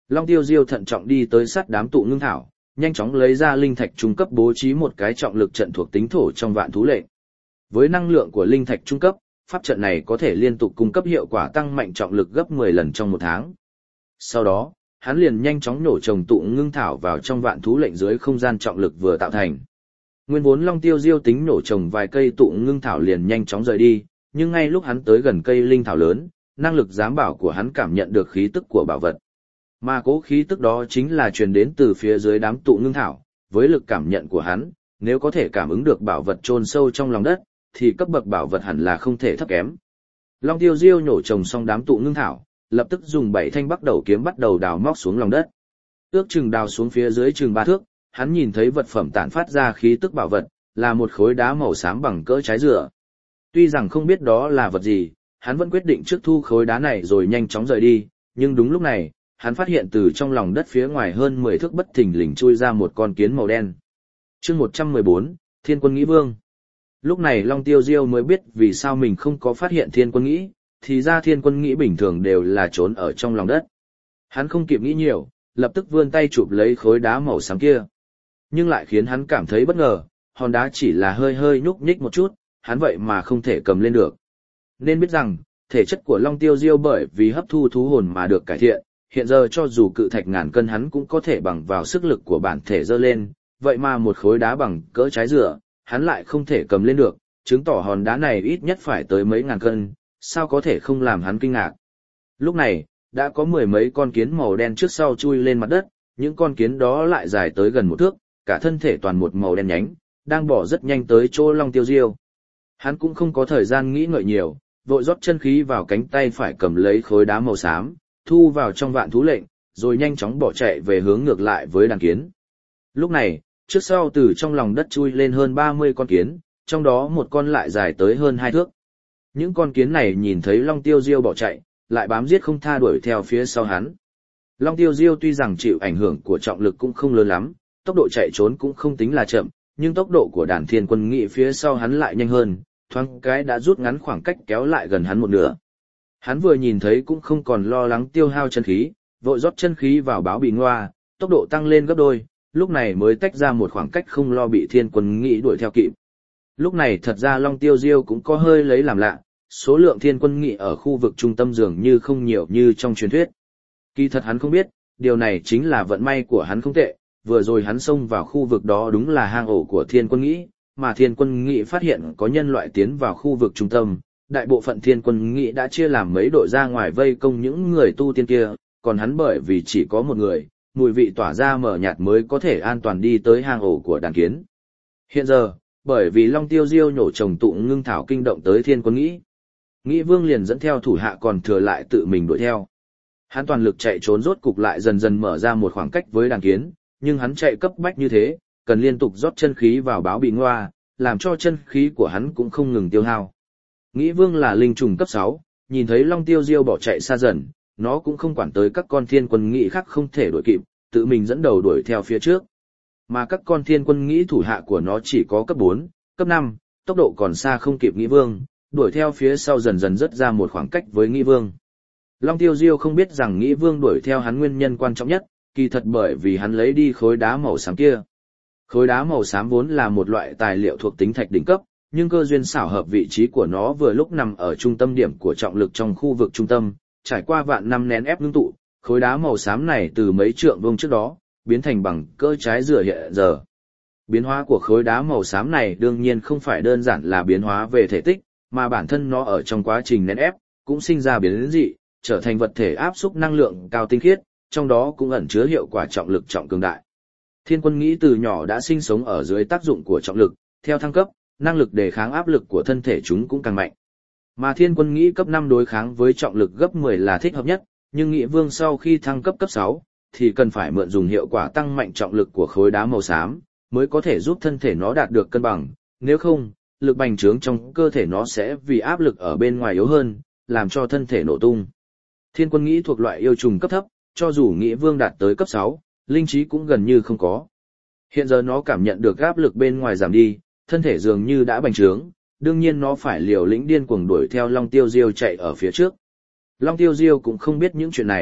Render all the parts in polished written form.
Long Tiêu Diêu thận trọng đi tới sát đám tụ ngưng thảo, nhanh chóng lấy ra linh thạch trung cấp bố trí một cái trọng lực trận thuộc tính thổ trong vạn thú lệnh. Với năng lượng của linh thạch trung cấp, pháp trận này có thể liên tục cung cấp hiệu quả tăng mạnh trọng lực gấp 10 lần trong một tháng. Sau đó, hắn liền nhanh chóng nổ trồng tụ ngưng thảo vào trong vạn thú lệnh dưới không gian trọng lực vừa tạo thành. Nguyên vốn Long Tiêu Diêu tính nổ trồng vài cây tụ ngưng thảo liền nhanh chóng rời đi, nhưng ngay lúc hắn tới gần cây linh thảo lớn, năng lực giám bảo của hắn cảm nhận được khí tức của bảo vật. Mà cố khí tức đó chính là truyền đến từ phía dưới đám tụ ngưng thảo, với lực cảm nhận của hắn, nếu có thể cảm ứng được bảo vật chôn sâu trong lòng đất, thì cấp bậc bảo vật hẳn là không thể thấp kém. Long Tiêu Diêu nhổ trồng xong đám tụ ngưng thảo, lập tức dùng 7 thanh bắt đầu kiếm bắt đầu đào móc xuống lòng đất. Ước chừng đào xuống phía dưới chừng 3 thước, hắn nhìn thấy vật phẩm tản phát ra khí tức bảo vật, là một khối đá màu xám bằng cỡ trái dừa. Tuy rằng không biết đó là vật gì, hắn vẫn quyết định trước thu khối đá này rồi nhanh chóng rời đi, nhưng đúng lúc này, hắn phát hiện từ trong lòng đất phía ngoài hơn 10 thước bất thình lình chui ra một con kiến màu đen. Chương 114, Thiên Quân Nghĩ Vương. Lúc này Long Tiêu Diêu mới biết vì sao mình không có phát hiện Thiên Quân Nghĩ, thì ra Thiên Quân Nghĩ bình thường đều là trốn ở trong lòng đất. Hắn không kịp nghĩ nhiều, lập tức vươn tay chụp lấy khối đá màu xám kia. Nhưng lại khiến hắn cảm thấy bất ngờ, hòn đá chỉ là hơi hơi nhúc nhích một chút, hắn vậy mà không thể cầm lên được. Nên biết rằng, thể chất của Long Tiêu Diêu bởi vì hấp thu thú hồn mà được cải thiện, hiện giờ cho dù cự thạch ngàn cân hắn cũng có thể bằng vào sức lực của bản thể dơ lên, vậy mà một khối đá bằng cỡ trái dừa, hắn lại không thể cầm lên được, chứng tỏ hòn đá này ít nhất phải tới mấy ngàn cân, sao có thể không làm hắn kinh ngạc. Lúc này, đã có 10 mấy con kiến màu đen trước sau chui lên mặt đất, những con kiến đó lại dài tới gần 1 thước, cả thân thể toàn một màu đen nhánh, đang bỏ rất nhanh tới chỗ Long Tiêu Diêu. Hắn cũng không có thời gian nghĩ ngợi nhiều, vội rót chân khí vào cánh tay phải cầm lấy khối đá màu xám, thu vào trong vạn thú lệnh, rồi nhanh chóng bỏ chạy về hướng ngược lại với đàn kiến. Lúc này, trước sau từ trong lòng đất chui lên hơn 30 con kiến, trong đó một con lại dài tới hơn 2 thước. Những con kiến này nhìn thấy Long Tiêu Diêu bỏ chạy, lại bám giết không tha đuổi theo phía sau hắn. Long Tiêu Diêu tuy rằng chịu ảnh hưởng của trọng lực cũng không lớn lắm, tốc độ chạy trốn cũng không tính là chậm, nhưng tốc độ của đàn Thiên Quân Nghĩ phía sau hắn lại nhanh hơn, thoáng cái đã rút ngắn khoảng cách kéo lại gần hắn một nửa. Hắn vừa nhìn thấy cũng không còn lo lắng tiêu hao chân khí, vội rót chân khí vào báo bị ngoa, tốc độ tăng lên gấp đôi, lúc này mới tách ra một khoảng cách không lo bị Thiên Quân Nghĩ đuổi theo kịp. Lúc này thật ra Long Tiêu Diêu cũng có hơi lấy làm lạ, số lượng Thiên Quân Nghĩ ở khu vực trung tâm dường như không nhiều như trong truyền thuyết. Kỳ thật hắn không biết, điều này chính là vận may của hắn không tệ, vừa rồi hắn xông vào khu vực đó đúng là hang ổ của Thiên Quân Nghĩ, mà Thiên Quân Nghĩ phát hiện có nhân loại tiến vào khu vực trung tâm, đại bộ phận Thiên Quân Nghĩ đã chia làm mấy đội ra ngoài vây công những người tu tiên kia, còn hắn bởi vì chỉ có một người, mùi vị tỏa ra mờ nhạt mới có thể an toàn đi tới hang ổ của đàn kiến. Hiện giờ, bởi vì Long Tiêu Diêu nhổ trồng tụ ngưng thảo kinh động tới Thiên Quân Nghĩ, Nghĩ Vương liền dẫn theo thủ hạ còn thừa lại tự mình đuổi theo. Hắn toàn lực chạy trốn rốt cục lại dần dần mở ra một khoảng cách với đàn kiến, nhưng hắn chạy cấp bách như thế, cần liên tục rót chân khí vào báo bị ngoa, làm cho chân khí của hắn cũng không ngừng tiêu hao. Nghĩ Vương là linh trùng cấp 6, nhìn thấy Long Tiêu Diêu bỏ chạy xa dần, nó cũng không quản tới các con Thiên Quân Nghĩ khác không thể đuổi kịp, tự mình dẫn đầu đuổi theo phía trước. Mà các con Thiên Quân Nghĩ thủ hạ của nó chỉ có cấp 4, cấp 5, tốc độ còn xa không kịp Nghĩ Vương, đuổi theo phía sau dần dần rất ra một khoảng cách với Nghĩ Vương. Long Tiêu Diêu không biết rằng Nghĩ Vương đuổi theo hắn nguyên nhân quan trọng nhất, kỳ thật bởi vì hắn lấy đi khối đá màu xám kia. Khối đá màu xám vốn là một loại tài liệu thuộc tính thạch đỉnh cấp, nhưng cơ duyên xảo hợp vị trí của nó vừa lúc nằm ở trung tâm điểm của trọng lực trong khu vực trung tâm, trải qua vạn năm nén ép ngưng tụ, khối đá màu xám này từ mấy trượng vuông trước đó, biến thành bằng cỡ trái dừa hiện giờ. Biến hóa của khối đá màu xám này đương nhiên không phải đơn giản là biến hóa về thể tích, mà bản thân nó ở trong quá trình nén ép, cũng sinh ra biến dị, trở thành vật thể áp xúc năng lượng cao tinh khiết, trong đó cũng ẩn chứa hiệu quả trọng lực trọng cường đại. Thiên Quân Nghĩ từ nhỏ đã sinh sống ở dưới tác dụng của trọng lực, theo thăng cấp, năng lực đề kháng áp lực của thân thể chúng cũng càng mạnh. Mà Thiên Quân Nghĩ cấp 5 đối kháng với trọng lực gấp 10 là thích hợp nhất, nhưng Nghĩ Vương sau khi thăng cấp cấp 6, thì cần phải mượn dùng hiệu quả tăng mạnh trọng lực của khối đá màu xám, mới có thể giúp thân thể nó đạt được cân bằng, nếu không, lực bành trướng trong cơ thể nó sẽ vì áp lực ở bên ngoài yếu hơn, làm cho thân thể nổ tung. Thiên Quân Nghĩ thuộc loại yêu trùng cấp thấp, cho dù Nghĩ Vương đạt tới cấp 6, linh trí cũng gần như không có. Hiện giờ nó cảm nhận được áp lực bên ngoài giảm đi, thân thể dường như đã bành trướng, đương nhiên nó phải liều lĩnh điên cuồng đuổi theo Long Tiêu Diêu chạy ở phía trước. Long Tiêu Diêu cũng không biết những chuyện này,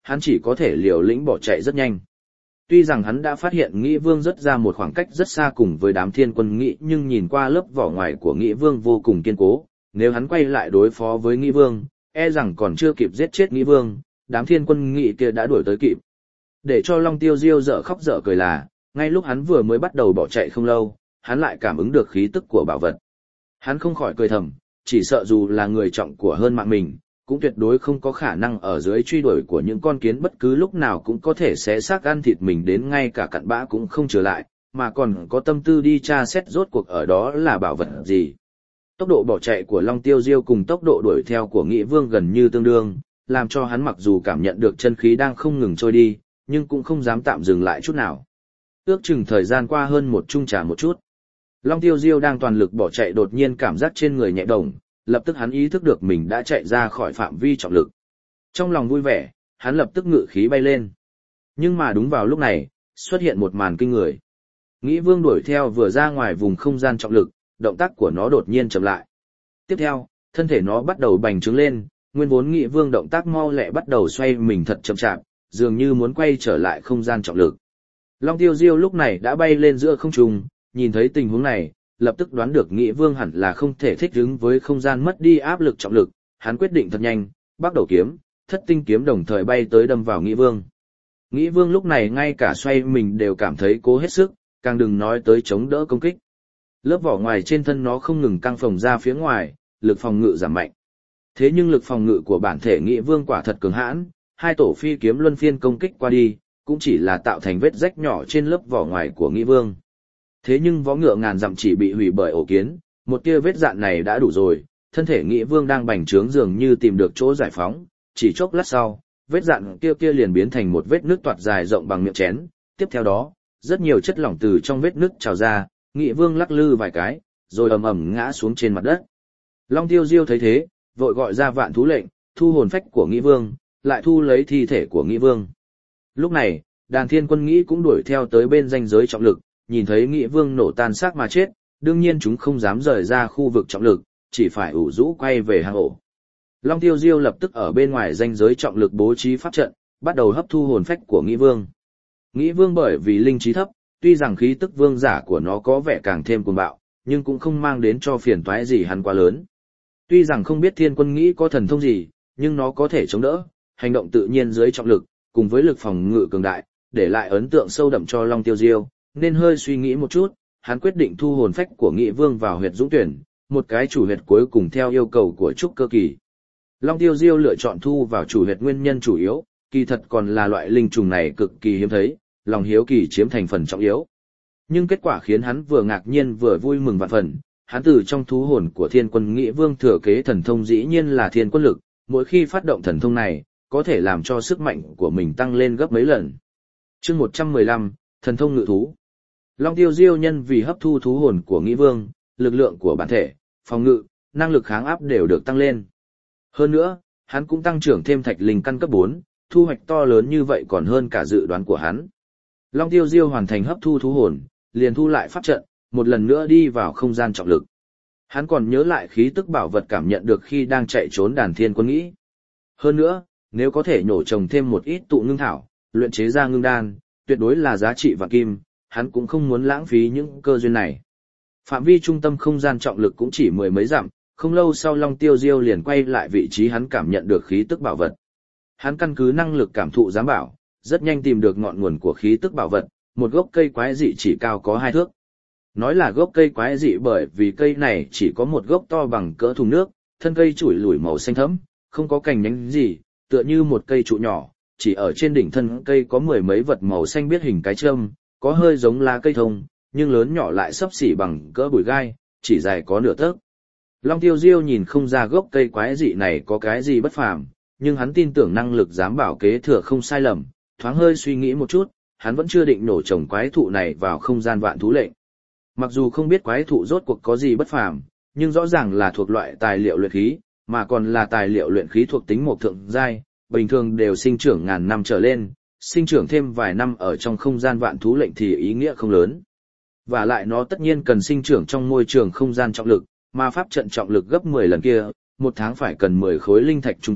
hắn chỉ có thể liều lĩnh bỏ chạy rất nhanh. Tuy rằng hắn đã phát hiện Nghĩ Vương rất ra một khoảng cách rất xa cùng với đám thiên quân Nghĩ, nhưng nhìn qua lớp vỏ ngoài của Nghĩ Vương vô cùng kiên cố, nếu hắn quay lại đối phó với Nghĩ Vương, e rằng còn chưa kịp giết chết Nghĩ Vương, đám thiên quân Nghĩ kia đã đuổi tới kịp. Để cho Long Tiêu Diêu dở khóc dở cười là, ngay lúc hắn vừa mới bắt đầu bỏ chạy không lâu, hắn lại cảm ứng được khí tức của bảo vật. Hắn không khỏi cười thầm, chỉ sợ dù là người trọng của hơn mạng mình, cũng tuyệt đối không có khả năng ở dưới truy đuổi của những con kiến bất cứ lúc nào cũng có thể xé xác ăn thịt mình đến ngay cả cặn bã cũng không trở lại, mà còn có tâm tư đi tra xét rốt cuộc ở đó là bảo vật gì. Tốc độ bỏ chạy của Long Tiêu Diêu cùng tốc độ đuổi theo của Nghĩ Vương gần như tương đương, làm cho hắn mặc dù cảm nhận được chân khí đang không ngừng trôi đi, nhưng cũng không dám tạm dừng lại chút nào. Ước chừng thời gian qua hơn một chung trà một chút. Long Tiêu Diêu đang toàn lực bỏ chạy đột nhiên cảm giác trên người nhẹ bổng, lập tức hắn ý thức được mình đã chạy ra khỏi phạm vi trọng lực. Trong lòng vui vẻ, hắn lập tức ngự khí bay lên. Nhưng mà đúng vào lúc này, xuất hiện một màn kinh người. Nghĩ Vương đuổi theo vừa ra ngoài vùng không gian trọng lực, động tác của nó đột nhiên chậm lại. Tiếp theo, thân thể nó bắt đầu bành trướng lên, nguyên vốn Nghĩ Vương động tác mau lẹ bắt đầu xoay mình thật chậm chạp, dường như muốn quay trở lại không gian trọng lực. Long Tiêu Diêu lúc này đã bay lên giữa không trung, nhìn thấy tình huống này, lập tức đoán được Nghĩ Vương hẳn là không thể thích ứng với không gian mất đi áp lực trọng lực, hắn quyết định thật nhanh, bắc đầu kiếm, thất tinh kiếm đồng thời bay tới đâm vào Nghĩ Vương. Nghĩ Vương lúc này ngay cả xoay mình đều cảm thấy cố hết sức, càng đừng nói tới chống đỡ công kích. Lớp vỏ ngoài trên thân nó không ngừng căng phồng ra phía ngoài, lực phòng ngự giảm mạnh. Thế nhưng lực phòng ngự của bản thể Nghĩ Vương quả thật cường hãn, hai tổ phi kiếm luân phiên công kích qua đi, cũng chỉ là tạo thành vết rách nhỏ trên lớp vỏ ngoài của Nghĩ Vương. Thế nhưng vó ngựa ngàn dặm chỉ bị hủy bởi ổ kiến, một tia vết dạn này đã đủ rồi, thân thể Nghĩ Vương đang bành trướng dường như tìm được chỗ giải phóng, chỉ chốc lát sau, vết dạn kia liền biến thành một vết nước toạc dài rộng bằng miệng chén, tiếp theo đó, rất nhiều chất lỏng từ trong vết nước trào ra, Nghĩ Vương lắc lư vài cái, rồi ầm ầm ngã xuống trên mặt đất. Long Tiêu Diêu thấy thế, vội gọi ra vạn thú lệnh, thu hồn phách của Nghĩ Vương, lại thu lấy thi thể của Nghĩ Vương. Lúc này, đàn thiên quân Nghĩ cũng đuổi theo tới bên ranh giới trọng lực, nhìn thấy Nghĩ Vương nổ tan xác mà chết, đương nhiên chúng không dám rời ra khu vực trọng lực, chỉ phải ủ rũ quay về hang ổ. Long Tiêu Diêu lập tức ở bên ngoài ranh giới trọng lực bố trí pháp trận, bắt đầu hấp thu hồn phách của Nghĩ Vương. Nghĩ Vương bởi vì linh trí thấp, tuy rằng khí tức vương giả của nó có vẻ càng thêm cuồng bạo, nhưng cũng không mang đến cho phiền toái gì hắn quá lớn. Tuy rằng không biết thiên quân Nghĩ có thần thông gì, nhưng nó có thể chống đỡ, hành động tự nhiên dưới trọng lực, cùng với lực phòng ngự cường đại, để lại ấn tượng sâu đậm cho Long Tiêu Diêu, nên hơi suy nghĩ một chút, hắn quyết định thu hồn phách của Nghĩ Vương vào huyệt dũng tuyển, một cái chủ huyệt cuối cùng theo yêu cầu của trúc cơ kỳ. Long Tiêu Diêu lựa chọn thu vào chủ huyệt nguyên nhân chủ yếu, kỳ thật còn là loại linh trùng này cực kỳ hiếm thấy, lòng hiếu kỳ chiếm thành phần trọng yếu. Nhưng kết quả khiến hắn vừa ngạc nhiên vừa vui mừng vạn phần, hắn từ trong thú hồn của thiên quân Nghĩ Vương thừa kế thần thông dĩ nhiên là thiên quân lực, mỗi khi phát động thần thông này, có thể làm cho sức mạnh của mình tăng lên gấp mấy lần. Chương 115, thần thông ngự thú. Long Tiêu Diêu nhân vì hấp thu thú hồn của Nghĩ Vương, lực lượng của bản thể, phòng ngự, năng lực kháng áp đều được tăng lên. Hơn nữa, hắn cũng tăng trưởng thêm thạch linh căn cấp 4, thu hoạch to lớn như vậy còn hơn cả dự đoán của hắn. Long Tiêu Diêu hoàn thành hấp thu thú hồn, liền thu lại pháp trận, một lần nữa đi vào không gian trọng lực. Hắn còn nhớ lại khí tức bảo vật cảm nhận được khi đang chạy trốn đàn thiên quân Nghĩ. Hơn nữa, nếu có thể nhổ trồng thêm một ít tụ ngưng thảo, luyện chế ra ngưng đan, tuyệt đối là giá trị vạn kim, hắn cũng không muốn lãng phí những cơ duyên này. Phạm vi trung tâm không gian trọng lực cũng chỉ mười mấy dặm, không lâu sau Long Tiêu Diêu liền quay lại vị trí hắn cảm nhận được khí tức bảo vật. Hắn căn cứ năng lực cảm thụ giám bảo, rất nhanh tìm được ngọn nguồn của khí tức bảo vật, một gốc cây quái dị chỉ cao có 2 thước. Nói là gốc cây quái dị bởi vì cây này chỉ có một gốc to bằng cỡ thùng nước, thân cây chủi lủi màu xanh thẫm, không có cành nhánh gì, tựa như một cây trụ nhỏ, chỉ ở trên đỉnh thân cây có mười mấy vật màu xanh biết hình cái châm, có hơi giống lá cây thông, nhưng lớn nhỏ lại xấp xỉ bằng cỡ bụi gai, chỉ dài có nửa tấc. Long Tiêu Diêu nhìn không ra gốc cây quái dị này có cái gì bất phàm, nhưng hắn tin tưởng năng lực giám bảo kế thừa không sai lầm, thoáng hơi suy nghĩ một chút, hắn vẫn chưa định nổ trồng quái thụ này vào không gian vạn thú lệnh. Mặc dù không biết quái thụ rốt cuộc có gì bất phàm, nhưng rõ ràng là thuộc loại tài liệu luyện khí, mà còn là tài liệu luyện khí thuộc tính một thượng giai, bình thường đều sinh trưởng ngàn năm trở lên, sinh trưởng thêm vài năm ở trong không gian vạn thú lệnh thì ý nghĩa không lớn. Và lại nó tất nhiên cần sinh trưởng trong môi trường không gian trọng lực, mà pháp trận trọng lực gấp 10 lần kia, một tháng phải cần 10 khối linh thạch trung cấp,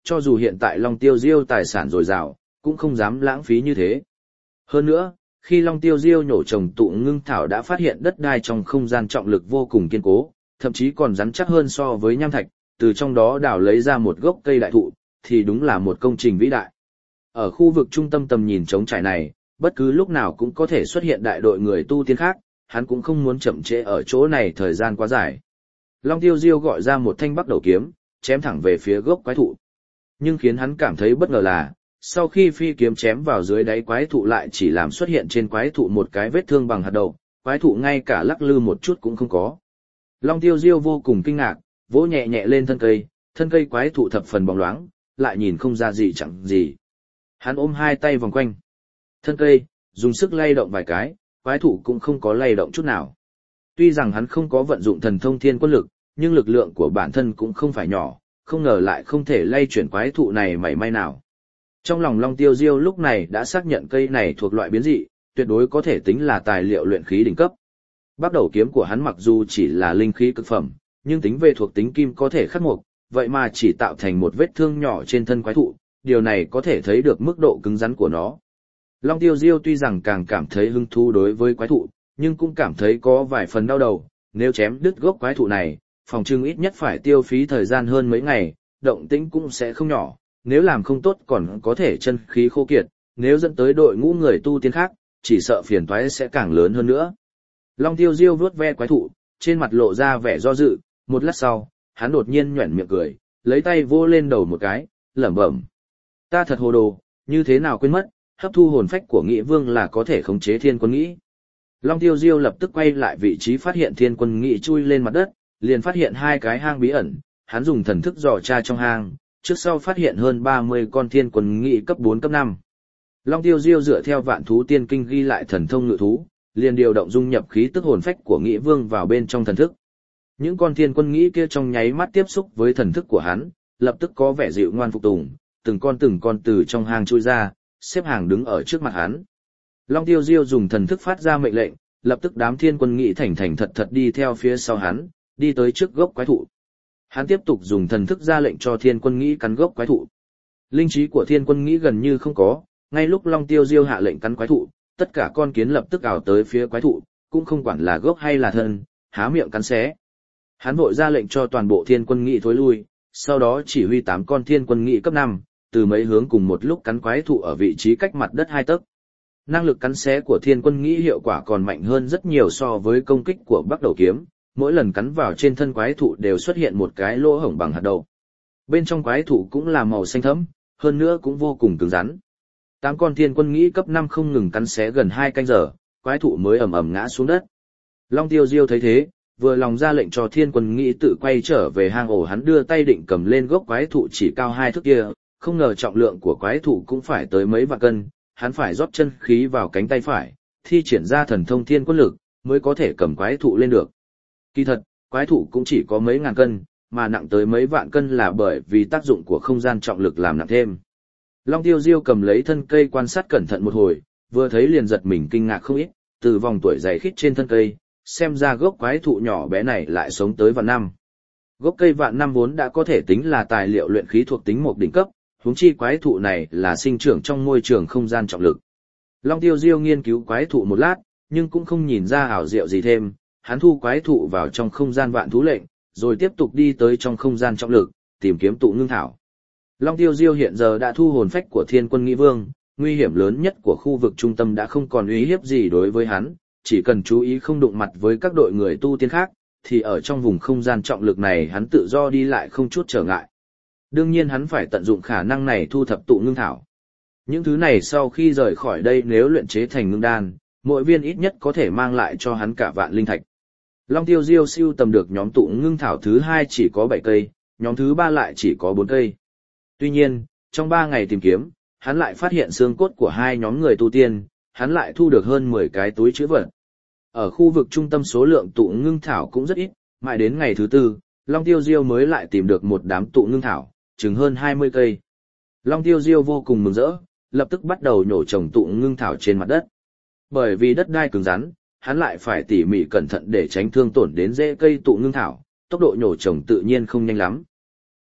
cho dù hiện tại Long Tiêu Diêu tài sản dồi dào, cũng không dám lãng phí như thế. Hơn nữa, khi Long Tiêu Diêu nhổ trồng tụ ngưng thảo đã phát hiện đất đai trong không gian trọng lực vô cùng kiên cố, thậm chí còn rắn chắc hơn so với nham thạch, từ trong đó đào lấy ra một gốc cây đại thụ, thì đúng là một công trình vĩ đại. Ở khu vực trung tâm tầm nhìn trống trải này, bất cứ lúc nào cũng có thể xuất hiện đại đội người tu tiên khác, hắn cũng không muốn chậm trễ ở chỗ này thời gian quá dài. Long Tiêu Diêu gọi ra một thanh bắc đầu kiếm, chém thẳng về phía gốc quái thụ. Nhưng khiến hắn cảm thấy bất ngờ là, sau khi phi kiếm chém vào dưới đáy quái thụ lại chỉ làm xuất hiện trên quái thụ một cái vết thương bằng hạt đậu, quái thụ ngay cả lắc lư một chút cũng không có. Long Tiêu Diêu vô cùng kinh ngạc, vỗ nhẹ nhẹ lên thân cây quái thụ thập phần bóng loáng, lại nhìn không ra gì chẳng gì. Hắn ôm hai tay vòng quanh thân cây, dùng sức lay động vài cái, quái thụ cũng không có lay động chút nào. Tuy rằng hắn không có vận dụng thần thông thiên quân lực, nhưng lực lượng của bản thân cũng không phải nhỏ, không ngờ lại không thể lay chuyển quái thụ này mảy may nào. Trong lòng Long Tiêu Diêu lúc này đã xác nhận cây này thuộc loại biến dị, tuyệt đối có thể tính là tài liệu luyện khí đỉnh cấp. Bắt đầu kiếm của hắn mặc dù chỉ là linh khí cực phẩm, nhưng tính về thuộc tính kim có thể khắc mộc, vậy mà chỉ tạo thành một vết thương nhỏ trên thân quái thụ, điều này có thể thấy được mức độ cứng rắn của nó. Long Tiêu Diêu tuy rằng càng cảm thấy hứng thú đối với quái thụ, nhưng cũng cảm thấy có vài phần đau đầu, nếu chém đứt gốc quái thụ này, phòng trưng ít nhất phải tiêu phí thời gian hơn mấy ngày, động tĩnh cũng sẽ không nhỏ, nếu làm không tốt còn có thể chân khí khô kiệt, nếu dẫn tới đội ngũ người tu tiên khác, chỉ sợ phiền toái sẽ càng lớn hơn nữa. Long Tiêu Diêu vuốt ve quái thụ, trên mặt lộ ra vẻ do dự, một lát sau, hắn đột nhiên nhoẻn miệng cười, lấy tay vô lên đầu một cái, lẩm bẩm: "Ta thật hồ đồ, như thế nào quên mất, hấp thu hồn phách của Nghị Vương là có thể khống chế Thiên Quân Nghĩ." Long Tiêu Diêu lập tức quay lại vị trí phát hiện Thiên Quân Nghĩ chui lên mặt đất, liền phát hiện hai cái hang bí ẩn, hắn dùng thần thức dò tra trong hang, trước sau phát hiện hơn 30 con Thiên Quân Nghĩ cấp 4 cấp 5. Long Tiêu Diêu dựa theo Vạn Thú Tiên Kinh ghi lại thần thông ngự thú, liền điều động dung nhập khí tức hồn phách của Nghị Vương vào bên trong thần thức. Những con Thiên Quân Nghĩ kia trong nháy mắt tiếp xúc với thần thức của hắn, lập tức có vẻ dịu ngoan phục tùng, từng con từ trong hang chui ra, xếp hàng đứng ở trước mặt hắn. Long Tiêu Diêu dùng thần thức phát ra mệnh lệnh, lập tức đám Thiên Quân Nghĩ thành thành thật thật đi theo phía sau hắn, đi tới trước gốc quái thụ. Hắn tiếp tục dùng thần thức ra lệnh cho Thiên Quân Nghĩ cắn gốc quái thụ. Linh trí của Thiên Quân Nghĩ gần như không có, ngay lúc Long Tiêu Diêu hạ lệnh cắn quái thụ, tất cả con kiến lập tức ảo tới phía quái thụ, cũng không quản là gốc hay là thân, há miệng cắn xé. Hắn vội ra lệnh cho toàn bộ Thiên Quân Nghĩ thối lui, sau đó chỉ huy 8 con Thiên Quân Nghĩ cấp 5, từ mấy hướng cùng một lúc cắn quái thụ ở vị trí cách mặt đất 2 tấc. Năng lực cắn xé của Thiên Quân Nghĩ hiệu quả còn mạnh hơn rất nhiều so với công kích của Bắc Đầu Kiếm, mỗi lần cắn vào trên thân quái thụ đều xuất hiện một cái lỗ hổng bằng hạt đậu. Bên trong quái thụ cũng là màu xanh thẫm, hơn nữa cũng vô cùng cứng rắn. 8 con Thiên Quân Nghĩ cấp 5 không ngừng cắn xé gần 2 canh giờ, quái thụ mới ầm ầm ngã xuống đất. Long Tiêu Diêu thấy thế, vừa lòng ra lệnh cho Thiên Quân Nghĩ tự quay trở về hang ổ, hắn đưa tay định cầm lên gốc quái thụ chỉ cao 2 thước kia, không ngờ trọng lượng của quái thụ cũng phải tới mấy vạn cân, hắn phải rót chân khí vào cánh tay phải, thi triển ra thần thông Thiên Quân lực, mới có thể cầm quái thụ lên được. Kỳ thật, quái thụ cũng chỉ có mấy ngàn cân, mà nặng tới mấy vạn cân là bởi vì tác dụng của không gian trọng lực làm nặng thêm. Long Tiêu Diêu cầm lấy thân cây quan sát cẩn thận một hồi, vừa thấy liền giật mình kinh ngạc không ít, từ vòng tuổi dày khít trên thân cây, xem ra gốc quái thụ nhỏ bé này lại sống tới vạn năm. Gốc cây vạn năm vốn đã có thể tính là tài liệu luyện khí thuộc tính một đỉnh cấp, huống chi quái thụ này là sinh trưởng trong môi trường không gian trọng lực. Long Tiêu Diêu nghiên cứu quái thụ một lát, nhưng cũng không nhìn ra ảo diệu gì thêm, hắn thu quái thụ vào trong không gian vạn thú lệnh, rồi tiếp tục đi tới trong không gian trọng lực, tìm kiếm tụ ngưng thảo. Long Tiêu Diêu hiện giờ đã thu hồn phách của Thiên Quân Nghĩ Vương, nguy hiểm lớn nhất của khu vực trung tâm đã không còn uy hiếp gì đối với hắn, chỉ cần chú ý không đụng mặt với các đội người tu tiên khác, thì ở trong vùng không gian trọng lực này hắn tự do đi lại không chút trở ngại. Đương nhiên hắn phải tận dụng khả năng này thu thập tụ ngưng thảo. Những thứ này sau khi rời khỏi đây nếu luyện chế thành ngưng đan, mỗi viên ít nhất có thể mang lại cho hắn cả vạn linh thạch. Long Tiêu Diêu sưu tầm được nhóm tụ ngưng thảo thứ 2 chỉ có 7 cây, nhóm thứ 3 lại chỉ có 4 cây. Tuy nhiên, trong 3 ngày tìm kiếm, hắn lại phát hiện xương cốt của 2 nhóm người tu tiên, hắn lại thu được hơn 10 cái túi trữ vật. Ở khu vực trung tâm số lượng tụ ngưng thảo cũng rất ít, mãi đến ngày thứ 4, Long Tiêu Diêu mới lại tìm được một đám tụ ngưng thảo, chừng hơn 20 cây. Long Tiêu Diêu vô cùng mừng rỡ, lập tức bắt đầu nhổ trồng tụ ngưng thảo trên mặt đất. Bởi vì đất đai cứng rắn, hắn lại phải tỉ mỉ cẩn thận để tránh thương tổn đến rễ cây tụ ngưng thảo, tốc độ nhổ trồng tự nhiên không nhanh lắm.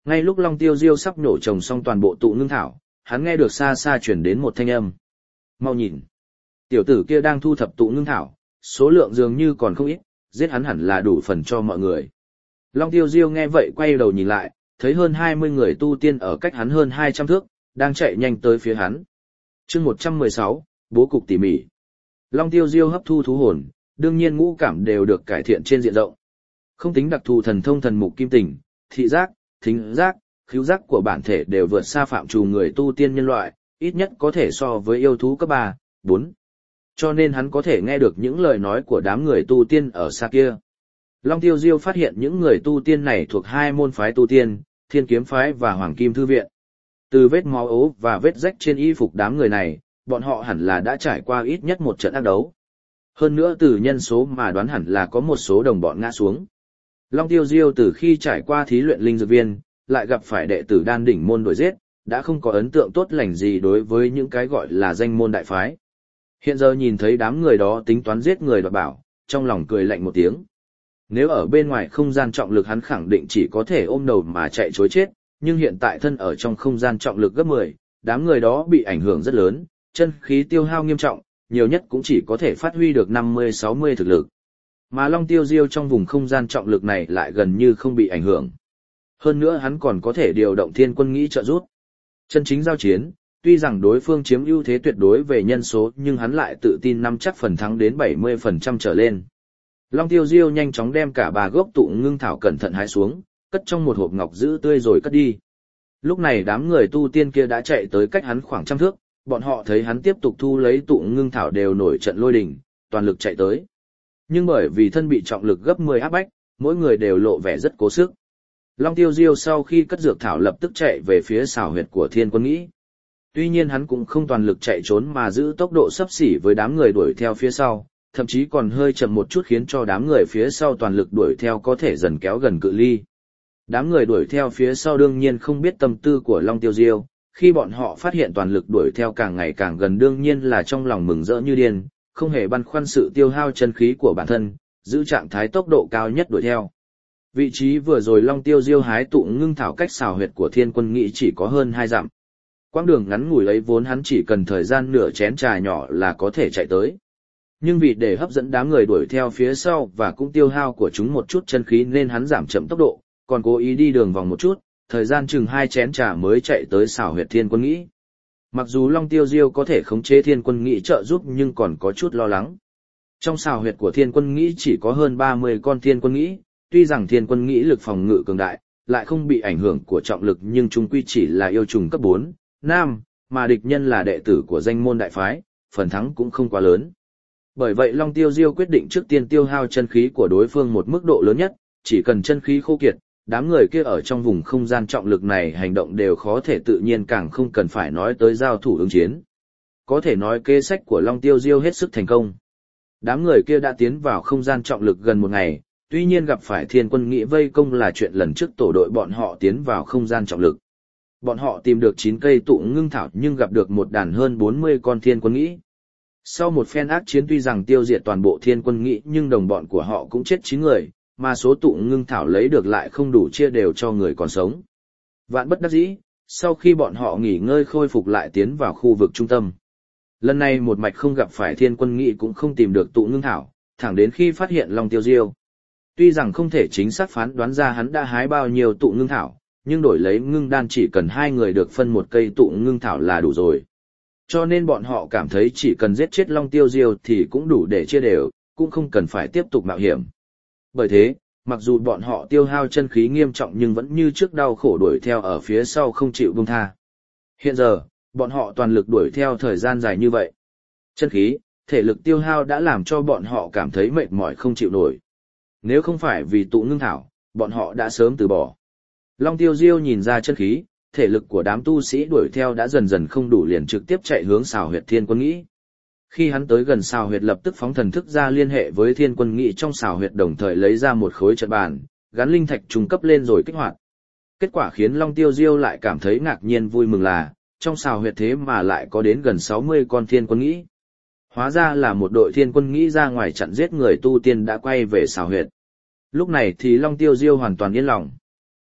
Ngay lúc Long Tiêu Diêu sắp nhổ trồng xong toàn bộ tụ ngưng thảo, hắn nghe được xa xa chuyển đến một thanh âm. Mau nhìn! Tiểu tử kia đang thu thập tụ ngưng thảo, số lượng dường như còn không ít, giết hắn hẳn là đủ phần cho mọi người. Long Tiêu Diêu nghe vậy quay đầu nhìn lại, thấy hơn 20 người tu tiên ở cách hắn hơn 200 thước, đang chạy nhanh tới phía hắn. Chương 116, bố cục tỉ mỉ. Long Tiêu Diêu hấp thu thú hồn, đương nhiên ngũ cảm đều được cải thiện trên diện rộng. Không tính đặc thù thần thông thần mục kim tình, thị giác, thính giác, khứu giác của bản thể đều vượt xa phạm trù người tu tiên nhân loại, ít nhất có thể so với yêu thú cấp 3, 4. Cho nên hắn có thể nghe được những lời nói của đám người tu tiên ở xa kia. Long Tiêu Diêu phát hiện những người tu tiên này thuộc hai môn phái tu tiên, Thiên Kiếm phái và Hoàng Kim Thư viện. Từ vết máu ố và vết rách trên y phục đám người này, bọn họ hẳn là đã trải qua ít nhất một trận ác đấu. Hơn nữa từ nhân số mà đoán hẳn là có một số đồng bọn ngã xuống. Long Tiêu Diêu từ khi trải qua thí luyện linh dược viên, lại gặp phải đệ tử đan đỉnh môn đuổi giết, đã không có ấn tượng tốt lành gì đối với những cái gọi là danh môn đại phái. Hiện giờ nhìn thấy đám người đó tính toán giết người đoạt bảo, trong lòng cười lạnh một tiếng. Nếu ở bên ngoài không gian trọng lực hắn khẳng định chỉ có thể ôm đầu mà chạy trối chết, nhưng hiện tại thân ở trong không gian trọng lực gấp 10, đám người đó bị ảnh hưởng rất lớn, chân khí tiêu hao nghiêm trọng, nhiều nhất cũng chỉ có thể phát huy được 50-60 thực lực. Mà Long Tiêu Diêu trong vùng không gian trọng lực này lại gần như không bị ảnh hưởng. Hơn nữa hắn còn có thể điều động thiên quân nghĩ trợ giúp. Chân chính giao chiến, tuy rằng đối phương chiếm ưu thế tuyệt đối về nhân số nhưng hắn lại tự tin nắm chắc phần thắng đến 70% trở lên. Long Tiêu Diêu nhanh chóng đem cả 3 gốc tụ ngưng thảo cẩn thận hái xuống, cất trong một hộp ngọc giữ tươi rồi cất đi. Lúc này đám người tu tiên kia đã chạy tới cách hắn khoảng 100 thước, bọn họ thấy hắn tiếp tục thu lấy tụ ngưng thảo đều nổi trận lôi đình, toàn lực chạy tới. Nhưng bởi vì thân bị trọng lực gấp 10 áp bách, mỗi người đều lộ vẻ rất cố sức. Long Tiêu Diêu sau khi cất dược thảo lập tức chạy về phía xào huyệt của Thiên Quân Nghĩ. Tuy nhiên hắn cũng không toàn lực chạy trốn mà giữ tốc độ xấp xỉ với đám người đuổi theo phía sau, thậm chí còn hơi chậm một chút khiến cho đám người phía sau toàn lực đuổi theo có thể dần kéo gần cự ly. Đám người đuổi theo phía sau đương nhiên không biết tâm tư của Long Tiêu Diêu, khi bọn họ phát hiện toàn lực đuổi theo càng ngày càng gần đương nhiên là trong lòng mừng rỡ như điên, không hề băn khoăn sự tiêu hao chân khí của bản thân, giữ trạng thái tốc độ cao nhất đuổi theo. Vị trí vừa rồi Long Tiêu Diêu hái tụ ngưng thảo cách xào huyệt của Thiên Quân Nghĩ chỉ có hơn 2 dặm. Quãng đường ngắn ngủi ấy vốn hắn chỉ cần thời gian nửa chén trà nhỏ là có thể chạy tới. Nhưng vì để hấp dẫn đám người đuổi theo phía sau và cũng tiêu hao của chúng một chút chân khí nên hắn giảm chậm tốc độ, còn cố ý đi đường vòng một chút, thời gian chừng 2 chén trà mới chạy tới xào huyệt Thiên Quân Nghĩ. Mặc dù Long Tiêu Diêu có thể khống chế Thiên Quân Nghĩ trợ giúp nhưng còn có chút lo lắng. Trong xào huyệt của Thiên Quân Nghĩ chỉ có hơn 30 con Thiên Quân Nghĩ, tuy rằng Thiên Quân Nghĩ lực phòng ngự cường đại, lại không bị ảnh hưởng của trọng lực nhưng chúng quy chỉ là yêu trùng cấp 4, 5, mà địch nhân là đệ tử của danh môn đại phái, phần thắng cũng không quá lớn. Bởi vậy Long Tiêu Diêu quyết định trước tiên tiêu hao chân khí của đối phương một mức độ lớn nhất, chỉ cần chân khí khô kiệt, đám người kia ở trong vùng không gian trọng lực này hành động đều khó thể tự nhiên càng không cần phải nói tới giao thủ ứng chiến. Có thể nói kế sách của Long Tiêu Diêu hết sức thành công. Đám người kia đã tiến vào không gian trọng lực gần một ngày, tuy nhiên gặp phải Thiên Quân Nghĩ vây công là chuyện lần trước tổ đội bọn họ tiến vào không gian trọng lực. Bọn họ tìm được 9 cây tụ ngưng thảo nhưng gặp được một đàn hơn 40 con Thiên Quân Nghĩ. Sau một phen ác chiến tuy rằng tiêu diệt toàn bộ Thiên Quân Nghĩ nhưng đồng bọn của họ cũng chết 9 người, mà số tụ ngưng thảo lấy được lại không đủ chia đều cho người còn sống. Vạn bất đắc dĩ, sau khi bọn họ nghỉ ngơi khôi phục lại tiến vào khu vực trung tâm. Lần này một mạch không gặp phải Thiên Quân Nghĩ cũng không tìm được tụ ngưng thảo, thẳng đến khi phát hiện Long Tiêu Diêu. Tuy rằng không thể chính xác phán đoán ra hắn đã hái bao nhiêu tụ ngưng thảo, nhưng đổi lấy ngưng đan chỉ cần 2 người được phân một cây tụ ngưng thảo là đủ rồi. Cho nên bọn họ cảm thấy chỉ cần giết chết Long Tiêu Diêu thì cũng đủ để chia đều, cũng không cần phải tiếp tục mạo hiểm. Bởi thế, mặc dù bọn họ tiêu hao chân khí nghiêm trọng nhưng vẫn như trước đau khổ đuổi theo ở phía sau không chịu buông tha. Hiện giờ, bọn họ toàn lực đuổi theo thời gian dài như vậy. Chân khí, thể lực tiêu hao đã làm cho bọn họ cảm thấy mệt mỏi không chịu nổi. Nếu không phải vì tụ ngưng thảo, bọn họ đã sớm từ bỏ. Long Tiêu Diêu nhìn ra chân khí, thể lực của đám tu sĩ đuổi theo đã dần dần không đủ liền trực tiếp chạy hướng xào huyệt Thiên Quân Nghĩ. Khi hắn tới gần xào huyệt lập tức phóng thần thức ra liên hệ với Thiên Quân Nghĩ trong xào huyệt đồng thời lấy ra một khối trận bàn, gắn linh thạch trung cấp lên rồi kích hoạt. Kết quả khiến Long Tiêu Diêu lại cảm thấy ngạc nhiên vui mừng là, trong xào huyệt thế mà lại có đến gần 60 con Thiên Quân Nghĩ. Hóa ra là một đội Thiên Quân Nghĩ ra ngoài chặn giết người tu tiên đã quay về xào huyệt. Lúc này thì Long Tiêu Diêu hoàn toàn yên lòng.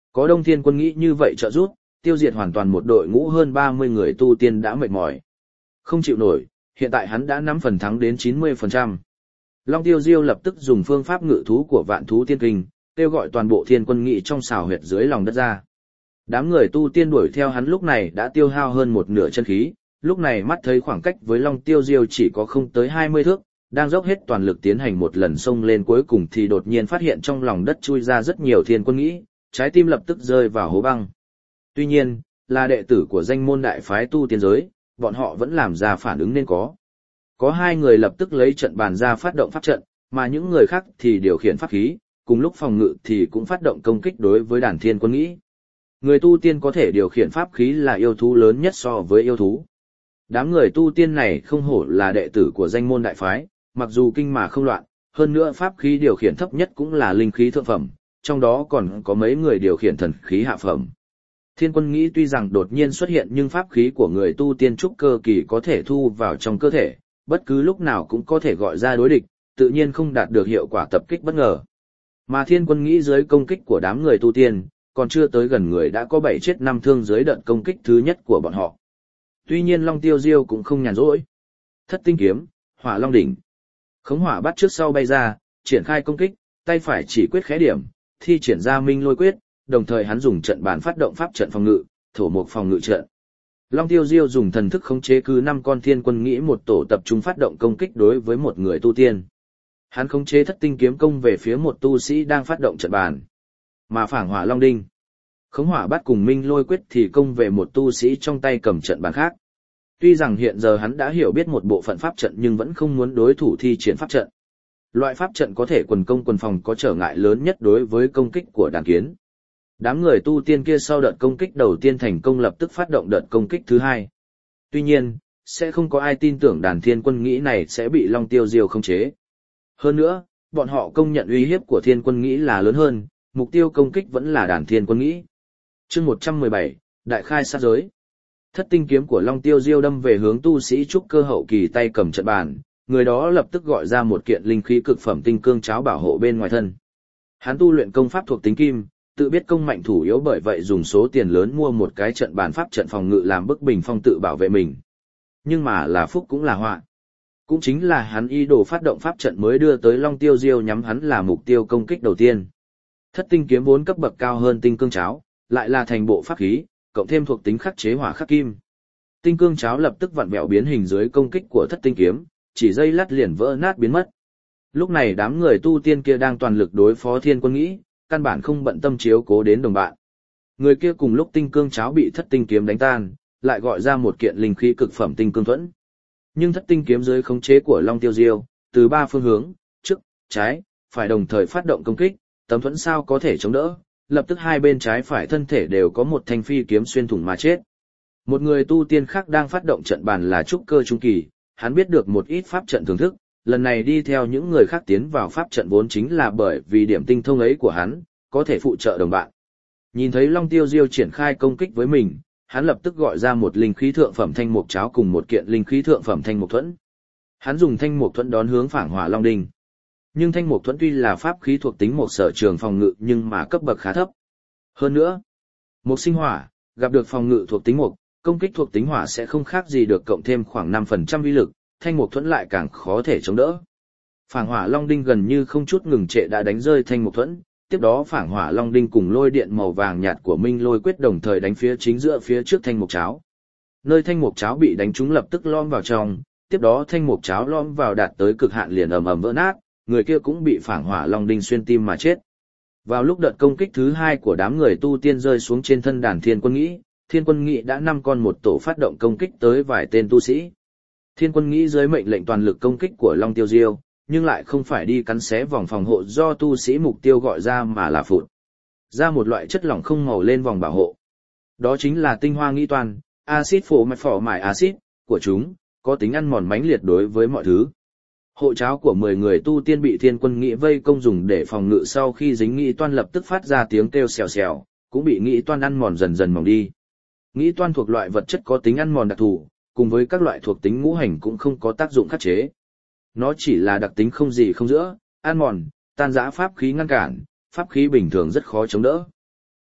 Có Đông Thiên Quân nghĩ như vậy trợ giúp, tiêu diệt hoàn toàn một đội ngũ hơn 30 người tu tiên đã mệt mỏi. Không chịu nổi, hiện tại hắn đã nắm phần thắng đến 90%. Long Tiêu Diêu lập tức dùng phương pháp ngự thú của Vạn Thú Tiên Kinh, kêu gọi toàn bộ Thiên Quân Nghị trong xào huyệt dưới lòng đất ra. Đám người tu tiên đuổi theo hắn lúc này đã tiêu hao hơn một nửa chân khí, lúc này mắt thấy khoảng cách với Long Tiêu Diêu chỉ có không tới 20 thước, đang dốc hết toàn lực tiến hành một lần xông lên cuối cùng thì đột nhiên phát hiện trong lòng đất chui ra rất nhiều Thiên Quân Nghị, trái tim lập tức rơi vào hố băng. Tuy nhiên, là đệ tử của danh môn đại phái tu tiên giới, bọn họ vẫn làm ra phản ứng nên có. Có 2 người lập tức lấy trận bàn ra phát động pháp trận, mà những người khác thì điều khiển pháp khí, cùng lúc phòng ngự thì cũng phát động công kích đối với đàn Thiên Quân Nghị. Người tu tiên có thể điều khiển pháp khí là yêu thú lớn nhất so với yêu thú. Đám người tu tiên này không hổ là đệ tử của danh môn đại phái, mặc dù kinh mà không loạn, hơn nữa pháp khí điều khiển thấp nhất cũng là linh khí thượng phẩm, trong đó còn có mấy người điều khiển thần khí hạ phẩm. Thiên Quân Nghị tuy rằng đột nhiên xuất hiện nhưng pháp khí của người tu tiên trúc cơ kỳ có thể thu vào trong cơ thể, bất cứ lúc nào cũng có thể gọi ra đối địch, tự nhiên không đạt được hiệu quả tập kích bất ngờ. Mà Thiên Quân Nghị dưới công kích của đám người tu tiên, còn chưa tới gần người đã có 7 chết 5 thương dưới đợt công kích thứ nhất của bọn họ. Tuy nhiên Long Tiêu Diêu cũng không nhàn rỗi. Thất tinh kiếm, Hỏa Long đỉnh. Khống hỏa bắt trước sau bay ra, triển khai công kích, tay phải chỉ quyết khẽ điểm, thi triển ra Minh Lôi quyết, đồng thời hắn dùng trận bàn phát động pháp trận phòng ngự, thổ mục phòng ngự trận. Long Tiêu Diêu dùng thần thức khống chế cứ 5 con Thiên Quân Nghị một tổ tập trung phát động công kích đối với một người tu tiên. Hắn khống chế thất tinh kiếm công về phía một tu sĩ đang phát động trận bàn. Mà phảng Hỏa Long đinh, khống hỏa bắt cùng Minh Lôi quyết thì công về một tu sĩ trong tay cầm trận bàn khác. Tuy rằng hiện giờ hắn đã hiểu biết một bộ phận pháp trận nhưng vẫn không muốn đối thủ thi triển pháp trận. Loại pháp trận có thể quần công quần phòng có trở ngại lớn nhất đối với công kích của đàn kiến. Đám người tu tiên kia sau đợt công kích đầu tiên thành công lập tức phát động đợt công kích thứ hai. Tuy nhiên, sẽ không có ai tin tưởng đàn Thiên Quân Nghị này sẽ bị Long Tiêu Diêu khống chế. Hơn nữa, bọn họ công nhận uy hiếp của Thiên Quân Nghị là lớn hơn, mục tiêu công kích vẫn là đàn Thiên Quân Nghị. Chương 117, Đại khai sát giới. Thất tinh kiếm của Long Tiêu Diêu đâm về hướng tu sĩ trúc cơ hậu kỳ tay cầm trận bàn, người đó lập tức gọi ra một kiện linh khí cực phẩm tinh cương cháo bảo hộ bên ngoài thân. Hắn tu luyện công pháp thuộc tính kim, tự biết công mạnh thủ yếu bởi vậy dùng số tiền lớn mua một cái trận bàn pháp trận phòng ngự làm bức bình phong tự bảo vệ mình. Nhưng mà là phúc cũng là họa. Cũng chính là hắn ý đồ phát động pháp trận mới đưa tới Long Tiêu Diêu nhắm hắn là mục tiêu công kích đầu tiên. Thất tinh kiếm vốn cấp bậc cao hơn tinh cương cháo, lại là thành bộ pháp khí, cộng thêm thuộc tính khắc chế hỏa khắc kim. Tinh cương cháo lập tức vặn vẹo biến hình dưới công kích của thất tinh kiếm, chỉ giây lát liền vỡ nát biến mất. Lúc này đám người tu tiên kia đang toàn lực đối phó Thiên Quân Nghị, căn bản không bận tâm chiếu cố đến đồng bạn. Người kia cùng lúc tinh cương cháo bị thất tinh kiếm đánh tan, lại gọi ra một kiện linh khí cực phẩm tinh cương thuẫn. Nhưng thất tinh kiếm dưới khống chế của Long Tiêu Diêu, từ 3 phương hướng, trước, trái, phải đồng thời phát động công kích, tấm thuẫn sao có thể chống đỡ, lập tức hai bên trái phải thân thể đều có một thanh phi kiếm xuyên thủng mà chết. Một người tu tiên khác đang phát động trận bàn là trúc cơ trung kỳ, hắn biết được một ít pháp trận thưởng thức, lần này đi theo những người khác tiến vào pháp trận vốn chính là bởi vì điểm tinh thông ấy của hắn, có thể phụ trợ đồng bạn. Nhìn thấy Long Tiêu Diêu triển khai công kích với mình, hắn lập tức gọi ra một linh khí thượng phẩm thanh mục cháo cùng một kiện linh khí thượng phẩm thanh mục thuẫn. Hắn dùng thanh mục thuẫn đón hướng phảng Hỏa Long đinh. Nhưng thanh mục thuẫn tuy là pháp khí thuộc tính một sở trường phòng ngự nhưng mà cấp bậc khá thấp. Hơn nữa, mục sinh hỏa, gặp được phòng ngự thuộc tính mục, công kích thuộc tính hỏa sẽ không khác gì được cộng thêm khoảng 5% uy lực, thanh mục thuẫn lại càng khó thể chống đỡ. Phảng Hỏa Long đinh gần như không chút ngừng trệ đã đánh rơi thanh mục thuẫn, tiếp đó Phảng Hỏa Long đinh cùng lôi điện màu vàng nhạt của Minh Lôi quyết đồng thời đánh phía chính giữa phía trước thanh mục cháo. Nơi thanh mục cháo bị đánh trúng lập tức lom vào trong, tiếp đó thanh mục cháo lom vào đạt tới cực hạn liền ầm ầm vỡ nát, người kia cũng bị Phảng Hỏa Long đinh xuyên tim mà chết. Vào lúc đợt công kích thứ 2 của đám người tu tiên rơi xuống trên thân đàn Thiên Quân Nghị, Thiên Quân Nghị đã 5 con một tổ phát động công kích tới vài tên tu sĩ. Thiên Quân Nghị dưới mệnh lệnh toàn lực công kích của Long Tiêu Diêu, nhưng lại không phải đi cắn xé vòng phòng hộ do tu sĩ mục tiêu gọi ra mà là phụt ra một loại chất lỏng không màu lên vòng bảo hộ. Đó chính là tinh hoa nghĩ toàn, axit phổ mại axit của chúng, có tính ăn mòn mãnh liệt đối với mọi thứ. Hộ cháo của 10 người tu tiên bị Thiên Quân Nghị vây công dùng để phòng ngự sau khi dính nghĩ toan lập tức phát ra tiếng kêu xèo xèo, cũng bị nghĩ toan ăn mòn dần dần mỏng đi. Nghĩ toan thuộc loại vật chất có tính ăn mòn đặc thù, cùng với các loại thuộc tính ngũ hành cũng không có tác dụng khắc chế. Nó chỉ là đặc tính không gì không giữa, ăn mòn, tan rã pháp khí ngăn cản, pháp khí bình thường rất khó chống đỡ.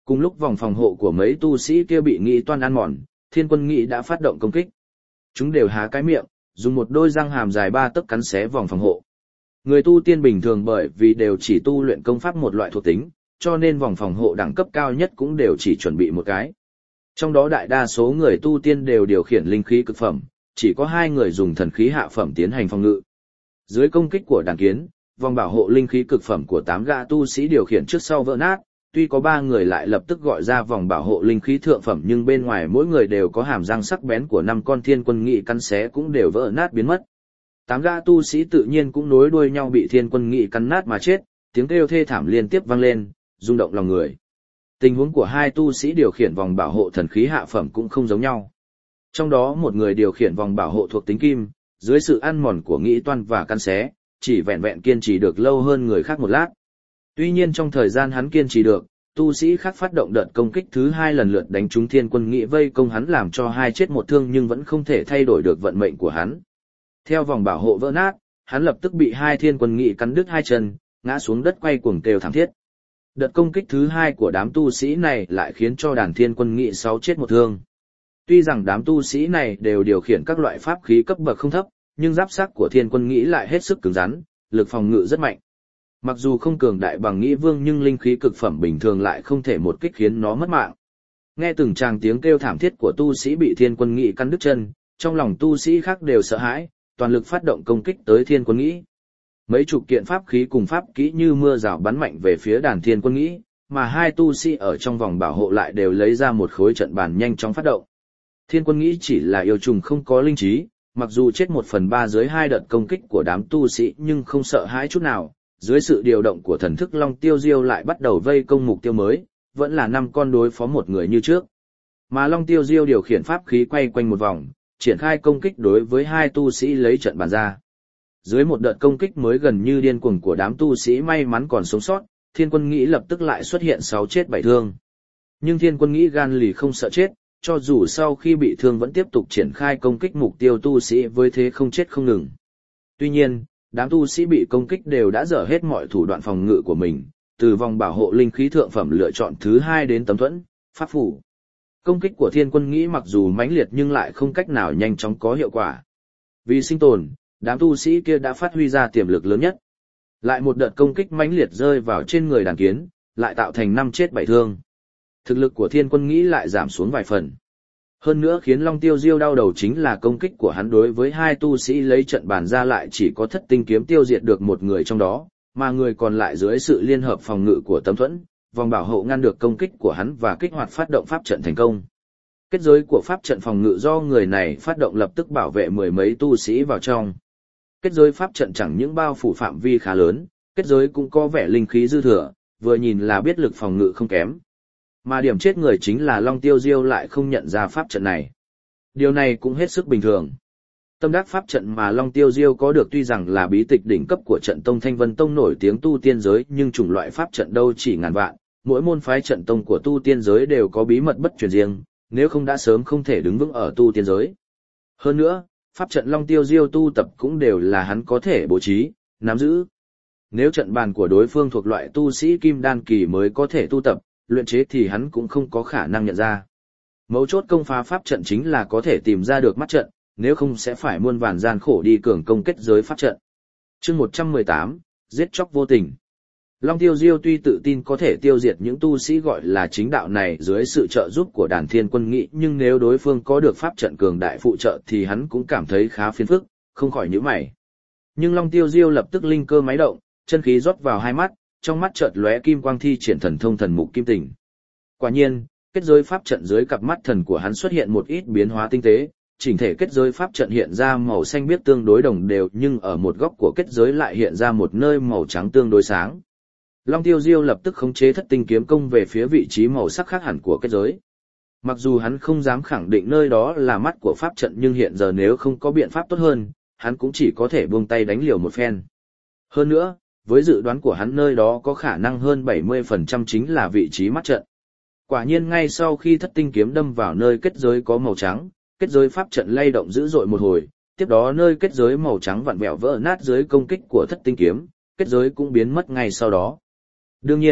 Cùng lúc vòng phòng hộ của mấy tu sĩ kia bị Nghĩ Toan ăn mòn, Thiên Quân Nghĩ đã phát động công kích. Chúng đều há cái miệng, dùng một đôi răng hàm dài 3 tấc cắn xé vòng phòng hộ. Người tu tiên bình thường bởi vì đều chỉ tu luyện công pháp một loại thuộc tính, cho nên vòng phòng hộ đẳng cấp cao nhất cũng đều chỉ chuẩn bị một cái. Trong đó đại đa số người tu tiên đều điều khiển linh khí cực phẩm, chỉ có 2 người dùng thần khí hạ phẩm tiến hành phòng ngự. Dưới công kích của đàn kiến, vòng bảo hộ linh khí cực phẩm của 8 gã tu sĩ điều khiển trước sau vỡ nát, tuy có 3 người lại lập tức gọi ra vòng bảo hộ linh khí thượng phẩm nhưng bên ngoài mỗi người đều có hàm răng sắc bén của 5 con Thiên Quân Nghị cắn xé cũng đều vỡ nát biến mất. 8 gã tu sĩ tự nhiên cũng nối đuôi nhau bị Thiên Quân Nghị cắn nát mà chết, tiếng kêu thê thảm liên tiếp vang lên, rung động lòng người. Tình huống của 2 tu sĩ điều khiển vòng bảo hộ thần khí hạ phẩm cũng không giống nhau. Trong đó một người điều khiển vòng bảo hộ thuộc tính kim, dưới sự ăn mòn của Nghĩ Toan và cắn xé, chỉ vẹn vẹn kiên trì được lâu hơn người khác một lát. Tuy nhiên trong thời gian hắn kiên trì được, tu sĩ khác phát động đợt công kích thứ 2 lần lượt đánh trúng Thiên Quân Nghị vây công hắn làm cho 2 chết 1 thương nhưng vẫn không thể thay đổi được vận mệnh của hắn. Theo vòng bảo hộ vỡ nát, hắn lập tức bị 2 Thiên Quân Nghị cắn đứt 2 chân, ngã xuống đất quay cuồng kêu thảm thiết. Đợt công kích thứ 2 của đám tu sĩ này lại khiến cho đàn Thiên Quân Nghị 6 chết 1 thương. Tuy rằng đám tu sĩ này đều điều khiển các loại pháp khí cấp bậc không thấp, nhưng giáp sắc của Thiên Quân Nghị lại hết sức cứng rắn, lực phòng ngự rất mạnh. Mặc dù không cường đại bằng Nghĩ Vương nhưng linh khí cực phẩm bình thường lại không thể một kích khiến nó mất mạng. Nghe từng tràng tiếng kêu thảm thiết của tu sĩ bị Thiên Quân Nghị cắn đứt chân, trong lòng tu sĩ khác đều sợ hãi, toàn lực phát động công kích tới Thiên Quân Nghị. Mấy chục kiện pháp khí cùng pháp kỹ như mưa rào bắn mạnh về phía đàn Thiên Quân Nghị, mà 2 tu sĩ ở trong vòng bảo hộ lại đều lấy ra một khối trận bàn nhanh chóng phát động. Thiên Quân Nghị chỉ là yêu trùng không có linh trí, mặc dù chết 1/3 dưới 2 đợt công kích của đám tu sĩ nhưng không sợ hãi chút nào. Dưới sự điều động của thần thức Long Tiêu Diêu lại bắt đầu vây công mục tiêu mới, vẫn là 5 con đối phó một người như trước. Mà Long Tiêu Diêu điều khiển pháp khí quay quanh một vòng, triển khai công kích đối với 2 tu sĩ lấy trận bàn ra. Dưới một đợt công kích mới gần như điên cuồng của đám tu sĩ may mắn còn sống sót, Thiên Quân Nghị lập tức lại xuất hiện 6 chết 7 thương. Nhưng Thiên Quân Nghị gan lì không sợ chết, cho dù sau khi bị thương vẫn tiếp tục triển khai công kích mục tiêu tu sĩ với thế không chết không ngừng. Tuy nhiên, đám tu sĩ bị công kích đều đã dở hết mọi thủ đoạn phòng ngự của mình, từ vòng bảo hộ linh khí thượng phẩm lựa chọn thứ 2 đến tấm thuẫn, pháp phủ. Công kích của Thiên Quân Nghị mặc dù mãnh liệt nhưng lại không cách nào nhanh chóng có hiệu quả. Vì sinh tồn, đám tu sĩ kia đã phát huy ra tiềm lực lớn nhất. Lại một đợt công kích mãnh liệt rơi vào trên người đàn kiến, lại tạo thành 5 chết 7 thương. Thực lực của Thiên Quân Nghị lại giảm xuống vài phần. Hơn nữa khiến Long Tiêu Diêu đau đầu chính là công kích của hắn đối với 2 tu sĩ lấy trận bàn ra lại chỉ có Thất Tinh kiếm tiêu diệt được một người trong đó, mà người còn lại dưới sự liên hợp phòng ngự của tấm thuẫn, vòng bảo hộ ngăn được công kích của hắn và kích hoạt phát động pháp trận thành công. Kết giới của pháp trận phòng ngự do người này phát động lập tức bảo vệ 10 mấy tu sĩ vào trong. Kết giới pháp trận chẳng những bao phủ phạm vi khá lớn, kết giới cũng có vẻ linh khí dư thừa, vừa nhìn là biết lực phòng ngự không kém. Mà điểm chết người chính là Long Tiêu Diêu lại không nhận ra pháp trận này. Điều này cũng hết sức bình thường. Tâm đắc pháp trận mà Long Tiêu Diêu có được tuy rằng là bí tịch đỉnh cấp của trận tông Thanh Vân Tông nổi tiếng tu tiên giới nhưng chủng loại pháp trận đâu chỉ ngàn vạn, mỗi môn phái trận tông của tu tiên giới đều có bí mật bất truyền riêng, nếu không đã sớm không thể đứng vững ở tu tiên giới. Hơn nữa, pháp trận Long Tiêu Diêu tu tập cũng đều là hắn có thể bố trí, nắm giữ. Nếu trận bàn của đối phương thuộc loại tu sĩ kim đan kỳ mới có thể tu tập, luyện chế thì hắn cũng không có khả năng nhận ra. Mấu chốt công phá pháp trận chính là có thể tìm ra được mắt trận, nếu không sẽ phải muôn vàn gian khổ đi cường công kết giới pháp trận. Chương 118, giết chóc vô tình. Long Tiêu Diêu tuy tự tin có thể tiêu diệt những tu sĩ gọi là chính đạo này dưới sự trợ giúp của đàn Thiên Quân Nghị, nhưng nếu đối phương có được pháp trận cường đại phụ trợ thì hắn cũng cảm thấy khá phiền phức, không khỏi nhíu mày. Nhưng Long Tiêu Diêu lập tức linh cơ máy động, chân khí rót vào 2 mắt, trong mắt chợt lóe kim quang thi triển thần thông thần mục kim tình. Quả nhiên, kết giới pháp trận dưới cặp mắt thần của hắn xuất hiện một ít biến hóa tinh tế, chỉnh thể kết giới pháp trận hiện ra màu xanh biếc tương đối đồng đều nhưng ở một góc của kết giới lại hiện ra một nơi màu trắng tương đối sáng. Long Tiêu Diêu lập tức khống chế Thất Tinh kiếm công về phía vị trí màu sắc khác hẳn của kết giới. Mặc dù hắn không dám khẳng định nơi đó là mắt của pháp trận nhưng hiện giờ nếu không có biện pháp tốt hơn, hắn cũng chỉ có thể buông tay đánh liều một phen. Hơn nữa, với dự đoán của hắn nơi đó có khả năng hơn 70% chính là vị trí mắt trận. Quả nhiên ngay sau khi Thất Tinh kiếm đâm vào nơi kết giới có màu trắng, kết giới pháp trận lay động dữ dội một hồi, tiếp đó nơi kết giới màu trắng vặn vẹo vỡ nát dưới công kích của Thất Tinh kiếm, kết giới cũng biến mất ngay sau đó. Đương nhiên,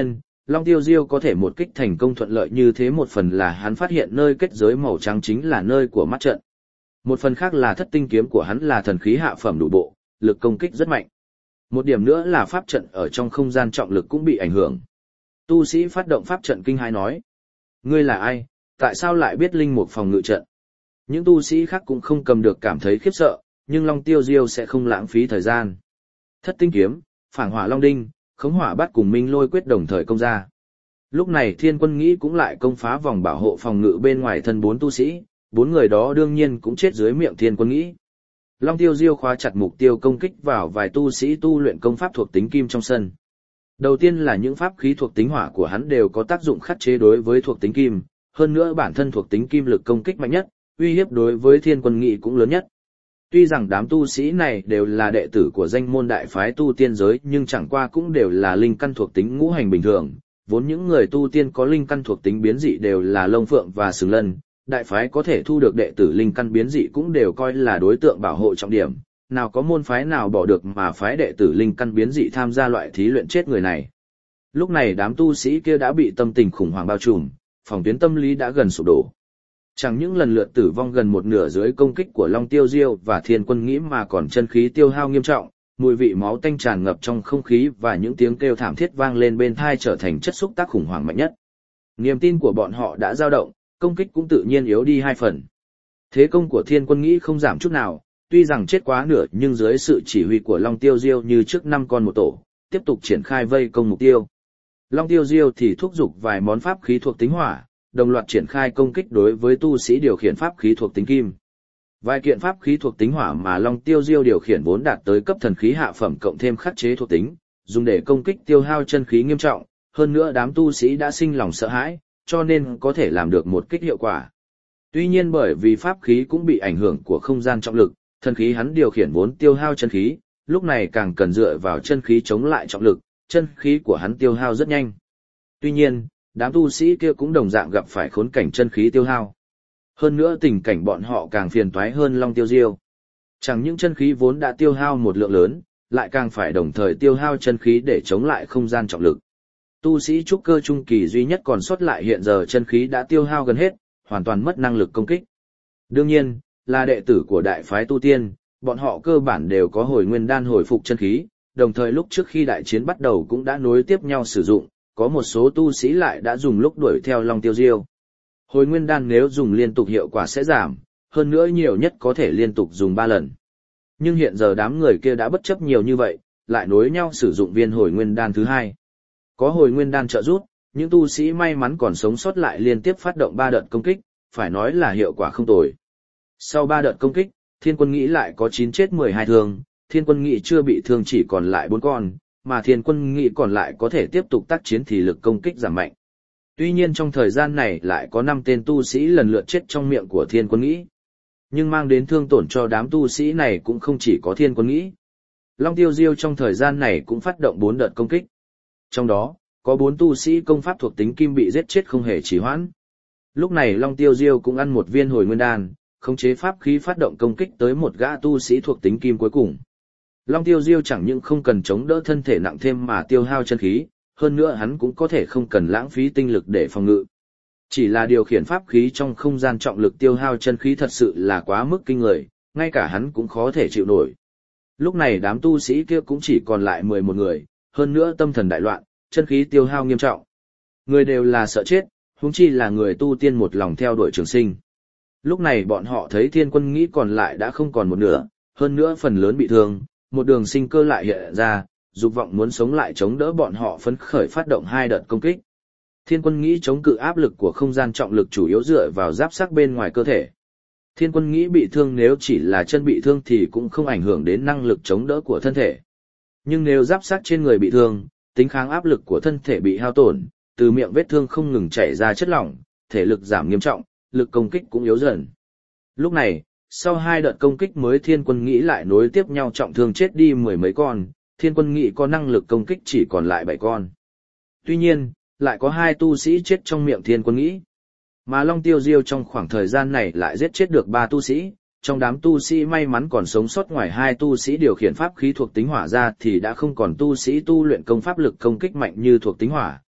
Long Tiêu Diêu có thể một kích thành công thuận lợi như thế, một phần là hắn phát hiện nơi kết giới màu trắng chính là nơi của mắt trận. Một phần khác là thất tinh kiếm của hắn là thần khí hạ phẩm đủ bộ, lực công kích rất mạnh. Một điểm nữa là pháp trận ở trong không gian trọng lực cũng bị ảnh hưởng. Tu sĩ phát động pháp trận kinh hãi nói: ngươi là ai, tại sao lại biết linh mục phòng ngự trận? Những tu sĩ khác cũng không cầm được cảm thấy khiếp sợ, nhưng Long Tiêu Diêu sẽ không lãng phí thời gian. Thất tinh kiếm, phảng hỏa long đinh, khống hỏa bát cùng minh lôi quyết đồng thời công ra. Lúc này Thiên Quân Nghĩ cũng lại công phá vòng bảo hộ phòng ngự bên ngoài thân 4 tu sĩ, 4 người đó đương nhiên cũng chết dưới miệng Thiên Quân Nghĩ. Long Tiêu Diêu khóa chặt mục tiêu công kích vào vài tu sĩ tu luyện công pháp thuộc tính kim trong sân. Đầu tiên là những pháp khí thuộc tính hỏa của hắn đều có tác dụng khắc chế đối với thuộc tính kim, hơn nữa bản thân thuộc tính kim lực công kích mạnh nhất, uy hiếp đối với Thiên Quân Nghĩ cũng lớn nhất. Tuy rằng đám tu sĩ này đều là đệ tử của danh môn đại phái tu tiên giới, nhưng chẳng qua cũng đều là linh căn thuộc tính ngũ hành bình thường, vốn những người tu tiên có linh căn thuộc tính biến dị đều là Long Phượng và Sừng Lân, đại phái có thể thu được đệ tử linh căn biến dị cũng đều coi là đối tượng bảo hộ trọng điểm, nào có môn phái nào bỏ được mà phái đệ tử linh căn biến dị tham gia loại thí luyện chết người này. Lúc này đám tu sĩ kia đã bị tâm tình khủng hoảng bao trùm, phòng tuyến tâm lý đã gần sụp đổ. Chẳng những lần lượt tử vong gần một nửa dưới công kích của Long Tiêu Diêu và Thiên Quân Nghĩ mà còn chân khí tiêu hao nghiêm trọng, mùi vị máu tanh tràn ngập trong không khí và những tiếng kêu thảm thiết vang lên bên tai trở thành chất xúc tác khủng hoảng mạnh nhất. Niềm tin của bọn họ đã dao động, công kích cũng tự nhiên yếu đi 2 phần. Thế công của Thiên Quân Nghĩ không giảm chút nào, tuy rằng chết quá nửa nhưng dưới sự chỉ huy của Long Tiêu Diêu như trước 5 con một tổ, tiếp tục triển khai vây công mục tiêu. Long Tiêu Diêu thì thúc giục vài món pháp khí thuộc tính hỏa, đồng loạt triển khai công kích đối với tu sĩ điều khiển pháp khí thuộc tính kim. Vài kiện pháp khí thuộc tính hỏa mà Long Tiêu Diêu điều khiển vốn đạt tới cấp thần khí hạ phẩm cộng thêm khắc chế thuộc tính, dùng để công kích tiêu hao chân khí nghiêm trọng, hơn nữa đám tu sĩ đã sinh lòng sợ hãi, cho nên có thể làm được một kích hiệu quả. Tuy nhiên bởi vì pháp khí cũng bị ảnh hưởng của không gian trọng lực, thần khí hắn điều khiển vốn tiêu hao chân khí, lúc này càng cần dựa vào chân khí chống lại trọng lực, chân khí của hắn tiêu hao rất nhanh. Tuy nhiên, đám tu sĩ kia cũng đồng dạng gặp phải khốn cảnh chân khí tiêu hao. Hơn nữa tình cảnh bọn họ càng phiền toái hơn Long Tiêu Diêu. Chẳng những chân khí vốn đã tiêu hao một lượng lớn, lại càng phải đồng thời tiêu hao chân khí để chống lại không gian trọng lực. Tu sĩ trúc cơ trung kỳ duy nhất còn sót lại hiện giờ chân khí đã tiêu hao gần hết, hoàn toàn mất năng lực công kích. Đương nhiên, là đệ tử của đại phái tu tiên, bọn họ cơ bản đều có hồi nguyên đan hồi phục chân khí, đồng thời lúc trước khi đại chiến bắt đầu cũng đã nối tiếp nhau sử dụng, có một số tu sĩ lại đã dùng lúc đuổi theo Long Tiêu Diêu. Hồi nguyên đan nếu dùng liên tục hiệu quả sẽ giảm, hơn nữa nhiều nhất có thể liên tục dùng 3 lần. Nhưng hiện giờ đám người kia đã bất chấp nhiều như vậy, lại nối nhau sử dụng viên hồi nguyên đan thứ 2. Có hồi nguyên đan trợ giúp, những tu sĩ may mắn còn sống sót lại liên tiếp phát động 3 đợt công kích, phải nói là hiệu quả không tồi. Sau 3 đợt công kích, Thiên Quân Nghĩ lại có 9 chết 12 thương, Thiên Quân Nghĩ chưa bị thương chỉ còn lại 4 con, mà Thiên Quân Nghĩ còn lại có thể tiếp tục tác chiến thì lực công kích giảm mạnh. Tuy nhiên trong thời gian này lại có 5 tên tu sĩ lần lượt chết trong miệng của Thiên Quân Nghĩ. Nhưng mang đến thương tổn cho đám tu sĩ này cũng không chỉ có Thiên Quân Nghĩ. Long Tiêu Diêu trong thời gian này cũng phát động 4 đợt công kích. Trong đó, có 4 tu sĩ công pháp thuộc tính kim bị giết chết không hề trì hoãn. Lúc này Long Tiêu Diêu cũng ăn một viên hồi nguyên đan, khống chế pháp khí phát động công kích tới một gã tu sĩ thuộc tính kim cuối cùng. Long Tiêu Diêu chẳng những không cần chống đỡ thân thể nặng thêm mà tiêu hao chân khí, hơn nữa hắn cũng có thể không cần lãng phí tinh lực để phòng ngự. Chỉ là điều khiển pháp khí trong không gian trọng lực tiêu hao chân khí thật sự là quá mức kinh người, ngay cả hắn cũng khó thể chịu nổi. Lúc này đám tu sĩ kia cũng chỉ còn lại 11 người, hơn nữa tâm thần đại loạn, chân khí tiêu hao nghiêm trọng. Người đều là sợ chết, huống chi là người tu tiên một lòng theo đuổi trường sinh. Lúc này bọn họ thấy Thiên Quân Nghĩ còn lại đã không còn một nửa, hơn nữa phần lớn bị thương, một đường sinh cơ lại hiện ra, dục vọng muốn sống lại chống đỡ bọn họ phấn khởi phát động 2 đợt công kích. Thiên Quân Nghĩ chống cự áp lực của không gian trọng lực chủ yếu dựa vào giáp sắc bên ngoài cơ thể. Thiên Quân Nghĩ bị thương nếu chỉ là chân bị thương thì cũng không ảnh hưởng đến năng lực chống đỡ của thân thể. Nhưng nếu giáp sắc trên người bị thương, tính kháng áp lực của thân thể bị hao tổn, từ miệng vết thương không ngừng chảy ra chất lỏng, thể lực giảm nghiêm trọng, lực công kích cũng yếu dần. Lúc này, sau 2 đợt công kích mới Thiên Quân Nghĩ lại nối tiếp nhau trọng thương chết đi 10 mấy con, Thiên Quân Nghĩ có năng lực công kích chỉ còn lại 7 con. Tuy nhiên, lại có 2 tu sĩ chết trong miệng Thiên Quân Nghĩ. Mà Long Tiêu Diêu trong khoảng thời gian này lại giết chết được 3 tu sĩ, trong đám tu sĩ may mắn còn sống sót ngoài 2 tu sĩ điều khiển pháp khí thuộc tính hỏa ra thì đã không còn tu sĩ tu luyện công pháp lực công kích mạnh như thuộc tính hỏa,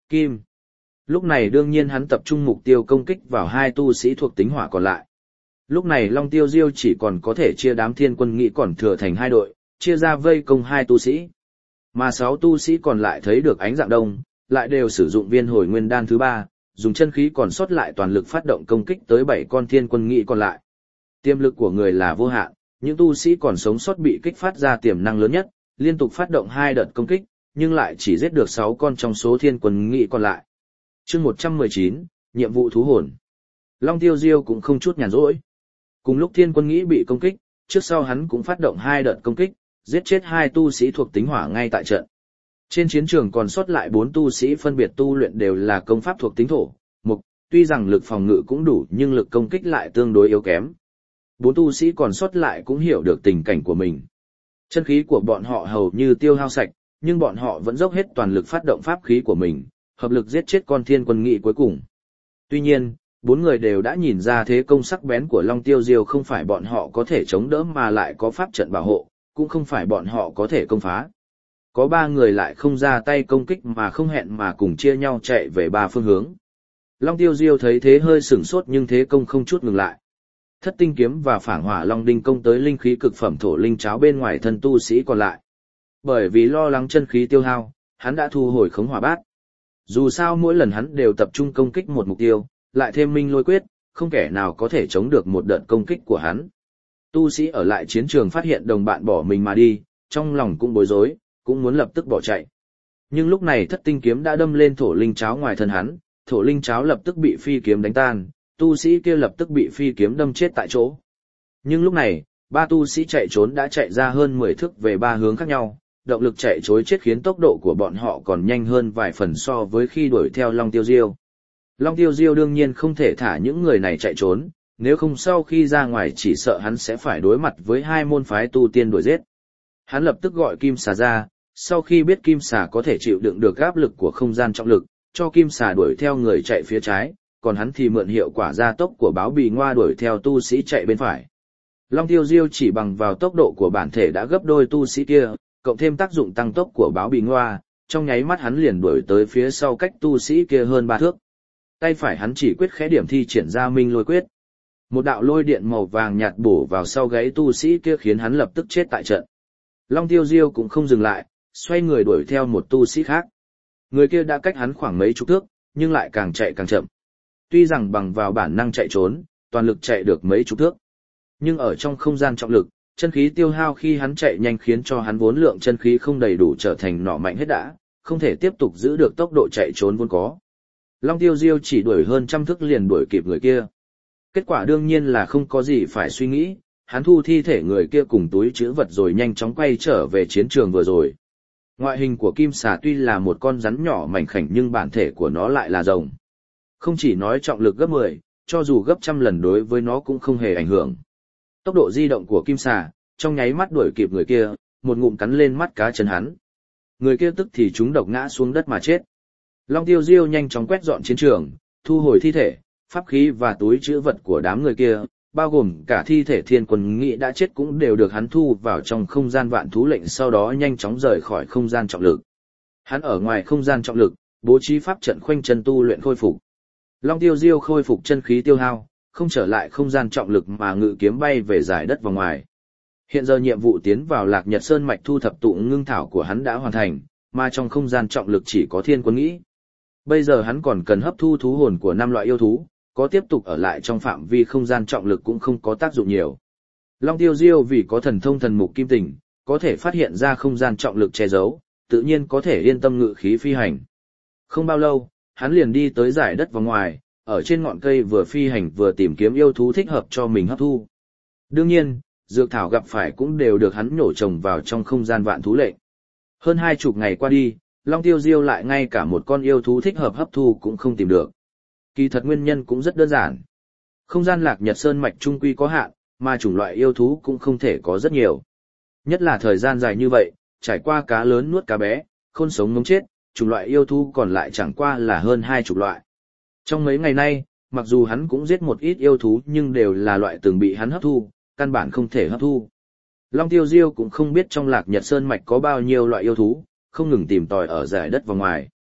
kim. Lúc này đương nhiên hắn tập trung mục tiêu công kích vào hai tu sĩ thuộc tính hỏa còn lại. Lúc này Long Tiêu Diêu chỉ còn có thể chia đám thiên quân nghĩ còn thừa thành hai đội, chia ra vây công hai tu sĩ. Mà 6 tu sĩ còn lại thấy được ánh dạng đông, lại đều sử dụng viên hồi nguyên đan thứ 3, dùng chân khí còn sót lại toàn lực phát động công kích tới 7 con thiên quân nghĩ còn lại. Tiềm lực của người là vô hạn, những tu sĩ còn sống sót bị kích phát ra tiềm năng lớn nhất, liên tục phát động 2 đợt công kích, nhưng lại chỉ giết được 6 con trong số thiên quân nghĩ còn lại. Chương 119, nhiệm vụ thú hồn. Long Tiêu Diêu cũng không chút nhàn rỗi. Cùng lúc thiên quân nghĩ bị công kích, trước sau hắn cũng phát động 2 đợt công kích, giết chết 2 tu sĩ thuộc tính hỏa ngay tại trận. Trên chiến trường còn sót lại 4 tu sĩ phân biệt tu luyện đều là công pháp thuộc tính thổ, mục, tuy rằng lực phòng ngự cũng đủ nhưng lực công kích lại tương đối yếu kém. 4 tu sĩ còn sót lại cũng hiểu được tình cảnh của mình. Chân khí của bọn họ hầu như tiêu hao sạch, nhưng bọn họ vẫn dốc hết toàn lực phát động pháp khí của mình, hợp lực giết chết con thiên quân nghị cuối cùng. Tuy nhiên, 4 người đều đã nhìn ra thế công sắc bén của Long Tiêu Diêu không phải bọn họ có thể chống đỡ mà lại có pháp trận bảo hộ, cũng không phải bọn họ có thể công phá. Có 3 người lại không ra tay công kích mà không hẹn mà cùng chia nhau chạy về 3 phương hướng. Long Tiêu Diêu thấy thế hơi sửng sốt nhưng thế công không chút ngừng lại. Thất tinh kiếm và phảng hỏa long đinh công tới linh khí cực phẩm thổ linh cháo bên ngoài thân tu sĩ còn lại. Bởi vì lo lắng chân khí tiêu hao, hắn đã thu hồi khống hỏa bát. Dù sao mỗi lần hắn đều tập trung công kích một mục tiêu, lại thêm minh lôi quyết, không kẻ nào có thể chống được một đợt công kích của hắn. Tu sĩ ở lại chiến trường phát hiện đồng bạn bỏ mình mà đi, trong lòng cũng bối rối, cũng muốn lập tức bỏ chạy. Nhưng lúc này thất tinh kiếm đã đâm lên thổ linh cháo ngoài thân hắn, thổ linh cháo lập tức bị phi kiếm đánh tan, tu sĩ kia lập tức bị phi kiếm đâm chết tại chỗ. Nhưng lúc này, 3 tu sĩ chạy trốn đã chạy ra hơn 10 thước về 3 hướng khác nhau, động lực chạy trối chết khiến tốc độ của bọn họ còn nhanh hơn vài phần so với khi đuổi theo Long Tiêu Diêu. Long Tiêu Diêu đương nhiên không thể thả những người này chạy trốn, nếu không sau khi ra ngoài chỉ sợ hắn sẽ phải đối mặt với 2 môn phái tu tiên đuổi giết. Hắn lập tức gọi Kim Xà ra, sau khi biết Kim Xà có thể chịu đựng được áp lực của không gian trọng lực, cho Kim Xà đuổi theo người chạy phía trái, còn hắn thì mượn hiệu quả gia tốc của báo bì ngoa đuổi theo tu sĩ chạy bên phải. Long Tiêu Diêu chỉ bằng vào tốc độ của bản thể đã gấp đôi tu sĩ kia, cộng thêm tác dụng tăng tốc của báo bì ngoa, trong nháy mắt hắn liền đuổi tới phía sau cách tu sĩ kia hơn 3 thước. Tay phải hắn chỉ quyết khẽ điểm thi triển ra minh lôi quyết. Một đạo lôi điện màu vàng nhạt bổ vào sau gáy tu sĩ kia khiến hắn lập tức chết tại trận. Long Tiêu Diêu cũng không dừng lại, xoay người đuổi theo một tu sĩ khác. Người kia đã cách hắn khoảng mấy chục thước, nhưng lại càng chạy càng chậm. Tuy rằng bằng vào bản năng chạy trốn, toàn lực chạy được mấy chục thước. Nhưng ở trong không gian trọng lực, chân khí tiêu hao khi hắn chạy nhanh khiến cho hắn vốn lượng chân khí không đầy đủ trở thành nọ mạnh hết đã, không thể tiếp tục giữ được tốc độ chạy trốn vốn có. Long Tiêu Diêu chỉ đuổi hơn trăm thước liền đuổi kịp người kia. Kết quả đương nhiên là không có gì phải suy nghĩ, hắn thu thi thể người kia cùng túi trữ vật rồi nhanh chóng quay trở về chiến trường vừa rồi. Ngoại hình của kim xà tuy là một con rắn nhỏ mảnh khảnh nhưng bản thể của nó lại là rồng. Không chỉ nói trọng lực gấp 10, cho dù gấp trăm lần đối với nó cũng không hề ảnh hưởng. Tốc độ di động của kim xà, trong nháy mắt đuổi kịp người kia, một ngụm cắn lên mắt cá chân hắn. Người kia tức thì trúng độc ngã xuống đất mà chết. Long Tiêu Diêu nhanh chóng quét dọn chiến trường, thu hồi thi thể, pháp khí và túi trữ vật của đám người kia, bao gồm cả thi thể thiên quân nghị đã chết cũng đều được hắn thu vào trong không gian vạn thú lệnh, sau đó nhanh chóng rời khỏi không gian trọng lực. Hắn ở ngoài không gian trọng lực, bố trí pháp trận khoanh chân tu luyện khôi phục. Long Tiêu Diêu khôi phục chân khí tiêu hao, không trở lại không gian trọng lực mà ngự kiếm bay về giải đất vào ngoài. Hiện giờ nhiệm vụ tiến vào Lạc Nhật Sơn mạch thu thập tụ ngưng thảo của hắn đã hoàn thành, mà trong không gian trọng lực chỉ có thiên quân nghĩ. Bây giờ hắn còn cần hấp thu thú hồn của 5 loại yêu thú, có tiếp tục ở lại trong phạm vi không gian trọng lực cũng không có tác dụng nhiều. Long Tiêu Diêu vì có thần thông thần mục kim tình, có thể phát hiện ra không gian trọng lực che giấu, tự nhiên có thể yên tâm ngự khí phi hành. Không bao lâu, hắn liền đi tới giải đất vào ngoài, ở trên ngọn cây vừa phi hành vừa tìm kiếm yêu thú thích hợp cho mình hấp thu. Đương nhiên, dược thảo gặp phải cũng đều được hắn nhổ trồng vào trong không gian vạn thú lệnh. Hơn 20 ngày qua đi, Long Tiêu Diêu lại ngay cả một con yêu thú thích hợp hấp thu cũng không tìm được. Kỳ thật nguyên nhân cũng rất đơn giản. Không gian Lạc Nhật Sơn mạch trung quy có hạn, mà chủng loại yêu thú cũng không thể có rất nhiều. Nhất là thời gian dài như vậy, trải qua cá lớn nuốt cá bé, khôn sống ngống chết, chủng loại yêu thú còn lại chẳng qua là hơn 20 loại. Trong mấy ngày nay, mặc dù hắn cũng giết một ít yêu thú nhưng đều là loại từng bị hắn hấp thu, căn bản không thể hấp thu. Long Tiêu Diêu cũng không biết trong Lạc Nhật Sơn mạch có bao nhiêu loại yêu thú, không ngừng tìm tòi ở giải đất và ngoài.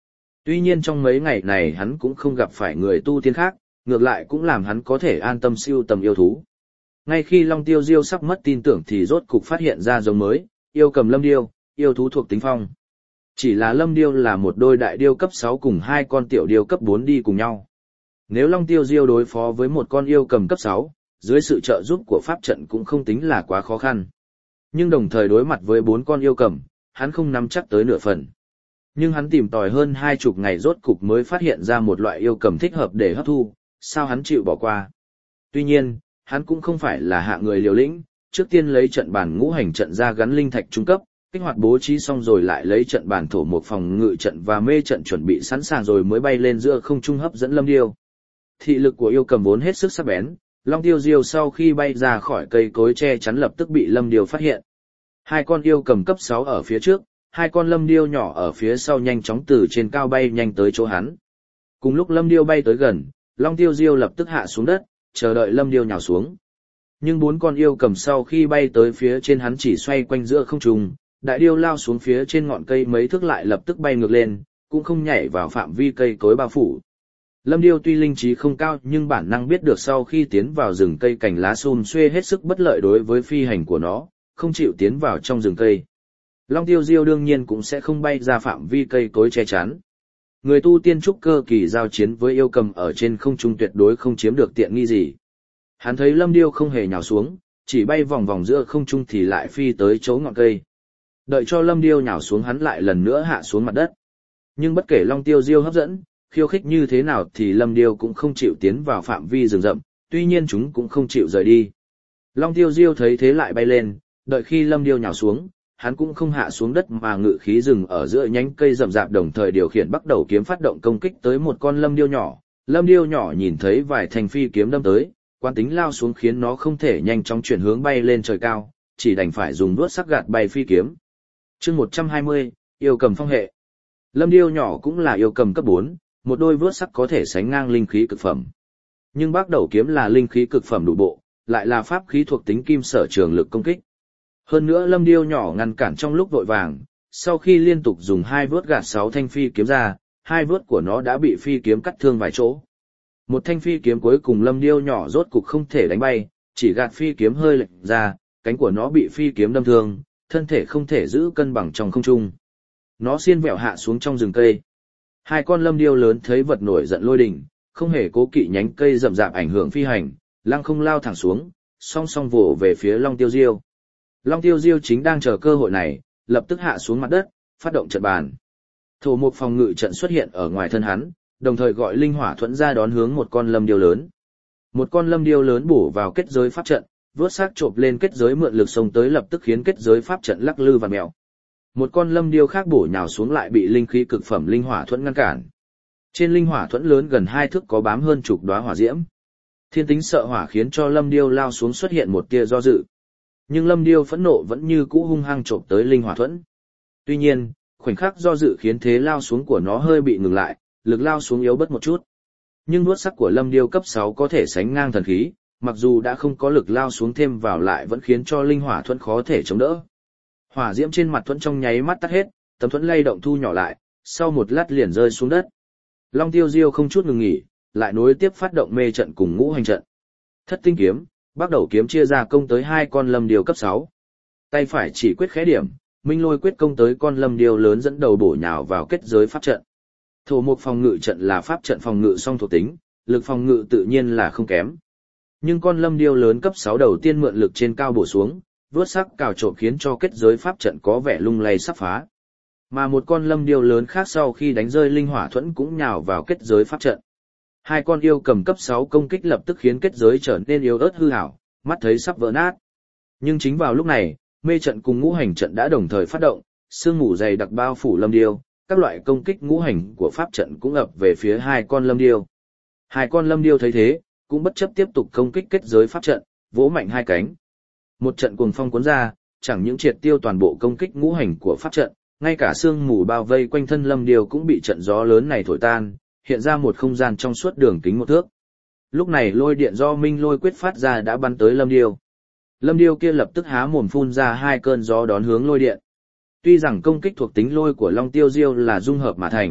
Tuy nhiên trong mấy ngày này hắn cũng không gặp phải người tu tiên khác, ngược lại cũng làm hắn có thể an tâm siêu tầm yêu thú. Ngay khi Long Tiêu Diêu sắp mất tin tưởng thì rốt cục phát hiện ra giống mới, yêu cầm lâm điêu, yêu thú thuộc tính phong. Chỉ là lâm điêu là một đôi đại điêu cấp 6 cùng hai con tiểu điêu cấp 4 đi cùng nhau. Nếu Long Tiêu Diêu đối phó với một con yêu cầm cấp 6, dưới sự trợ giúp của pháp trận cũng không tính là quá khó khăn. Nhưng đồng thời đối mặt với 4 con yêu cầm, hắn không nắm chắc tới nửa phần. Nhưng hắn tìm tòi hơn 20 ngày rốt cục mới phát hiện ra một loại yêu cầm thích hợp để hấp thu, sao hắn chịu bỏ qua. Tuy nhiên, hắn cũng không phải là hạ người liều lĩnh, trước tiên lấy trận bàn ngũ hành trận ra gắn linh thạch trung cấp, kích hoạt bố trí xong rồi lại lấy trận bàn thổ một phòng ngự trận và mê trận chuẩn bị sẵn sàng rồi mới bay lên giữa không trung hấp dẫn lâm điêu. Thị lực của yêu cầm vốn hết sức sắc bén, Long Tiêu Diêu sau khi bay ra khỏi cây cối che chắn lập tức bị lâm điêu phát hiện. Hai con yêu cầm cấp 6 ở phía trước, hai con lâm điêu nhỏ ở phía sau nhanh chóng từ trên cao bay nhanh tới chỗ hắn. Cùng lúc lâm điêu bay tới gần, Long Tiêu Diêu lập tức hạ xuống đất, chờ đợi lâm điêu nhào xuống. Nhưng 4 con yêu cầm sau khi bay tới phía trên hắn chỉ xoay quanh giữa không trung, đại điêu lao xuống phía trên ngọn cây mấy thước lại lập tức bay ngược lên, cũng không nhảy vào phạm vi cây cối bao phủ. Lâm điêu tuy linh trí không cao nhưng bản năng biết được sau khi tiến vào rừng cây cành lá xum xuê hết sức bất lợi đối với phi hành của nó, không chịu tiến vào trong rừng cây. Long Tiêu Diêu đương nhiên cũng sẽ không bay ra phạm vi cây cối che chắn. Người tu tiên trúc cơ kỳ giao chiến với yêu cầm ở trên không trung tuyệt đối không chiếm được tiện nghi gì. Hắn thấy lâm điêu không hề nhào xuống, chỉ bay vòng vòng giữa không trung thì lại phi tới chỗ ngọn cây. Đợi cho lâm điêu nhào xuống hắn lại lần nữa hạ xuống mặt đất. Nhưng bất kể Long Tiêu Diêu hấp dẫn, khiêu khích như thế nào thì lâm điêu cũng không chịu tiến vào phạm vi rừng rậm, tuy nhiên chúng cũng không chịu rời đi. Long Tiêu Diêu thấy thế lại bay lên, đợi khi lâm điêu nhào xuống, hắn cũng không hạ xuống đất mà ngự khí rừng ở giữa nhánh cây rậm rạp đồng thời điều khiển bắt đầu kiếm phát động công kích tới một con lâm điêu nhỏ. Lâm điêu nhỏ nhìn thấy vài thanh phi kiếm đâm tới, quán tính lao xuống khiến nó không thể nhanh chóng chuyển hướng bay lên trời cao, chỉ đành phải dùng đuốt sắc gạt bay phi kiếm. Chương 120, yêu cầm phong hệ. Lâm điêu nhỏ cũng là yêu cầm cấp 4, một đôi vớt sắc có thể sánh ngang linh khí cực phẩm. Nhưng bắt đầu kiếm là linh khí cực phẩm đủ bộ, lại là pháp khí thuộc tính kim sở trường lực công kích. Hơn nữa lâm điêu nhỏ ngăn cản trong lúc vội vàng, sau khi liên tục dùng hai vớt gạt 6 thanh phi kiếm ra, hai vớt của nó đã bị phi kiếm cắt thương vài chỗ. Một thanh phi kiếm cuối cùng lâm điêu nhỏ rốt cục không thể đánh bay, chỉ gạt phi kiếm hơi lệch ra, cánh của nó bị phi kiếm đâm thương, thân thể không thể giữ cân bằng trong không trung. Nó xiên vẹo hạ xuống trong rừng cây. Hai con lâm điêu lớn thấy vật nổi giận lôi đình, không hề cố kỵ nhánh cây rậm rạp ảnh hưởng phi hành, lăng không lao thẳng xuống, song song vồ về phía Long Tiêu Diêu. Long Tiêu Diêu chính đang chờ cơ hội này, lập tức hạ xuống mặt đất, phát động trận bàn. Thổ một phòng ngự trận xuất hiện ở ngoài thân hắn, đồng thời gọi linh hỏa thuẫn ra đón hướng một con lâm điêu lớn. Một con lâm điêu lớn bổ vào kết giới pháp trận, vớt xác chộp lên kết giới mượn lực xông tới lập tức khiến kết giới pháp trận lắc lư vặn mèo. Một con lâm điêu khác bổ nhào xuống lại bị linh khí cực phẩm linh hỏa thuẫn ngăn cản. Trên linh hỏa thuẫn lớn gần 2 thước có bám hơn chục đóa hỏa diễm. Thiên tính sợ hỏa khiến cho lâm điêu lao xuống xuất hiện một tia do dự. Nhưng lâm điêu phẫn nộ vẫn như cũ hung hăng chộp tới linh hỏa thuẫn. Tuy nhiên, khoảnh khắc do dự khiến thế lao xuống của nó hơi bị ngừng lại, lực lao xuống yếu bớt một chút. Nhưng nuốt sắc của lâm điêu cấp 6 có thể sánh ngang thần khí, mặc dù đã không có lực lao xuống thêm vào lại vẫn khiến cho linh hỏa thuẫn khó thể chống đỡ. Hỏa diễm trên mặt thuẫn trong nháy mắt tắt hết, tấm thuẫn lay động thu nhỏ lại, sau một lát liền rơi xuống đất. Long Tiêu Diêu không chút ngừng nghỉ, lại nối tiếp phát động mê trận cùng ngũ hành trận. Thất tinh kiếm, bắt đầu kiếm chia ra công tới hai con lâm điêu cấp 6. Tay phải chỉ quyết khẽ điểm, minh lôi quyết công tới con lâm điêu lớn dẫn đầu bổ nhào vào kết giới pháp trận. Thổ mục phòng ngự trận là pháp trận phòng ngự song thuộc tính, lực phòng ngự tự nhiên là không kém. Nhưng con lâm điêu lớn cấp 6 đầu tiên mượn lực trên cao bổ xuống, vớt sắc cào trộn khiến cho kết giới pháp trận có vẻ lung lay sắp phá. Mà một con lâm điêu lớn khác sau khi đánh rơi linh hỏa thuẫn cũng nhào vào kết giới pháp trận. Hai con yêu cầm cấp 6 công kích lập tức khiến kết giới trở nên yếu ớt hư ảo, mắt thấy sắp vỡ nát. Nhưng chính vào lúc này, mê trận cùng ngũ hành trận đã đồng thời phát động, sương mù dày đặc bao phủ lâm điêu, các loại công kích ngũ hành của pháp trận cũng ập về phía hai con lâm điêu. Hai con lâm điêu thấy thế, cũng bất chấp tiếp tục công kích kết giới pháp trận, vỗ mạnh hai cánh. Một trận cuồng phong cuốn ra, chẳng những triệt tiêu toàn bộ công kích ngũ hành của pháp trận, ngay cả sương mù bao vây quanh thân lâm điêu cũng bị trận gió lớn này thổi tan, hiện ra một không gian trong suốt đường kính 1 thước. Lúc này lôi điện do minh lôi quyết phát ra đã bắn tới lâm điêu. Lâm điêu kia lập tức há mồm phun ra 2 cơn gió đón hướng lôi điện. Tuy rằng công kích thuộc tính lôi của Long Tiêu Diêu là dung hợp mà thành,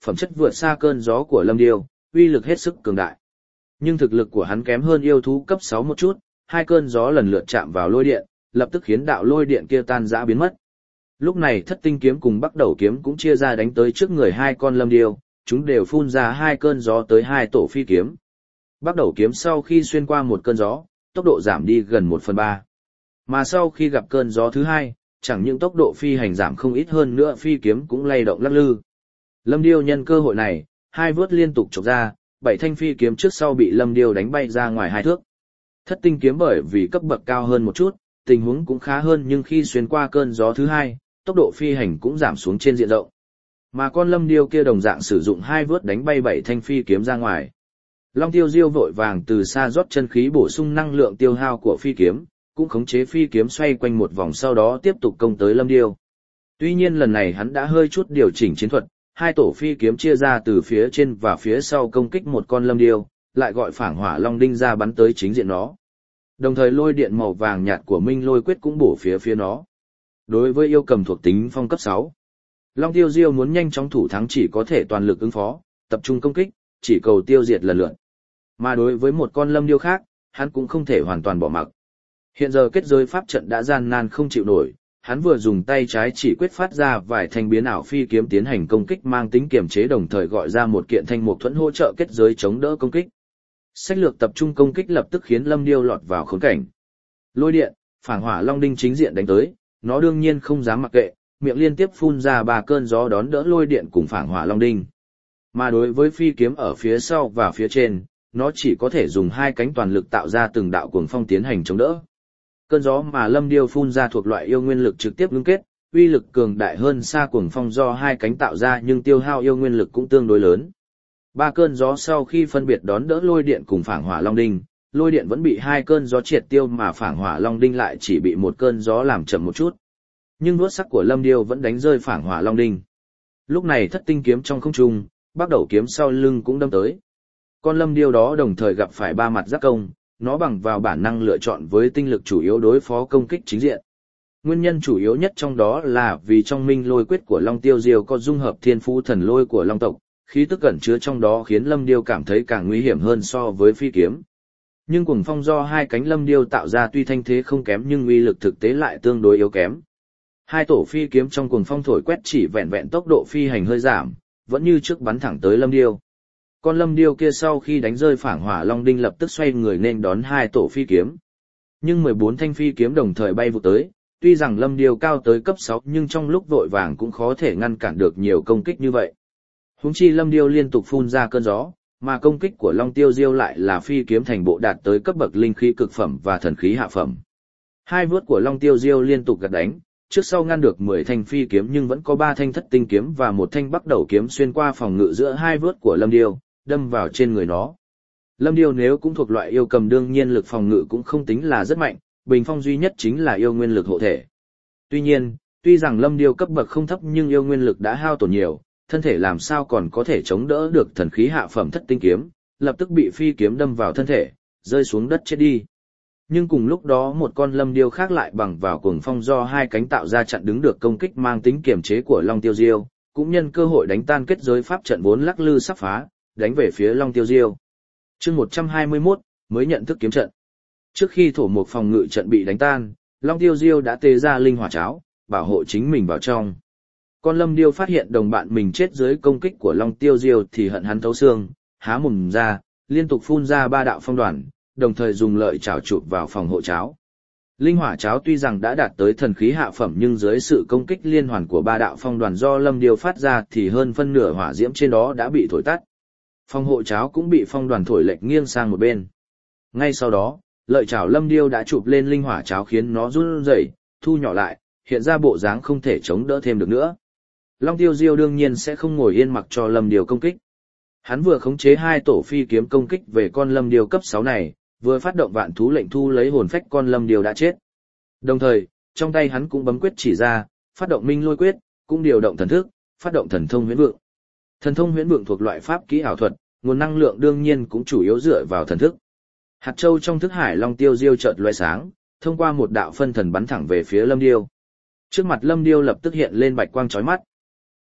phẩm chất vượt xa cơn gió của Lâm Điêu, uy lực hết sức cường đại. Nhưng thực lực của hắn kém hơn yêu thú cấp 6 một chút, hai cơn gió lần lượt chạm vào lôi điện, lập tức khiến đạo lôi điện kia tan rã biến mất. Lúc này Thất Tinh kiếm cùng Bắc Đầu kiếm cũng chia ra đánh tới trước người hai con Lâm Điêu, chúng đều phun ra hai cơn gió tới hai tổ phi kiếm. Bắc Đầu kiếm sau khi xuyên qua một cơn gió, tốc độ giảm đi gần 1/3. Mà sau khi gặp cơn gió thứ hai, chẳng những tốc độ phi hành giảm không ít hơn nữa, phi kiếm cũng lay động lắc lư. Lâm Điêu nhân cơ hội này, hai vớt liên tục chọc ra, 7 thanh phi kiếm trước sau bị Lâm Điêu đánh bay ra ngoài 2 thước. Thất Tinh kiếm bởi vì cấp bậc cao hơn một chút, tình huống cũng khá hơn, nhưng khi xuyên qua cơn gió thứ hai, tốc độ phi hành cũng giảm xuống trên diện rộng. Mà con Lâm Điêu kia đồng dạng sử dụng hai vớt đánh bay 7 thanh phi kiếm ra ngoài. Long Tiêu Diêu vội vàng từ xa rót chân khí bổ sung năng lượng tiêu hao của phi kiếm, cũng khống chế phi kiếm xoay quanh một vòng, sau đó tiếp tục công tới Lâm Điêu. Tuy nhiên lần này hắn đã hơi chút điều chỉnh chiến thuật, hai tổ phi kiếm chia ra từ phía trên và phía sau công kích một con Lâm Điêu, lại gọi Phảng Hỏa Long Đinh ra bắn tới chính diện nó. Đồng thời lôi điện màu vàng nhạt của Minh Lôi Quyết cũng bổ phía nó. Đối với yêu cầm thuộc tính phong cấp 6, Long Tiêu Diêu muốn nhanh chóng thủ thắng chỉ có thể toàn lực ứng phó, tập trung công kích, chỉ cầu tiêu diệt lần lượt. Mà đối với một con Lâm Điêu khác, hắn cũng không thể hoàn toàn bỏ mặc. Hiện giờ kết giới pháp trận đã gian nan không chịu nổi, hắn vừa dùng tay trái chỉ quyết phát ra vài thanh biến ảo phi kiếm tiến hành công kích mang tính kiềm chế, đồng thời gọi ra một kiện thanh mục thuẫn hỗ trợ kết giới chống đỡ công kích. Sách lược tập trung công kích lập tức khiến Lâm Điêu lọt vào khốn cảnh. Lôi điện, Phảng Hỏa Long Đinh chính diện đánh tới, nó đương nhiên không dám mặc kệ, miệng liên tiếp phun ra 3 cơn gió đón đỡ lôi điện cùng Phảng Hỏa Long Đinh. Mà đối với phi kiếm ở phía sau và phía trên, nó chỉ có thể dùng hai cánh toàn lực tạo ra từng đạo cuồng phong tiến hành chống đỡ. Cơn gió mà Lâm Điêu phun ra thuộc loại yêu nguyên lực trực tiếp ngưng kết, uy lực cường đại hơn xa cuồng phong do hai cánh tạo ra, nhưng tiêu hao yêu nguyên lực cũng tương đối lớn. 3 cơn gió sau khi phân biệt đón đỡ lôi điện cùng Phảng Hỏa Long Đinh, lôi điện vẫn bị 2 cơn gió triệt tiêu, mà Phảng Hỏa Long Đinh lại chỉ bị 1 cơn gió làm chậm một chút. Nhưng đuốt sắc của Lâm Điêu vẫn đánh rơi Phảng Hỏa Long Đinh. Lúc này Thất Tinh kiếm trong không trung, Bắc Đầu kiếm sau lưng cũng đâm tới. Con Lâm Điêu đó đồng thời gặp phải 3 mặt giáp công, nó bằng vào bản năng lựa chọn với tinh lực chủ yếu đối phó công kích chính diện. Nguyên nhân chủ yếu nhất trong đó là vì trong Minh Lôi Quyết của Long Tiêu Diêu có dung hợp thiên phú thần lôi của Long tộc, khí tức ẩn chứa trong đó khiến Lâm Điêu cảm thấy càng nguy hiểm hơn so với phi kiếm. Nhưng cuồng phong do hai cánh Lâm Điêu tạo ra tuy thanh thế không kém, nhưng uy lực thực tế lại tương đối yếu kém. Hai tổ phi kiếm trong cuồng phong thổi quét chỉ vẹn vẹn tốc độ phi hành hơi giảm, vẫn như trước bắn thẳng tới Lâm Điêu. Con Lâm Điêu kia sau khi đánh rơi Phảng Hỏa Long Đinh lập tức xoay người nên đón hai tổ phi kiếm. Nhưng 14 thanh phi kiếm đồng thời bay vụt tới, tuy rằng Lâm Điêu cao tới cấp 6 nhưng trong lúc vội vàng cũng khó thể ngăn cản được nhiều công kích như vậy. Huống chi Lâm Điêu liên tục phun ra cơn gió, mà công kích của Long Tiêu Diêu lại là phi kiếm thành bộ đạt tới cấp bậc linh khí cực phẩm và thần khí hạ phẩm. Hai vớt của Long Tiêu Diêu liên tục gặt đánh, trước sau ngăn được 10 thanh phi kiếm, nhưng vẫn có 3 thanh Thất Tinh kiếm và 1 thanh Bắc Đầu kiếm xuyên qua phòng ngự giữa hai vớt của Lâm Điêu, đâm vào trên người nó. Lâm Điêu nếu cũng thuộc loại yêu cầm, đương nhiên lực phòng ngự cũng không tính là rất mạnh, bình phong duy nhất chính là yêu nguyên lực hộ thể. Tuy nhiên, tuy rằng Lâm Điêu cấp bậc không thấp nhưng yêu nguyên lực đã hao tổn nhiều, thân thể làm sao còn có thể chống đỡ được thần khí hạ phẩm Thất Tinh kiếm, lập tức bị phi kiếm đâm vào thân thể, rơi xuống đất chết đi. Nhưng cùng lúc đó một con Lâm Điêu khác lại bằng vào cuồng phong do hai cánh tạo ra chặn đứng được công kích mang tính kiềm chế của Long Tiêu Diêu, cũng nhân cơ hội đánh tan kết giới pháp trận vốn lắc lư sắp phá, đánh về phía Long Tiêu Diêu. Chương 121, mới nhận thức kiếm trận. Trước khi thổ mục phòng ngự trận bị đánh tan, Long Tiêu Diêu đã tê ra linh hỏa cháo, bảo hộ chính mình vào trong. Con Lâm Điêu phát hiện đồng bạn mình chết dưới công kích của Long Tiêu Diêu thì hận hắn thấu xương, há mồm ra, liên tục phun ra 3 đạo phong đoàn, đồng thời dùng lợi chảo chụp vào phòng hộ cháo. Linh hỏa cháo tuy rằng đã đạt tới thần khí hạ phẩm, nhưng dưới sự công kích liên hoàn của 3 đạo phong đoàn do Lâm Điêu phát ra thì hơn phân nửa hỏa diễm trên đó đã bị thổi tắt. Phòng hộ cháo cũng bị phong đoàn thổi lệch nghiêng sang một bên. Ngay sau đó, lợi chảo Lâm Điêu đã chụp lên linh hỏa cháo khiến nó run rẩy, thu nhỏ lại, hiện ra bộ dáng không thể chống đỡ thêm được nữa. Long Tiêu Diêu đương nhiên sẽ không ngồi yên mặc cho Lâm Điêu công kích. Hắn vừa khống chế 2 tổ phi kiếm công kích về con Lâm Điêu cấp 6 này, vừa phát động vạn thú lệnh thu lấy hồn phách con Lâm Điêu đã chết. Đồng thời, trong tay hắn cũng bấm quyết chỉ ra, phát động Minh Lôi Quyết, cũng điều động thần thức, phát động thần thông huyễn vượng. Thần thông huyễn vượng thuộc loại pháp kỹ ảo thuật, nguồn năng lượng đương nhiên cũng chủ yếu dựa vào thần thức. Hạt châu trong thức hải Long Tiêu Diêu chợt lóe sáng, thông qua một đạo phân thần bắn thẳng về phía Lâm Điêu. Trước mặt Lâm Điêu lập tức hiện lên bạch quang chói mắt.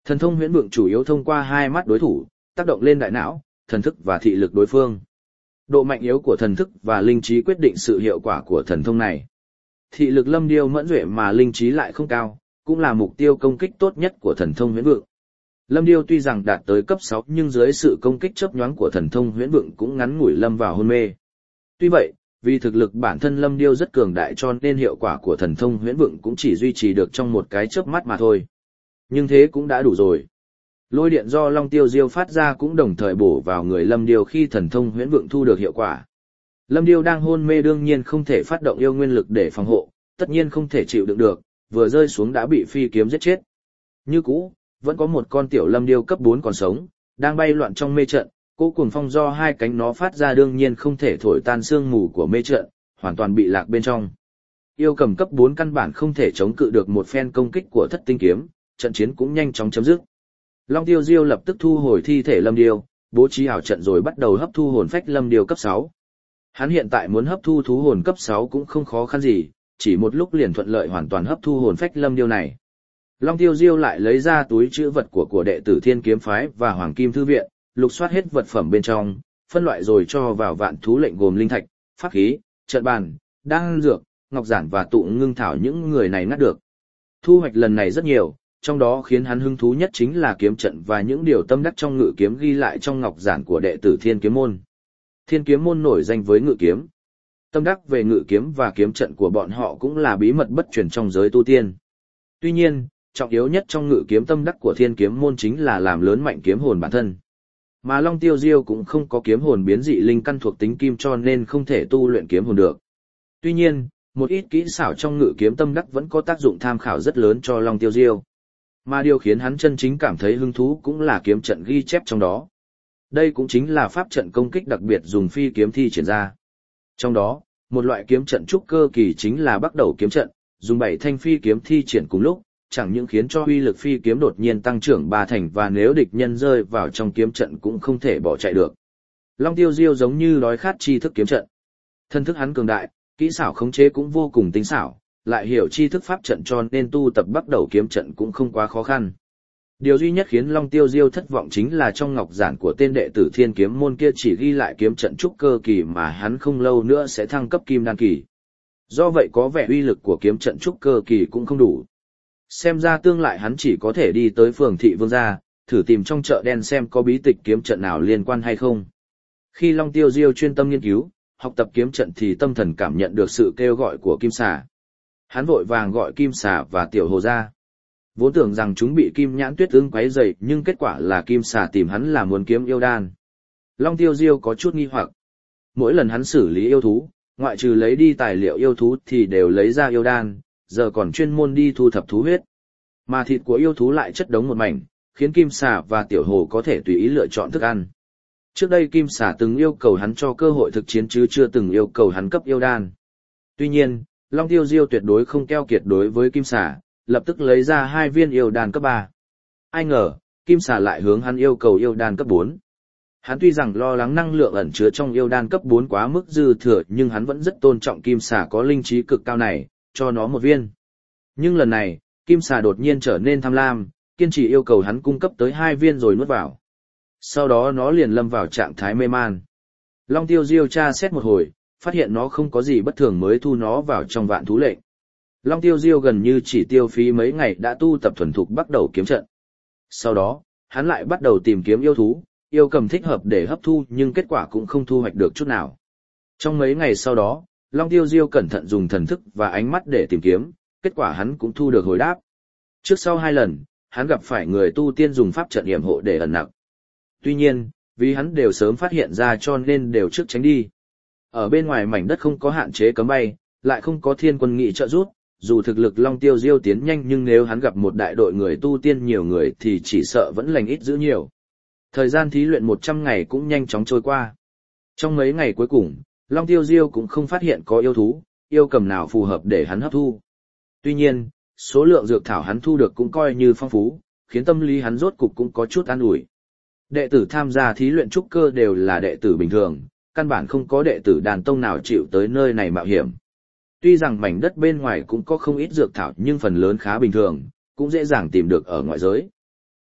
Thần thông huyễn vượng chủ yếu thông qua hai mắt đối thủ, tác động lên đại não, thần thức và thị lực đối phương. Độ mạnh yếu của thần thức và linh trí quyết định sự hiệu quả của thần thông này. Thị lực Lâm Điêu mẫn duệ mà linh trí lại không cao, cũng là mục tiêu công kích tốt nhất của thần thông huyễn vượng. Lâm Điêu tuy rằng đạt tới cấp 6 nhưng dưới sự công kích chớp nhoáng của thần thông huyễn vượng cũng ngắn ngủi lâm vào hôn mê. Tuy vậy, vì thực lực bản thân Lâm Điêu rất cường đại cho nên hiệu quả của thần thông huyễn vượng cũng chỉ duy trì được trong một cái chớp mắt mà thôi. Nhưng thế cũng đã đủ rồi. Lôi điện do Long Tiêu Diêu phát ra cũng đồng thời bổ vào người Lâm Điêu khi thần thông huyễn vượng thu được hiệu quả. Lâm Điêu đang hôn mê đương nhiên không thể phát động yêu nguyên lực để phòng hộ, tất nhiên không thể chịu đựng được, vừa rơi xuống đã bị phi kiếm giết chết. Như cũ, vẫn có một con tiểu Lâm Điêu cấp 4 còn sống, đang bay loạn trong mê trận, cỗ cuồng phong do hai cánh nó phát ra đương nhiên không thể thổi tan sương mù của mê trận, hoàn toàn bị lạc bên trong. Yêu cầm cấp 4 căn bản không thể chống cự được một phen công kích của Thất Tinh kiếm, trận chiến cũng nhanh chóng chấm dứt. Long Tiêu Diêu lập tức thu hồi thi thể Lâm Điêu, bố trí ảo trận rồi bắt đầu hấp thu hồn phách Lâm Điêu cấp 6. Hắn hiện tại muốn hấp thu thú hồn cấp 6 cũng không khó khăn gì, chỉ một lúc liền thuận lợi hoàn toàn hấp thu hồn phách Lâm Điêu này. Long Tiêu Diêu lại lấy ra túi trữ vật của đệ tử Thiên Kiếm Phái và Hoàng Kim Thư Viện, lục soát hết vật phẩm bên trong, phân loại rồi cho vào vạn thú lệnh gồm linh thạch, pháp khí, trận bàn, đan dược, ngọc giản và tụ ngưng thảo những người này ngắt được. Thu hoạch lần này rất nhiều, trong đó khiến hắn hứng thú nhất chính là kiếm trận và những điều tâm đắc trong ngự kiếm ghi lại trong ngọc giản của đệ tử Thiên Kiếm Môn. Thiên Kiếm Môn nổi danh với ngự kiếm. Tâm đắc về ngự kiếm và kiếm trận của bọn họ cũng là bí mật bất truyền trong giới tu tiên. Tuy nhiên, trọng yếu nhất trong ngự kiếm tâm đắc của Thiên Kiếm Môn chính là làm lớn mạnh kiếm hồn bản thân. Mà Long Tiêu Diêu cũng không có kiếm hồn biến dị linh căn thuộc tính kim cho nên không thể tu luyện kiếm hồn được. Tuy nhiên, một ít kỹ xảo trong ngự kiếm tâm đắc vẫn có tác dụng tham khảo rất lớn cho Long Tiêu Diêu. Mà điều khiến hắn chân chính cảm thấy hứng thú cũng là kiếm trận ghi chép trong đó. Đây cũng chính là pháp trận công kích đặc biệt dùng phi kiếm thi triển ra. Trong đó, một loại kiếm trận trúc cơ kỳ chính là bắt đầu kiếm trận, dùng 7 thanh phi kiếm thi triển cùng lúc, chẳng những khiến cho uy lực phi kiếm đột nhiên tăng trưởng 3 thành và nếu địch nhân rơi vào trong kiếm trận cũng không thể bỏ chạy được. Long Tiêu Diêu giống như đói khát tri thức kiếm trận. Thân thức hắn cường đại, kỹ xảo khống chế cũng vô cùng tinh xảo, lại hiểu tri thức pháp trận cho nên tu tập bắt đầu kiếm trận cũng không quá khó khăn. Điều duy nhất khiến Long Tiêu Diêu thất vọng chính là trong ngọc giản của tên đệ tử Thiên Kiếm Môn kia chỉ ghi lại kiếm trận trúc cơ kỳ mà hắn không lâu nữa sẽ thăng cấp kim đan kỳ. Do vậy có vẻ uy lực của kiếm trận trúc cơ kỳ cũng không đủ. Xem ra tương lai hắn chỉ có thể đi tới phường thị vương gia, thử tìm trong chợ đen xem có bí tịch kiếm trận nào liên quan hay không. Khi Long Tiêu Diêu chuyên tâm nghiên cứu, học tập kiếm trận thì tâm thần cảm nhận được sự kêu gọi của Kim Xà. Hắn vội vàng gọi Kim Xà và Tiểu Hồ ra. Vốn tưởng rằng chúng bị Kim Nhãn Tuyết Ưng quấy rầy, nhưng kết quả là Kim Xà tìm hắn là muốn kiếm yêu đan. Long Tiêu Diêu có chút nghi hoặc. Mỗi lần hắn xử lý yêu thú, ngoại trừ lấy đi tài liệu yêu thú thì đều lấy ra yêu đan, giờ còn chuyên môn đi thu thập thú huyết. Mà thịt của yêu thú lại chất đống một mảnh, khiến Kim Xà và Tiểu Hồ có thể tùy ý lựa chọn thức ăn. Trước đây Kim Xà từng yêu cầu hắn cho cơ hội thực chiến chứ chưa từng yêu cầu hắn cấp yêu đan. Tuy nhiên, Long Tiêu Diêu tuyệt đối không keo kiệt đối với Kim Xà, lập tức lấy ra 2 viên yêu đan cấp 3. Ai ngờ, Kim Xà lại hướng hắn yêu cầu yêu đan cấp 4. Hắn tuy rằng lo lắng năng lượng ẩn chứa trong yêu đan cấp 4 quá mức dư thừa nhưng hắn vẫn rất tôn trọng Kim Xà có linh trí cực cao này, cho nó 1 viên. Nhưng lần này, Kim Xà đột nhiên trở nên tham lam, kiên trì yêu cầu hắn cung cấp tới 2 viên rồi nuốt vào. Sau đó nó liền lâm vào trạng thái mê man. Long Tiêu Diêu tra xét một hồi, phát hiện nó không có gì bất thường mới thu nó vào trong vạn thú lệnh. Long Tiêu Diêu gần như chỉ tiêu phí mấy ngày đã tu tập thuần thục bắt đầu kiếm trận. Sau đó, hắn lại bắt đầu tìm kiếm yêu thú, yêu cầm thích hợp để hấp thu nhưng kết quả cũng không thu hoạch được chút nào. Trong mấy ngày sau đó, Long Tiêu Diêu cẩn thận dùng thần thức và ánh mắt để tìm kiếm, kết quả hắn cũng thu được hồi đáp. Trước sau 2 lần, hắn gặp phải người tu tiên dùng pháp trận yểm hộ để ẩn nặc. Tuy nhiên, vì hắn đều sớm phát hiện ra cho nên đều trước tránh đi. Ở bên ngoài mảnh đất không có hạn chế cấm bay, lại không có thiên quân nghị trợ giúp, dù thực lực Long Tiêu Diêu tiến nhanh nhưng nếu hắn gặp một đại đội người tu tiên nhiều người thì chỉ sợ vẫn lành ít dữ nhiều. Thời gian thí luyện 100 ngày cũng nhanh chóng trôi qua. Trong mấy ngày cuối cùng, Long Tiêu Diêu cũng không phát hiện có yêu thú, yêu cầm nào phù hợp để hắn hấp thu. Tuy nhiên, số lượng dược thảo hắn thu được cũng coi như phong phú, khiến tâm lý hắn rốt cục cũng có chút an ủi. Đệ tử tham gia thí luyện trúc cơ đều là đệ tử bình thường, căn bản không có đệ tử đàn tông nào chịu tới nơi này mạo hiểm. Tuy rằng mảnh đất bên ngoài cũng có không ít dược thảo nhưng phần lớn khá bình thường, cũng dễ dàng tìm được ở ngoại giới.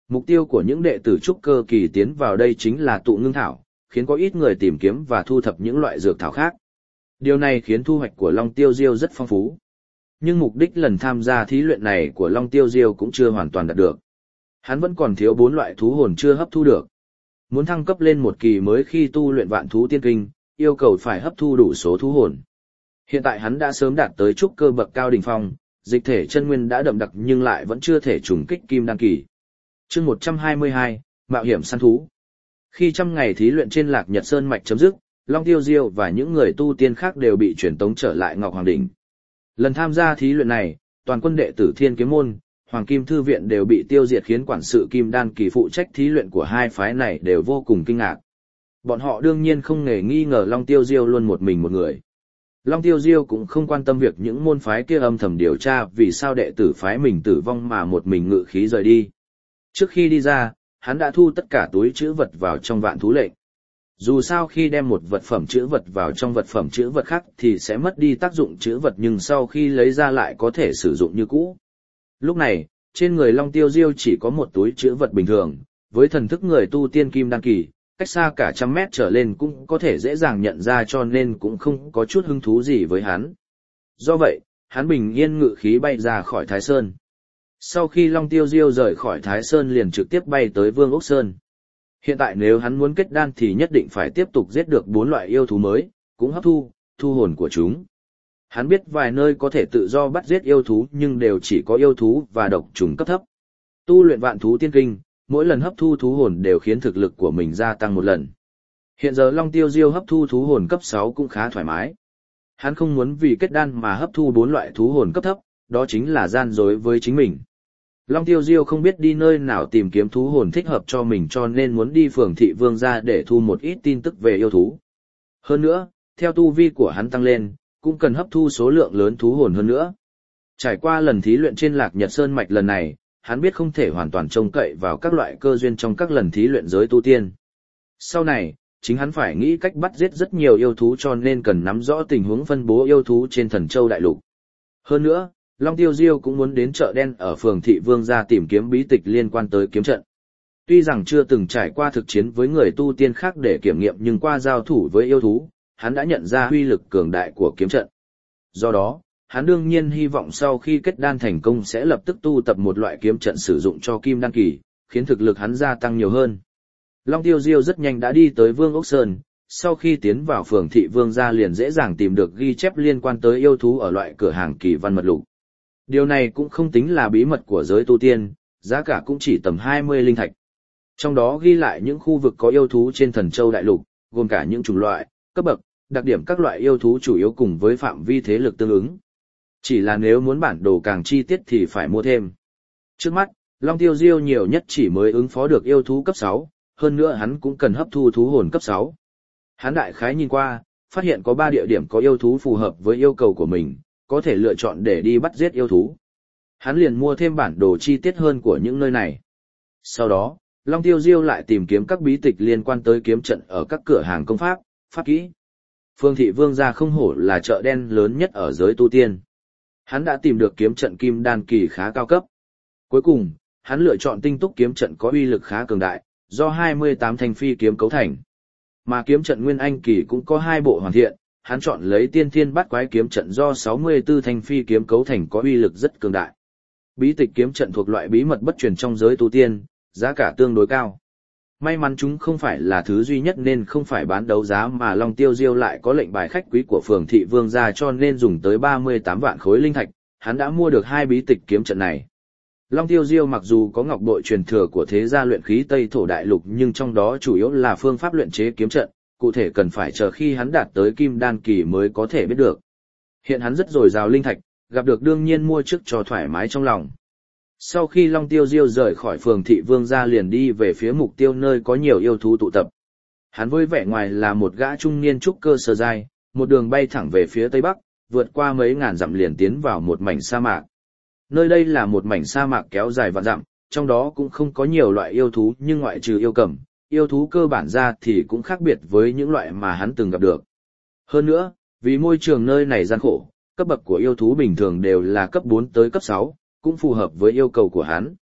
Mục tiêu của những đệ tử trúc cơ kỳ tiến vào đây chính là tụ ngưng thảo, khiến có ít người tìm kiếm và thu thập những loại dược thảo khác. Điều này khiến thu hoạch của Long Tiêu Diêu rất phong phú. Nhưng mục đích lần tham gia thí luyện này của Long Tiêu Diêu cũng chưa hoàn toàn đạt được. Hắn vẫn còn thiếu 4 loại thú hồn chưa hấp thu được. Muốn thăng cấp lên một kỳ mới khi tu luyện vạn thú tiên kinh, yêu cầu phải hấp thu đủ số thú hồn. Hiện tại hắn đã sớm đạt tới trúc cơ bậc cao đỉnh phong, dịch thể chân nguyên đã đậm đặc nhưng lại vẫn chưa thể trùng kích kim đan kỳ. Chương 122, Mạo hiểm săn thú. Khi 100 ngày thí luyện trên Lạc Nhật Sơn mạch chấm dứt, Long Tiêu Diêu và những người tu tiên khác đều bị chuyển tống trở lại Ngọc Hoàng đỉnh. Lần tham gia thí luyện này, toàn quân đệ tử Thiên Kiếm môn, Hoàng Kim thư viện đều bị tiêu diệt khiến quản sự Kim Đan kỳ phụ trách thí luyện của hai phái này đều vô cùng kinh ngạc. Bọn họ đương nhiên không hề nghi ngờ Long Tiêu Diêu luôn một mình một người. Long Tiêu Diêu cũng không quan tâm việc những môn phái kia âm thầm điều tra vì sao đệ tử phái mình tử vong mà một mình ngự khí rời đi. Trước khi đi ra, hắn đã thu tất cả túi trữ vật vào trong vạn thú lệnh. Dù sao khi đem một vật phẩm trữ vật vào trong vật phẩm trữ vật khác thì sẽ mất đi tác dụng trữ vật nhưng sau khi lấy ra lại có thể sử dụng như cũ. Lúc này, trên người Long Tiêu Diêu chỉ có một túi trữ vật bình thường, với thần thức người tu tiên kim đan kỳ, cách xa cả 100 mét trở lên cũng có thể dễ dàng nhận ra cho nên cũng không có chút hứng thú gì với hắn. Do vậy, hắn bình yên ngự khí bay ra khỏi Thái Sơn. Sau khi Long Tiêu Diêu rời khỏi Thái Sơn liền trực tiếp bay tới Vương Ốc Sơn. Hiện tại nếu hắn muốn kết đan thì nhất định phải tiếp tục giết được 4 loại yêu thú mới, cũng hấp thu hồn của chúng. Hắn biết vài nơi có thể tự do bắt giết yêu thú nhưng đều chỉ có yêu thú và độc trùng cấp thấp. Tu luyện vạn thú tiên kinh, mỗi lần hấp thu thú hồn đều khiến thực lực của mình gia tăng một lần. Hiện giờ Long Tiêu Diêu hấp thu thú hồn cấp 6 cũng khá thoải mái. Hắn không muốn vì kết đan mà hấp thu 4 loại thú hồn cấp thấp, đó chính là gian dối với chính mình. Long Tiêu Diêu không biết đi nơi nào tìm kiếm thú hồn thích hợp cho mình cho nên muốn đi phường thị vương gia để thu một ít tin tức về yêu thú. Hơn nữa, theo tu vi của hắn tăng lên, cũng cần hấp thu số lượng lớn thú hồn hơn nữa. Trải qua lần thí luyện trên Lạc Nhật Sơn mạch lần này, hắn biết không thể hoàn toàn trông cậy vào các loại cơ duyên trong các lần thí luyện giới tu tiên. Sau này, chính hắn phải nghĩ cách bắt giết rất nhiều yêu thú cho nên cần nắm rõ tình huống phân bố yêu thú trên Thần Châu Đại Lục. Hơn nữa, Long Tiêu Diêu cũng muốn đến chợ đen ở phường thị vương gia tìm kiếm bí tịch liên quan tới kiếm trận. Tuy rằng chưa từng trải qua thực chiến với người tu tiên khác để kiểm nghiệm nhưng qua giao thủ với yêu thú, hắn đã nhận ra uy lực cường đại của kiếm trận. Do đó, hắn đương nhiên hy vọng sau khi kết đan thành công sẽ lập tức tu tập một loại kiếm trận sử dụng cho kim đan kỳ, khiến thực lực hắn gia tăng nhiều hơn. Long Tiêu Diêu rất nhanh đã đi tới Vương Ốc Sơn, sau khi tiến vào phường thị vương gia liền dễ dàng tìm được ghi chép liên quan tới yêu thú ở loại cửa hàng kỳ văn mật lục. Điều này cũng không tính là bí mật của giới tu tiên, giá cả cũng chỉ tầm 20 linh thạch. Trong đó ghi lại những khu vực có yêu thú trên Thần Châu Đại Lục, gồm cả những chủng loại, cấp bậc, đặc điểm các loại yêu thú chủ yếu cùng với phạm vi thế lực tương ứng. Chỉ là nếu muốn bản đồ càng chi tiết thì phải mua thêm. Trước mắt, Long Tiêu Diêu nhiều nhất chỉ mới ứng phó được yêu thú cấp 6, hơn nữa hắn cũng cần hấp thu thú hồn cấp 6. Hắn đại khái nhìn qua, phát hiện có 3 địa điểm có yêu thú phù hợp với yêu cầu của mình, có thể lựa chọn để đi bắt giết yêu thú. Hắn liền mua thêm bản đồ chi tiết hơn của những nơi này. Sau đó, Long Tiêu Diêu lại tìm kiếm các bí tịch liên quan tới kiếm trận ở các cửa hàng công pháp, pháp kỹ. Phương thị vương gia không hổ là chợ đen lớn nhất ở giới tu tiên. Hắn đã tìm được kiếm trận kim đan kỳ khá cao cấp. Cuối cùng, hắn lựa chọn tinh túc kiếm trận có uy lực khá cường đại, do 28 thanh phi kiếm cấu thành. Mà kiếm trận nguyên anh kỳ cũng có 2 bộ hoàn thiện, hắn chọn lấy tiên thiên bát quái kiếm trận do 64 thanh phi kiếm cấu thành có uy lực rất cường đại. Bí tịch kiếm trận thuộc loại bí mật bất truyền trong giới tu tiên, giá cả tương đối cao. May mắn chúng không phải là thứ duy nhất nên không phải bán đấu giá mà Long Tiêu Diêu lại có lệnh bài khách quý của phường thị vương gia cho nên dùng tới 38 vạn khối linh thạch, hắn đã mua được 2 bí tịch kiếm trận này. Long Tiêu Diêu mặc dù có ngọc bội truyền thừa của thế gia luyện khí Tây Thổ Đại Lục nhưng trong đó chủ yếu là phương pháp luyện chế kiếm trận, cụ thể cần phải chờ khi hắn đạt tới kim đan kỳ mới có thể biết được. Hiện hắn rất dồi dào linh thạch, gặp được đương nhiên mua trước cho thoải mái trong lòng. Sau khi Long Tiêu Diêu rời khỏi phường thị vương gia liền đi về phía mục tiêu nơi có nhiều yêu thú tụ tập. Hắn với vẻ ngoài là một gã trung niên trúc cơ sơ giai, một đường bay thẳng về phía tây bắc, vượt qua mấy ngàn dặm liền tiến vào một mảnh sa mạc. Nơi đây là một mảnh sa mạc kéo dài vạn dặm, trong đó cũng không có nhiều loại yêu thú nhưng ngoại trừ yêu cầm, yêu thú cơ bản ra thì cũng khác biệt với những loại mà hắn từng gặp được. Hơn nữa, vì môi trường nơi này gian khổ, cấp bậc của yêu thú bình thường đều là cấp 4 tới cấp 6, cũng phù hợp với yêu cầu của hắn.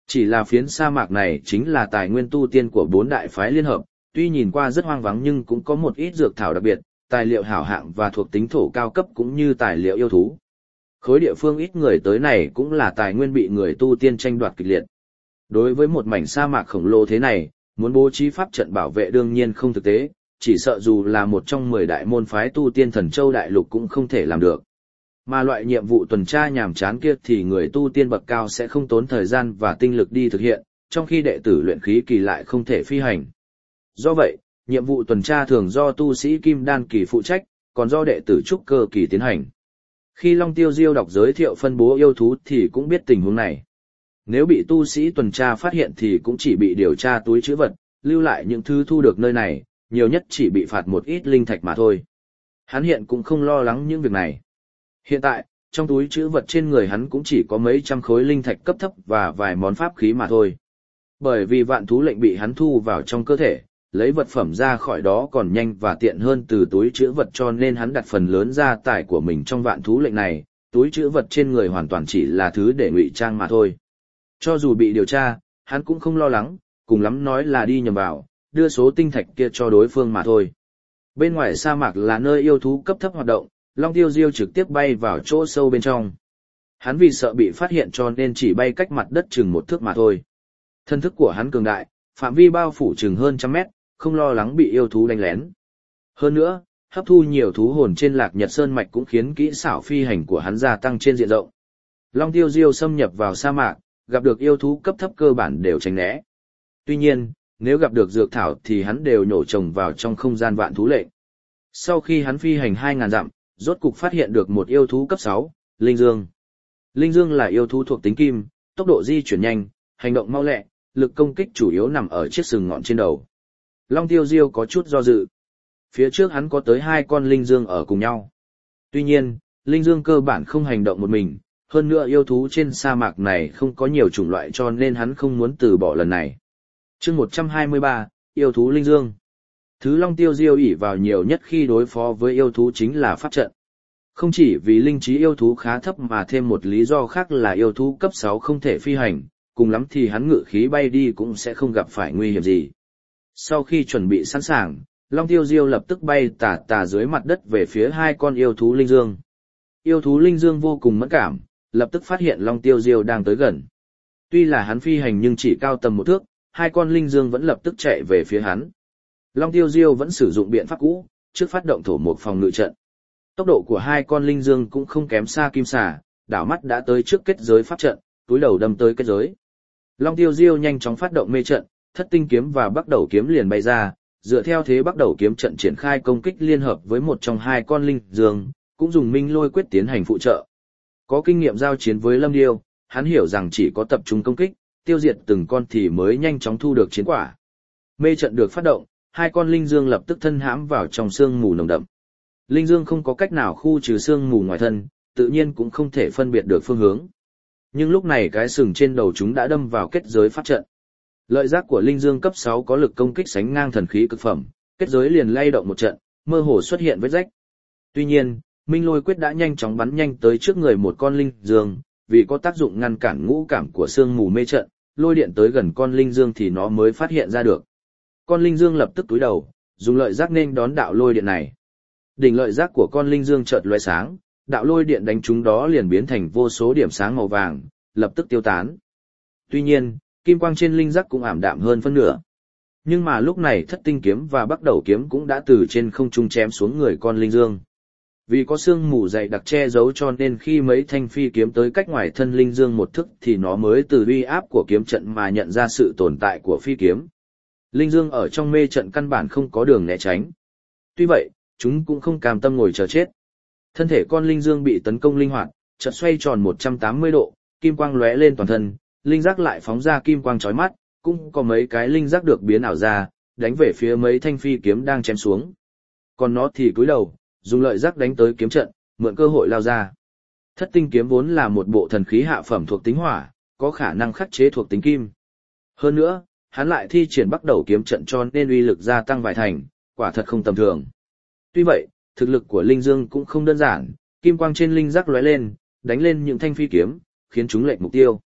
Chỉ là phiến sa mạc này chính là tài nguyên tu tiên của 4 đại phái liên hợp, tuy nhìn qua rất hoang vắng nhưng cũng có một ít dược thảo đặc biệt, tài liệu hảo hạng và thuộc tính thổ cao cấp cũng như tài liệu yêu thú. Khối địa phương ít người tới này cũng là tài nguyên bị người tu tiên tranh đoạt kịch liệt. Đối với một mảnh sa mạc khổng lồ thế này, muốn bố trí pháp trận bảo vệ đương nhiên không thực tế, chỉ sợ dù là một trong 10 đại môn phái tu tiên Thần Châu đại lục cũng không thể làm được. Mà loại nhiệm vụ tuần tra nhàm chán kia thì người tu tiên bậc cao sẽ không tốn thời gian và tinh lực đi thực hiện, trong khi đệ tử luyện khí kỳ lại không thể phi hành. Do vậy, nhiệm vụ tuần tra thường do tu sĩ kim đan kỳ phụ trách, còn do đệ tử trúc cơ kỳ tiến hành. Khi Long Tiêu Diêu đọc giới thiệu phân bố yêu thú thì cũng biết tình huống này. Nếu bị tu sĩ tuần tra phát hiện thì cũng chỉ bị điều tra túi trữ vật, lưu lại những thứ thu được nơi này, nhiều nhất chỉ bị phạt một ít linh thạch mà thôi. Hắn hiện cũng không lo lắng những việc này. Hiện tại, trong túi trữ vật trên người hắn cũng chỉ có mấy trăm khối linh thạch cấp thấp và vài món pháp khí mà thôi. Bởi vì vạn thú lệnh bị hắn thu vào trong cơ thể, lấy vật phẩm ra khỏi đó còn nhanh và tiện hơn từ túi trữ vật cho nên hắn đặt phần lớn gia tài của mình trong vạn thú lệnh này, túi trữ vật trên người hoàn toàn chỉ là thứ để ngụy trang mà thôi. Cho dù bị điều tra, hắn cũng không lo lắng, cùng lắm nói là đi nhầm vào, đưa số tinh thạch kia cho đối phương mà thôi. Bên ngoài sa mạc là nơi yêu thú cấp thấp hoạt động, Long Tiêu Diêu trực tiếp bay vào chỗ sâu bên trong. Hắn vì sợ bị phát hiện cho nên chỉ bay cách mặt đất chừng 1 thước mà thôi. Thân thức của hắn cường đại, phạm vi bao phủ chừng hơn 100 mét, không lo lắng bị yêu thú đánh lén. Hơn nữa, hấp thu nhiều thú hồn trên Lạc Nhật Sơn mạch cũng khiến kỹ xảo phi hành của hắn gia tăng trên diện rộng. Long Tiêu Diêu xâm nhập vào sa mạc, gặp được yêu thú cấp thấp cơ bản đều tránh né. Tuy nhiên, nếu gặp được dược thảo thì hắn đều nhổ trồng vào trong không gian vạn thú lệnh. Sau khi hắn phi hành 2000 dặm, rốt cục phát hiện được một yêu thú cấp 6, Linh Dương. Linh Dương là yêu thú thuộc tính kim, tốc độ di chuyển nhanh, hành động mau lẹ, lực công kích chủ yếu nằm ở chiếc sừng ngọn trên đầu. Long Tiêu Diêu có chút do dự. Phía trước hắn có tới 2 con Linh Dương ở cùng nhau. Tuy nhiên, Linh Dương cơ bản không hành động một mình, hơn nữa yêu thú trên sa mạc này không có nhiều chủng loại cho nên hắn không muốn từ bỏ lần này. Chương 123, yêu thú Linh Dương. Thứ Long Tiêu Diêu ỷ vào nhiều nhất khi đối phó với yêu thú chính là pháp trận. Không chỉ vì linh trí yêu thú khá thấp mà thêm một lý do khác là yêu thú cấp 6 không thể phi hành, cùng lắm thì hắn ngự khí bay đi cũng sẽ không gặp phải nguy hiểm gì. Sau khi chuẩn bị sẵn sàng, Long Tiêu Diêu lập tức bay tà dưới mặt đất về phía 2 con yêu thú Linh Dương. Yêu thú Linh Dương vô cùng mẫn cảm, lập tức phát hiện Long Tiêu Diêu đang tới gần. Tuy là hắn phi hành nhưng chỉ cao tầm 1 thước, 2 con Linh Dương vẫn lập tức chạy về phía hắn. Long Tiêu Diêu vẫn sử dụng biện pháp cũ, trước phát động thổ mục phòng ngự trận. Tốc độ của 2 con Linh Dương cũng không kém xa Kim Xà, đảo mắt đã tới trước kết giới pháp trận, túi đầu đâm tới kết giới. Long Tiêu Diêu nhanh chóng phát động mê trận, Thất Tinh kiếm và Bắc Đầu kiếm liền bay ra, dựa theo thế Bắc Đầu kiếm trận triển khai công kích liên hợp với một trong 2 con Linh Dương, cũng dùng Minh Lôi quyết tiến hành phụ trợ. Có kinh nghiệm giao chiến với Lâm Điêu, hắn hiểu rằng chỉ có tập trung công kích, tiêu diệt từng con thì mới nhanh chóng thu được chiến quả. Mê trận được phát động, 2 con Linh Dương lập tức thân hãm vào trong sương mù nồng đậm. Linh Dương không có cách nào khu trừ sương mù ngoài thân, tự nhiên cũng không thể phân biệt được phương hướng. Nhưng lúc này cái sừng trên đầu chúng đã đâm vào kết giới pháp trận. Lợi giác của Linh Dương cấp 6 có lực công kích sánh ngang thần khí cực phẩm, kết giới liền lay động một trận, mơ hồ xuất hiện vết rách. Tuy nhiên, Minh Lôi quyết đã nhanh chóng bắn nhanh tới trước người một con Linh Dương, vì có tác dụng ngăn cản ngũ cảm của sương mù mê trận, lôi điện tới gần con Linh Dương thì nó mới phát hiện ra được. Con Linh Dương lập tức cúi đầu, dùng lợi giác nên đón đạo lôi điện này. Đỉnh lợi giác của con Linh Dương chợt lóe sáng, đạo lôi điện đánh trúng đó liền biến thành vô số điểm sáng màu vàng, lập tức tiêu tán. Tuy nhiên, kim quang trên linh giác cũng ảm đạm hơn phân nửa. Nhưng mà lúc này Thất Tinh kiếm và Bắc Đầu kiếm cũng đã từ trên không trung chém xuống người con Linh Dương. Vì có sương mù dày đặc che giấu cho nên khi mấy thanh phi kiếm tới cách ngoài thân Linh Dương 1 thước thì nó mới từ uy áp của kiếm trận mà nhận ra sự tồn tại của phi kiếm. Linh Dương ở trong mê trận căn bản không có đường né tránh. Tuy vậy, chúng cũng không cam tâm ngồi chờ chết. Thân thể con Linh Dương bị tấn công linh hoạt, chợt xoay tròn 180 độ, kim quang lóe lên toàn thân, linh giác lại phóng ra kim quang chói mắt, cũng có mấy cái linh giác được biến ảo ra, đánh về phía mấy thanh phi kiếm đang chém xuống. Còn nó thì cúi đầu, dùng lợi giác đánh tới kiếm trận, mượn cơ hội lao ra. Thất Tinh kiếm vốn là một bộ thần khí hạ phẩm thuộc tính hỏa, có khả năng khắc chế thuộc tính kim. Hơn nữa, hắn lại thi triển Bắc Đầu kiếm trận cho nên uy lực gia tăng vài thành, quả thật không tầm thường. Tuy vậy, thực lực của Linh Dương cũng không đơn giản, kim quang trên linh giác lóe lên, đánh lên những thanh phi kiếm, khiến chúng lệch mục tiêu.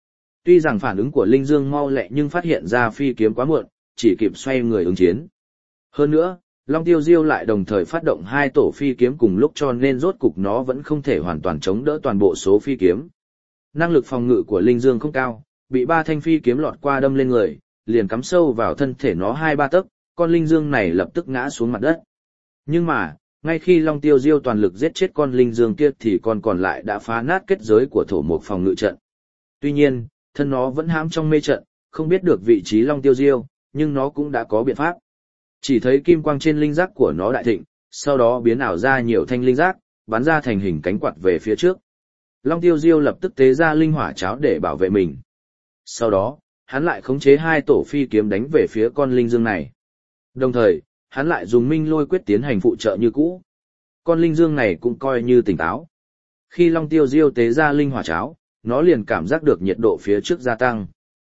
Tuy rằng phản ứng của Linh Dương mau lẹ nhưng phát hiện ra phi kiếm quá muộn, chỉ kịp xoay người ứng chiến. Hơn nữa, Long Tiêu Diêu lại đồng thời phát động hai tổ phi kiếm cùng lúc cho nên rốt cục nó vẫn không thể hoàn toàn chống đỡ toàn bộ số phi kiếm. Năng lực phòng ngự của Linh Dương không cao, bị ba thanh phi kiếm lọt qua đâm lên người, liền cắm sâu vào thân thể nó 2-3 tấc, con Linh Dương này lập tức ngã xuống mặt đất. Nhưng mà, ngay khi Long Tiêu Diêu toàn lực giết chết con Linh Dương kia thì con còn lại đã phá nát kết giới của thổ mục phòng ngự trận. Tuy nhiên, thân nó vẫn hãm trong mê trận, không biết được vị trí Long Tiêu Diêu, nhưng nó cũng đã có biện pháp. Chỉ thấy kim quang trên linh giác của nó đại thịnh, sau đó biến ảo ra nhiều thanh linh giác, bắn ra thành hình cánh quạt về phía trước. Long Tiêu Diêu lập tức tế ra linh hỏa cháo để bảo vệ mình. Sau đó, hắn lại khống chế hai tổ phi kiếm đánh về phía con Linh Dương này. Đồng thời, hắn lại dùng Minh Lôi Quyết tiến hành phụ trợ như cũ. Con Linh Dương này cũng coi như tỉnh táo. Khi Long Tiêu Diêu tế ra linh hỏa cháo, nó liền cảm giác được nhiệt độ phía trước gia tăng.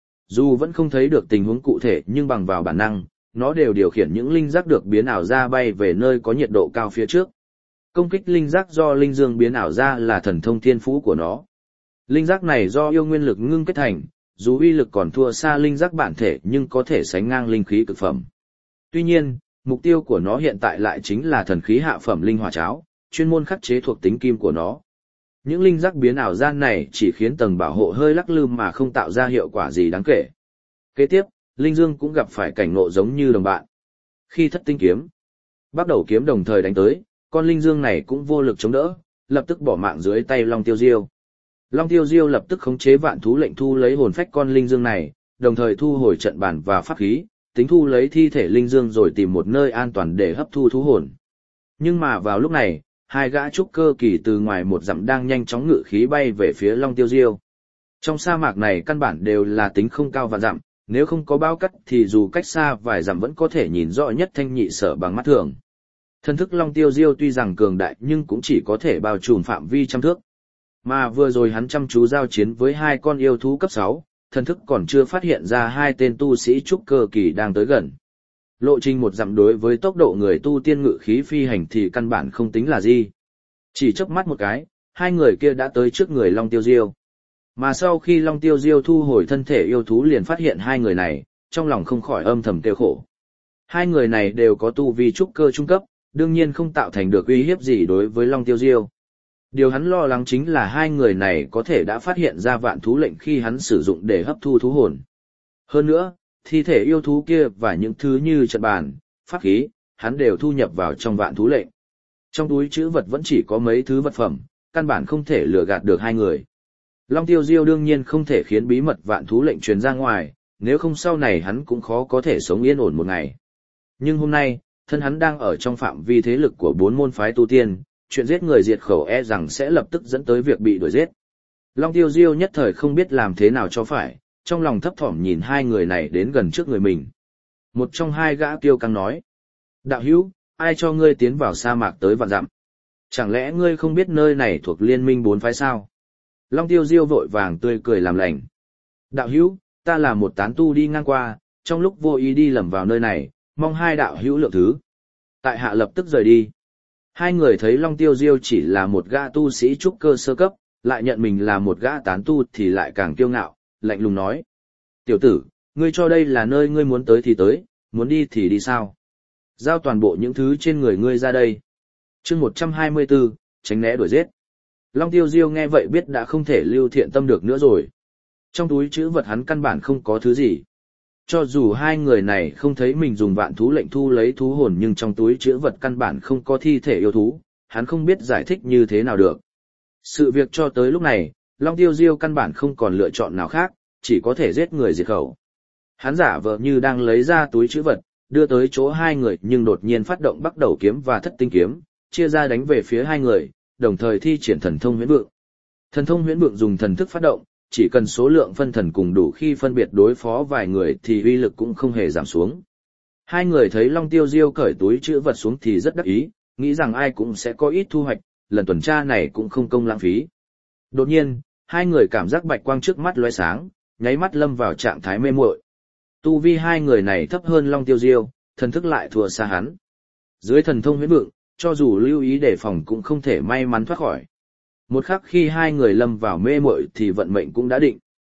Dù vẫn không thấy được tình huống cụ thể nhưng bằng vào bản năng, nó đều điều khiển những linh giác được biến ảo ra bay về nơi có nhiệt độ cao phía trước. Công kích linh giác do Linh Dương biến ảo ra là thần thông thiên phú của nó. Linh giác này do yêu nguyên lực ngưng kết thành, dù uy lực còn thua xa linh giác bản thể nhưng có thể sánh ngang linh khí cực phẩm. Tuy nhiên, mục tiêu của nó hiện tại lại chính là thần khí hạ phẩm linh hỏa cháo, chuyên môn khắc chế thuộc tính kim của nó. Những linh giác biến ảo gian này chỉ khiến tầng bảo hộ hơi lắc lư mà không tạo ra hiệu quả gì đáng kể. Kế tiếp, Linh Dương cũng gặp phải cảnh ngộ giống như đồng bạn. Khi thất tinh kiếm, bắt đầu kiếm đồng thời đánh tới, con Linh Dương này cũng vô lực chống đỡ, lập tức bỏ mạng dưới tay Long Tiêu Diêu. Long Tiêu Diêu lập tức khống chế vạn thú lệnh thu lấy hồn phách con Linh Dương này, đồng thời thu hồi trận bản và pháp khí, tính thu lấy thi thể Linh Dương rồi tìm một nơi an toàn để hấp thu thú hồn. Nhưng mà vào lúc này, hai gã trúc cơ kỳ từ ngoài một dặm đang nhanh chóng ngự khí bay về phía Long Tiêu Diêu. Trong sa mạc này căn bản đều là tính không cao vạn dặm, nếu không có bao cắt thì dù cách xa vài dặm vẫn có thể nhìn rõ nhất thanh nhị sở bằng mắt thường. Thân thức Long Tiêu Diêu tuy rằng cường đại nhưng cũng chỉ có thể bao trùm phạm vi trăm thước. Mà vừa rồi hắn chăm chú giao chiến với hai con yêu thú cấp 6, thân thức còn chưa phát hiện ra hai tên tu sĩ trúc cơ kỳ đang tới gần. Lộ trình một dặm đối với tốc độ người tu tiên ngự khí phi hành thì căn bản không tính là gì. Chỉ chớp mắt một cái, hai người kia đã tới trước người Long Tiêu Diêu. Mà sau khi Long Tiêu Diêu thu hồi thân thể yêu thú liền phát hiện hai người này, trong lòng không khỏi âm thầm tiêu khổ. Hai người này đều có tu vi trúc cơ trung cấp, đương nhiên không tạo thành được uy hiếp gì đối với Long Tiêu Diêu. Điều hắn lo lắng chính là hai người này có thể đã phát hiện ra vạn thú lệnh khi hắn sử dụng để hấp thu thú hồn. Hơn nữa, thi thể yêu thú kia và những thứ như trận bàn, pháp khí, hắn đều thu nhập vào trong vạn thú lệnh. Trong túi trữ vật vẫn chỉ có mấy thứ vật phẩm, căn bản không thể lừa gạt được hai người. Long Tiêu Diêu đương nhiên không thể khiến bí mật vạn thú lệnh truyền ra ngoài, nếu không sau này hắn cũng khó có thể sống yên ổn một ngày. Nhưng hôm nay, thân hắn đang ở trong phạm vi thế lực của 4 môn phái tu tiên, chuyện giết người diệt khẩu e rằng sẽ lập tức dẫn tới việc bị đuổi giết. Long Tiêu Diêu nhất thời không biết làm thế nào cho phải, trong lòng thấp thỏm nhìn hai người này đến gần trước người mình. Một trong hai gã kiêu căng nói: "Đạo hữu, ai cho ngươi tiến vào sa mạc tới vạn dặm? Chẳng lẽ ngươi không biết nơi này thuộc liên minh 4 phái sao?" Long Tiêu Diêu vội vàng tươi cười làm lành: "Đạo hữu, ta là một tán tu đi ngang qua, trong lúc vô ý đi lầm vào nơi này, mong hai đạo hữu lượng thứ." Tại hạ lập tức rời đi. Hai người thấy Long Tiêu Diêu chỉ là một gã tu sĩ trúc cơ sơ cấp, lại nhận mình là một gã tán tu thì lại càng kiêu ngạo, lạnh lùng nói: "Tiểu tử, ngươi cho đây là nơi ngươi muốn tới thì tới, muốn đi thì đi sao? Giao toàn bộ những thứ trên người ngươi ra đây." Chương 124, tránh né đuổi giết. Long Tiêu Diêu nghe vậy biết đã không thể lưu thiện tâm được nữa rồi. Trong túi trữ vật hắn căn bản không có thứ gì. Cho dù hai người này không thấy mình dùng vạn thú lệnh thu lấy thú hồn nhưng trong túi trữ vật căn bản không có thi thể yêu thú, hắn không biết giải thích như thế nào được. Sự việc cho tới lúc này, Long Tiêu Diêu căn bản không còn lựa chọn nào khác, chỉ có thể giết người diệt khẩu. Hắn giả vờ như đang lấy ra túi trữ vật, đưa tới chỗ hai người nhưng đột nhiên phát động Bắc Đầu kiếm và Thất Tinh kiếm, chia ra đánh về phía hai người, đồng thời thi triển thần thông huyễn vượng. Thần thông huyễn vượng dùng thần thức phát động, chỉ cần số lượng phân thần cùng đủ khi phân biệt đối phó vài người thì uy lực cũng không hề giảm xuống. Hai người thấy Long Tiêu Diêu cởi túi trữ vật xuống thì rất đắc ý, nghĩ rằng ai cũng sẽ có ít thu hoạch, lần tuần tra này cũng không công lãng phí. Đột nhiên, hai người cảm giác bạch quang trước mắt lóe sáng, nháy mắt lâm vào trạng thái mê muội. Tu vi hai người này thấp hơn Long Tiêu Diêu, thần thức lại thua xa hắn. Dưới thần thông huyễn vượng, cho dù lưu ý đề phòng cũng không thể may mắn thoát khỏi. Một khắc khi hai người lâm vào mê muội thì vận mệnh cũng đã định.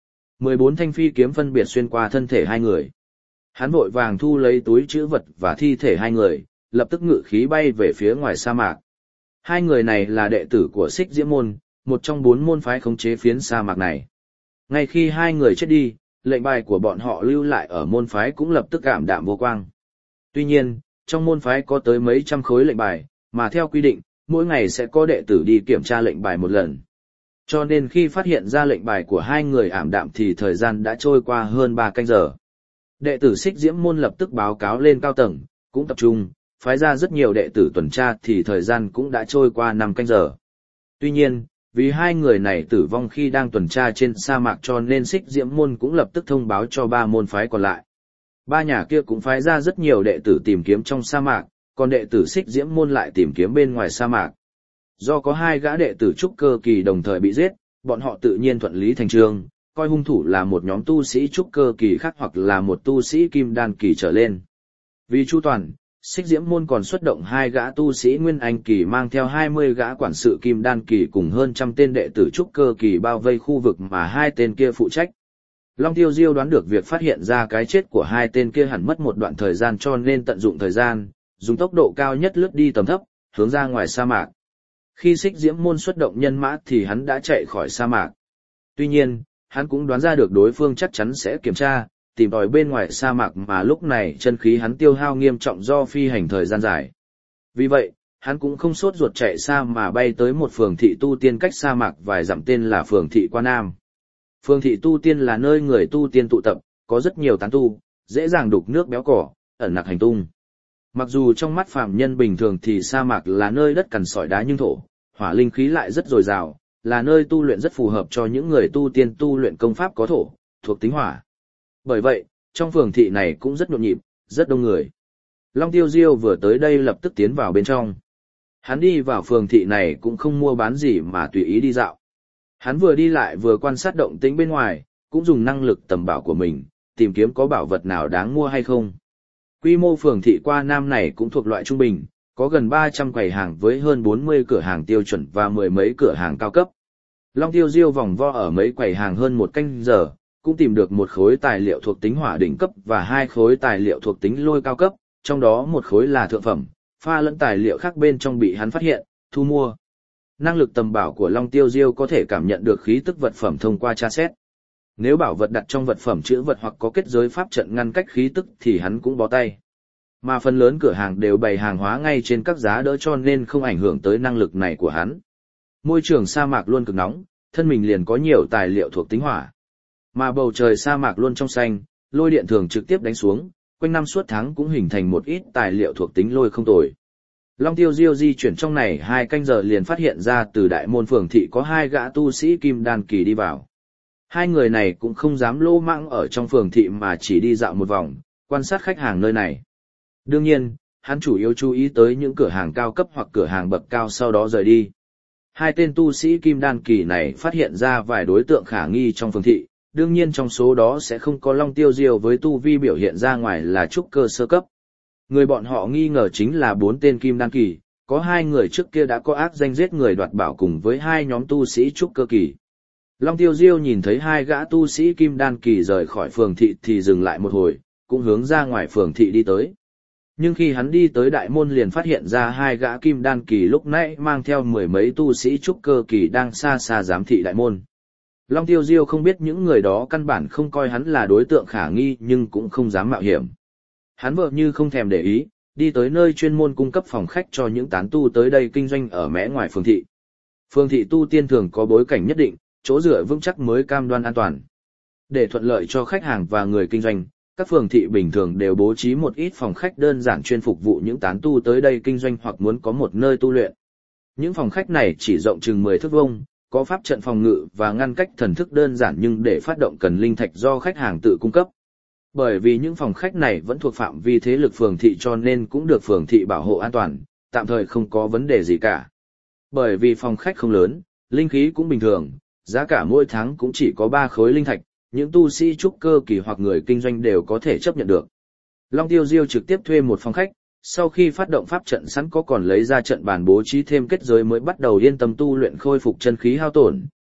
14 thanh phi kiếm phân biệt xuyên qua thân thể hai người. Hắn vội vàng thu lấy túi trữ vật và thi thể hai người, lập tức ngự khí bay về phía ngoài sa mạc. Hai người này là đệ tử của Xích Diễm môn, một trong 4 môn phái khống chế phiến sa mạc này. Ngay khi hai người chết đi, lệnh bài của bọn họ lưu lại ở môn phái cũng lập tức ảm đạm vô quang. Tuy nhiên, trong môn phái có tới mấy trăm khối lệnh bài, mà theo quy định, mỗi ngày sẽ có đệ tử đi kiểm tra lệnh bài một lần. Cho nên khi phát hiện ra lệnh bài của hai người ảm đạm thì thời gian đã trôi qua hơn 3 canh giờ. Đệ tử Xích Diễm môn lập tức báo cáo lên cao tầng, cũng tập trung, phái ra rất nhiều đệ tử tuần tra thì thời gian cũng đã trôi qua 5 canh giờ. Tuy nhiên, vì hai người này tử vong khi đang tuần tra trên sa mạc cho nên Xích Diễm môn cũng lập tức thông báo cho 3 môn phái còn lại. 3 nhà kia cũng phái ra rất nhiều đệ tử tìm kiếm trong sa mạc, còn đệ tử Xích Diễm môn lại tìm kiếm bên ngoài sa mạc. Do có 2 gã đệ tử trúc cơ kỳ đồng thời bị giết, bọn họ tự nhiên thuận lý thành chương, coi hung thủ là một nhóm tu sĩ trúc cơ kỳ khác hoặc là một tu sĩ kim đan kỳ trở lên. Vì chu toàn, Xích Diễm môn còn xuất động 2 gã tu sĩ nguyên anh kỳ mang theo 20 gã quản sự kim đan kỳ cùng hơn 100 tên đệ tử trúc cơ kỳ bao vây khu vực mà 2 tên kia phụ trách. Long Tiêu Diêu đoán được việc phát hiện ra cái chết của 2 tên kia hẳn mất một đoạn thời gian cho nên tận dụng thời gian, dùng tốc độ cao nhất lướt đi tầm thấp, hướng ra ngoài sa mạc. Khi Xích Diễm môn xuất động nhân mã thì hắn đã chạy khỏi sa mạc. Tuy nhiên, hắn cũng đoán ra được đối phương chắc chắn sẽ kiểm tra, tìm tòi bên ngoài sa mạc mà lúc này chân khí hắn tiêu hao nghiêm trọng do phi hành thời gian dài. Vì vậy, hắn cũng không sốt ruột chạy xa mà bay tới một phường thị tu tiên cách sa mạc vài dặm tên là phường thị Quan Nam. Phường thị tu tiên là nơi người tu tiên tụ tập, có rất nhiều tán tu, dễ dàng đục nước béo cỏ, ẩn nặc hành tung. Mặc dù trong mắt phàm nhân bình thường thì sa mạc là nơi đất cằn sỏi đá nhưng thổ, hỏa linh khí lại rất dồi dào, là nơi tu luyện rất phù hợp cho những người tu tiên tu luyện công pháp có thổ, thuộc tính hỏa. Bởi vậy, trong phường thị này cũng rất nhộn nhịp, rất đông người. Long Tiêu Diêu vừa tới đây lập tức tiến vào bên trong. Hắn đi vào phường thị này cũng không mua bán gì mà tùy ý đi dạo. Hắn vừa đi lại vừa quan sát động tĩnh bên ngoài, cũng dùng năng lực tầm bảo của mình, tìm kiếm có bảo vật nào đáng mua hay không. Quy mô phường thị Qua Nam này cũng thuộc loại trung bình, có gần 300 quầy hàng với hơn 40 cửa hàng tiêu chuẩn và 10 mấy cửa hàng cao cấp. Long Tiêu Diêu vòng vo ở mấy quầy hàng hơn 1 canh giờ, cũng tìm được 1 khối tài liệu thuộc tính hỏa đỉnh cấp và 2 khối tài liệu thuộc tính lôi cao cấp, trong đó 1 khối là thượng phẩm, pha lẫn tài liệu khác bên trong bị hắn phát hiện, thu mua. Năng lực tầm bảo của Long Tiêu Diêu có thể cảm nhận được khí tức vật phẩm thông qua tra xét. Nếu bảo vật đặt trong vật phẩm trữ vật hoặc có kết giới pháp trận ngăn cách khí tức thì hắn cũng bó tay. Mà phần lớn cửa hàng đều bày hàng hóa ngay trên các giá đỡ cho nên không ảnh hưởng tới năng lực này của hắn. Môi trường sa mạc luôn cực nóng, thân mình liền có nhiều tài liệu thuộc tính hỏa. Mà bầu trời sa mạc luôn trong xanh, lôi điện thường trực tiếp đánh xuống, quanh năm suốt tháng cũng hình thành một ít tài liệu thuộc tính lôi không tồi. Long Tiêu Diêu di chuyển trong này 2 canh giờ liền phát hiện ra từ đại môn phường thị có 2 gã tu sĩ kim đan kỳ đi vào. 2 người này cũng không dám lô mãng ở trong phường thị mà chỉ đi dạo một vòng, quan sát khách hàng nơi này. Đương nhiên, hắn chủ yếu chú ý tới những cửa hàng cao cấp hoặc cửa hàng bậc cao sau đó rời đi. 2 tên tu sĩ kim đan kỳ này phát hiện ra vài đối tượng khả nghi trong phường thị, đương nhiên trong số đó sẽ không có Long Tiêu Diêu với tu vi biểu hiện ra ngoài là trúc cơ sơ cấp. Người bọn họ nghi ngờ chính là 4 tên kim đan kỳ, có 2 người trước kia đã có ác danh giết người đoạt bảo cùng với 2 nhóm tu sĩ trúc cơ kỳ. Long Tiêu Diêu nhìn thấy 2 gã tu sĩ kim đan kỳ rời khỏi phường thị thì dừng lại một hồi, cũng hướng ra ngoài phường thị đi tới. Nhưng khi hắn đi tới đại môn liền phát hiện ra 2 gã kim đan kỳ lúc nãy mang theo 10 mấy tu sĩ trúc cơ kỳ đang xa xa giám thị đại môn. Long Tiêu Diêu không biết những người đó căn bản không coi hắn là đối tượng khả nghi nhưng cũng không dám mạo hiểm. Hắn vợ như không thèm để ý, đi tới nơi chuyên môn cung cấp phòng khách cho những tán tu tới đây kinh doanh ở mé ngoài phường thị. Phường thị tu tiên thường có bối cảnh nhất định, chỗ dựa vững chắc mới cam đoan an toàn. Để thuận lợi cho khách hàng và người kinh doanh, các phường thị bình thường đều bố trí một ít phòng khách đơn giản chuyên phục vụ những tán tu tới đây kinh doanh hoặc muốn có một nơi tu luyện. Những phòng khách này chỉ rộng chừng 10 thước vuông, có pháp trận phòng ngự và ngăn cách thần thức đơn giản nhưng để phát động cần linh thạch do khách hàng tự cung cấp. Bởi vì những phòng khách này vẫn thuộc phạm vi thế lực phường thị cho nên cũng được phường thị bảo hộ an toàn, tạm thời không có vấn đề gì cả. Bởi vì phòng khách không lớn, linh khí cũng bình thường, giá cả mỗi tháng cũng chỉ có 3 khối linh thạch, những tu sĩ trúc cơ kỳ hoặc người kinh doanh đều có thể chấp nhận được. Long Tiêu Diêu trực tiếp thuê một phòng khách, sau khi phát động pháp trận sẵn có còn lấy ra trận bàn bố trí thêm kết giới mới bắt đầu yên tâm tu luyện khôi phục chân khí hao tổn,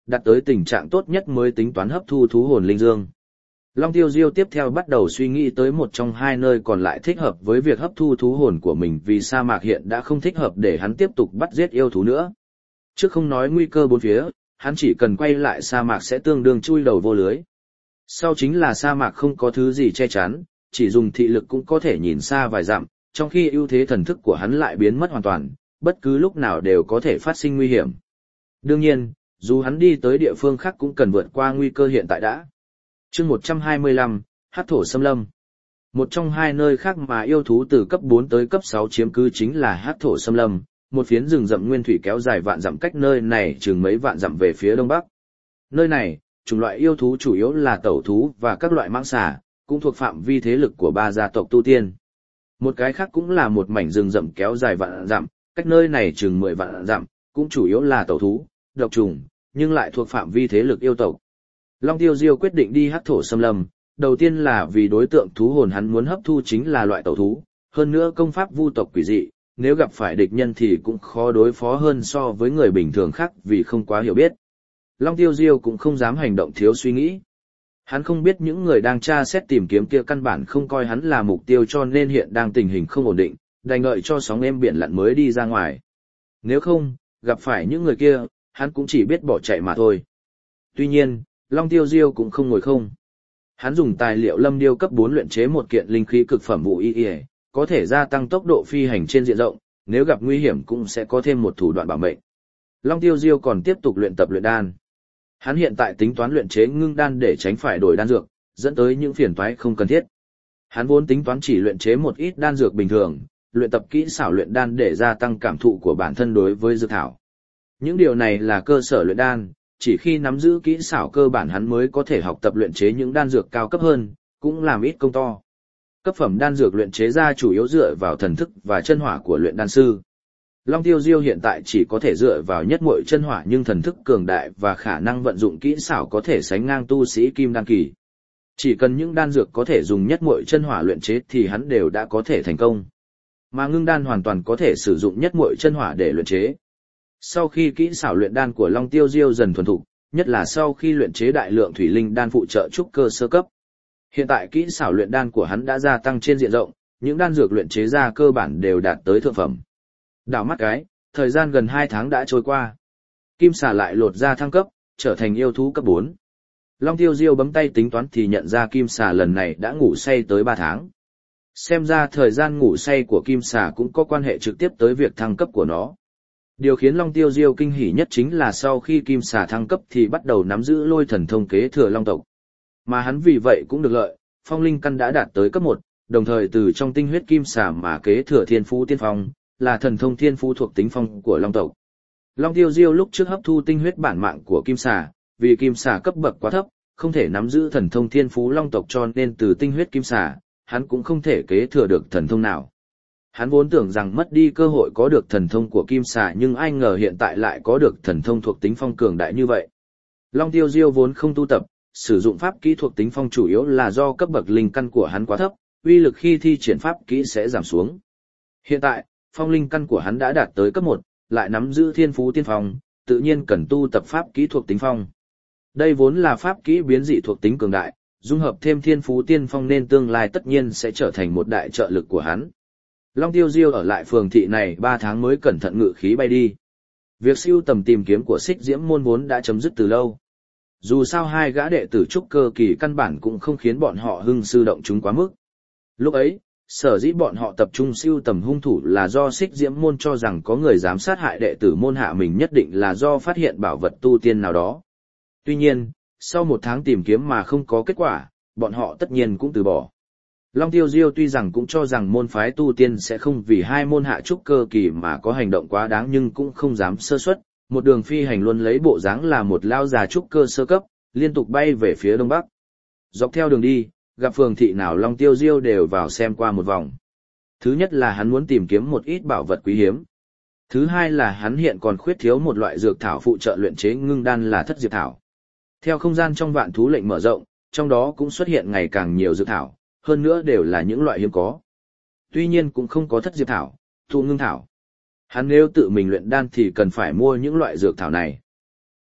đạt tới tình trạng tốt nhất mới tính toán hấp thu thú hồn linh dương. Long Tiêu Diêu tiếp theo bắt đầu suy nghĩ tới một trong hai nơi còn lại thích hợp với việc hấp thu thú hồn của mình, vì sa mạc hiện đã không thích hợp để hắn tiếp tục bắt giết yêu thú nữa. Trước không nói nguy cơ bốn phía, hắn chỉ cần quay lại sa mạc sẽ tương đương chui đầu vô lưới. Sau chính là sa mạc không có thứ gì che chắn, chỉ dùng thị lực cũng có thể nhìn xa vài dặm, trong khi ưu thế thần thức của hắn lại biến mất hoàn toàn, bất cứ lúc nào đều có thể phát sinh nguy hiểm. Đương nhiên, dù hắn đi tới địa phương khác cũng cần vượt qua nguy cơ hiện tại đã. Chương 125, Hắc thổ xâm lâm. Một trong hai nơi khác mà yêu thú từ cấp 4 tới cấp 6 chiếm cứ chính là Hắc thổ xâm lâm, một phiến rừng rậm nguyên thủy kéo dài vạn dặm cách nơi này chừng mấy vạn dặm về phía đông bắc. Nơi này, chủng loại yêu thú chủ yếu là tẩu thú và các loại mãng xà, cũng thuộc phạm vi thế lực của ba gia tộc tu tiên. Một cái khác cũng là một mảnh rừng rậm kéo dài vạn dặm, cách nơi này chừng 10 vạn dặm, cũng chủ yếu là tẩu thú, độc trùng, nhưng lại thuộc phạm vi thế lực yêu tộc. Long Tiêu Diêu quyết định đi Hắc thổ xâm lâm, đầu tiên là vì đối tượng thú hồn hắn muốn hấp thu chính là loại tẩu thú, hơn nữa công pháp vu tộc quỷ dị, nếu gặp phải địch nhân thì cũng khó đối phó hơn so với người bình thường khác vì không quá hiểu biết. Long Tiêu Diêu cũng không dám hành động thiếu suy nghĩ. Hắn không biết những người đang tra xét tìm kiếm kia căn bản không coi hắn là mục tiêu, cho nên hiện đang tình hình không ổn định, đành đợi cho sóng êm biển lặn mới đi ra ngoài. Nếu không, gặp phải những người kia, hắn cũng chỉ biết bỏ chạy mà thôi. Tuy nhiên, Long Tiêu Diêu cũng không ngồi không. Hắn dùng tài liệu lâm điêu cấp 4 luyện chế một kiện linh khí cực phẩm vũ y, có thể gia tăng tốc độ phi hành trên diện rộng, nếu gặp nguy hiểm cũng sẽ có thêm một thủ đoạn bảo mệnh. Long Tiêu Diêu còn tiếp tục luyện tập luyện đan. Hắn hiện tại tính toán luyện chế ngưng đan để tránh phải đổi đan dược, dẫn tới những phiền toái không cần thiết. Hắn vốn tính toán chỉ luyện chế một ít đan dược bình thường, luyện tập kỹ xảo luyện đan để gia tăng cảm thụ của bản thân đối với dược thảo. Những điều này là cơ sở luyện đan, chỉ khi nắm giữ kỹ xảo cơ bản hắn mới có thể học tập luyện chế những đan dược cao cấp hơn, cũng làm ít công to. Cấp phẩm đan dược luyện chế ra chủ yếu dựa vào thần thức và chân hỏa của luyện đan sư. Long Tiêu Diêu hiện tại chỉ có thể dựa vào nhất muội chân hỏa, nhưng thần thức cường đại và khả năng vận dụng kỹ xảo có thể sánh ngang tu sĩ kim đan kỳ. Chỉ cần những đan dược có thể dùng nhất muội chân hỏa luyện chế thì hắn đều đã có thể thành công. Mà ngưng đan hoàn toàn có thể sử dụng nhất muội chân hỏa để luyện chế. Sau khi kỹ xảo luyện đan của Long Tiêu Diêu dần thuần thục, nhất là sau khi luyện chế đại lượng thủy linh đan phụ trợ trúc cơ sơ cấp. Hiện tại kỹ xảo luyện đan của hắn đã gia tăng trên diện rộng, những đan dược luyện chế ra cơ bản đều đạt tới thượng phẩm. Đảo mắt cái, thời gian gần 2 tháng đã trôi qua. Kim xà lại lột ra thăng cấp, trở thành yêu thú cấp 4. Long Tiêu Diêu bấm tay tính toán thì nhận ra kim xà lần này đã ngủ say tới 3 tháng. Xem ra thời gian ngủ say của kim xà cũng có quan hệ trực tiếp tới việc thăng cấp của nó. Điều khiến Long Tiêu Diêu kinh hỉ nhất chính là sau khi kim xà thăng cấp thì bắt đầu nắm giữ lôi thần thông kế thừa long tộc. Mà hắn vì vậy cũng được lợi, phong linh căn đã đạt tới cấp 1, đồng thời từ trong tinh huyết kim xà mà kế thừa thiên phú tiên phong, là thần thông thiên phú thuộc tính phong của long tộc. Long Tiêu Diêu lúc trước hấp thu tinh huyết bản mạng của kim xà, vì kim xà cấp bậc quá thấp, không thể nắm giữ thần thông thiên phú long tộc, cho nên từ tinh huyết kim xà, hắn cũng không thể kế thừa được thần thông nào. Hắn vốn tưởng rằng mất đi cơ hội có được thần thông của kim xà, nhưng ai ngờ hiện tại lại có được thần thông thuộc tính phong cường đại như vậy. Long Tiêu Diêu vốn không tu tập, sử dụng pháp kỹ thuộc tính phong chủ yếu là do cấp bậc linh căn của hắn quá thấp, uy lực khi thi triển pháp kỹ sẽ giảm xuống. Hiện tại, phong linh căn của hắn đã đạt tới cấp 1, lại nắm giữ thiên phú tiên phong, tự nhiên cần tu tập pháp kỹ thuộc tính phong. Đây vốn là pháp kỹ biến dị thuộc tính cường đại, dung hợp thêm thiên phú tiên phong nên tương lai tất nhiên sẽ trở thành một đại trợ lực của hắn. Long Tiêu Diêu ở lại phường thị này 3 tháng mới cẩn thận ngự khí bay đi. Việc sưu tầm tìm kiếm của Xích Diễm môn vốn đã chấm dứt từ lâu. Dù sao hai gã đệ tử trúc cơ kỳ căn bản cũng không khiến bọn họ hưng sư động chúng quá mức. Lúc ấy, sở dĩ bọn họ tập trung sưu tầm hung thủ là do Xích Diễm môn cho rằng có người dám sát hại đệ tử môn hạ mình, nhất định là do phát hiện bảo vật tu tiên nào đó. Tuy nhiên, sau 1 tháng tìm kiếm mà không có kết quả, bọn họ tất nhiên cũng từ bỏ. Long Tiêu Diêu tuy rằng cũng cho rằng môn phái tu tiên sẽ không vì hai môn hạ trúc cơ kỳ mà có hành động quá đáng, nhưng cũng không dám sơ suất, một đường phi hành luôn lấy bộ dáng là một lao già trúc cơ sơ cấp, liên tục bay về phía đông bắc. Dọc theo đường đi, gặp phường thị nào Long Tiêu Diêu đều vào xem qua một vòng. Thứ nhất là hắn muốn tìm kiếm một ít bảo vật quý hiếm. Thứ hai là hắn hiện còn khuyết thiếu một loại dược thảo phụ trợ luyện chế ngưng đan là thất diệp thảo. Theo không gian trong vạn thú lệnh mở rộng, trong đó cũng xuất hiện ngày càng nhiều dược thảo, hơn nữa đều là những loại hiếm có. Tuy nhiên cũng không có thất diệp thảo, thụ ngưng thảo. Hắn nếu tự mình luyện đan thì cần phải mua những loại dược thảo này.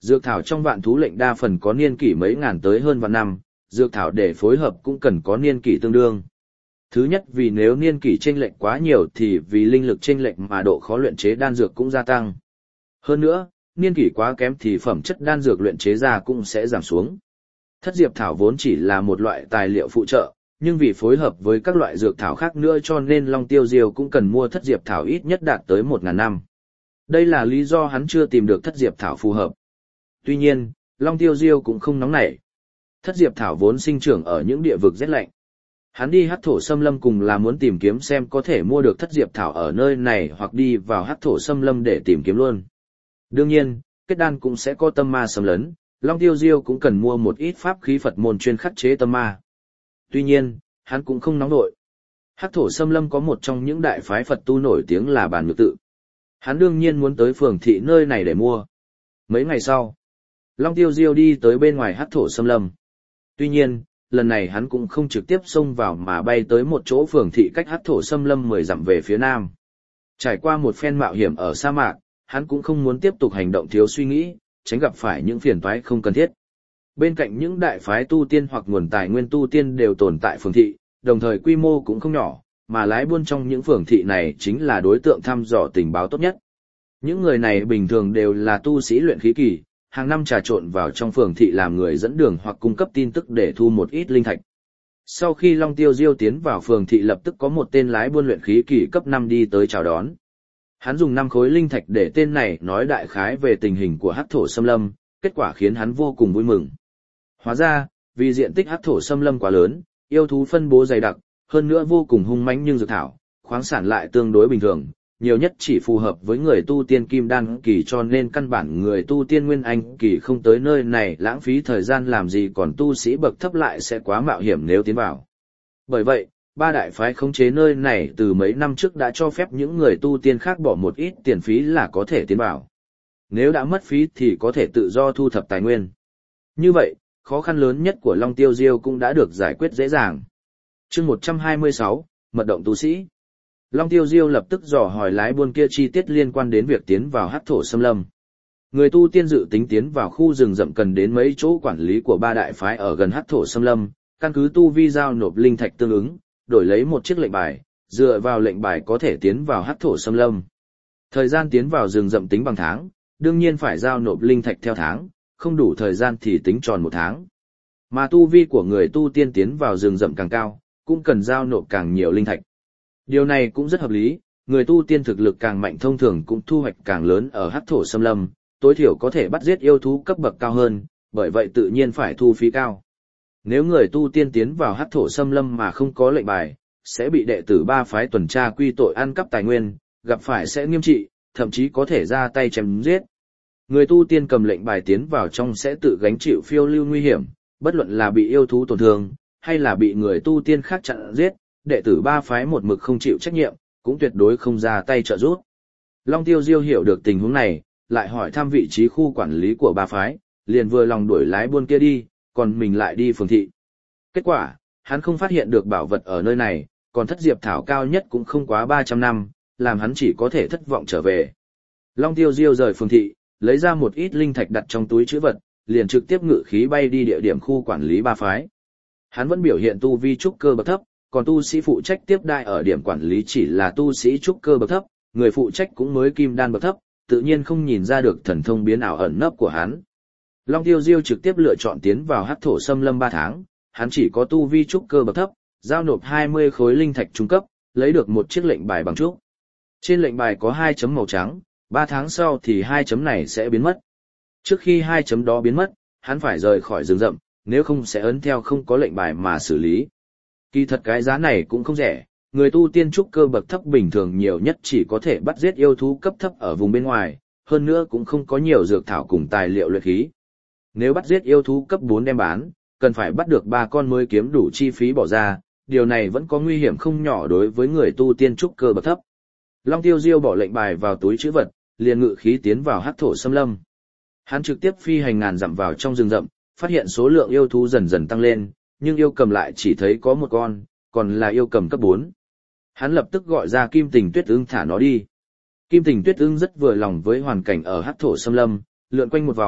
Dược thảo trong vạn thú lệnh đa phần có niên kỷ mấy ngàn tới hơn vạn năm, dược thảo để phối hợp cũng cần có niên kỷ tương đương. Thứ nhất vì nếu niên kỷ chênh lệch quá nhiều thì vì linh lực chênh lệch mà độ khó luyện chế đan dược cũng gia tăng. Hơn nữa, niên kỷ quá kém thì phẩm chất đan dược luyện chế ra cũng sẽ giảm xuống. Thất diệp thảo vốn chỉ là một loại tài liệu phụ trợ, nhưng vì phối hợp với các loại dược thảo khác nữa cho nên Long Tiêu Diêu cũng cần mua thất diệp thảo ít nhất đạt tới 1.000 năm. Đây là lý do hắn chưa tìm được thất diệp thảo phù hợp. Tuy nhiên, Long Tiêu Diêu cũng không nóng nảy. Thất diệp thảo vốn sinh trưởng ở những địa vực rét lạnh. Hắn đi hắc thổ xâm lâm cùng là muốn tìm kiếm xem có thể mua được thất diệp thảo ở nơi này hoặc đi vào hắc thổ xâm lâm để tìm kiếm luôn. Đương nhiên, kết đan cũng sẽ có tâm ma xâm lấn, Long Tiêu Diêu cũng cần mua một ít pháp khí Phật môn chuyên khắc chế tâm ma. Tuy nhiên, hắn cũng không nóng nổi. Hắc thổ xâm lâm có một trong những đại phái Phật tu nổi tiếng là Bàn Nhược Tự. Hắn đương nhiên muốn tới phường thị nơi này để mua. Mấy ngày sau, Long Tiêu Diêu đi tới bên ngoài hắc thổ xâm lâm. Tuy nhiên, lần này hắn cũng không trực tiếp xông vào mà bay tới một chỗ phường thị cách hắc thổ xâm lâm 10 dặm về phía nam. Trải qua một phen mạo hiểm ở sa mạc, hắn cũng không muốn tiếp tục hành động thiếu suy nghĩ, tránh gặp phải những phiền toái không cần thiết. Bên cạnh những đại phái tu tiên hoặc nguồn tài nguyên tu tiên đều tồn tại phường thị, đồng thời quy mô cũng không nhỏ, mà lái buôn trong những phường thị này chính là đối tượng thăm dò tình báo tốt nhất. Những người này bình thường đều là tu sĩ luyện khí kỳ, hàng năm trà trộn vào trong phường thị làm người dẫn đường hoặc cung cấp tin tức để thu một ít linh thạch. Sau khi Long Tiêu Diêu tiến vào phường thị lập tức có một tên lái buôn luyện khí kỳ cấp 5 đi tới chào đón. Hắn dùng 5 khối linh thạch để tên này nói đại khái về tình hình của hắc thổ xâm lâm, kết quả khiến hắn vô cùng vui mừng. Hóa ra, vì diện tích hắc thổ xâm lâm quá lớn, yêu thú phân bố dày đặc, hơn nữa vô cùng hung mãnh nhưng dược thảo, khoáng sản lại tương đối bình thường, nhiều nhất chỉ phù hợp với người tu tiên kim đan kỳ cho nên căn bản người tu tiên nguyên anh kỳ không tới nơi này lãng phí thời gian làm gì còn tu sĩ bậc thấp lại sẽ quá mạo hiểm nếu tiến vào. Bởi vậy, ba đại phái khống chế nơi này từ mấy năm trước đã cho phép những người tu tiên khác bỏ một ít tiền phí là có thể tiến vào. Nếu đã mất phí thì có thể tự do thu thập tài nguyên. Như vậy, khó khăn lớn nhất của Long Tiêu Diêu cũng đã được giải quyết dễ dàng. Chương 126, Mật động tu sĩ. Long Tiêu Diêu lập tức dò hỏi lái buôn kia chi tiết liên quan đến việc tiến vào hắc thổ xâm lâm. Người tu tiên dự tính tiến vào khu rừng rậm cần đến mấy chỗ quản lý của ba đại phái ở gần hắc thổ xâm lâm, căn cứ tu vi giao nộp linh thạch tương ứng, đổi lấy một chiếc lệnh bài, dựa vào lệnh bài có thể tiến vào hắc thổ xâm lâm. Thời gian tiến vào rừng rậm tính bằng tháng, đương nhiên phải giao nộp linh thạch theo tháng, không đủ thời gian thì tính tròn 1 tháng. Mà tu vi của người tu tiên tiến vào rừng rậm càng cao, cũng cần giao nộp càng nhiều linh thạch. Điều này cũng rất hợp lý, người tu tiên thực lực càng mạnh thông thường cũng thu hoạch càng lớn ở hắc thổ xâm lâm, tối thiểu có thể bắt giết yêu thú cấp bậc cao hơn, bởi vậy tự nhiên phải thu phí cao. Nếu người tu tiên tiến vào hắc thổ xâm lâm mà không có lệnh bài, sẽ bị đệ tử ba phái tuần tra quy tội ăn cắp tài nguyên, gặp phải sẽ nghiêm trị, thậm chí có thể ra tay chém giết. Người tu tiên cầm lệnh bài tiến vào trong sẽ tự gánh chịu phiêu lưu nguy hiểm, bất luận là bị yêu thú tổn thương, hay là bị người tu tiên khác chặn giết, đệ tử ba phái một mực không chịu trách nhiệm, cũng tuyệt đối không ra tay trợ giúp. Long Tiêu Diêu hiểu được tình huống này, lại hỏi thăm vị trí khu quản lý của ba phái, liền vừa lòng đuổi lái buôn kia đi, còn mình lại đi phường thị. Kết quả, hắn không phát hiện được bảo vật ở nơi này, còn thất diệp thảo cao nhất cũng không quá 300 năm, làm hắn chỉ có thể thất vọng trở về. Long Tiêu Diêu rời phường thị, lấy ra một ít linh thạch đặt trong túi trữ vật, liền trực tiếp ngự khí bay đi địa điểm khu quản lý ba phái. Hắn vẫn biểu hiện tu vi trúc cơ bậc thấp, còn tu sĩ phụ trách tiếp đai ở điểm quản lý chỉ là tu sĩ trúc cơ bậc thấp, người phụ trách cũng mới kim đan bậc thấp, tự nhiên không nhìn ra được thần thông biến ảo ẩn nấp của hắn. Long Tiêu Diêu trực tiếp lựa chọn tiến vào hắc thổ xâm lâm 3 tháng, hắn chỉ có tu vi trúc cơ bậc thấp, giao nộp 20 khối linh thạch trung cấp, lấy được một chiếc lệnh bài bằng trúc. Trên lệnh bài có 2 chấm màu trắng, 3 tháng sau thì 2 chấm này sẽ biến mất. Trước khi 2 chấm đó biến mất, hắn phải rời khỏi rừng rậm, nếu không sẽ ấn theo không có lệnh bài mà xử lý. Kỳ thật cái giá này cũng không rẻ, người tu tiên trúc cơ bậc thấp bình thường nhiều nhất chỉ có thể bắt giết yêu thú cấp thấp ở vùng bên ngoài, hơn nữa cũng không có nhiều dược thảo cùng tài liệu luyện khí. Nếu bắt giết yêu thú cấp 4 đem bán, cần phải bắt được 3 con mới kiếm đủ chi phí bỏ ra, điều này vẫn có nguy hiểm không nhỏ đối với người tu tiên trúc cơ bậc thấp. Long Tiêu Diêu bỏ lệnh bài vào túi trữ vật, liền ngự khí tiến vào hắc thổ xâm lâm. Hắn trực tiếp phi hành ngàn dặm vào trong rừng rậm, phát hiện số lượng yêu thú dần dần tăng lên, nhưng yêu cầm lại chỉ thấy có 1 con, còn là yêu cầm cấp 4. Hắn lập tức gọi ra Kim Tình Tuyết Ưng thả nó đi. Kim Tình Tuyết Ưng rất vừa lòng với hoàn cảnh ở hắc thổ xâm lâm, lượn quanh một vòng,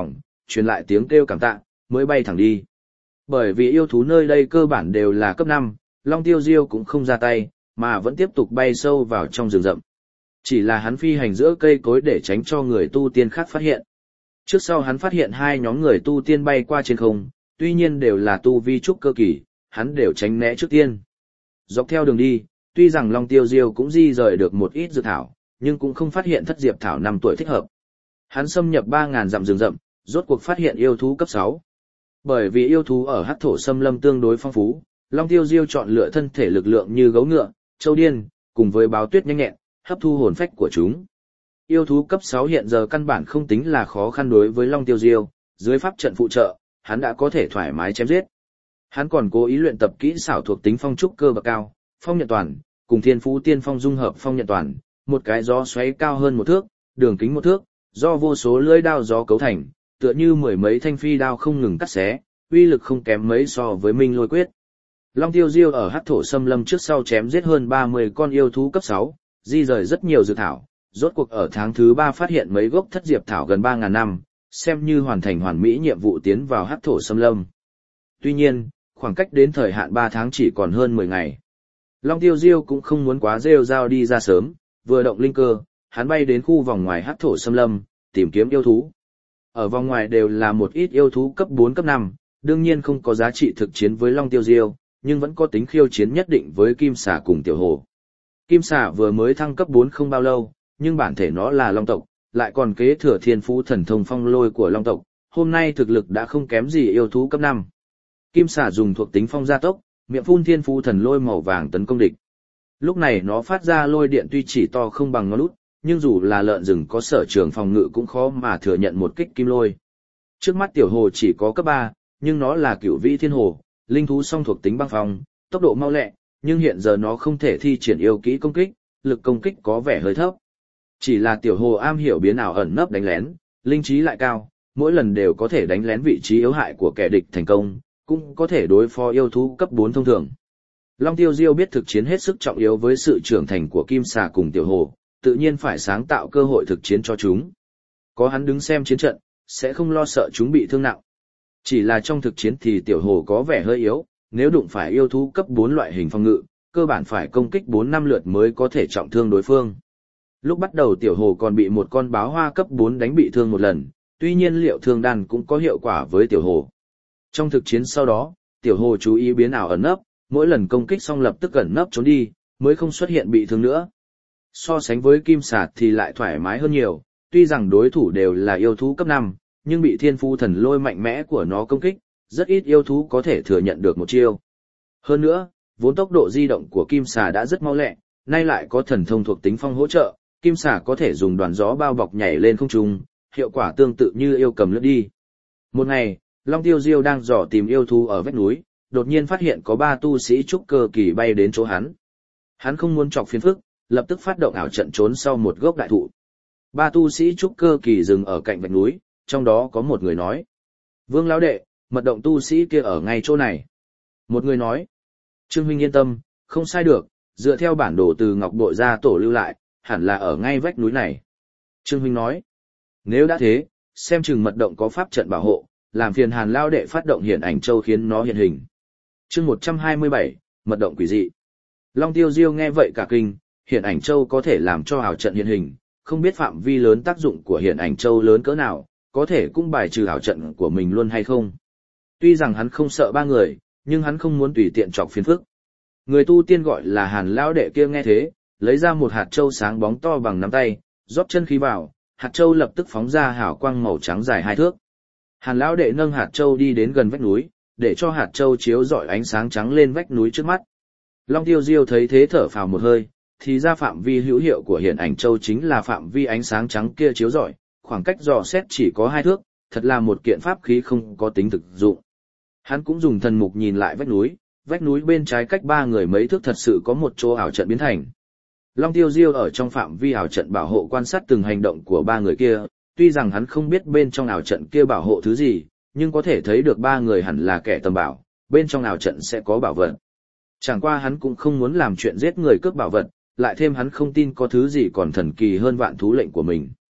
truyền lại tiếng kêu cảm tạ, mới bay thẳng đi. Bởi vì yêu thú nơi đây cơ bản đều là cấp 5, Long Tiêu Diêu cũng không ra tay, mà vẫn tiếp tục bay sâu vào trong rừng rậm. Chỉ là hắn phi hành giữa cây cối để tránh cho người tu tiên khác phát hiện. Trước sau hắn phát hiện 2 nhóm người tu tiên bay qua trên không, tuy nhiên đều là tu vi trúc cơ kỳ, hắn đều tránh né trước tiên. Dọc theo đường đi, tuy rằng Long Tiêu Diêu cũng di rời được một ít dược thảo, nhưng cũng không phát hiện thất diệp thảo 5 tuổi thích hợp. Hắn xâm nhập 3000 dặm rừng rậm, rốt cuộc phát hiện yêu thú cấp 6. Bởi vì yêu thú ở hắc thổ xâm lâm tương đối phong phú, Long Tiêu Diêu chọn lựa thân thể lực lượng như gấu ngựa, châu điên, cùng với báo tuyết nhanh nhẹn, hấp thu hồn phách của chúng. Yêu thú cấp 6 hiện giờ căn bản không tính là khó khăn đối với Long Tiêu Diêu, dưới pháp trận phụ trợ, hắn đã có thể thoải mái chém giết. Hắn còn cố ý luyện tập kỹ xảo thuộc tính phong trúc cơ bậc cao, phong nhận toàn, cùng thiên phú tiên phong dung hợp phong nhận toàn, một cái gió xoáy cao hơn 1 thước, đường kính 1 thước, do vô số lưỡi đao gió cấu thành, tựa như mười mấy thanh phi đao không ngừng cắt xé, uy lực không kém mấy so với Minh Lôi Quyết. Long Tiêu Diêu ở hắc thổ xâm lâm trước sau chém giết hơn 30 con yêu thú cấp 6, di rời rất nhiều dược thảo, rốt cuộc ở tháng thứ 3 phát hiện mấy gốc thất diệp thảo gần 3000 năm, xem như hoàn thành hoàn mỹ nhiệm vụ tiến vào hắc thổ xâm lâm. Tuy nhiên, khoảng cách đến thời hạn 3 tháng chỉ còn hơn 10 ngày. Long Tiêu Diêu cũng không muốn quá rêu rao đi ra sớm, vừa động linh cơ, hắn bay đến khu vòng ngoài hắc thổ xâm lâm, tìm kiếm yêu thú. Ở vòng ngoài đều là một ít yêu thú cấp 4 cấp 5, đương nhiên không có giá trị thực chiến với Long Tiêu Diêu, nhưng vẫn có tính khiêu chiến nhất định với Kim Xà cùng Tiểu Hồ. Kim Xà vừa mới thăng cấp 4 không bao lâu, nhưng bản thể nó là Long tộc, lại còn kế thừa thiên phú thần thông phong lôi của Long tộc, hôm nay thực lực đã không kém gì yêu thú cấp 5. Kim Xà dùng thuộc tính phong gia tốc, miệng phun thiên phú thần lôi màu vàng tấn công địch. Lúc này nó phát ra lôi điện tuy chỉ to không bằng ngón út, nhưng dù là lợn rừng có sở trường phòng ngự cũng khó mà thừa nhận một kích kim lôi. Trước mắt Tiểu Hồ chỉ có cấp 3, nhưng nó là cửu vĩ thiên hồ, linh thú song thuộc tính băng phong, tốc độ mau lẹ, nhưng hiện giờ nó không thể thi triển yêu kỹ công kích, lực công kích có vẻ hơi thấp. Chỉ là Tiểu Hồ am hiểu biến ảo ẩn nấp đánh lén, linh trí lại cao, mỗi lần đều có thể đánh lén vị trí yếu hại của kẻ địch thành công, cũng có thể đối phó yêu thú cấp 4 thông thường. Long Tiêu Diêu biết thực chiến hết sức trọng yếu với sự trưởng thành của Kim Xà cùng Tiểu Hồ, tự nhiên phải sáng tạo cơ hội thực chiến cho chúng. Có hắn đứng xem chiến trận, sẽ không lo sợ chúng bị thương nặng. Chỉ là trong thực chiến thì Tiểu Hồ có vẻ hơi yếu, nếu đụng phải yêu thú cấp 4 loại hình phòng ngự, cơ bản phải công kích 4-5 lượt mới có thể trọng thương đối phương. Lúc bắt đầu Tiểu Hồ còn bị một con báo hoa cấp 4 đánh bị thương một lần, tuy nhiên liệu thương đan cũng có hiệu quả với Tiểu Hồ. Trong thực chiến sau đó, Tiểu Hồ chú ý biến ảo ẩn nấp, mỗi lần công kích xong lập tức ẩn nấp trốn đi, mới không xuất hiện bị thương nữa. So sánh với Kim Xà thì lại thoải mái hơn nhiều, tuy rằng đối thủ đều là yêu thú cấp 5, nhưng bị thiên phu thần lôi mạnh mẽ của nó công kích, rất ít yêu thú có thể thừa nhận được một chiêu. Hơn nữa, vốn tốc độ di động của Kim Xà đã rất mau lẹ, nay lại có thần thông thuộc tính phong hỗ trợ, Kim Xà có thể dùng đoàn gió bao bọc nhảy lên không trung, hiệu quả tương tự như yêu cầm lướt đi. Một ngày, Long Tiêu Diêu đang dò tìm yêu thú ở vách núi, đột nhiên phát hiện có 3 tu sĩ trúc cơ kỳ bay đến chỗ hắn. Hắn không muốn chọc phiền phức, lập tức phát động ảo trận trốn sau một gốc đại thụ. 3 tu sĩ trúc cơ kỳ dừng ở cạnh vách núi, trong đó có một người nói: "Vương lão đệ, mật động tu sĩ kia ở ngay chỗ này." Một người nói: "Trương huynh yên tâm, không sai được, dựa theo bản đồ từ Ngọc Bội gia tổ lưu lại, hẳn là ở ngay vách núi này." Trương huynh nói: "Nếu đã thế, xem chừng mật động có pháp trận bảo hộ, làm phiền Hàn lão đệ phát động Hiển Ảnh Châu khiến nó hiện hình." Chương 127, mật động quỷ dị. Long Tiêu Diêu nghe vậy cả kinh, Hiển Ảnh Châu có thể làm cho ảo trận hiện hình, không biết phạm vi lớn tác dụng của Hiển Ảnh Châu lớn cỡ nào, có thể cũng bài trừ ảo trận của mình luôn hay không. Tuy rằng hắn không sợ 3 người, nhưng hắn không muốn tùy tiện chọc phiền phức. Người tu tiên gọi là Hàn lão đệ kia nghe thế, lấy ra một hạt châu sáng bóng to bằng nắm tay, rót chân khí vào, hạt châu lập tức phóng ra hào quang màu trắng dài 2 thước. Hàn lão đệ nâng hạt châu đi đến gần vách núi, để cho hạt châu chiếu rọi ánh sáng trắng lên vách núi trước mắt. Long Tiêu Diêu thấy thế thở phào một hơi, thì ra phạm vi hữu hiệu của Hiển Ảnh Châu chính là phạm vi ánh sáng trắng kia chiếu rọi, khoảng cách dò xét chỉ có 2 thước, thật là một kiện pháp khí không có tính thực dụng. Hắn cũng dùng thần mục nhìn lại vách núi bên trái cách 3 người mấy thước thật sự có một chỗ ảo trận biến thành. Long Tiêu Diêu ở trong phạm vi ảo trận bảo hộ quan sát từng hành động của 3 người kia, tuy rằng hắn không biết bên trong ảo trận kia bảo hộ thứ gì, nhưng có thể thấy được 3 người hẳn là kẻ tầm bảo, bên trong ảo trận sẽ có bảo vật. Chẳng qua hắn cũng không muốn làm chuyện giết người cướp bảo vật, lại thêm hắn không tin có thứ gì còn thần kỳ hơn vạn thú lệnh của mình.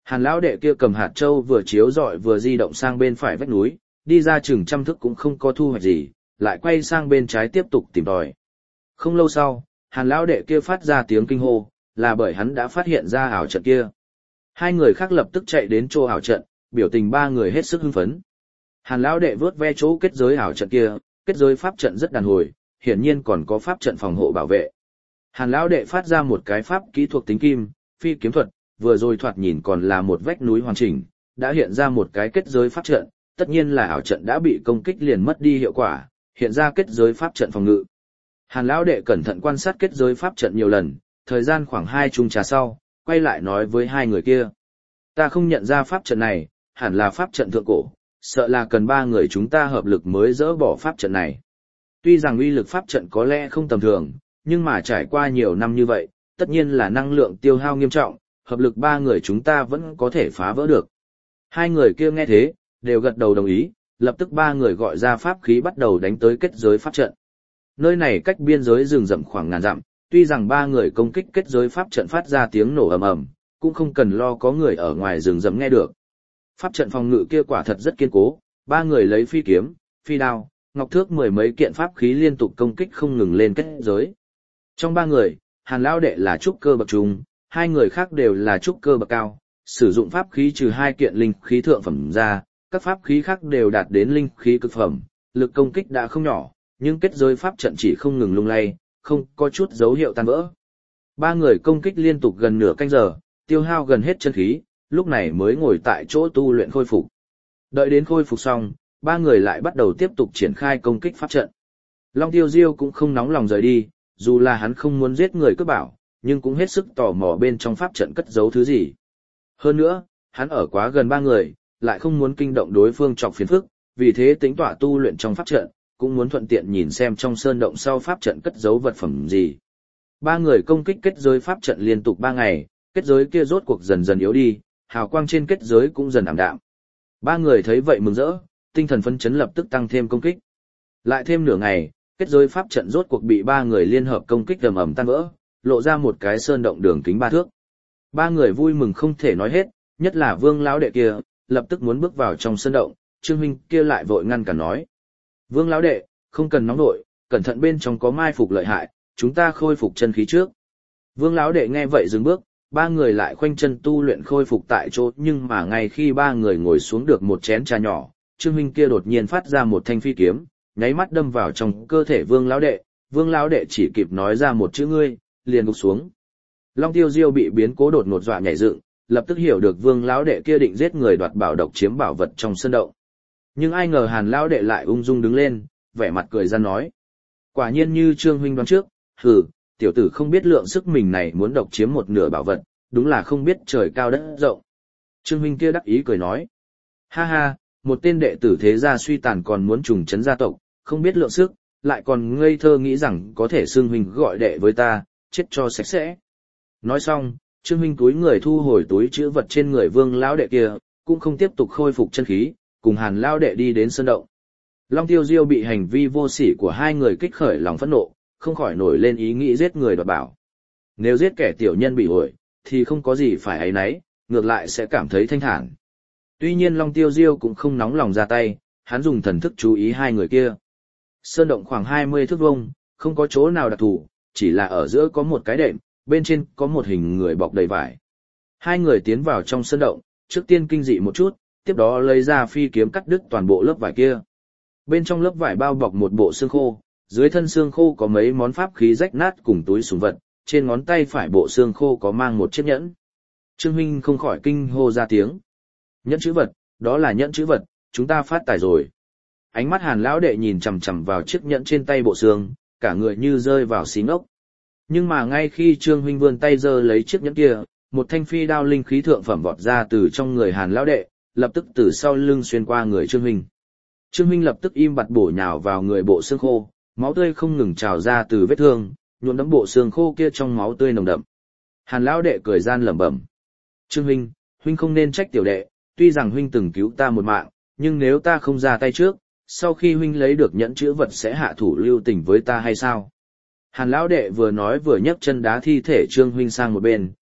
Hàn lão đệ kia cầm hạt châu vừa chiếu rọi vừa di động sang bên phải vách núi, đi ra chừng trăm thước cũng không có thu hoạch gì, lại quay sang bên trái tiếp tục tìm tòi. Không lâu sau, Hàn lão đệ kia phát ra tiếng kinh hô, là bởi hắn đã phát hiện ra ảo trận kia. Hai người khác lập tức chạy đến chỗ ảo trận, biểu tình ba người hết sức hưng phấn. Hàn lão đệ vớt ve chỗ kết giới ảo trận kia, kết giới pháp trận rất đàn hồi, hiển nhiên còn có pháp trận phòng hộ bảo vệ. Hàn lão đệ phát ra một cái pháp kỹ thuộc tính kim, phi kiếm thuật, vừa rồi thoạt nhìn còn là một vách núi hoàn chỉnh, đã hiện ra một cái kết giới pháp trận, tất nhiên là ảo trận đã bị công kích liền mất đi hiệu quả, hiện ra kết giới pháp trận phòng ngự. Hàn lão đệ cẩn thận quan sát kết giới pháp trận nhiều lần, thời gian khoảng 2 chung trà sau, quay lại nói với hai người kia. Ta không nhận ra pháp trận này, hẳn là pháp trận thượng cổ, sợ là cần 3 người chúng ta hợp lực mới dỡ bỏ pháp trận này. Tuy rằng uy lực pháp trận có lẽ không tầm thường, nhưng mà trải qua nhiều năm như vậy, tất nhiên là năng lượng tiêu hao nghiêm trọng, hợp lực 3 người chúng ta vẫn có thể phá vỡ được. Hai người kia nghe thế, đều gật đầu đồng ý, lập tức 3 người gọi ra pháp khí bắt đầu đánh tới kết giới pháp trận. Nơi này cách biên giới rừng rậm khoảng ngàn dặm, tuy rằng 3 người công kích kết giới pháp trận phát ra tiếng nổ ầm ầm, cũng không cần lo có người ở ngoài rừng rậm nghe được. Pháp trận phòng ngự kia quả thật rất kiên cố, 3 người lấy phi kiếm, phi đao, ngọc thước 10 mấy kiện pháp khí liên tục công kích không ngừng lên kết giới. Trong 3 người, Hàn lão đệ là trúc cơ bậc trung, 2 người khác đều là trúc cơ bậc cao, sử dụng pháp khí trừ 2 kiện linh khí thượng phẩm ra, các pháp khí khác đều đạt đến linh khí cực phẩm, lực công kích đã không nhỏ, nhưng kết giới pháp trận chỉ không ngừng lung lay, không có chút dấu hiệu tan vỡ. 3 người công kích liên tục gần nửa canh giờ, tiêu hao gần hết chân khí, lúc này mới ngồi tại chỗ tu luyện khôi phục. Đợi đến khôi phục xong, 3 người lại bắt đầu tiếp tục triển khai công kích pháp trận. Long Tiêu Diêu cũng không nóng lòng rời đi, dù là hắn không muốn giết người cướp bảo, nhưng cũng hết sức tò mò bên trong pháp trận cất giấu thứ gì. Hơn nữa, hắn ở quá gần 3 người, lại không muốn kinh động đối phương chọc phiền phức, vì thế tính tỏa tu luyện trong pháp trận, cũng muốn thuận tiện nhìn xem trong sơn động sau pháp trận cất giấu vật phẩm gì. 3 người công kích kết giới pháp trận liên tục 3 ngày, kết giới kia rốt cuộc dần dần yếu đi, hào quang trên kết giới cũng dần ảm đạm. 3 người thấy vậy mừng rỡ, tinh thần phấn chấn lập tức tăng thêm công kích. Lại thêm nửa ngày, kết giới pháp trận rốt cuộc bị 3 người liên hợp công kích ầm ầm tan vỡ, lộ ra một cái sơn động đường kính 3 thước. 3 người vui mừng không thể nói hết, nhất là Vương lão đệ kia, lập tức muốn bước vào trong sơn động, Trương huynh kia lại vội ngăn cản nói: "Vương lão đệ, không cần nóng nổi, cẩn thận bên trong có mai phục lợi hại, chúng ta khôi phục chân khí trước." Vương lão đệ nghe vậy dừng bước, 3 người lại khoanh chân tu luyện khôi phục tại chỗ, nhưng mà ngay khi 3 người ngồi xuống được một chén trà nhỏ, Trương huynh kia đột nhiên phát ra một thanh phi kiếm, nháy mắt đâm vào trong cơ thể Vương lão đệ. Vương lão đệ chỉ kịp nói ra một chữ ngươi, liền gục xuống. Long Tiêu Diêu bị biến cố đột ngột dọa nhảy dựng, lập tức hiểu được Vương lão đệ kia định giết người đoạt bảo độc chiếm bảo vật trong sơn động. Nhưng ai ngờ Hàn lão đệ lại ung dung đứng lên, vẻ mặt cười ra nói: "Quả nhiên như Trương huynh đoán trước, hừ, tiểu tử không biết lượng sức mình này muốn độc chiếm một nửa bảo vật, đúng là không biết trời cao đất rộng." Trương huynh kia đắc ý cười nói: "Ha ha, một tên đệ tử thế gia suy tàn còn muốn trùng trấn gia tộc, không biết lượng sức, lại còn ngây thơ nghĩ rằng có thể xưng huynh gọi đệ với ta, chết cho sạch sẽ." Nói xong, Trương huynh túi người thu hồi túi trữ vật trên người Vương lão đệ kia, cũng không tiếp tục khôi phục chân khí, cùng Hàn lão đệ đi đến sơn động. Long Tiêu Diêu bị hành vi vô sỉ của hai người kích khởi lòng phẫn nộ, không khỏi nổi lên ý nghĩ giết người đoạt bảo. Nếu giết kẻ tiểu nhân bị ổi, thì không có gì phải áy náy, ngược lại sẽ cảm thấy thanh thản. Tuy nhiên Long Tiêu Diêu cũng không nóng lòng ra tay, hắn dùng thần thức chú ý hai người kia. Sơn động khoảng 20 thước vuông, không có chỗ nào đặc thù, chỉ là ở giữa có một cái đệm, bên trên có một hình người bọc đầy vải. Hai người tiến vào trong sơn động, trước tiên kinh dị một chút, tiếp đó lấy ra phi kiếm cắt đứt toàn bộ lớp vải kia. Bên trong lớp vải bao bọc một bộ xương khô, dưới thân xương khô có mấy món pháp khí rách nát cùng túi súng vật, trên ngón tay phải bộ xương khô có mang một chiếc nhẫn. Trương huynh không khỏi kinh hô ra tiếng. Nhẫn chữ vật, đó là nhẫn chữ vật, chúng ta phát tài rồi. Ánh mắt Hàn lão đệ nhìn chằm chằm vào chiếc nhẫn trên tay bộ xương, cả người như rơi vào xí ngốc. Nhưng mà ngay khi Trương huynh vươn tay giơ lấy chiếc nhẫn kia, một thanh phi đao linh khí thượng phẩm vọt ra từ trong người Hàn lão đệ, lập tức từ sau lưng xuyên qua người Trương huynh. Trương huynh lập tức im bặt bổ nhào vào người bộ xương khô, máu tươi không ngừng trào ra từ vết thương, nhuộm đẫm bộ xương khô kia trong máu tươi nồng đậm. Hàn lão đệ cười gian lẩm bẩm: "Trương huynh, huynh không nên trách tiểu đệ, tuy rằng huynh từng cứu ta một mạng, nhưng nếu ta không ra tay trước, sau khi huynh lấy được nhẫn chữ vật sẽ hạ thủ lưu tình với ta hay sao?" Hàn lão đệ vừa nói vừa nhấc chân đá thi thể Trương huynh sang một bên,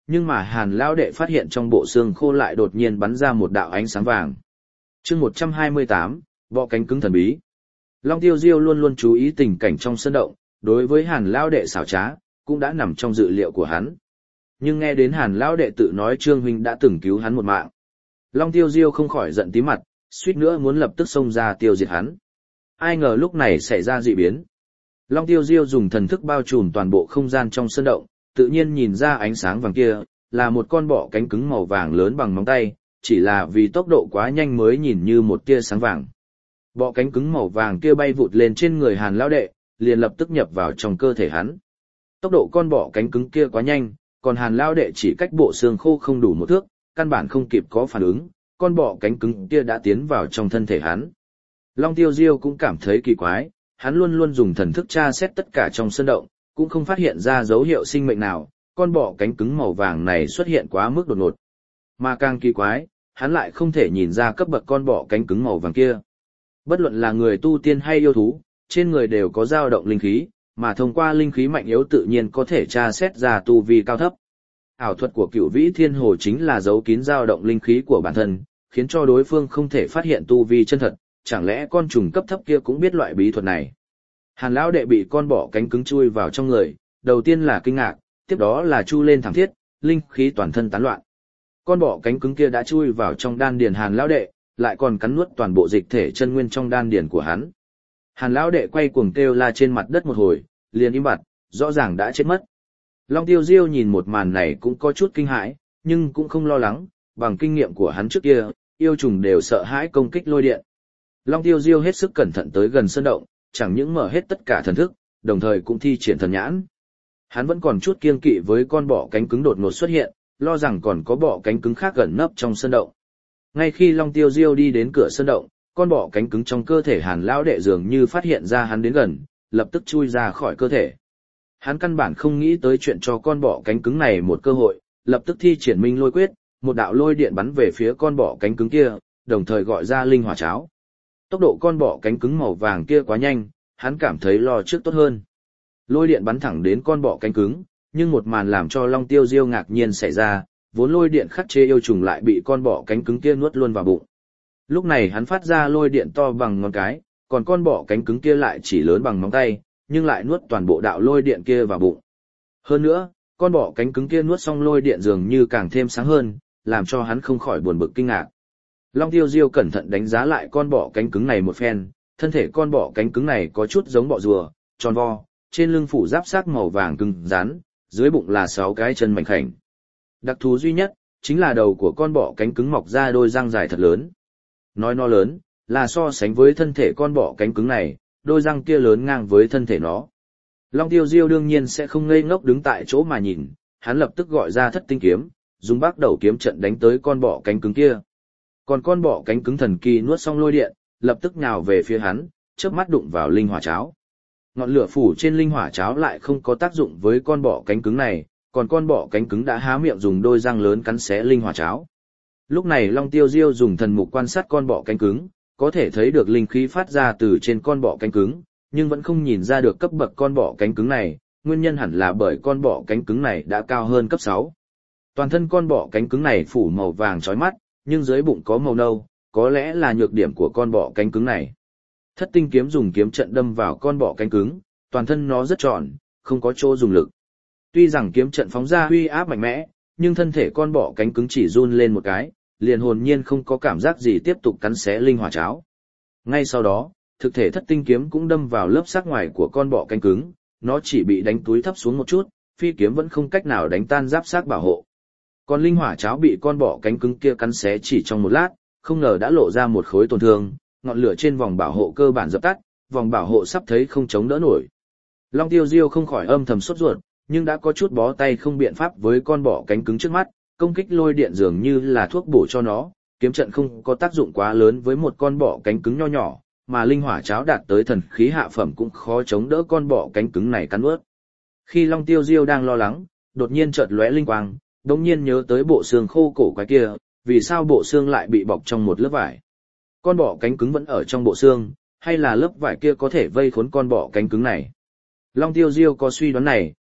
nhưng mà Hàn lão đệ phát hiện trong bộ xương khô lại đột nhiên bắn ra một đạo ánh sáng vàng. Chương 128, bọ cánh cứng thần bí. Long Tiêu Diêu luôn luôn chú ý tình cảnh trong sân động, đối với Hàn lão đệ xảo trá, cũng đã nằm trong dự liệu của hắn. Nhưng nghe đến Hàn lão đệ tự nói Trương huynh đã từng cứu hắn một mạng, Long Tiêu Diêu không khỏi giận tím mặt, suýt nữa muốn lập tức xông ra tiêu diệt hắn. Ai ngờ lúc này xảy ra dị biến. Long Tiêu Diêu dùng thần thức bao trùm toàn bộ không gian trong sân động, tự nhiên nhìn ra ánh sáng vàng kia, là một con bọ cánh cứng màu vàng lớn bằng móng tay, chỉ là vì tốc độ quá nhanh mới nhìn như một tia sáng vàng. Bọ cánh cứng màu vàng kia bay vụt lên trên người Hàn lão đệ, liền lập tức nhập vào trong cơ thể hắn. Tốc độ con bọ cánh cứng kia quá nhanh, còn Hàn lão đệ chỉ cách bộ xương khô không đủ một thước, căn bản không kịp có phản ứng, con bọ cánh cứng kia đã tiến vào trong thân thể hắn. Long Tiêu Diêu cũng cảm thấy kỳ quái, hắn luôn luôn dùng thần thức tra xét tất cả trong sân động, cũng không phát hiện ra dấu hiệu sinh mệnh nào, con bọ cánh cứng màu vàng này xuất hiện quá mức đột ngột. Mà càng kỳ quái, hắn lại không thể nhìn ra cấp bậc con bọ cánh cứng màu vàng kia. Bất luận là người tu tiên hay yêu thú, trên người đều có dao động linh khí, mà thông qua linh khí mạnh yếu tự nhiên có thể tra xét ra tu vi cao thấp. Ảo thuật của Cửu Vĩ Thiên Hồ chính là giấu kín dao động linh khí của bản thân, khiến cho đối phương không thể phát hiện tu vi chân thật, chẳng lẽ con trùng cấp thấp kia cũng biết loại bí thuật này. Hàn lão đệ bị con bọ cánh cứng chui vào trong người, đầu tiên là kinh ngạc, tiếp đó là chu lên thảm thiết, linh khí toàn thân tán loạn. Con bọ cánh cứng kia đã chui vào trong đan điền Hàn lão đệ, lại còn cắn nuốt toàn bộ dịch thể chân nguyên trong đan điền của hắn. Hàn lão đệ quay cuồng kêu la trên mặt đất một hồi, liền im bặt, rõ ràng đã chết mất. Long Tiêu Diêu nhìn một màn này cũng có chút kinh hãi, nhưng cũng không lo lắng, bằng kinh nghiệm của hắn trước kia, yêu trùng đều sợ hãi công kích lôi điện. Long Tiêu Diêu hết sức cẩn thận tới gần sơn động, chẳng những mở hết tất cả thần thức, đồng thời cũng thi triển thần nhãn. Hắn vẫn còn chút kiêng kỵ với con bọ cánh cứng đột ngột xuất hiện, lo rằng còn có bọ cánh cứng khác gần nấp trong sơn động. Ngay khi Long Tiêu Diêu đi đến cửa sơn động, con bọ cánh cứng trong cơ thể Hàn lão đệ dường như phát hiện ra hắn đến gần, lập tức chui ra khỏi cơ thể. Hắn căn bản không nghĩ tới chuyện cho con bọ cánh cứng này một cơ hội, lập tức thi triển Minh Lôi Quyết, một đạo lôi điện bắn về phía con bọ cánh cứng kia, đồng thời gọi ra linh hỏa cháo. Tốc độ con bọ cánh cứng màu vàng kia quá nhanh, hắn cảm thấy lo trước tốt hơn. Lôi điện bắn thẳng đến con bọ cánh cứng, nhưng một màn làm cho Long Tiêu Diêu ngạc nhiên xảy ra, vốn lôi điện khắc chế yêu trùng lại bị con bọ cánh cứng kia nuốt luôn vào bụng. Lúc này hắn phát ra lôi điện to bằng ngón cái, còn con bọ cánh cứng kia lại chỉ lớn bằng móng tay, nhưng lại nuốt toàn bộ đạo lôi điện kia vào bụng. Hơn nữa, con bọ cánh cứng kia nuốt xong lôi điện dường như càng thêm sáng hơn, làm cho hắn không khỏi buồn bực kinh ngạc. Long Tiêu Diêu cẩn thận đánh giá lại con bọ cánh cứng này một phen, thân thể con bọ cánh cứng này có chút giống bọ rùa, tròn vo, trên lưng phủ giáp xác màu vàng cứng rắn, dưới bụng là 6 cái chân mảnh khảnh. Đặc thú duy nhất chính là đầu của con bọ cánh cứng mọc ra đôi răng dài thật lớn. Nói nó lớn, là so sánh với thân thể con bọ cánh cứng này, đôi răng kia lớn ngang với thân thể nó. Long Tiêu Diêu đương nhiên sẽ không ngây ngốc đứng tại chỗ mà nhìn, hắn lập tức gọi ra Thất Tinh Kiếm, dùng Bác Đầu kiếm trận đánh tới con bọ cánh cứng kia. Còn con bọ cánh cứng thần kỳ nuốt xong lôi điện, lập tức nhào về phía hắn, chớp mắt đụng vào linh hỏa cháo. Ngọn lửa phủ trên linh hỏa cháo lại không có tác dụng với con bọ cánh cứng này, còn con bọ cánh cứng đã há miệng dùng đôi răng lớn cắn xé linh hỏa cháo. Lúc này Long Tiêu Diêu dùng thần mục quan sát con bọ cánh cứng, có thể thấy được linh khí phát ra từ trên con bọ cánh cứng, nhưng vẫn không nhìn ra được cấp bậc con bọ cánh cứng này, nguyên nhân hẳn là bởi con bọ cánh cứng này đã cao hơn cấp 6. Toàn thân con bọ cánh cứng này phủ màu vàng chói mắt, nhưng dưới bụng có màu nâu, có lẽ là nhược điểm của con bọ cánh cứng này. Thất Tinh Kiếm dùng kiếm trận đâm vào con bọ cánh cứng, toàn thân nó rất tròn, không có chỗ dùng lực. Tuy rằng kiếm trận phóng ra uy áp mạnh mẽ, nhưng thân thể con bọ cánh cứng chỉ run lên một cái, liền hồn nhiên không có cảm giác gì tiếp tục cắn xé linh hỏa cháo. Ngay sau đó, thực thể Thất Tinh Kiếm cũng đâm vào lớp xác ngoài của con bọ cánh cứng, nó chỉ bị đánh túi thấp xuống một chút, phi kiếm vẫn không cách nào đánh tan giáp xác bảo hộ. Còn linh hỏa cháo bị con bọ cánh cứng kia cắn xé chỉ trong một lát, không ngờ đã lộ ra một khối tổn thương, ngọn lửa trên vòng bảo hộ cơ bản dập tắt, vòng bảo hộ sắp thấy không chống đỡ nổi. Long Tiêu Diêu không khỏi âm thầm sốt ruột, nhưng đã có chút bó tay không biện pháp với con bọ cánh cứng trước mắt, công kích lôi điện dường như là thuốc bổ cho nó, kiếm trận không có tác dụng quá lớn với một con bọ cánh cứng nho nhỏ, mà linh hỏa cháo đạt tới thần khí hạ phẩm cũng khó chống đỡ con bọ cánh cứng này cắn nuốt. Khi Long Tiêu Diêu đang lo lắng, đột nhiên chợt lóe linh quang, đột nhiên nhớ tới bộ xương khô cổ quái kia, vì sao bộ xương lại bị bọc trong một lớp vải? Con bọ cánh cứng vẫn ở trong bộ xương, hay là lớp vải kia có thể vây khốn con bọ cánh cứng này? Long Tiêu Diêu có suy đoán này,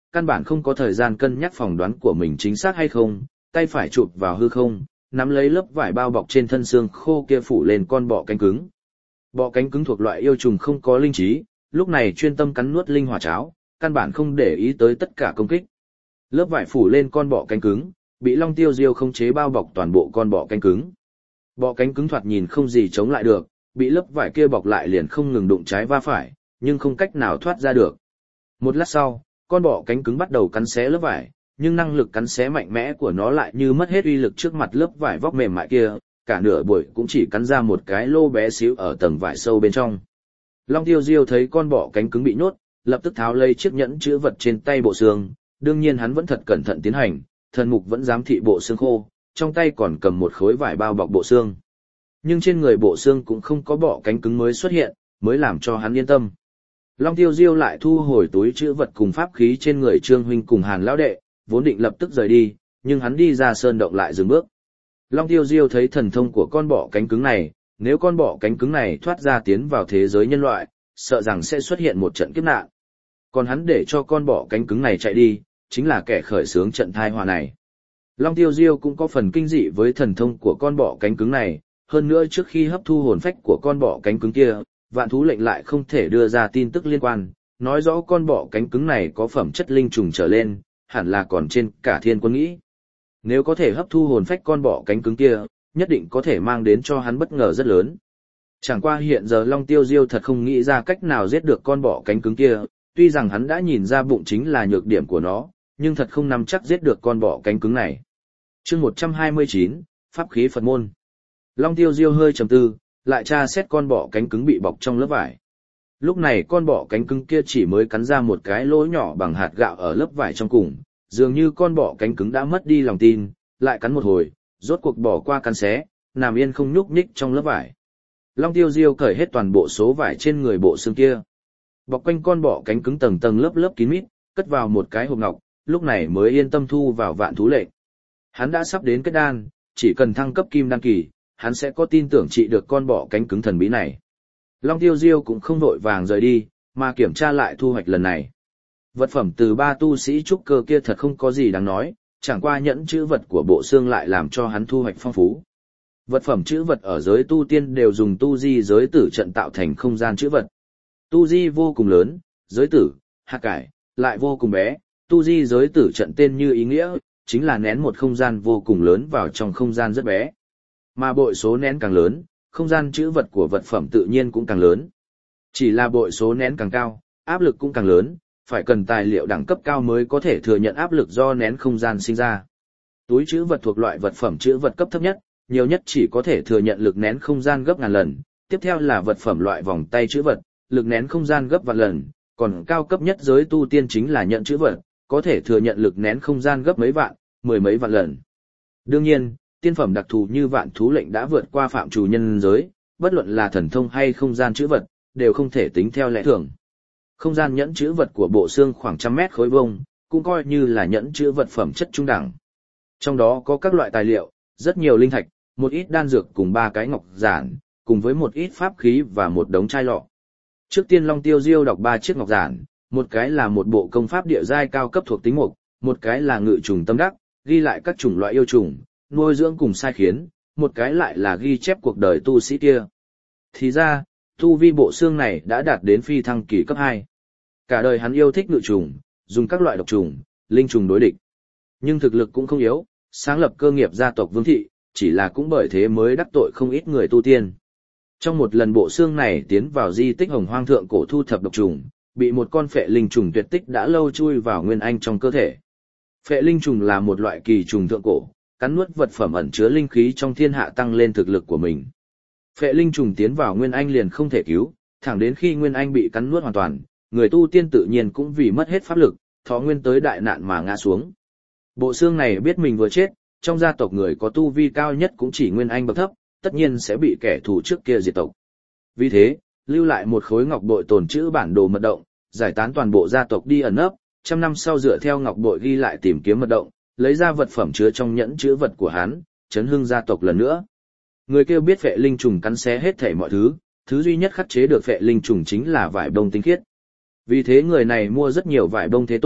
căn bản không có thời gian cân nhắc phỏng đoán của mình chính xác hay không, tay phải chụp vào hư không, nắm lấy lớp vải bao bọc trên thân xương khô kia phủ lên con bọ cánh cứng. Bọ cánh cứng thuộc loại yêu trùng không có linh trí, lúc này chuyên tâm cắn nuốt linh hỏa cháo, căn bản không để ý tới tất cả công kích. Lớp vải phủ lên con bọ cánh cứng, bị Long Tiêu Diêu khống chế bao bọc toàn bộ con bọ cánh cứng. Bọ cánh cứng thoạt nhìn không gì chống lại được, bị lớp vải kia bọc lại liền không ngừng đụng trái va phải, nhưng không cách nào thoát ra được. Một lát sau, con bọ cánh cứng bắt đầu cắn xé lớp vải, nhưng năng lực cắn xé mạnh mẽ của nó lại như mất hết uy lực trước mặt lớp vải vóc mềm mại kia, cả nửa buổi cũng chỉ cắn ra một cái lô bé xíu ở tầng vải sâu bên trong. Long Tiêu Diêu thấy con bọ cánh cứng bị nhốt, lập tức tháo lấy chiếc nhẫn chữ vật trên tay bộ xương, đương nhiên hắn vẫn thật cẩn thận tiến hành, thần mục vẫn giám thị bộ xương khô, trong tay còn cầm một khối vải bao bọc bộ xương. Nhưng trên người bộ xương cũng không có bọ cánh cứng mới xuất hiện, mới làm cho hắn yên tâm. Long Tiêu Diêu lại thu hồi túi chữ vật cùng pháp khí trên người Trương huynh cùng Hàn lão đệ, vốn định lập tức rời đi, nhưng hắn đi ra sơn động lại dừng bước. Long Tiêu Diêu thấy thần thông của con bọ cánh cứng này, nếu con bọ cánh cứng này thoát ra tiến vào thế giới nhân loại, sợ rằng sẽ xuất hiện một trận kiếp nạn. Còn hắn để cho con bọ cánh cứng này chạy đi, chính là kẻ khởi xướng trận tai họa này. Long Tiêu Diêu cũng có phần kinh dị với thần thông của con bọ cánh cứng này, hơn nữa trước khi hấp thu hồn phách của con bọ cánh cứng kia, Vạn Thú Lệnh lại không thể đưa ra tin tức liên quan, nói rõ con bọ cánh cứng này có phẩm chất linh trùng trở lên, hẳn là còn trên cả Thiên Quân nghĩ. Nếu có thể hấp thu hồn phách con bọ cánh cứng kia, nhất định có thể mang đến cho hắn bất ngờ rất lớn. Chẳng qua hiện giờ Long Tiêu Diêu thật không nghĩ ra cách nào giết được con bọ cánh cứng kia, tuy rằng hắn đã nhìn ra bụng chính là nhược điểm của nó, nhưng thật không nắm chắc giết được con bọ cánh cứng này. Chương 129, Pháp khí Phật môn. Long Tiêu Diêu hơi trầm tư, lại tra xét con bọ cánh cứng bị bọc trong lớp vải. Lúc này con bọ cánh cứng kia chỉ mới cắn ra một cái lỗ nhỏ bằng hạt gạo ở lớp vải trong cùng, dường như con bọ cánh cứng đã mất đi lòng tin, lại cắn một hồi, rốt cuộc bỏ qua cắn xé, nằm yên không nhúc nhích trong lớp vải. Long Tiêu Diêu cởi hết toàn bộ số vải trên người bộ xương kia, bọc quanh con bọ cánh cứng tầng tầng lớp lớp kín mít, cất vào một cái hộp ngọc, lúc này mới yên tâm thu vào Vạn Thú Lệnh. Hắn đã sắp đến kết đan, chỉ cần thăng cấp kim đan kỳ, hắn sẽ có tin tưởng trị được con bọ cánh cứng thần bí này. Long Tiêu Diêu cũng không vội vàng rời đi, mà kiểm tra lại thu hoạch lần này. Vật phẩm từ 3 tu sĩ trúc cơ kia thật không có gì đáng nói, chẳng qua nhẫn chữ vật của bộ xương lại làm cho hắn thu hoạch phong phú. Vật phẩm chữ vật ở giới tu tiên đều dùng tu di giới tử trận tạo thành không gian chữ vật. Tu di vô cùng lớn, giới tử, hạt cải, lại vô cùng bé, tu di giới tử trận tên như ý nghĩa, chính là nén một không gian vô cùng lớn vào trong không gian rất bé. Mà bội số nén càng lớn, không gian chữ vật của vật phẩm tự nhiên cũng càng lớn. Chỉ là bội số nén càng cao, áp lực cũng càng lớn, phải cần tài liệu đẳng cấp cao mới có thể thừa nhận áp lực do nén không gian sinh ra. Túi chữ vật thuộc loại vật phẩm chữ vật cấp thấp nhất, nhiều nhất chỉ có thể thừa nhận lực nén không gian gấp ngàn lần, tiếp theo là vật phẩm loại vòng tay chữ vật, lực nén không gian gấp vạn lần, còn cao cấp nhất giới tu tiên chính là nhận chữ vật, có thể thừa nhận lực nén không gian gấp mấy vạn, mười mấy vạn lần. Đương nhiên, tiên phẩm đặc thù như Vạn Thú Lệnh đã vượt qua phạm trù nhân giới, bất luận là thần thông hay không gian chữ vật, đều không thể tính theo lẽ thường. Không gian nhẫn chữ vật của bộ xương khoảng 100 mét khối vuông, cũng coi như là nhẫn chữ vật phẩm chất trung đẳng. Trong đó có các loại tài liệu, rất nhiều linh thạch, một ít đan dược cùng 3 cái ngọc giản, cùng với một ít pháp khí và một đống chai lọ. Trước tiên Long Tiêu Diêu đọc 3 chiếc ngọc giản, một cái là một bộ công pháp địa giai cao cấp thuộc tính mục, một cái là ngự trùng tâm đắc, ghi lại các chủng loại yêu trùng, nuôi dưỡng cùng sai khiến, một cái lại là ghi chép cuộc đời tu sĩ kia. Thì ra, tu vi bộ xương này đã đạt đến phi thăng kỳ cấp 2. Cả đời hắn yêu thích ngự trùng, dùng các loại độc trùng, linh trùng đối địch. Nhưng thực lực cũng không yếu, sáng lập cơ nghiệp gia tộc Vương thị, chỉ là cũng bởi thế mới đắc tội không ít người tu tiên. Trong một lần bộ xương này tiến vào di tích Hồng Hoang thượng cổ thu thập độc trùng, bị một con phệ linh trùng tuyệt tích đã lâu chui vào nguyên anh trong cơ thể. Phệ linh trùng là một loại kỳ trùng thượng cổ, cắn nuốt vật phẩm ẩn chứa linh khí trong thiên hạ tăng lên thực lực của mình. Phệ linh trùng tiến vào nguyên anh liền không thể cứu, thẳng đến khi nguyên anh bị cắn nuốt hoàn toàn, người tu tiên tự nhiên cũng vì mất hết pháp lực, thọ nguyên tới đại nạn mà ngã xuống. Bộ xương này biết mình vừa chết, trong gia tộc người có tu vi cao nhất cũng chỉ nguyên anh bậc thấp, tất nhiên sẽ bị kẻ thù trước kia diệt tộc. Vì thế, lưu lại một khối ngọc bội tồn trữ bản đồ mật động, giải tán toàn bộ gia tộc đi ẩn nấp, 100 năm sau dựa theo ngọc bội ghi lại tìm kiếm mật động, lấy ra vật phẩm chứa trong nhẫn chứa vật của hắn, chấn hưng gia tộc lần nữa. Người kêu biết phệ linh trùng cắn xé hết thảy mọi thứ, thứ duy nhất khắc chế được phệ linh trùng chính là vải bông tinh khiết. Vì thế người này mua rất nhiều vải bông thế tục,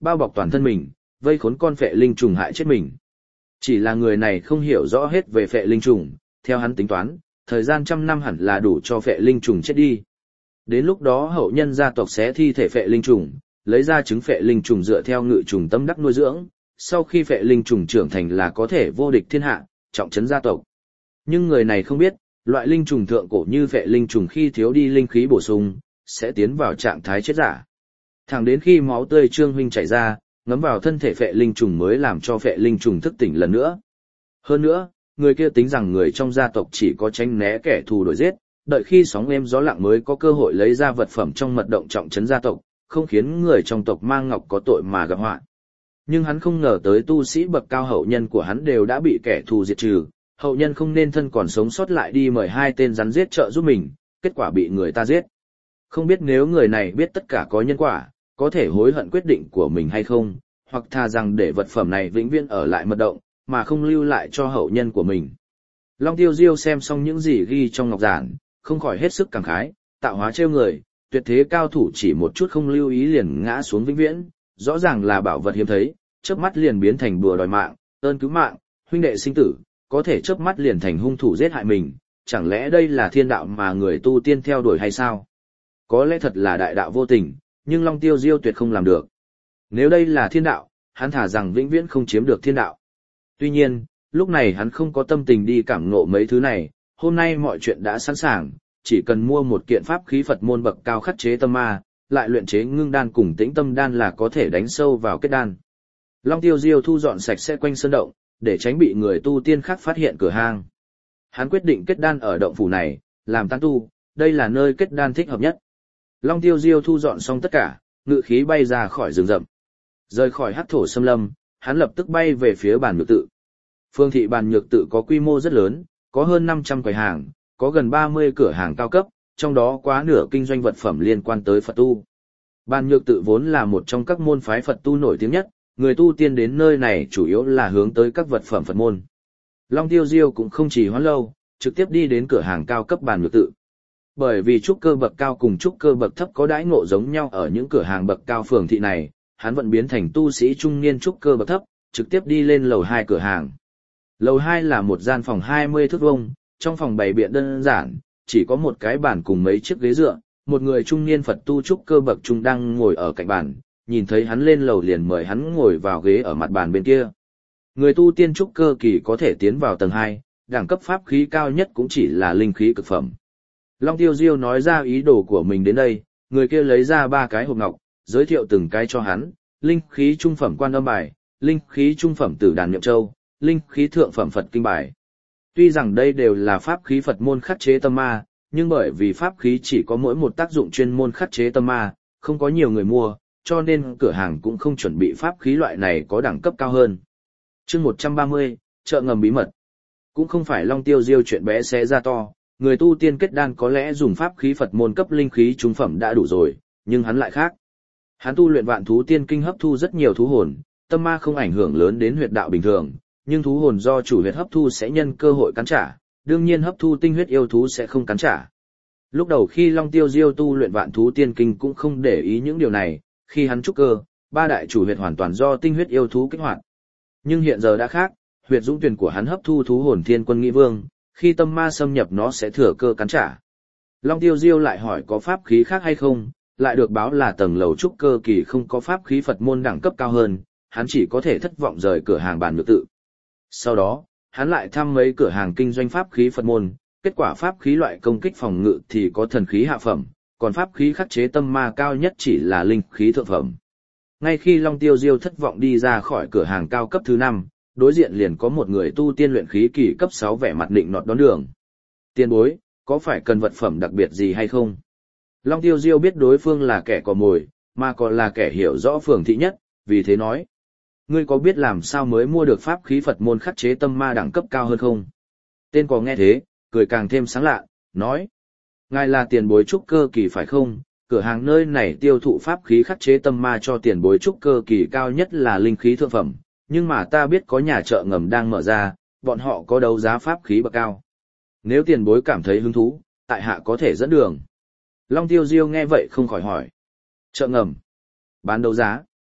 bao bọc toàn thân mình, vây khốn con phệ linh trùng hại chết mình. Chỉ là người này không hiểu rõ hết về phệ linh trùng, theo hắn tính toán, thời gian 100 năm hẳn là đủ cho phệ linh trùng chết đi. Đến lúc đó hậu nhân gia tộc sẽ thi thể phệ linh trùng, lấy ra trứng phệ linh trùng dựa theo ngự trùng tâm đắc nuôi dưỡng, sau khi phệ linh trùng trưởng thành là có thể vô địch thiên hạ, trọng trấn gia tộc. Nhưng người này không biết, loại linh trùng thượng cổ như phệ linh trùng khi thiếu đi linh khí bổ sung, sẽ tiến vào trạng thái chết giả. Thẳng đến khi máu tươi Trương huynh chảy ra, ngấm vào thân thể phệ linh trùng mới làm cho phệ linh trùng thức tỉnh lần nữa. Hơn nữa, người kia tính rằng người trong gia tộc chỉ có tránh né kẻ thù đuổi giết, đợi khi sóng êm gió lặng mới có cơ hội lấy ra vật phẩm trong mật động trọng trấn gia tộc, không khiến người trong tộc mang ngọc có tội mà gặp họa. Nhưng hắn không ngờ tới tu sĩ bậc cao hậu nhân của hắn đều đã bị kẻ thù diệt trừ, hậu nhân không nên thân còn sống sót lại đi mời hai tên rắn giết trợ giúp mình, kết quả bị người ta giết. Không biết nếu người này biết tất cả có nhân quả, có thể hối hận quyết định của mình hay không, hoặc thà rằng để vật phẩm này vĩnh viễn ở lại mật động, mà không lưu lại cho hậu nhân của mình. Long Tiêu Diêu xem xong những gì ghi trong ngọc giản, không khỏi hết sức cảm khái, tạo hóa trêu người, tuyệt thế cao thủ chỉ một chút không lưu ý liền ngã xuống vĩnh viễn, rõ ràng là bảo vật hiếm thấy, chớp mắt liền biến thành bùa đòi mạng, ơn cứu mạng, huynh đệ sinh tử, có thể chớp mắt liền thành hung thủ giết hại mình, chẳng lẽ đây là thiên đạo mà người tu tiên theo đuổi hay sao? Có lẽ thật là đại đạo vô tình, nhưng Long Tiêu Diêu tuyệt không làm được. Nếu đây là thiên đạo, hắn thả rằng vĩnh viễn không chiếm được thiên đạo. Tuy nhiên, lúc này hắn không có tâm tình đi cảm ngộ mấy thứ này, hôm nay mọi chuyện đã sẵn sàng, chỉ cần mua một kiện pháp khí Phật môn bậc cao khắc chế tâm ma, lại luyện chế ngưng đan cùng tĩnh tâm đan là có thể đánh sâu vào kết đan. Long Tiêu Diêu thu dọn sạch sẽ quanh sơn động, để tránh bị người tu tiên khác phát hiện cửa hang. Hắn quyết định kết đan ở động phủ này, làm tán tu, đây là nơi kết đan thích hợp nhất. Long Tiêu Diêu thu dọn xong tất cả, ngự khí bay ra khỏi rừng rậm. Rời khỏi hắc thổ xâm lâm, hắn lập tức bay về phía Bàn Nhược Tự. Phương thị Bàn Nhược Tự có quy mô rất lớn, có hơn 500 quầy hàng, có gần 30 cửa hàng cao cấp, trong đó quá nửa kinh doanh vật phẩm liên quan tới Phật tu. Bàn Nhược Tự vốn là một trong các môn phái Phật tu nổi tiếng nhất, người tu tiên đến nơi này chủ yếu là hướng tới các vật phẩm Phật môn. Long Tiêu Diêu cũng không chỉ hoãn lâu, trực tiếp đi đến cửa hàng cao cấp Bàn Nhược Tự. Bởi vì trúc cơ bậc cao cùng trúc cơ bậc thấp có đãi ngộ giống nhau ở những cửa hàng bậc cao phường thị này, hắn vẫn biến thành tu sĩ trung niên trúc cơ bậc thấp, trực tiếp đi lên lầu 2 cửa hàng. Lầu 2 là một gian phòng 20 thước vuông, trong phòng bày biện đơn giản, chỉ có một cái bàn cùng mấy chiếc ghế dựa, một người trung niên Phật tu trúc cơ bậc trung đang ngồi ở cạnh bàn, nhìn thấy hắn lên lầu liền mời hắn ngồi vào ghế ở mặt bàn bên kia. Người tu tiên trúc cơ kỳ có thể tiến vào tầng 2, đẳng cấp pháp khí cao nhất cũng chỉ là linh khí cực phẩm. Long Tiêu Diêu nói ra ý đồ của mình đến đây, người kia lấy ra 3 cái hộp ngọc, giới thiệu từng cái cho hắn, linh khí trung phẩm Quan Âm bài, linh khí trung phẩm Tử Đàn Niệm Châu, linh khí thượng phẩm Phật Kinh bài. Tuy rằng đây đều là pháp khí Phật môn khắc chế tâm ma, nhưng bởi vì pháp khí chỉ có mỗi một tác dụng chuyên môn khắc chế tâm ma, không có nhiều người mua, cho nên cửa hàng cũng không chuẩn bị pháp khí loại này có đẳng cấp cao hơn. Chương 130, chợ ngầm bí mật. Cũng không phải Long Tiêu Diêu chuyện bé xé ra to, người tu tiên kết đan có lẽ dùng pháp khí Phật môn cấp linh khí trung phẩm đã đủ rồi, nhưng hắn lại khác. Hắn tu luyện Vạn Thú Tiên Kinh hấp thu rất nhiều thú hồn, tâm ma không ảnh hưởng lớn đến huyệt đạo bình thường, nhưng thú hồn do chủ huyệt hấp thu sẽ nhân cơ hội cắn trả, đương nhiên hấp thu tinh huyết yêu thú sẽ không cắn trả. Lúc đầu khi Long Tiêu Diêu tu luyện Vạn Thú Tiên Kinh cũng không để ý những điều này, khi hắn trúc cơ, 3 đại chủ huyệt hoàn toàn do tinh huyết yêu thú kích hoạt. Nhưng hiện giờ đã khác, huyệt dũng tuyển của hắn hấp thu thú hồn Thiên Quân Nghĩ Vương, khi tâm ma xâm nhập nó sẽ thừa cơ cắn trả. Long Tiêu Diêu lại hỏi có pháp khí khác hay không, lại được báo là tầng lầu trúc cơ kỳ không có pháp khí Phật môn đẳng cấp cao hơn, hắn chỉ có thể thất vọng rời cửa hàng Bàn Nhược Tự. Sau đó, hắn lại thăm mấy cửa hàng kinh doanh pháp khí Phật môn, kết quả pháp khí loại công kích phòng ngự thì có thần khí hạ phẩm, còn pháp khí khắc chế tâm ma cao nhất chỉ là linh khí thượng phẩm. Ngay khi Long Tiêu Diêu thất vọng đi ra khỏi cửa hàng cao cấp thứ 5, đối diện liền có một người tu tiên luyện khí kỳ cấp 6 vẻ mặt định nọt đón đường. Tiền bối, có phải cần vật phẩm đặc biệt gì hay không? Long Tiêu Diêu biết đối phương là kẻ cò mồi, mà còn là kẻ hiểu rõ phường thị nhất, vì thế nói. Ngươi có biết làm sao mới mua được pháp khí Phật môn khắc chế tâm ma đẳng cấp cao hơn không? Tên cò nghe thế, cười càng thêm sáng lạ, nói. Ngài là tiền bối trúc cơ kỳ phải không? Cửa hàng nơi này tiêu thụ pháp khí khắc chế tâm ma cho tiền bối trúc cơ kỳ cao nhất là linh khí thượng phẩm, nhưng mà ta biết có nhà chợ ngầm đang mở ra, bọn họ có đấu giá pháp khí bậc cao. Nếu tiền bối cảm thấy hứng thú, tại hạ có thể dẫn đường. Long Tiêu Diêu nghe vậy không khỏi hỏi. Chợ ngầm. Bán đấu giá.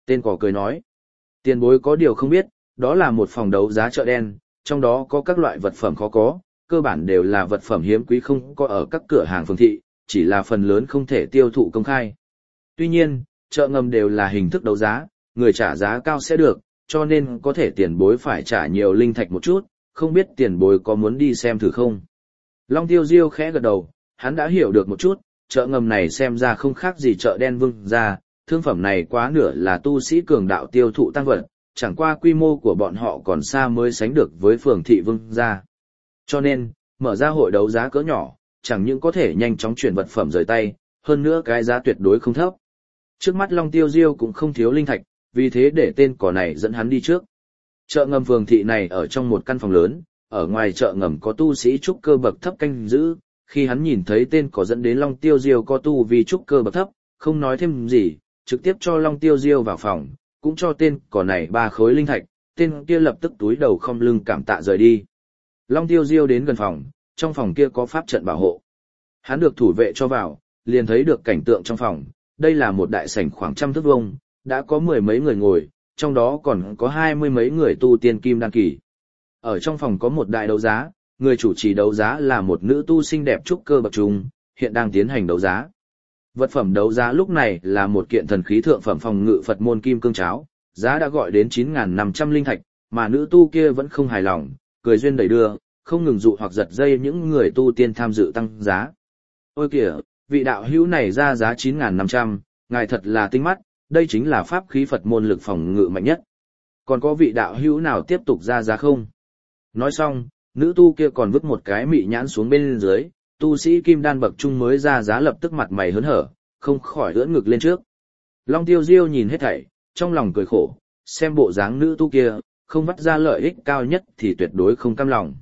Tên cỏ cười nói. Tiền bối có điều không biết, đó là một phòng đấu giá chợ đen, trong đó có các loại vật phẩm khó có, cơ bản đều là vật phẩm hiếm quý không có ở các cửa hàng phường thị, chỉ là phần lớn không thể tiêu thụ công khai. Tuy nhiên, chợ ngầm đều là hình thức đấu giá, người trả giá cao sẽ được, cho nên có thể tiền bối phải trả nhiều linh thạch một chút, không biết tiền bối có muốn đi xem thử không? Long Tiêu Diêu khẽ gật đầu, hắn đã hiểu được một chút, chợ ngầm này xem ra không khác gì chợ đen vương ra, thương phẩm này quá nửa là tu sĩ cường đạo tiêu thụ tăng vật, chẳng qua quy mô của bọn họ còn xa mới sánh được với phường thị vương gia. Cho nên, mở ra hội đấu giá cỡ nhỏ, chẳng những có thể nhanh chóng chuyển vật phẩm rời tay, hơn nữa cái giá tuyệt đối không thấp. Trước mắt Long Tiêu Diêu cũng không thiếu linh thạch, vì thế để tên cỏ này dẫn hắn đi trước. Chợ ngầm phường thị này ở trong một căn phòng lớn, ở ngoài chợ ngầm có tu sĩ trúc cơ bậc thấp canh giữ, khi hắn nhìn thấy tên cỏ dẫn đến Long Tiêu Diêu có tu vì trúc cơ bậc thấp, không nói thêm gì, trực tiếp cho Long Tiêu Diêu vào phòng, cũng cho tên cỏ này 3 khối linh thạch, tên kia lập tức túi đầu không lưng cảm tạ rời đi. Long Tiêu Diêu đến gần phòng, trong phòng kia có pháp trận bảo hộ. Hắn được thủ vệ cho vào, liền thấy được cảnh tượng trong phòng, đây là một đại sảnh khoảng 100 thước vuông, đã có 10 mấy người ngồi, trong đó còn có 20 mấy người tu tiên kim đan kỳ. Ở trong phòng có một đại đấu giá, người chủ trì đấu giá là một nữ tu xinh đẹp trúc cơ bậc trung, hiện đang tiến hành đấu giá. Vật phẩm đấu giá lúc này là một kiện thần khí thượng phẩm phòng ngự Phật môn kim cương cháo, giá đã gọi đến 9.500 linh thạch, mà nữ tu kia vẫn không hài lòng, cười duyên đẩy đưa, không ngừng dụ hoặc giật dây những người tu tiên tham dự tăng giá. Ôi kìa, vị đạo hữu này ra giá 9.500, ngài thật là tinh mắt, đây chính là pháp khí Phật môn lực phòng ngự mạnh nhất. Còn có vị đạo hữu nào tiếp tục ra giá không? Nói xong, nữ tu kia còn vứt một cái mị nhãn xuống bên dưới, tu sĩ kim đan bậc trung mới ra giá lập tức mặt mày hớn hở, không khỏi ưỡn ngực lên trước. Long Tiêu Diêu nhìn hết thảy, trong lòng cười khổ, xem bộ dáng nữ tu kia, không vắt ra lợi ích cao nhất thì tuyệt đối không cam lòng.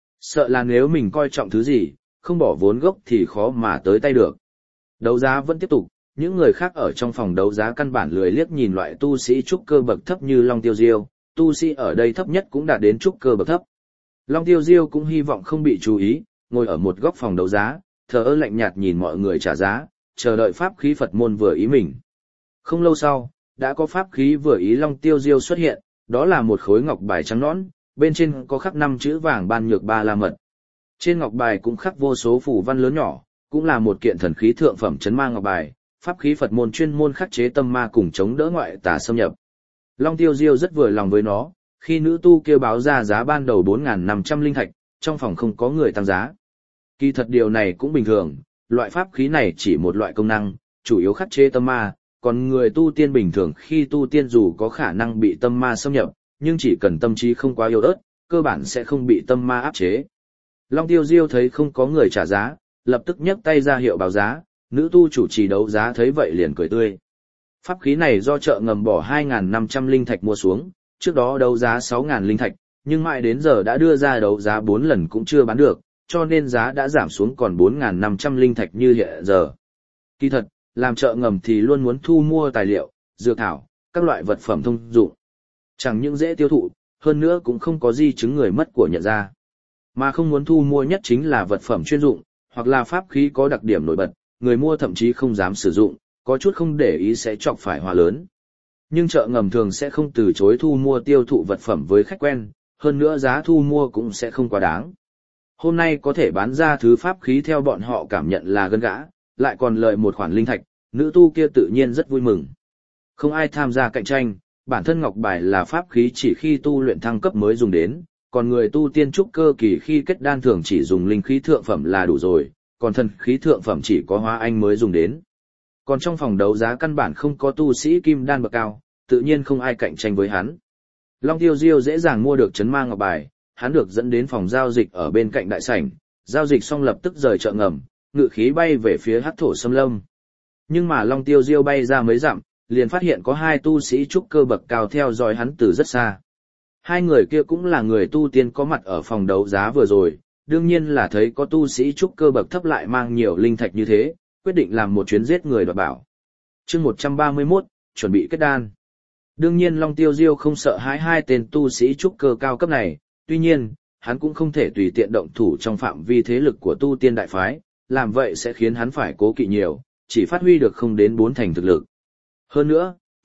Sợ là nếu mình coi trọng thứ gì, không bỏ vốn gốc thì khó mà tới tay được. Đấu giá vẫn tiếp tục, những người khác ở trong phòng đấu giá căn bản lười liếc nhìn loại tu sĩ trúc cơ bậc thấp như Long Tiêu Diêu, tu sĩ ở đây thấp nhất cũng đạt đến trúc cơ bậc thấp. Long Tiêu Diêu cũng hy vọng không bị chú ý, ngồi ở một góc phòng đấu giá, thờ ơ lạnh nhạt nhìn mọi người trả giá, chờ đợi pháp khí Phật môn vừa ý mình. Không lâu sau, đã có pháp khí vừa ý Long Tiêu Diêu xuất hiện, đó là một khối ngọc bài trắng nõn, bên trên có khắc 5 chữ vàng ban nhược ba la mật. Trên ngọc bài cũng khắc vô số phù văn lớn nhỏ, cũng là một kiện thần khí thượng phẩm chấn ma ngọc bài, pháp khí Phật môn chuyên môn khắc chế tâm ma cùng chống đỡ ngoại tà xâm nhập. Long Tiêu Diêu rất vừa lòng với nó, khi nữ tu kêu báo ra giá ban đầu 4.500 linh thạch, trong phòng không có người tăng giá. Kỳ thật điều này cũng bình thường, loại pháp khí này chỉ một loại công năng, chủ yếu khắc chế tâm ma, còn người tu tiên bình thường khi tu tiên dù có khả năng bị tâm ma xâm nhập, nhưng chỉ cần tâm trí không quá yếu ớt, cơ bản sẽ không bị tâm ma áp chế. Long Tiêu Diêu thấy không có người trả giá, lập tức nhấc tay ra hiệu báo giá, nữ tu chủ trì đấu giá thấy vậy liền cười tươi. Pháp khí này do chợ ngầm bỏ 2.500 linh thạch mua xuống, trước đó đấu giá 6.000 linh thạch, nhưng mãi đến giờ đã đưa ra đấu giá 4 lần cũng chưa bán được, cho nên giá đã giảm xuống còn 4.500 linh thạch như hiện giờ. Kỳ thật, làm chợ ngầm thì luôn muốn thu mua tài liệu, dược thảo, các loại vật phẩm thông dụng. Chẳng những dễ tiêu thụ, hơn nữa cũng không có di chứng người mất của nhận ra. Mà không muốn thu mua nhất chính là vật phẩm chuyên dụng, hoặc là pháp khí có đặc điểm nổi bật, người mua thậm chí không dám sử dụng, có chút không để ý sẽ chọc phải hòa lớn. Nhưng chợ ngầm thường sẽ không từ chối thu mua tiêu thụ vật phẩm với khách quen, hơn nữa giá thu mua cũng sẽ không quá đáng. Hôm nay có thể bán ra thứ pháp khí theo bọn họ cảm nhận là gân gã, lại còn lợi một khoản linh thạch, nữ tu kia tự nhiên rất vui mừng. Không ai tham gia cạnh tranh, bản thân ngọc bài là pháp khí chỉ khi tu luyện thăng cấp mới dùng đến, còn người tu tiên trúc cơ kỳ khi kết đan thường chỉ dùng linh khí thượng phẩm là đủ rồi, còn thần khí thượng phẩm chỉ có hóa anh mới dùng đến. Còn trong phòng đấu giá căn bản không có tu sĩ kim đan bậc cao, tự nhiên không ai cạnh tranh với hắn. Long Tiêu Diêu dễ dàng mua được chấn ma ngọc bài, hắn được dẫn đến phòng giao dịch ở bên cạnh đại sảnh, giao dịch xong lập tức rời chợ ngầm, ngự khí bay về phía hắc thổ xâm lâm. Nhưng mà Long Tiêu Diêu bay ra mấy dặm, liền phát hiện có 2 tu sĩ trúc cơ bậc cao theo dõi hắn từ rất xa. 2 người kia cũng là người tu tiên có mặt ở phòng đấu giá vừa rồi, đương nhiên là thấy có tu sĩ trúc cơ bậc thấp lại mang nhiều linh thạch như thế, quyết định làm một chuyến giết người đoạt bảo. Chương 131, chuẩn bị kết đan. Đương nhiên Long Tiêu Diêu không sợ hãi 2 tên tu sĩ trúc cơ cao cấp này, tuy nhiên, hắn cũng không thể tùy tiện động thủ trong phạm vi thế lực của tu tiên đại phái, làm vậy sẽ khiến hắn phải cố kỵ nhiều, chỉ phát huy được không đến 4 thành thực lực. Hơn nữa,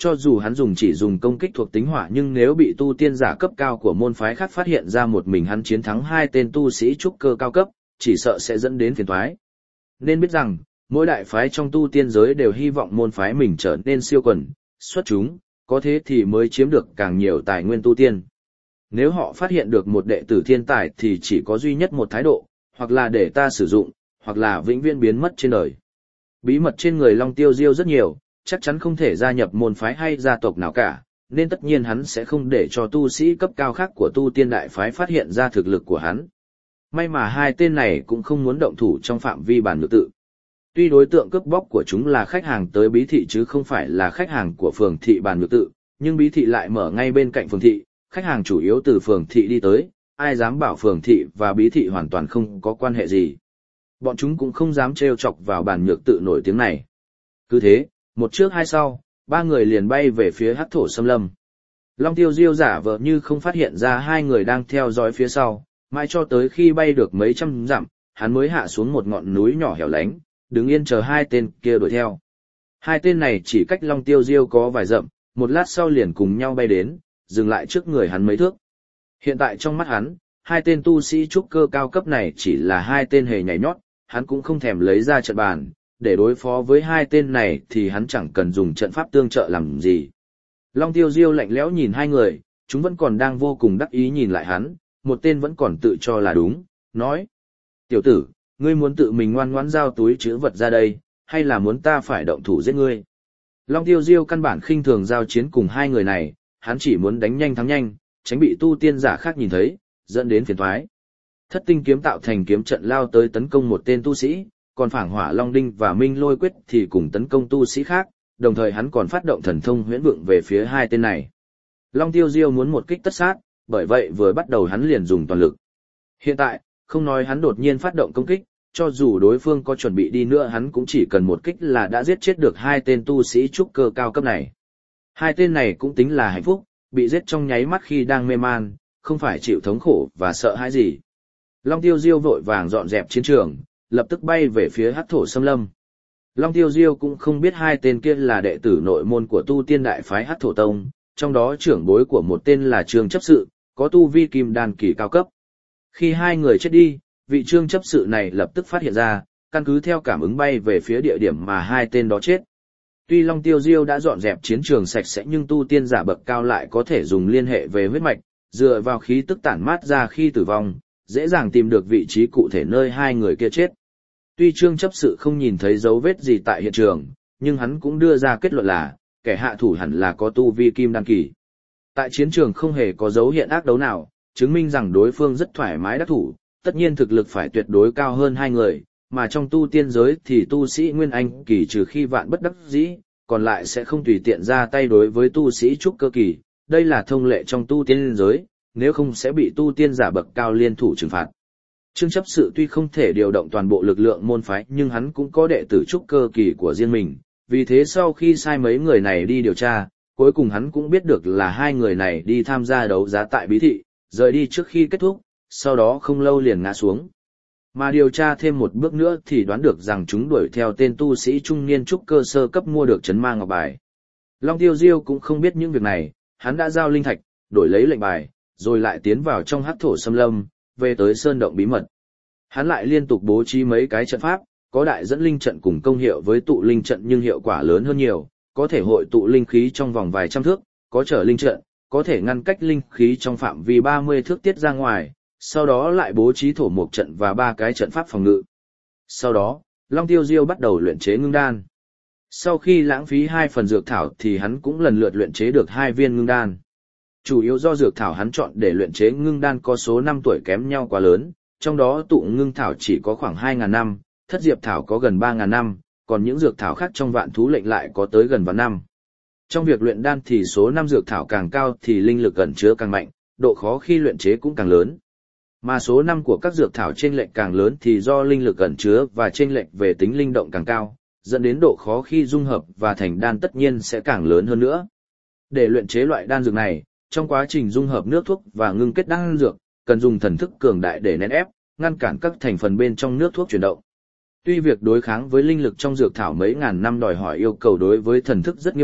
Cho dù hắn chỉ dùng công kích thuộc tính hỏa, nhưng nếu bị tu tiên giả cấp cao của môn phái khác phát hiện ra một mình hắn chiến thắng hai tên tu sĩ trúc cơ cao cấp, chỉ sợ sẽ dẫn đến phiền toái. Nên biết rằng, mỗi đại phái trong tu tiên giới đều hy vọng môn phái mình trở nên siêu quần, xuất chúng, có thế thì mới chiếm được càng nhiều tài nguyên tu tiên. Nếu họ phát hiện được một đệ tử thiên tài thì chỉ có duy nhất một thái độ, hoặc là để ta sử dụng, hoặc là vĩnh viễn biến mất trên đời. Bí mật trên người Long Tiêu Diêu rất nhiều, chắc chắn không thể gia nhập môn phái hay gia tộc nào cả, nên tất nhiên hắn sẽ không để cho tu sĩ cấp cao khác của tu tiên đại phái phát hiện ra thực lực của hắn. May mà hai tên này cũng không muốn động thủ trong phạm vi bản nhược tự. Tuy đối tượng cướp bóc của chúng là khách hàng tới bí thị chứ không phải là khách hàng của phường thị bản nhược tự, nhưng bí thị lại mở ngay bên cạnh phường thị, khách hàng chủ yếu từ phường thị đi tới, ai dám bảo phường thị và bí thị hoàn toàn không có quan hệ gì. Bọn chúng cũng không dám trêu chọc vào bản nhược tự nổi tiếng này. Cứ thế, một trước hai sau, ba người liền bay về phía hắc thổ xâm lâm. Long Tiêu Diêu giả vờ như không phát hiện ra hai người đang theo dõi phía sau, mãi cho tới khi bay được mấy trăm dặm, hắn mới hạ xuống một ngọn núi nhỏ hẻo lánh, đứng yên chờ hai tên kia đuổi theo. Hai tên này chỉ cách Long Tiêu Diêu có vài dặm, một lát sau liền cùng nhau bay đến, dừng lại trước người hắn mấy thước. Hiện tại trong mắt hắn, hai tên tu sĩ trúc cơ cao cấp này chỉ là hai tên hề nhảy nhót, hắn cũng không thèm lấy ra trận bàn, để đối phó với hai tên này thì hắn chẳng cần dùng trận pháp tương trợ làm gì. Long Tiêu Diêu lạnh lẽo nhìn hai người, chúng vẫn còn đang vô cùng đắc ý nhìn lại hắn, một tên vẫn còn tự cho là đúng, nói: "Tiểu tử, ngươi muốn tự mình ngoan ngoãn giao túi trữ vật ra đây, hay là muốn ta phải động thủ giết ngươi?" Long Tiêu Diêu căn bản khinh thường giao chiến cùng hai người này, hắn chỉ muốn đánh nhanh thắng nhanh, tránh bị tu tiên giả khác nhìn thấy, dẫn đến phiền toái. Thất tinh kiếm tạo thành kiếm trận lao tới tấn công một tên tu sĩ, còn Phảng Hỏa Long Đinh và Minh Lôi Quyết thì cùng tấn công tu sĩ khác, đồng thời hắn còn phát động thần thông huyễn vượng về phía hai tên này. Long Tiêu Diêu muốn một kích tất sát, bởi vậy vừa bắt đầu hắn liền dùng toàn lực. Hiện tại, không nói hắn đột nhiên phát động công kích, cho dù đối phương có chuẩn bị đi nữa hắn cũng chỉ cần một kích là đã giết chết được hai tên tu sĩ trúc cơ cao cấp này. Hai tên này cũng tính là hạnh phúc, bị giết trong nháy mắt khi đang mê man, không phải chịu thống khổ và sợ hãi gì. Long Tiêu Diêu vội vàng dọn dẹp chiến trường, lập tức bay về phía hắc thổ xâm lâm. Long Tiêu Diêu cũng không biết hai tên kia là đệ tử nội môn của tu tiên đại phái hắc thổ tông, trong đó trưởng bối của một tên là Trương chấp sự, có tu vi kim đan kỳ cao cấp. Khi hai người chết đi, vị Trương chấp sự này lập tức phát hiện ra, căn cứ theo cảm ứng bay về phía địa điểm mà hai tên đó chết. Tuy Long Tiêu Diêu đã dọn dẹp chiến trường sạch sẽ nhưng tu tiên giả bậc cao lại có thể dùng liên hệ về huyết mạch, dựa vào khí tức tản mát ra khi tử vong, dễ dàng tìm được vị trí cụ thể nơi hai người kia chết. Tuy Trương chấp sự không nhìn thấy dấu vết gì tại hiện trường, nhưng hắn cũng đưa ra kết luận là, kẻ hạ thủ hẳn là có tu vi kim đan kỳ. Tại chiến trường không hề có dấu hiện ác đấu nào, chứng minh rằng đối phương rất thoải mái đắc thủ, tất nhiên thực lực phải tuyệt đối cao hơn hai người, mà trong tu tiên giới thì tu sĩ Nguyên Anh kỳ trừ khi vạn bất đắc dĩ, còn lại sẽ không tùy tiện ra tay đối với tu sĩ trúc cơ kỳ, đây là thông lệ trong tu tiên giới, nếu không sẽ bị tu tiên giả bậc cao liên thủ trừng phạt. Trương chấp sự tuy không thể điều động toàn bộ lực lượng môn phái nhưng hắn cũng có đệ tử trúc cơ kỳ của riêng mình, vì thế sau khi sai mấy người này đi điều tra, cuối cùng hắn cũng biết được là hai người này đi tham gia đấu giá tại bí thị, rời đi trước khi kết thúc, sau đó không lâu liền ngã xuống. Mà điều tra thêm một bước nữa thì đoán được rằng chúng đuổi theo tên tu sĩ trung niên trúc cơ sơ cấp mua được trấn ma ngọc bài. Long Tiêu Diêu cũng không biết những việc này, hắn đã giao linh thạch, đổi lấy lệnh bài, rồi lại tiến vào trong hắc thổ xâm lâm, về tới sơn động bí mật. Hắn lại liên tục bố trí mấy cái trận pháp, có đại dẫn linh trận cùng công hiệu với tụ linh trận nhưng hiệu quả lớn hơn nhiều, có thể hội tụ linh khí trong vòng vài trăm thước, có trở linh trận, có thể ngăn cách linh khí trong phạm vi 30 thước tiết ra ngoài, sau đó lại bố trí thổ mộc trận và 3 cái trận pháp phòng ngự. Sau đó, Long Tiêu Diêu bắt đầu luyện chế ngưng đan. Sau khi lãng phí 2 phần dược thảo thì hắn cũng lần lượt luyện chế được 2 viên ngưng đan. Chủ yếu do dược thảo hắn chọn để luyện chế ngưng đan có số năm tuổi kém nhau quá lớn, trong đó tụ ngưng thảo chỉ có khoảng 2.000 năm, thất diệp thảo có gần 3.000 năm, còn những dược thảo khác trong vạn thú lệnh lại có tới gần vạn năm. Trong việc luyện đan thì số năm dược thảo càng cao thì linh lực ẩn chứa càng mạnh, độ khó khi luyện chế cũng càng lớn. Mà số năm của các dược thảo chênh lệch càng lớn thì do linh lực ẩn chứa và chênh lệch về tính linh động càng cao, dẫn đến độ khó khi dung hợp và thành đan tất nhiên sẽ càng lớn hơn nữa. Để luyện chế loại đan dược này, trong quá trình dung hợp nước thuốc và ngưng kết đan dược, cần dùng thần thức cường đại để nén ép, ngăn cản các thành phần bên trong nước thuốc chuyển động. Tuy việc đối kháng với linh lực trong dược thảo mấy ngàn năm đòi hỏi yêu cầu đối với thần thức rất nghiêm ngặt,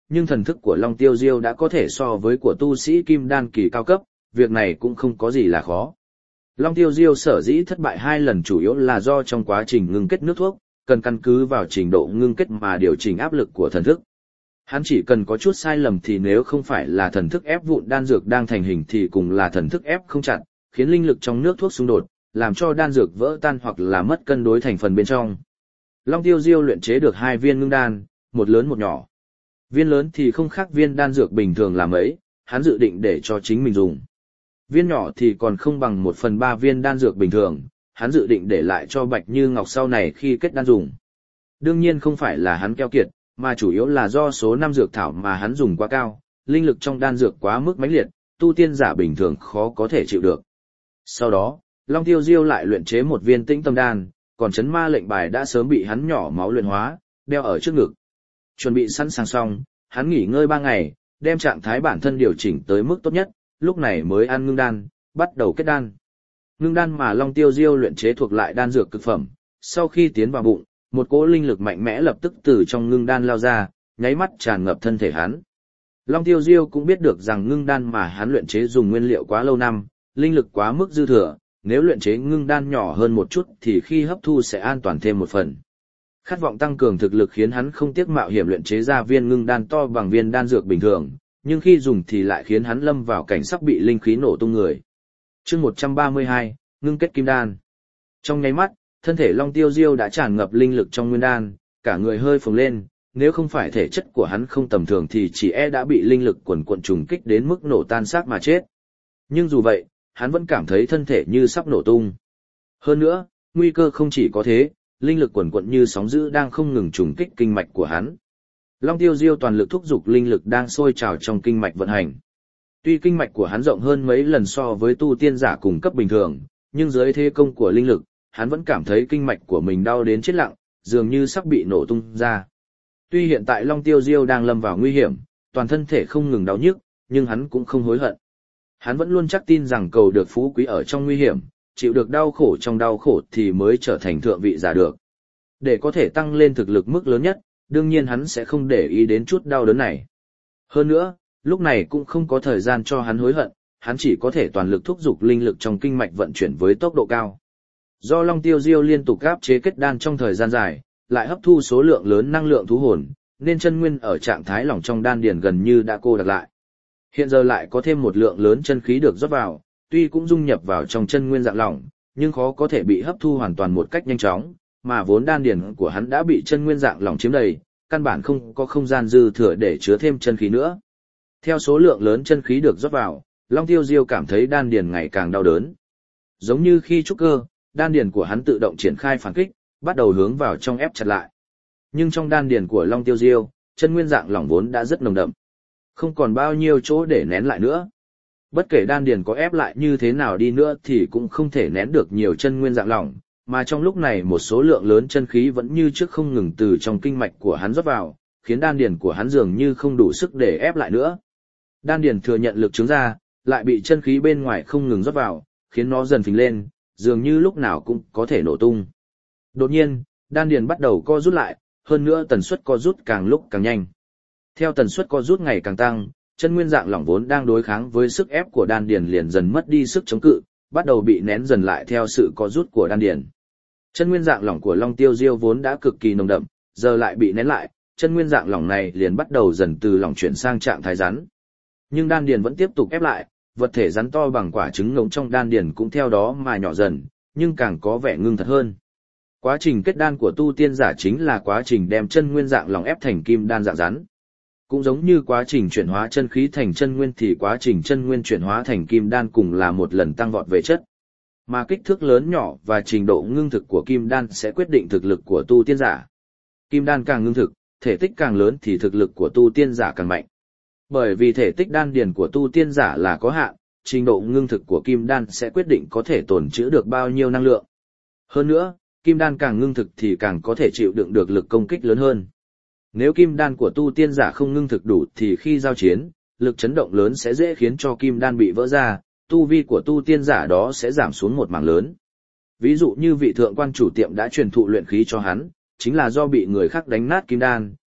nhưng thần thức của Long Tiêu Diêu đã có thể so với của tu sĩ kim đan kỳ cao cấp, việc này cũng không có gì là khó. Long Tiêu Diêu sở dĩ thất bại 2 lần chủ yếu là do trong quá trình ngưng kết nước thuốc, cần căn cứ vào trình độ ngưng kết mà điều chỉnh áp lực của thần thức. Hắn chỉ cần có chút sai lầm thì nếu không phải là thần thức ép vụn đan dược đang thành hình thì cùng là thần thức ép không chặt, khiến linh lực trong nước thuốc xung đột, làm cho đan dược vỡ tan hoặc là mất cân đối thành phần bên trong. Long Tiêu Diêu luyện chế được 2 viên ngưng đan, một lớn một nhỏ. Viên lớn thì không khác viên đan dược bình thường là mấy, hắn dự định để cho chính mình dùng. Viên nhỏ thì còn không bằng 1/3 viên đan dược bình thường, hắn dự định để lại cho Bạch Như Ngọc sau này khi kết đan dùng. Đương nhiên không phải là hắn keo kiệt, mà chủ yếu là do số năm dược thảo mà hắn dùng quá cao, linh lực trong đan dược quá mức mãnh liệt, tu tiên giả bình thường khó có thể chịu được. Sau đó, Long Tiêu Diêu lại luyện chế một viên tĩnh tâm đan, còn chấn ma lệnh bài đã sớm bị hắn nhỏ máu luyện hóa, đeo ở trước ngực. Chuẩn bị sẵn sàng xong, hắn nghỉ ngơi 3 ngày, đem trạng thái bản thân điều chỉnh tới mức tốt nhất, lúc này mới ăn ngưng đan, bắt đầu kết đan. Ngưng đan mà Long Tiêu Diêu luyện chế thuộc lại đan dược cực phẩm, sau khi tiến vào bụng, một cỗ linh lực mạnh mẽ lập tức từ trong ngưng đan lao ra, nháy mắt tràn ngập thân thể hắn. Long Tiêu Diêu cũng biết được rằng ngưng đan mà hắn luyện chế dùng nguyên liệu quá lâu năm, linh lực quá mức dư thừa, nếu luyện chế ngưng đan nhỏ hơn một chút thì khi hấp thu sẽ an toàn thêm một phần. Khát vọng tăng cường thực lực khiến hắn không tiếc mạo hiểm luyện chế ra viên ngưng đan to bằng viên đan dược bình thường, nhưng khi dùng thì lại khiến hắn lâm vào cảnh sắp bị linh khí nổ tung người. Chương 132, ngưng kết kim đan. Trong nháy mắt, thân thể Long Tiêu Diêu đã tràn ngập linh lực trong nguyên đan, cả người hơi phồng lên, nếu không phải thể chất của hắn không tầm thường thì chỉ đã bị linh lực quần quần trùng kích đến mức nổ tan xác mà chết. Nhưng dù vậy, hắn vẫn cảm thấy thân thể như sắp nổ tung. Hơn nữa, nguy cơ không chỉ có thế, linh lực quần quận như sóng dữ đang không ngừng trùng kích kinh mạch của hắn. Long Tiêu Diêu toàn lực thúc giục linh lực đang sôi trào trong kinh mạch vận hành. Tuy kinh mạch của hắn rộng hơn mấy lần so với tu tiên giả cùng cấp bình thường, nhưng dưới thế công của linh lực, hắn vẫn cảm thấy kinh mạch của mình đau đến chết lặng, dường như sắp bị nổ tung ra. Tuy hiện tại Long Tiêu Diêu đang lâm vào nguy hiểm, toàn thân thể không ngừng đau nhức, nhưng hắn cũng không hối hận. Hắn vẫn luôn chắc tin rằng cầu được phú quý ở trong nguy hiểm, chịu được đau khổ trong đau khổ thì mới trở thành thượng vị giả được. Để có thể tăng lên thực lực mức lớn nhất, đương nhiên hắn sẽ không để ý đến chút đau đớn này. Hơn nữa, lúc này cũng không có thời gian cho hắn hối hận, hắn chỉ có thể toàn lực thúc giục linh lực trong kinh mạch vận chuyển với tốc độ cao. Do Long Tiêu Diêu liên tục áp chế kết đan trong thời gian dài, lại hấp thu số lượng lớn năng lượng thú hồn, nên chân nguyên ở trạng thái lỏng trong đan điền gần như đã cô đặc lại. Hiện giờ lại có thêm một lượng lớn chân khí được rót vào, tuy cũng dung nhập vào trong chân nguyên dạng lỏng, nhưng khó có thể bị hấp thu hoàn toàn một cách nhanh chóng, mà vốn đan điền của hắn đã bị chân nguyên dạng lỏng chiếm đầy, căn bản không có không gian dư thừa để chứa thêm chân khí nữa. Theo số lượng lớn chân khí được rót vào, Long Tiêu Diêu cảm thấy đan điền ngày càng đau đớn. Giống như khi trúc cơ, đan điền của hắn tự động triển khai phản kích, bắt đầu hướng vào trong ép chặt lại. Nhưng trong đan điền của Long Tiêu Diêu, chân nguyên dạng lỏng vốn đã rất nồng đậm, không còn bao nhiêu chỗ để nén lại nữa. Bất kể đan điền có ép lại như thế nào đi nữa thì cũng không thể nén được nhiều chân nguyên dạng lỏng, mà trong lúc này một số lượng lớn chân khí vẫn như trước không ngừng từ trong kinh mạch của hắn rót vào, khiến đan điền của hắn dường như không đủ sức để ép lại nữa. Đan điền thừa nhận lực trướng ra, lại bị chân khí bên ngoài không ngừng rót vào, khiến nó dần phình lên, dường như lúc nào cũng có thể nổ tung. Đột nhiên, đan điền bắt đầu co rút lại, hơn nữa tần suất co rút càng lúc càng nhanh. Theo tần suất co rút ngày càng tăng, chân nguyên dạng lỏng vốn đang đối kháng với sức ép của đan điền liền dần mất đi sức chống cự, bắt đầu bị nén dần lại theo sự co rút của đan điền. Chân nguyên dạng lỏng của Long Tiêu Diêu vốn đã cực kỳ nồng đậm, giờ lại bị nén lại, chân nguyên dạng lỏng này liền bắt đầu dần từ lỏng chuyển sang trạng thái rắn. Nhưng đan điền vẫn tiếp tục ép lại, vật thể rắn to bằng quả trứng ngỗng trong đan điền cũng theo đó mà nhỏ dần, nhưng càng có vẻ ngưng thật hơn. Quá trình kết đan của tu tiên giả chính là quá trình đem chân nguyên dạng lỏng ép thành kim đan dạng rắn. Cũng giống như quá trình chuyển hóa chân khí thành chân nguyên thì quá trình chân nguyên chuyển hóa thành kim đan cùng là một lần tăng vọt về chất. Mà kích thước lớn nhỏ và trình độ ngưng thực của kim đan sẽ quyết định thực lực của tu tiên giả. Kim đan càng ngưng thực, thể tích càng lớn thì thực lực của tu tiên giả càng mạnh. Bởi vì thể tích đan điền của tu tiên giả là có hạn, trình độ ngưng thực của kim đan sẽ quyết định có thể tồn trữ được bao nhiêu năng lượng. Hơn nữa, kim đan càng ngưng thực thì càng có thể chịu đựng được lực công kích lớn hơn. Nếu kim đan của tu tiên giả không ngưng thực đủ thì khi giao chiến, lực chấn động lớn sẽ dễ khiến cho kim đan bị vỡ ra, tu vi của tu tiên giả đó sẽ giảm xuống một mảng lớn. Ví dụ như vị thượng quan chủ tiệm đã truyền thụ luyện khí cho hắn, chính là do bị người khác đánh nát kim đan,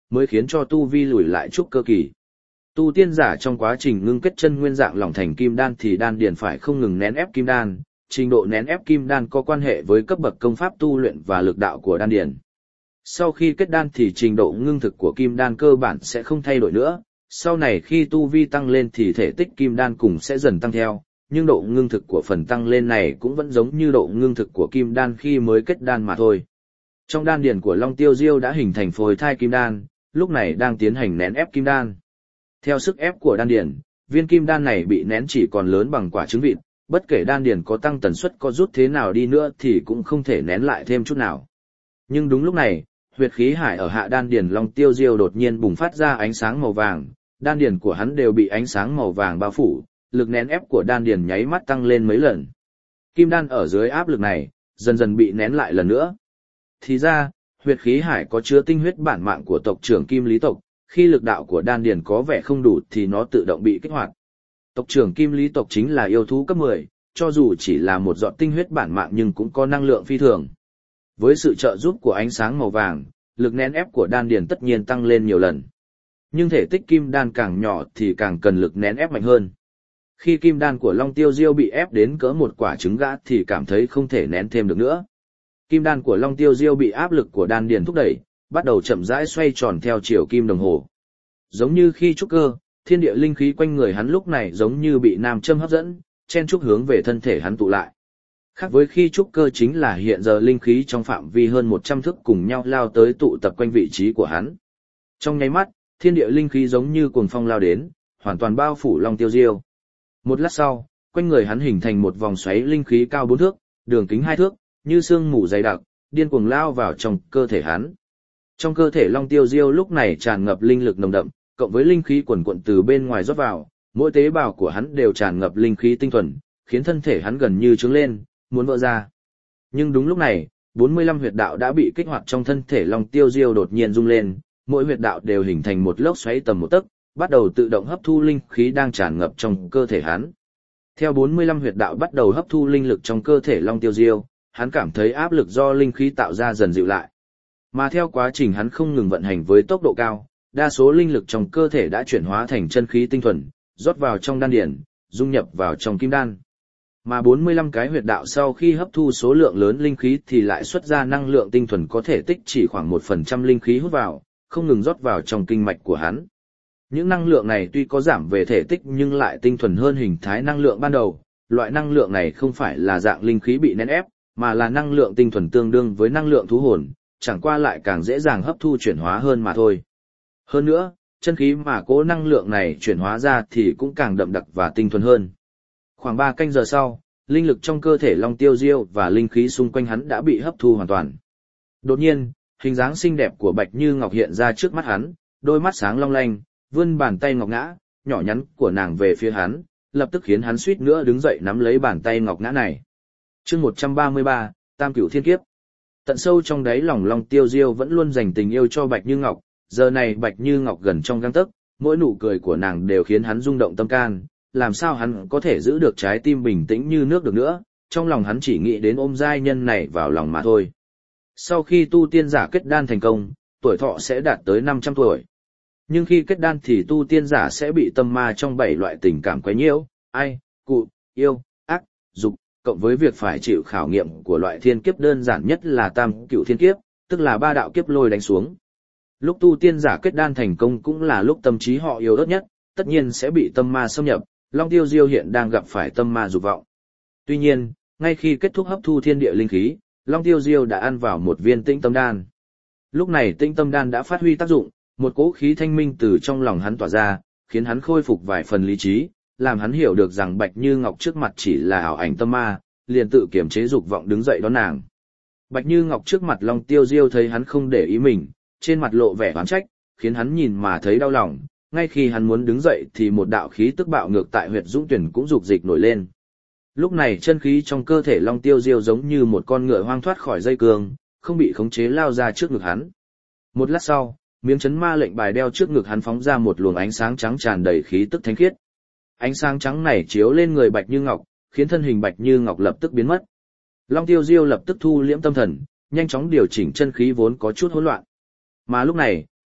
mới khiến cho tu vi lùi lại trúc cơ kỳ. Tu tiên giả trong quá trình ngưng kết chân nguyên dạng lỏng thành kim đan thì đan điền phải không ngừng nén ép kim đan, trình độ nén ép kim đan có quan hệ với cấp bậc công pháp tu luyện và lực đạo của đan điền. Sau khi kết đan thì trình độ ngưng thực của kim đan cơ bản sẽ không thay đổi nữa, sau này khi tu vi tăng lên thì thể tích kim đan cùng sẽ dần tăng theo, nhưng độ ngưng thực của phần tăng lên này cũng vẫn giống như độ ngưng thực của kim đan khi mới kết đan mà thôi. Trong đan điền của Long Tiêu Diêu đã hình thành phôi thai kim đan, lúc này đang tiến hành nén ép kim đan. Theo sức ép của đan điền, viên kim đan này bị nén chỉ còn lớn bằng quả trứng vịt, bất kể đan điền có tăng tần suất có rút thế nào đi nữa thì cũng không thể nén lại thêm chút nào. Nhưng đúng lúc này, huyệt khí hải ở hạ đan điền Long Tiêu Diêu đột nhiên bùng phát ra ánh sáng màu vàng, đan điền của hắn đều bị ánh sáng màu vàng bao phủ, lực nén ép của đan điền nháy mắt tăng lên mấy lần. Kim đan ở dưới áp lực này, dần dần bị nén lại lần nữa. Thì ra, huyệt khí hải có chứa tinh huyết bản mạng của tộc trưởng Kim Lý tộc, khi lực đạo của đan điền có vẻ không đủ thì nó tự động bị kích hoạt. Tộc trưởng Kim Lý tộc chính là yêu thú cấp 10, cho dù chỉ là một giọt tinh huyết bản mạng nhưng cũng có năng lượng phi thường. Với sự trợ giúp của ánh sáng màu vàng, lực nén ép của đan điền tất nhiên tăng lên nhiều lần. Nhưng thể tích kim đan càng nhỏ thì càng cần lực nén ép mạnh hơn. Khi kim đan của Long Tiêu Diêu bị ép đến cỡ một quả trứng gà thì cảm thấy không thể nén thêm được nữa. Kim đan của Long Tiêu Diêu bị áp lực của đan điền thúc đẩy, bắt đầu chậm rãi xoay tròn theo chiều kim đồng hồ. Giống như khi trúc cơ, thiên địa linh khí quanh người hắn lúc này giống như bị nam châm hấp dẫn, chen chúc hướng về thân thể hắn tụ lại. Khác với khi trúc cơ chính là hiện giờ linh khí trong phạm vi hơn 100 thước cùng nhau lao tới tụ tập quanh vị trí của hắn. Trong nháy mắt, thiên địa linh khí giống như cuồng phong lao đến, hoàn toàn bao phủ Long Tiêu Diêu. Một lát sau, quanh người hắn hình thành một vòng xoáy linh khí cao 4 thước, đường kính 2 thước, như sương mù dày đặc, điên cuồng lao vào trong cơ thể hắn. Trong cơ thể Long Tiêu Diêu lúc này tràn ngập linh lực nồng đậm, cộng với linh khí quần quận từ bên ngoài rót vào, mỗi tế bào của hắn đều tràn ngập linh khí tinh thuần, khiến thân thể hắn gần như trướng lên, muốn vỡ ra. Nhưng đúng lúc này, 45 huyệt đạo đã bị kích hoạt trong thân thể Long Tiêu Diêu đột nhiên rung lên, mỗi huyệt đạo đều hình thành một lốc xoáy tầm 1 tấc, bắt đầu tự động hấp thu linh khí đang tràn ngập trong cơ thể hắn. Theo 45 huyệt đạo bắt đầu hấp thu linh lực trong cơ thể Long Tiêu Diêu, hắn cảm thấy áp lực do linh khí tạo ra dần dịu lại. Mà theo quá trình hắn không ngừng vận hành với tốc độ cao, đa số linh lực trong cơ thể đã chuyển hóa thành chân khí tinh thuần, rót vào trong đan điền, dung nhập vào trong kim đan. Mà 45 cái huyệt đạo sau khi hấp thu số lượng lớn linh khí thì lại xuất ra năng lượng tinh thuần có thể tích chỉ khoảng 1% linh khí hút vào, không ngừng rót vào trong kinh mạch của hắn. Những năng lượng này tuy có giảm về thể tích nhưng lại tinh thuần hơn hình thái năng lượng ban đầu, loại năng lượng này không phải là dạng linh khí bị nén ép, mà là năng lượng tinh thuần tương đương với năng lượng thú hồn, chẳng qua lại càng dễ dàng hấp thu chuyển hóa hơn mà thôi. Hơn nữa, chân khí mà cố năng lượng này chuyển hóa ra thì cũng càng đậm đặc và tinh thuần hơn. Khoảng 3 canh giờ sau, linh lực trong cơ thể Long Tiêu Diêu và linh khí xung quanh hắn đã bị hấp thu hoàn toàn. Đột nhiên, hình dáng xinh đẹp của Bạch Như Ngọc hiện ra trước mắt hắn, đôi mắt sáng long lanh, vươn bàn tay ngọc ngã, nhỏ nhắn của nàng về phía hắn, lập tức khiến hắn suýt nữa đứng dậy nắm lấy bàn tay ngọc ngã này. Chương 133, Tam Cửu Thiên Kiếp. Tận sâu trong đáy lòng Long Tiêu Diêu vẫn luôn dành tình yêu cho Bạch Như Ngọc, giờ này Bạch Như Ngọc gần trong gang tấc, mỗi nụ cười của nàng đều khiến hắn rung động tâm can, làm sao hắn có thể giữ được trái tim bình tĩnh như nước được nữa, trong lòng hắn chỉ nghĩ đến ôm giai nhân này vào lòng mà thôi. Sau khi tu tiên giả kết đan thành công, tuổi thọ sẽ đạt tới 500 tuổi. Nhưng khi kết đan thì tu tiên giả sẽ bị tâm ma trong 7 loại tình cảm quấy nhiễu, ai, cụ, yêu, ác, dục, cộng với việc phải chịu khảo nghiệm của loại thiên kiếp đơn giản nhất là Tam Cửu Thiên Kiếp, tức là 3 đạo kiếp lôi đánh xuống. Lúc tu tiên giả kết đan thành công cũng là lúc tâm trí họ yếu ớt nhất, tất nhiên sẽ bị tâm ma xâm nhập, Long Tiêu Diêu hiện đang gặp phải tâm ma dục vọng. Tuy nhiên, ngay khi kết thúc hấp thu thiên địa linh khí, Long Tiêu Diêu đã ăn vào một viên Tĩnh Tâm Đan. Lúc này Tĩnh Tâm Đan đã phát huy tác dụng, một cỗ khí thanh minh từ trong lòng hắn tỏa ra, khiến hắn khôi phục vài phần lý trí, làm hắn hiểu được rằng Bạch Như Ngọc trước mặt chỉ là ảo ảnh tâm ma, liền tự kiềm chế dục vọng đứng dậy đón nàng. Bạch Như Ngọc trước mặt Long Tiêu Diêu thấy hắn không để ý mình, trên mặt lộ vẻ oán trách, khiến hắn nhìn mà thấy đau lòng, ngay khi hắn muốn đứng dậy thì một đạo khí tức bạo ngược tại huyệt dũng tuyển cũng dục dịch nổi lên. Lúc này chân khí trong cơ thể Long Tiêu Diêu giống như một con ngựa hoang thoát khỏi dây cương, không bị khống chế lao ra trước ngực hắn. Một lát sau, miếng chấn ma lệnh bài đeo trước ngực hắn phóng ra một luồng ánh sáng trắng tràn đầy khí tức thánh khiết. Ánh sáng trắng này chiếu lên người Bạch Như Ngọc, khiến thân hình Bạch Như Ngọc lập tức biến mất. Long Tiêu Diêu lập tức thu liễm tâm thần, nhanh chóng điều chỉnh chân khí vốn có chút hỗn loạn. Mà lúc này,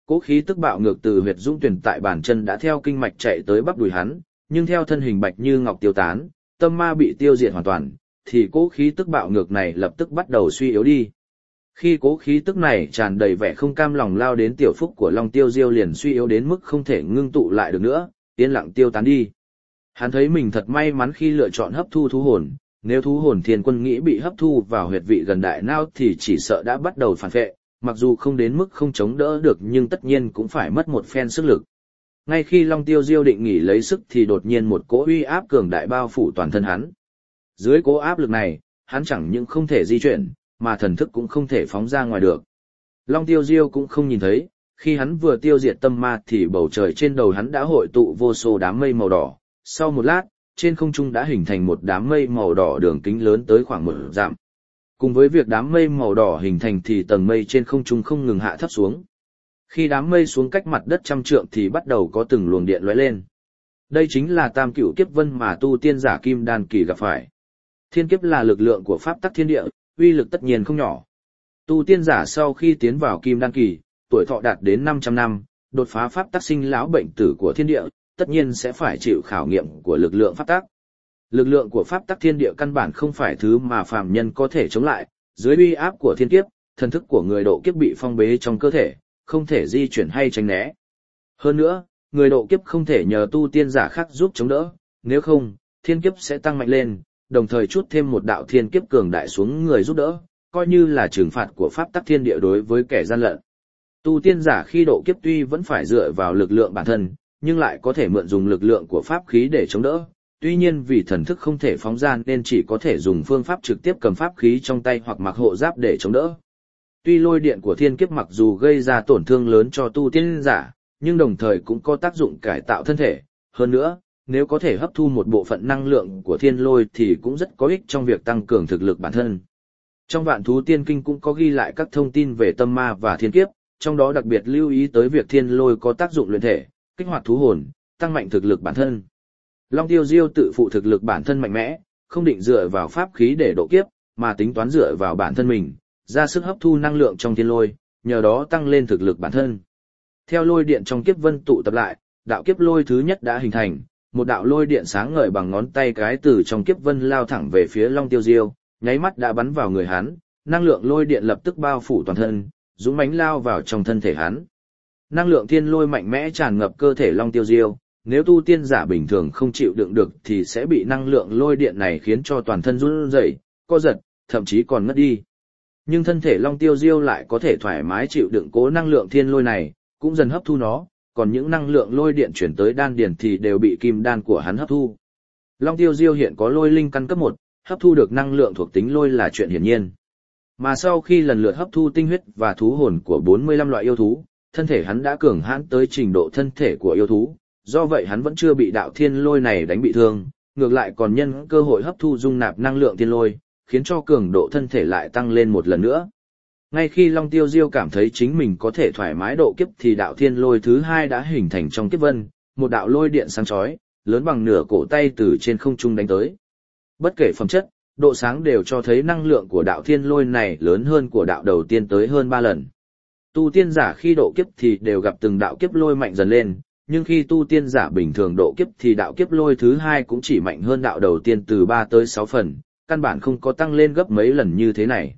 Cố khí tức bạo ngược từ huyệt dũng tuyển tại bàn chân đã theo kinh mạch chạy tới bắp đùi hắn, nhưng theo thân hình bạch như ngọc tiêu tán, tâm ma bị tiêu diệt hoàn toàn, thì cố khí tức bạo ngược này lập tức bắt đầu suy yếu đi. Khi cố khí tức này tràn đầy vẻ không cam lòng lao đến tiểu phúc của Long Tiêu Diêu liền suy yếu đến mức không thể ngưng tụ lại được nữa, yên lặng tiêu tán đi. Hắn thấy mình thật may mắn khi lựa chọn hấp thu thú hồn, nếu thú hồn thiên quân nghĩ bị hấp thu vào huyệt vị gần đại não thì chỉ sợ đã bắt đầu phản vệ, mặc dù không đến mức không chống đỡ được nhưng tất nhiên cũng phải mất một phen sức lực. Ngay khi Long Tiêu Diêu định nghỉ lấy sức thì đột nhiên một cỗ uy áp cường đại bao phủ toàn thân hắn. Dưới cỗ áp lực này, hắn chẳng những không thể di chuyển, mà thần thức cũng không thể phóng ra ngoài được. Long Tiêu Diêu cũng không nhìn thấy, khi hắn vừa tiêu diệt tâm ma thì bầu trời trên đầu hắn đã hội tụ vô số đám mây màu đỏ. Sau một lát, trên không trung đã hình thành một đám mây màu đỏ đường kính lớn tới khoảng 1 dặm. Cùng với việc đám mây màu đỏ hình thành thì tầng mây trên không trung không ngừng hạ thấp xuống. Khi đám mây xuống cách mặt đất 100 trượng thì bắt đầu có từng luồng điện lóe lên. Đây chính là tam cửu kiếp vân mà tu tiên giả kim đan kỳ gặp phải. Thiên kiếp là lực lượng của pháp tắc thiên địa, uy lực tất nhiên không nhỏ. Tu tiên giả sau khi tiến vào kim đan kỳ, tuổi thọ đạt đến 500 năm, đột phá pháp tắc sinh lão bệnh tử của thiên địa, tất nhiên sẽ phải chịu khảo nghiệm của lực lượng pháp tắc. Lực lượng của pháp tắc thiên địa căn bản không phải thứ mà phàm nhân có thể chống lại, dưới uy áp của thiên kiếp, thần thức của người độ kiếp bị phong bế trong cơ thể, không thể di chuyển hay tránh né. Hơn nữa, người độ kiếp không thể nhờ tu tiên giả khác giúp chống đỡ, nếu không, thiên kiếp sẽ tăng mạnh lên, đồng thời chút thêm một đạo thiên kiếp cường đại xuống người giúp đỡ, coi như là trừng phạt của pháp tắc thiên địa đối với kẻ gian lận. Tu tiên giả khi độ kiếp tuy vẫn phải dựa vào lực lượng bản thân, nhưng lại có thể mượn dùng lực lượng của pháp khí để chống đỡ. Tuy nhiên vì thần thức không thể phóng ra nên chỉ có thể dùng phương pháp trực tiếp cầm pháp khí trong tay hoặc mặc hộ giáp để chống đỡ. Tuy lôi điện của thiên kiếp mặc dù gây ra tổn thương lớn cho tu tiên giả, nhưng đồng thời cũng có tác dụng cải tạo thân thể. Hơn nữa, nếu có thể hấp thu một bộ phận năng lượng của thiên lôi thì cũng rất có ích trong việc tăng cường thực lực bản thân. Trong Vạn Thú Tiên Kinh cũng có ghi lại các thông tin về tâm ma và thiên kiếp, trong đó đặc biệt lưu ý tới việc thiên lôi có tác dụng luyện thể, kích hoạt thú hồn, tăng mạnh thực lực bản thân. Long Tiêu Diêu tự phụ thực lực bản thân mạnh mẽ, không định dựa vào pháp khí để độ kiếp, mà tính toán dựa vào bản thân mình, ra sức hấp thu năng lượng trong thiên lôi, nhờ đó tăng lên thực lực bản thân. Theo lôi điện trong kiếp vân tụ tập lại, đạo kiếp lôi thứ nhất đã hình thành, một đạo lôi điện sáng ngời bằng ngón tay cái từ trong kiếp vân lao thẳng về phía Long Tiêu Diêu, nháy mắt đã bắn vào người hắn, năng lượng lôi điện lập tức bao phủ toàn thân, dũng mãnh lao vào trong thân thể hắn. Năng lượng thiên lôi mạnh mẽ tràn ngập cơ thể Long Tiêu Diêu, nếu tu tiên giả bình thường không chịu đựng được thì sẽ bị năng lượng lôi điện này khiến cho toàn thân run rẩy, co giật, thậm chí còn ngất đi. Nhưng thân thể Long Tiêu Diêu lại có thể thoải mái chịu đựng cố năng lượng thiên lôi này, cũng dần hấp thu nó, còn những năng lượng lôi điện chuyển tới đan điền thì đều bị kim đan của hắn hấp thu. Long Tiêu Diêu hiện có lôi linh căn cấp 1, hấp thu được năng lượng thuộc tính lôi là chuyện hiển nhiên. Mà sau khi lần lượt hấp thu tinh huyết và thú hồn của 45 loại yêu thú, thân thể hắn đã cường hãn tới trình độ thân thể của yêu thú, do vậy hắn vẫn chưa bị đạo thiên lôi này đánh bị thương, ngược lại còn nhân cơ hội hấp thu dung nạp năng lượng thiên lôi, khiến cho cường độ thân thể lại tăng lên một lần nữa. Ngay khi Long Tiêu Diêu cảm thấy chính mình có thể thoải mái độ kiếp thì đạo thiên lôi thứ hai đã hình thành trong kiếp vân, một đạo lôi điện sáng chói, lớn bằng nửa cổ tay từ trên không trung đánh tới. Bất kể phẩm chất, độ sáng đều cho thấy năng lượng của đạo thiên lôi này lớn hơn của đạo đầu tiên tới hơn 3 lần. Tu tiên giả khi độ kiếp thì đều gặp từng đạo kiếp lôi mạnh dần lên, nhưng khi tu tiên giả bình thường độ kiếp thì đạo kiếp lôi thứ hai cũng chỉ mạnh hơn đạo đầu tiên từ 3 tới 6 phần, căn bản không có tăng lên gấp mấy lần như thế này.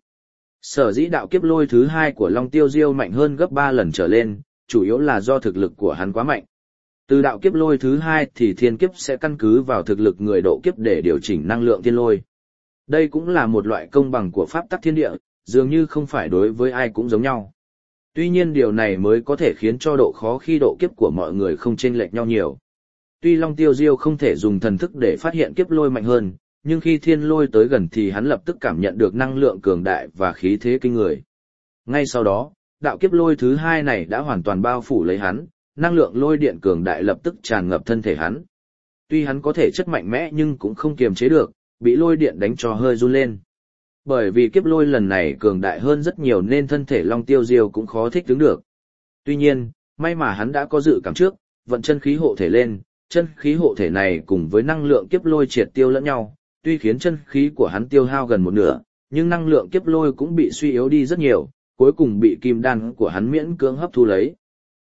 Sở dĩ đạo kiếp lôi thứ hai của Long Tiêu Diêu mạnh hơn gấp 3 lần trở lên, chủ yếu là do thực lực của hắn quá mạnh. Từ đạo kiếp lôi thứ hai thì thiên kiếp sẽ căn cứ vào thực lực người độ kiếp để điều chỉnh năng lượng thiên lôi. Đây cũng là một loại công bằng của pháp tắc thiên địa, dường như không phải đối với ai cũng giống nhau. Tuy nhiên điều này mới có thể khiến cho độ khó khi độ kiếp của mọi người không chênh lệch nhau nhiều. Tuy Long Tiêu Diêu không thể dùng thần thức để phát hiện kiếp lôi mạnh hơn, nhưng khi thiên lôi tới gần thì hắn lập tức cảm nhận được năng lượng cường đại và khí thế kinh người. Ngay sau đó, đạo kiếp lôi thứ hai này đã hoàn toàn bao phủ lấy hắn, năng lượng lôi điện cường đại lập tức tràn ngập thân thể hắn. Tuy hắn có thể chất mạnh mẽ nhưng cũng không kiềm chế được, bị lôi điện đánh cho hơi run lên. Bởi vì kiếp lôi lần này cường đại hơn rất nhiều nên thân thể Long Tiêu Diêu cũng khó thích ứng được. Tuy nhiên, may mà hắn đã có dự cảm trước, vận chân khí hộ thể lên, chân khí hộ thể này cùng với năng lượng kiếp lôi triệt tiêu lẫn nhau, tuy khiến chân khí của hắn tiêu hao gần một nửa, nhưng năng lượng kiếp lôi cũng bị suy yếu đi rất nhiều, cuối cùng bị kim đan của hắn miễn cưỡng hấp thu lấy.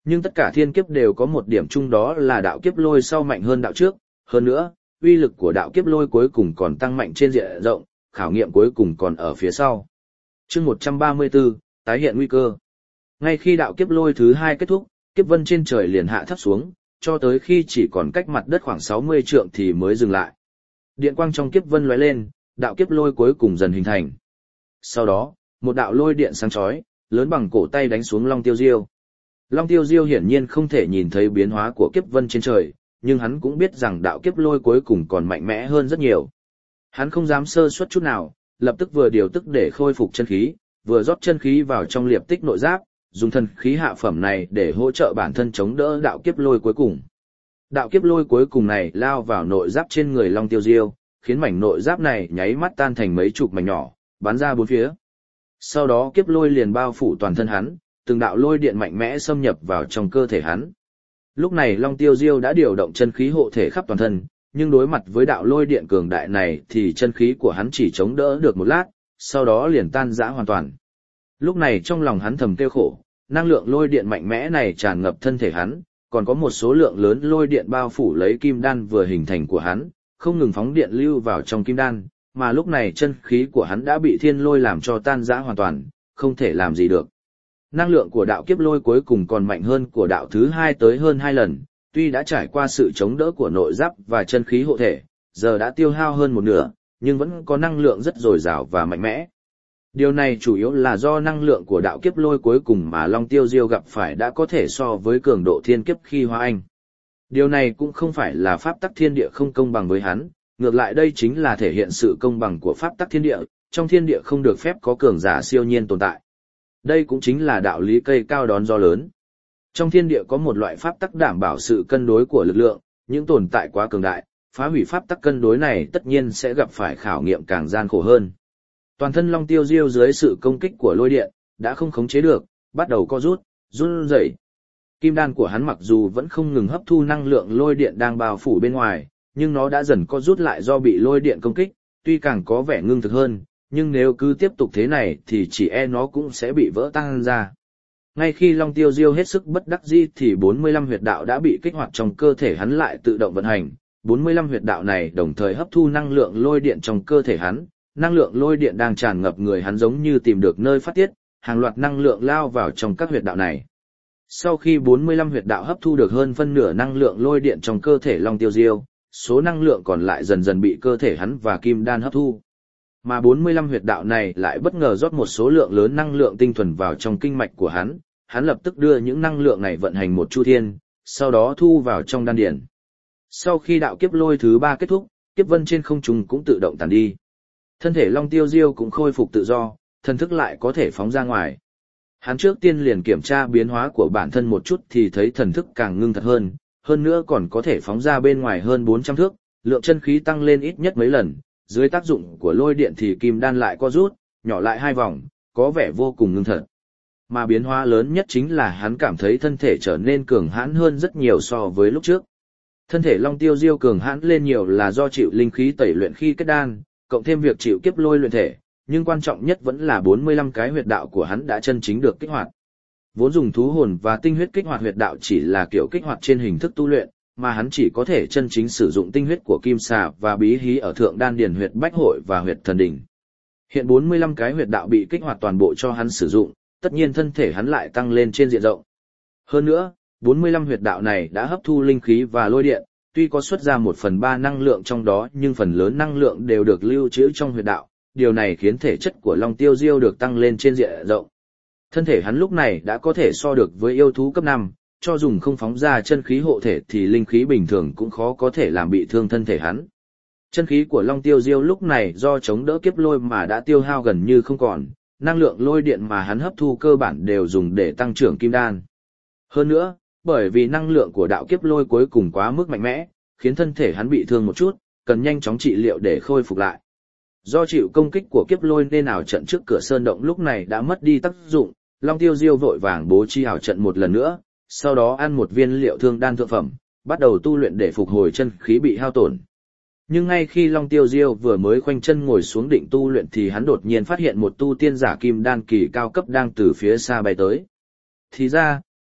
Nhưng tất cả thiên kiếp đều có một điểm chung, đó là đạo kiếp lôi sau mạnh hơn đạo trước, hơn nữa, uy lực của đạo kiếp lôi cuối cùng còn tăng mạnh trên diện rộng, khảo nghiệm cuối cùng còn ở phía sau. Chương 134, tái hiện nguy cơ. Ngay khi đạo kiếp lôi thứ 2 kết thúc, kiếp vân trên trời liền hạ thấp xuống, cho tới khi chỉ còn cách mặt đất khoảng 60 trượng thì mới dừng lại. Điện quang trong kiếp vân lóe lên, đạo kiếp lôi cuối cùng dần hình thành. Sau đó, một đạo lôi điện sáng chói, lớn bằng cổ tay đánh xuống Long Tiêu Diêu. Long Tiêu Diêu hiển nhiên không thể nhìn thấy biến hóa của kiếp vân trên trời, nhưng hắn cũng biết rằng đạo kiếp lôi cuối cùng còn mạnh mẽ hơn rất nhiều. Hắn không dám sơ suất chút nào, lập tức vừa điều tức để khôi phục chân khí, vừa rót chân khí vào trong liệp tích nội giáp, dùng thần khí hạ phẩm này để hỗ trợ bản thân chống đỡ đạo kiếp lôi cuối cùng. Đạo kiếp lôi cuối cùng này lao vào nội giáp trên người Long Tiêu Diêu, khiến mảnh nội giáp này nháy mắt tan thành mấy chục mảnh nhỏ, bắn ra bốn phía. Sau đó kiếp lôi liền bao phủ toàn thân hắn, từng đạo lôi điện mạnh mẽ xâm nhập vào trong cơ thể hắn. Lúc này Long Tiêu Diêu đã điều động chân khí hộ thể khắp toàn thân, nhưng đối mặt với đạo lôi điện cường đại này thì chân khí của hắn chỉ chống đỡ được một lát, sau đó liền tan rã hoàn toàn. Lúc này trong lòng hắn thầm kêu khổ, năng lượng lôi điện mạnh mẽ này tràn ngập thân thể hắn, còn có một số lượng lớn lôi điện bao phủ lấy kim đan vừa hình thành của hắn, không ngừng phóng điện lưu vào trong kim đan, mà lúc này chân khí của hắn đã bị thiên lôi làm cho tan rã hoàn toàn, không thể làm gì được. Năng lượng của đạo kiếp lôi cuối cùng còn mạnh hơn của đạo thứ 2 tới hơn 2 lần, tuy đã trải qua sự chống đỡ của nội giáp và chân khí hộ thể, giờ đã tiêu hao hơn một nửa, nhưng vẫn có năng lượng rất dồi dào và mạnh mẽ. Điều này chủ yếu là do năng lượng của đạo kiếp lôi cuối cùng mà Long Tiêu Diêu gặp phải đã có thể so với cường độ thiên kiếp khi hóa anh. Điều này cũng không phải là pháp tắc thiên địa không công bằng với hắn, ngược lại đây chính là thể hiện sự công bằng của pháp tắc thiên địa, trong thiên địa không được phép có cường giả siêu nhiên tồn tại. Đây cũng chính là đạo lý cây cao đón gió lớn. Trong thiên địa có một loại pháp tắc đảm bảo sự cân đối của lực lượng, những tồn tại quá cường đại, phá hủy pháp tắc cân đối này tất nhiên sẽ gặp phải khảo nghiệm càng gian khổ hơn. Toàn thân Long Tiêu Diêu dưới sự công kích của lôi điện, đã không khống chế được, bắt đầu co rút, run rẩy. Kim đan của hắn mặc dù vẫn không ngừng hấp thu năng lượng lôi điện đang bao phủ bên ngoài, nhưng nó đã dần co rút lại do bị lôi điện công kích, tuy càng có vẻ ngưng thực hơn, nhưng nếu cứ tiếp tục thế này thì chỉ e nó cũng sẽ bị vỡ tan ra. Ngay khi Long Tiêu Diêu hết sức bất đắc dĩ thì 45 huyệt đạo đã bị kích hoạt trong cơ thể hắn lại tự động vận hành, 45 huyệt đạo này đồng thời hấp thu năng lượng lôi điện trong cơ thể hắn, năng lượng lôi điện đang tràn ngập người hắn giống như tìm được nơi phát tiết, hàng loạt năng lượng lao vào trong các huyệt đạo này. Sau khi 45 huyệt đạo hấp thu được hơn phân nửa năng lượng lôi điện trong cơ thể Long Tiêu Diêu, số năng lượng còn lại dần dần bị cơ thể hắn và kim đan hấp thu. Mà 45 huyệt đạo này lại bất ngờ rót một số lượng lớn năng lượng tinh thuần vào trong kinh mạch của hắn lập tức đưa những năng lượng này vận hành một chu thiên, sau đó thu vào trong đan điển. Sau khi đạo kiếp lôi thứ 3 kết thúc, kiếp vân trên không trung cũng tự động tàn đi. Thân thể Long Tiêu Diêu cũng khôi phục tự do, thần thức lại có thể phóng ra ngoài. Hắn trước tiên liền kiểm tra biến hóa của bản thân một chút thì thấy thần thức càng ngưng thật hơn nữa còn có thể phóng ra bên ngoài hơn 400 thước, lượng chân khí tăng lên ít nhất mấy lần, dưới tác dụng của lôi điện thì kim đan lại co rút, nhỏ lại 2 vòng, có vẻ vô cùng ngưng thật. Mà biến hóa lớn nhất chính là hắn cảm thấy thân thể trở nên cường hãn hơn rất nhiều so với lúc trước. Thân thể Long Tiêu Diêu cường hãn lên nhiều là do chịu linh khí tẩy luyện khi kết đan, cộng thêm việc chịu kiếp lôi luyện thể, nhưng quan trọng nhất vẫn là 45 cái huyệt đạo của hắn đã chân chính được kích hoạt. Vốn dùng thú hồn và tinh huyết kích hoạt huyệt đạo chỉ là kiểu kích hoạt trên hình thức tu luyện, mà hắn chỉ có thể chân chính sử dụng tinh huyết của kim xà và bí hí ở thượng đan điền huyệt bách hội và huyệt thần đỉnh. Hiện 45 cái huyệt đạo bị kích hoạt toàn bộ cho hắn sử dụng, tất nhiên thân thể hắn lại tăng lên trên diện rộng. Hơn nữa, 45 huyệt đạo này đã hấp thu linh khí và lôi điện, tuy có xuất ra 1/3 năng lượng trong đó nhưng phần lớn năng lượng đều được lưu trữ trong huyệt đạo, điều này khiến thể chất của Long Tiêu Diêu được tăng lên trên diện rộng. Thân thể hắn lúc này đã có thể so được với yêu thú cấp 5, cho dùng không phóng ra chân khí hộ thể thì linh khí bình thường cũng khó có thể làm bị thương thân thể hắn. Chân khí của Long Tiêu Diêu lúc này do chống đỡ kiếp lôi mà đã tiêu hao gần như không còn, năng lượng lôi điện mà hắn hấp thu cơ bản đều dùng để tăng trưởng kim đan. Hơn nữa, bởi vì năng lượng của đạo kiếp lôi cuối cùng quá mức mạnh mẽ, khiến thân thể hắn bị thương một chút, cần nhanh chóng trị liệu để khôi phục lại. Do chịu công kích của kiếp lôi nên ảo trận trước cửa sơn động lúc này đã mất đi tác dụng, Long Tiêu Diêu vội vàng bố trí ảo trận một lần nữa, sau đó ăn một viên liệu thương đan thượng phẩm, bắt đầu tu luyện để phục hồi chân khí bị hao tổn. Nhưng ngay khi Long Tiêu Diêu vừa mới khoanh chân ngồi xuống định tu luyện thì hắn đột nhiên phát hiện một tu tiên giả kim đan kỳ cao cấp đang từ phía xa bay tới. Thì ra,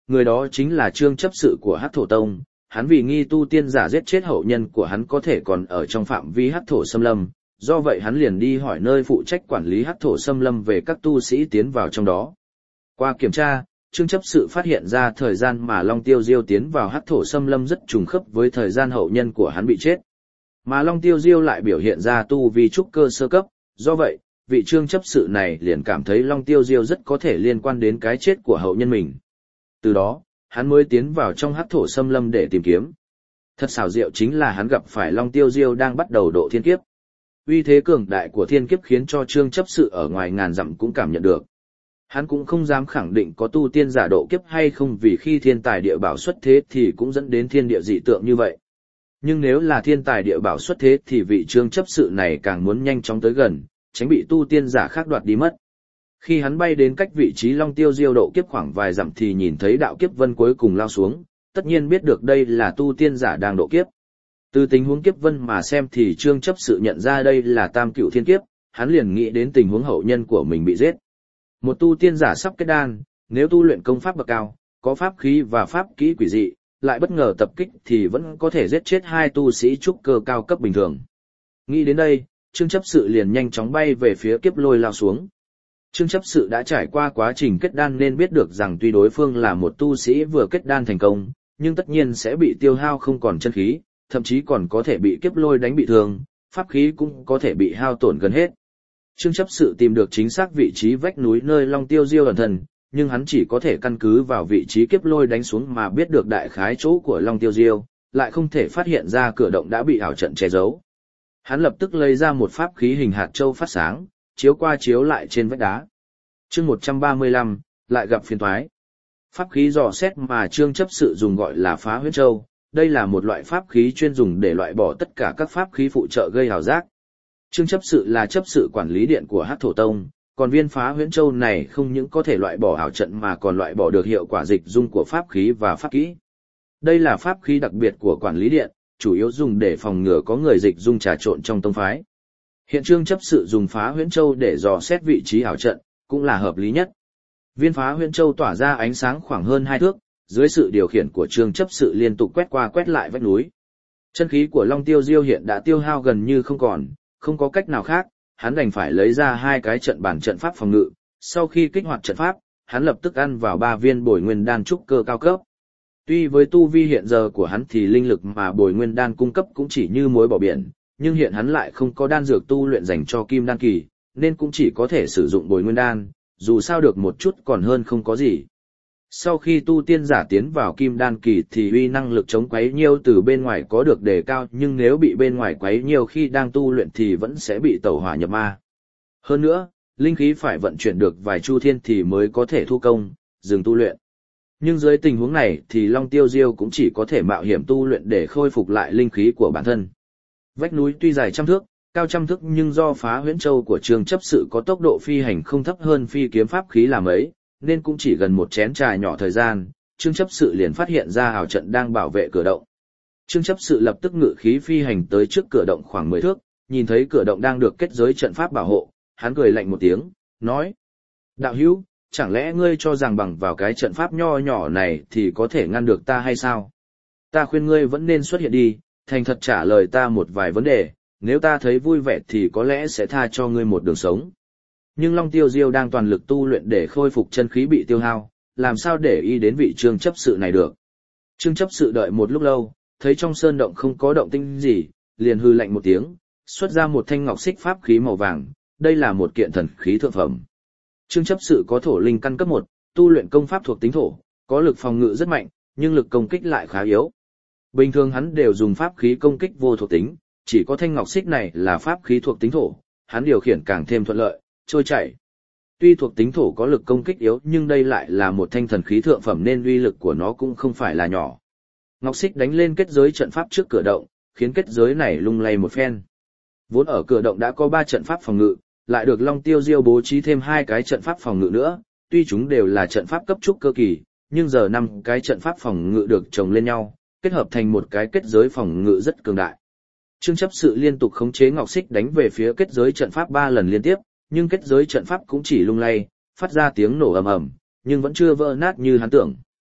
người đó chính là Trương chấp sự của Hắc Thổ Tông, hắn vì nghi tu tiên giả giết chết hậu nhân của hắn có thể còn ở trong phạm vi Hắc Thổ Xâm Lâm, do vậy hắn liền đi hỏi nơi phụ trách quản lý Hắc Thổ Xâm Lâm về các tu sĩ tiến vào trong đó. Qua kiểm tra, Trương chấp sự phát hiện ra thời gian mà Long Tiêu Diêu tiến vào Hắc Thổ Xâm Lâm rất trùng khớp với thời gian hậu nhân của hắn bị chết. Mà Long Tiêu Diêu lại biểu hiện ra tu vi trúc cơ sơ cấp, do vậy, vị Trương chấp sự này liền cảm thấy Long Tiêu Diêu rất có thể liên quan đến cái chết của hậu nhân mình. Từ đó, hắn mới tiến vào trong Hắc Thổ Xâm Lâm để tìm kiếm. Thật xảo diệu chính là hắn gặp phải Long Tiêu Diêu đang bắt đầu độ thiên kiếp. Uy thế cường đại của thiên kiếp khiến cho Trương chấp sự ở ngoài ngàn dặm cũng cảm nhận được. Hắn cũng không dám khẳng định có tu tiên giả độ kiếp hay không vì khi thiên tài địa bảo xuất thế thì cũng dẫn đến thiên địa dị tượng như vậy. Nhưng nếu là thiên tài địa bảo xuất thế thì vị Trương chấp sự này càng muốn nhanh chóng tới gần, tránh bị tu tiên giả khác đoạt đi mất. Khi hắn bay đến cách vị trí Long Tiêu Diêu độ kiếp khoảng vài dặm thì nhìn thấy đạo kiếp vân cuối cùng lao xuống, tất nhiên biết được đây là tu tiên giả đang độ kiếp. Từ tình huống kiếp vân mà xem thì Trương chấp sự nhận ra đây là tam cửu thiên kiếp, hắn liền nghĩ đến tình huống hậu nhân của mình bị giết. Một tu tiên giả sắp kết đan, nếu tu luyện công pháp bậc cao, có pháp khí và pháp kỹ quỷ dị, lại bất ngờ tập kích thì vẫn có thể giết chết hai tu sĩ trúc cơ cao cấp bình thường. Nghĩ đến đây, Trương chấp sự liền nhanh chóng bay về phía kiếp lôi lao xuống. Trương chấp sự đã trải qua quá trình kết đan nên biết được rằng tuy đối phương là một tu sĩ vừa kết đan thành công, nhưng tất nhiên sẽ bị tiêu hao không còn chân khí, thậm chí còn có thể bị kiếp lôi đánh bị thương, pháp khí cũng có thể bị hao tổn gần hết. Trương chấp sự tìm được chính xác vị trí vách núi nơi Long Tiêu Diêu ẩn thân, nhưng hắn chỉ có thể căn cứ vào vị trí kiếp lôi đánh xuống mà biết được đại khái chỗ của Long Tiêu Diêu, lại không thể phát hiện ra cửa động đã bị ảo trận che giấu. Hắn lập tức lấy ra một pháp khí hình hạt châu phát sáng, chiếu qua chiếu lại trên vách đá. Chương 135, lại gặp phiền toái. Pháp khí dò xét mà Trương chấp sự dùng gọi là Phá Huyễn Châu, đây là một loại pháp khí chuyên dùng để loại bỏ tất cả các pháp khí phụ trợ gây ảo giác. Trương chấp sự là chấp sự quản lý điện của Hắc Thổ Tông, còn viên Phá Huyễn Châu này không những có thể loại bỏ ảo trận mà còn loại bỏ được hiệu quả dịch dung của pháp khí và pháp kỹ. Đây là pháp khí đặc biệt của quản lý điện, chủ yếu dùng để phòng ngừa có người dịch dung trà trộn trong tông phái. Hiện Trương chấp sự dùng Phá Huyễn Châu để dò xét vị trí ảo trận, cũng là hợp lý nhất. Viên Phá Huyễn Châu tỏa ra ánh sáng khoảng hơn 2 thước, dưới sự điều khiển của Trương chấp sự liên tục quét qua quét lại vách núi. Chân khí của Long Tiêu Diêu hiện đã tiêu hao gần như không còn, không có cách nào khác, hắn đành phải lấy ra 2 cái trận bản trận pháp phòng ngự. Sau khi kích hoạt trận pháp, hắn lập tức ăn vào 3 viên bồi nguyên đan trúc cơ cao cấp. Tuy với tu vi hiện giờ của hắn thì linh lực mà bồi nguyên đan cung cấp cũng chỉ như muối bỏ biển, nhưng hiện hắn lại không có đan dược tu luyện dành cho kim đan kỳ, nên cũng chỉ có thể sử dụng bồi nguyên đan, dù sao được một chút còn hơn không có gì. Sau khi tu tiên giả tiến vào kim đan kỳ thì uy năng lực chống quấy nhiêu từ bên ngoài có được đề cao, nhưng nếu bị bên ngoài quấy nhiêu khi đang tu luyện thì vẫn sẽ bị tẩu hỏa nhập ma. Hơn nữa, linh khí phải vận chuyển được vài chu thiên thì mới có thể thu công, dừng tu luyện. Nhưng dưới tình huống này thì Long Tiêu Diêu cũng chỉ có thể mạo hiểm tu luyện để khôi phục lại linh khí của bản thân. Vách núi tuy dài trăm thước, cao trăm thước nhưng do Phá Huyễn Châu của Trương chấp sự có tốc độ phi hành không thấp hơn phi kiếm pháp khí là mấy, nên cũng chỉ gần một chén trà nhỏ thời gian, Trương chấp sự liền phát hiện ra ảo trận đang bảo vệ cửa động. Trương chấp sự lập tức ngự khí phi hành tới trước cửa động khoảng 10 thước, nhìn thấy cửa động đang được kết giới trận pháp bảo hộ, hắn cười lạnh một tiếng, nói: "Đạo hữu, chẳng lẽ ngươi cho rằng bằng vào cái trận pháp nho nhỏ này thì có thể ngăn được ta hay sao? Ta khuyên ngươi vẫn nên xuất hiện đi, thành thật trả lời ta một vài vấn đề, nếu ta thấy vui vẻ thì có lẽ sẽ tha cho ngươi một đường sống." Nhưng Long Tiêu Diêu đang toàn lực tu luyện để khôi phục chân khí bị tiêu hao, làm sao để ý đến vị Trương chấp sự này được. Trương chấp sự đợi một lúc lâu, thấy trong sơn động không có động tĩnh gì, liền hư lạnh một tiếng, xuất ra một thanh ngọc xích pháp khí màu vàng, đây là một kiện thần khí thượng phẩm. Trương chấp sự có thổ linh căn cấp 1, tu luyện công pháp thuộc tính thổ, có lực phòng ngự rất mạnh, nhưng lực công kích lại khá yếu. Bình thường hắn đều dùng pháp khí công kích vô thuộc tính, chỉ có thanh ngọc xích này là pháp khí thuộc tính thổ, hắn điều khiển càng thêm thuận lợi, trôi chảy. Tuy thuộc tính thổ có lực công kích yếu nhưng đây lại là một thanh thần khí thượng phẩm nên uy lực của nó cũng không phải là nhỏ. Ngọc xích đánh lên kết giới trận pháp trước cửa động, khiến kết giới này lung lay một phen. Vốn ở cửa động đã có 3 trận pháp phòng ngự, lại được Long Tiêu Diêu bố trí thêm 2 cái trận pháp phòng ngự nữa, tuy chúng đều là trận pháp cấp trúc cơ kỳ, nhưng giờ 5 cái trận pháp phòng ngự được chồng lên nhau, kết hợp thành một cái kết giới phòng ngự rất cường đại. Trương chấp sự liên tục khống chế ngọc xích đánh về phía kết giới trận pháp 3 lần liên tiếp, nhưng kết giới trận pháp cũng chỉ lung lay, phát ra tiếng nổ ầm ầm, nhưng vẫn chưa vỡ nát như hắn tưởng.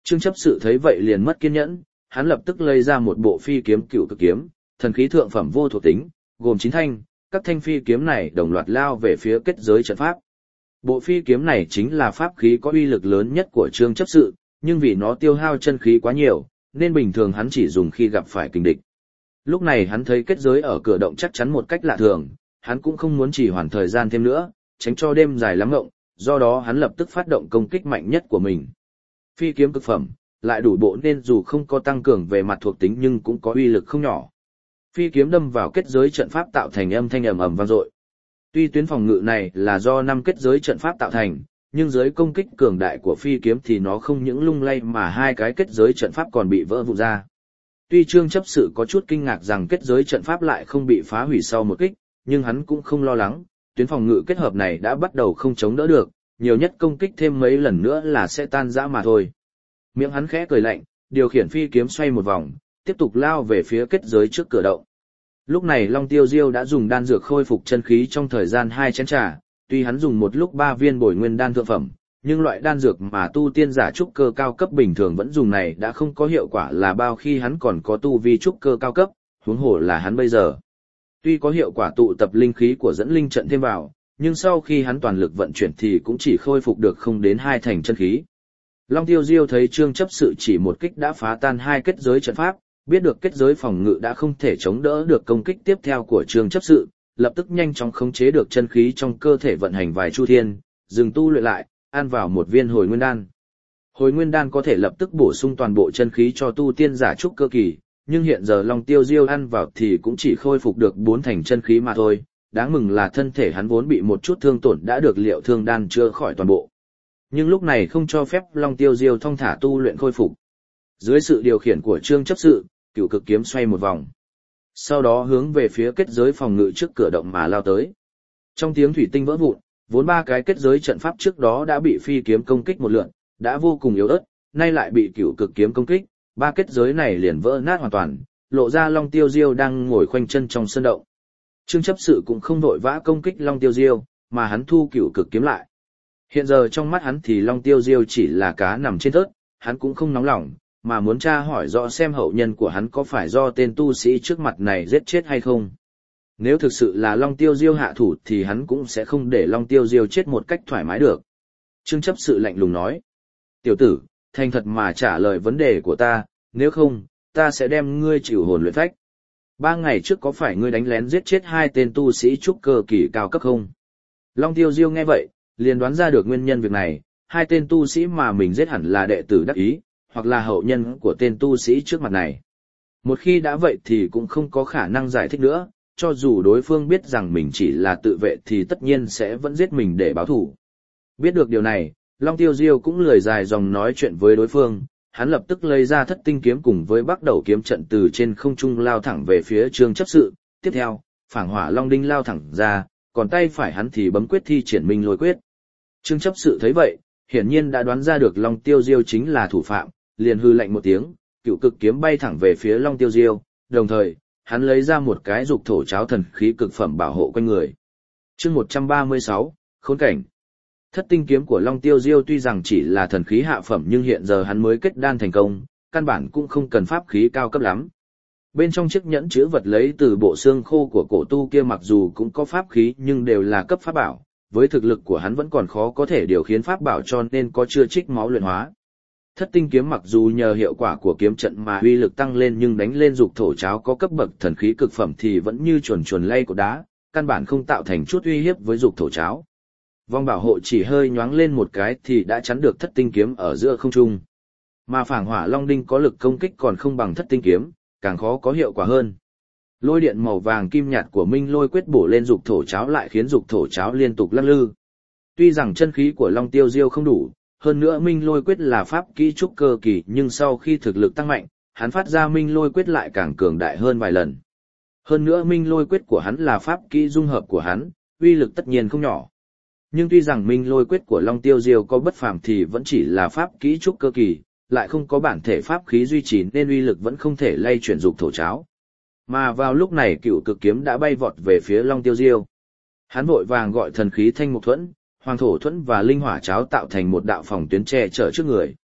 Trương chấp sự thấy vậy liền mất kiên nhẫn, hắn lập tức lấy ra một bộ phi kiếm cựu cực kiếm, thần khí thượng phẩm vô thuộc tính, gồm 9 thanh, các thanh phi kiếm này đồng loạt lao về phía kết giới trận pháp. Bộ phi kiếm này chính là pháp khí có uy lực lớn nhất của Trương chấp sự, nhưng vì nó tiêu hao chân khí quá nhiều, nên bình thường hắn chỉ dùng khi gặp phải kình địch. Lúc này hắn thấy kết giới ở cửa động chắc chắn một cách lạ thường, hắn cũng không muốn trì hoãn thời gian thêm nữa, tránh cho đêm dài lắm ngộng, do đó hắn lập tức phát động công kích mạnh nhất của mình. Phi kiếm cực phẩm, lại đủ bộ nên dù không có tăng cường về mặt thuộc tính nhưng cũng có uy lực không nhỏ. Phi kiếm đâm vào kết giới trận pháp tạo thành âm thanh ầm ầm vang dội. Tuy tuyến phòng ngự này là do 5 kết giới trận pháp tạo thành, nhưng dưới công kích cường đại của phi kiếm thì nó không những lung lay mà 2 cái kết giới trận pháp còn bị vỡ vụn ra. Tuy Trương chấp sự có chút kinh ngạc rằng kết giới trận pháp lại không bị phá hủy sau một kích, nhưng hắn cũng không lo lắng, tuyến phòng ngự kết hợp này đã bắt đầu không chống đỡ được, nhiều nhất công kích thêm mấy lần nữa là sẽ tan rã mà thôi. Miệng hắn khẽ cười lạnh, điều khiển phi kiếm xoay một vòng, tiếp tục lao về phía kết giới trước cửa động. Lúc này Long Tiêu Diêu đã dùng đan dược khôi phục chân khí trong thời gian 2 chén trà, tuy hắn dùng một lúc 3 viên bồi nguyên đan thượng phẩm, nhưng loại đan dược mà tu tiên giả trúc cơ cao cấp bình thường vẫn dùng này đã không có hiệu quả là bao khi hắn còn có tu vi trúc cơ cao cấp, huống hồ là hắn bây giờ. Tuy có hiệu quả tụ tập linh khí của dẫn linh trận thêm vào, nhưng sau khi hắn toàn lực vận chuyển thì cũng chỉ khôi phục được không đến 2 thành chân khí. Long Tiêu Diêu thấy Trương chấp sự chỉ một kích đã phá tan 2 kết giới trận pháp, biết được kết giới phòng ngự đã không thể chống đỡ được công kích tiếp theo của Trương chấp sự, lập tức nhanh chóng khống chế được chân khí trong cơ thể vận hành vài chu thiên, dừng tu luyện lại, ăn vào một viên hồi nguyên đan. Hồi nguyên đan có thể lập tức bổ sung toàn bộ chân khí cho tu tiên giả trúc cơ kỳ, nhưng hiện giờ Long Tiêu Diêu ăn vào thì cũng chỉ khôi phục được 4 thành chân khí mà thôi, đáng mừng là thân thể hắn vốn bị một chút thương tổn đã được liệu thương đan chữa khỏi toàn bộ. Nhưng lúc này không cho phép Long Tiêu Diêu thong thả tu luyện khôi phục. Dưới sự điều khiển của Trương chấp sự, cựu cực kiếm xoay một vòng. Sau đó hướng về phía kết giới phòng ngự trước cửa động mà lao tới. Trong tiếng thủy tinh vỡ vụn, vốn 3 cái kết giới trận pháp trước đó đã bị phi kiếm công kích một lượt, đã vô cùng yếu ớt, nay lại bị cựu cực kiếm công kích, 3 kết giới này liền vỡ nát hoàn toàn, lộ ra Long Tiêu Diêu đang ngồi khoanh chân trong sân động. Trương chấp sự cũng không vội vã công kích Long Tiêu Diêu, mà hắn thu cựu cực kiếm lại. Hiện giờ trong mắt hắn thì Long Tiêu Diêu chỉ là cá nằm trên thớt, hắn cũng không nóng lòng, mà muốn tra hỏi rõ xem hậu nhân của hắn có phải do tên tu sĩ trước mặt này giết chết hay không. Nếu thực sự là Long Tiêu Diêu hạ thủ thì hắn cũng sẽ không để Long Tiêu Diêu chết một cách thoải mái được. Trương chấp sự lạnh lùng nói. Tiểu tử, thành thật mà trả lời vấn đề của ta, nếu không, ta sẽ đem ngươi chịu hồn luyện phách. 3 ngày trước có phải ngươi đánh lén giết chết 2 tên tu sĩ trúc cơ kỳ cao cấp không? Long Tiêu Diêu nghe vậy, liền đoán ra được nguyên nhân việc này, 2 tên tu sĩ mà mình giết hẳn là đệ tử đắc ý, hoặc là hậu nhân của tên tu sĩ trước mặt này. Một khi đã vậy thì cũng không có khả năng giải thích nữa, cho dù đối phương biết rằng mình chỉ là tự vệ thì tất nhiên sẽ vẫn giết mình để báo thù. Biết được điều này, Long Tiêu Diêu cũng lười dài dòng nói chuyện với đối phương, hắn lập tức lấy ra thất tinh kiếm cùng với bắc đầu kiếm trận từ trên không trung lao thẳng về phía Trương chấp sự, tiếp theo, phảng hỏa long đinh lao thẳng ra, còn tay phải hắn thì bấm quyết thi triển minh lôi quyết. Trương chấp sự thấy vậy, hiển nhiên đã đoán ra được Long Tiêu Diêu chính là thủ phạm, liền hư lạnh một tiếng, cựu cực kiếm bay thẳng về phía Long Tiêu Diêu, đồng thời, hắn lấy ra một cái dục thổ cháo thần khí cực phẩm bảo hộ quanh người. Chương 136, khốn cảnh. Thất tinh kiếm của Long Tiêu Diêu tuy rằng chỉ là thần khí hạ phẩm nhưng hiện giờ hắn mới kết đan thành công, căn bản cũng không cần pháp khí cao cấp lắm. Bên trong chiếc nhẫn chứa vật lấy từ bộ xương khô của cổ tu kia mặc dù cũng có pháp khí nhưng đều là cấp pháp bảo, với thực lực của hắn vẫn còn khó có thể điều khiển pháp bảo cho nên có chưa trích máu luyện hóa. Thất tinh kiếm mặc dù nhờ hiệu quả của kiếm trận mà uy lực tăng lên nhưng đánh lên dục thổ cháo có cấp bậc thần khí cực phẩm thì vẫn như chuồn chuồn lay của đá, căn bản không tạo thành chút uy hiếp với dục thổ cháo. Vòng bảo hộ chỉ hơi nhoáng lên một cái thì đã chắn được thất tinh kiếm ở giữa không trung. Mà phảng hỏa long đinh có lực công kích còn không bằng thất tinh kiếm, càng khó có hiệu quả hơn. Lôi điện màu vàng kim nhạt của Minh Lôi quyết bổ lên dục thổ cháo lại khiến dục thổ cháo liên tục lắc lư. Tuy rằng chân khí của Long Tiêu Diêu không đủ, hơn nữa Minh Lôi quyết là pháp kỹ trúc cơ kỳ, nhưng sau khi thực lực tăng mạnh, hắn phát ra Minh Lôi quyết lại càng cường đại hơn vài lần. Hơn nữa Minh Lôi quyết của hắn là pháp kỹ dung hợp của hắn, uy lực tất nhiên không nhỏ. Nhưng tuy rằng Minh Lôi quyết của Long Tiêu Diêu có bất phàm thì vẫn chỉ là pháp kỹ trúc cơ kỳ, lại không có bản thể pháp khí duy trì nên uy lực vẫn không thể lay chuyển dục thổ cháo. Mà vào lúc này cựu cực kiếm đã bay vọt về phía Long Tiêu Diêu. Hắn vội vàng gọi thần khí thanh mục thuẫn, hoàng thổ thuẫn và linh hỏa cháo tạo thành một đạo phòng tuyến che chở trước người.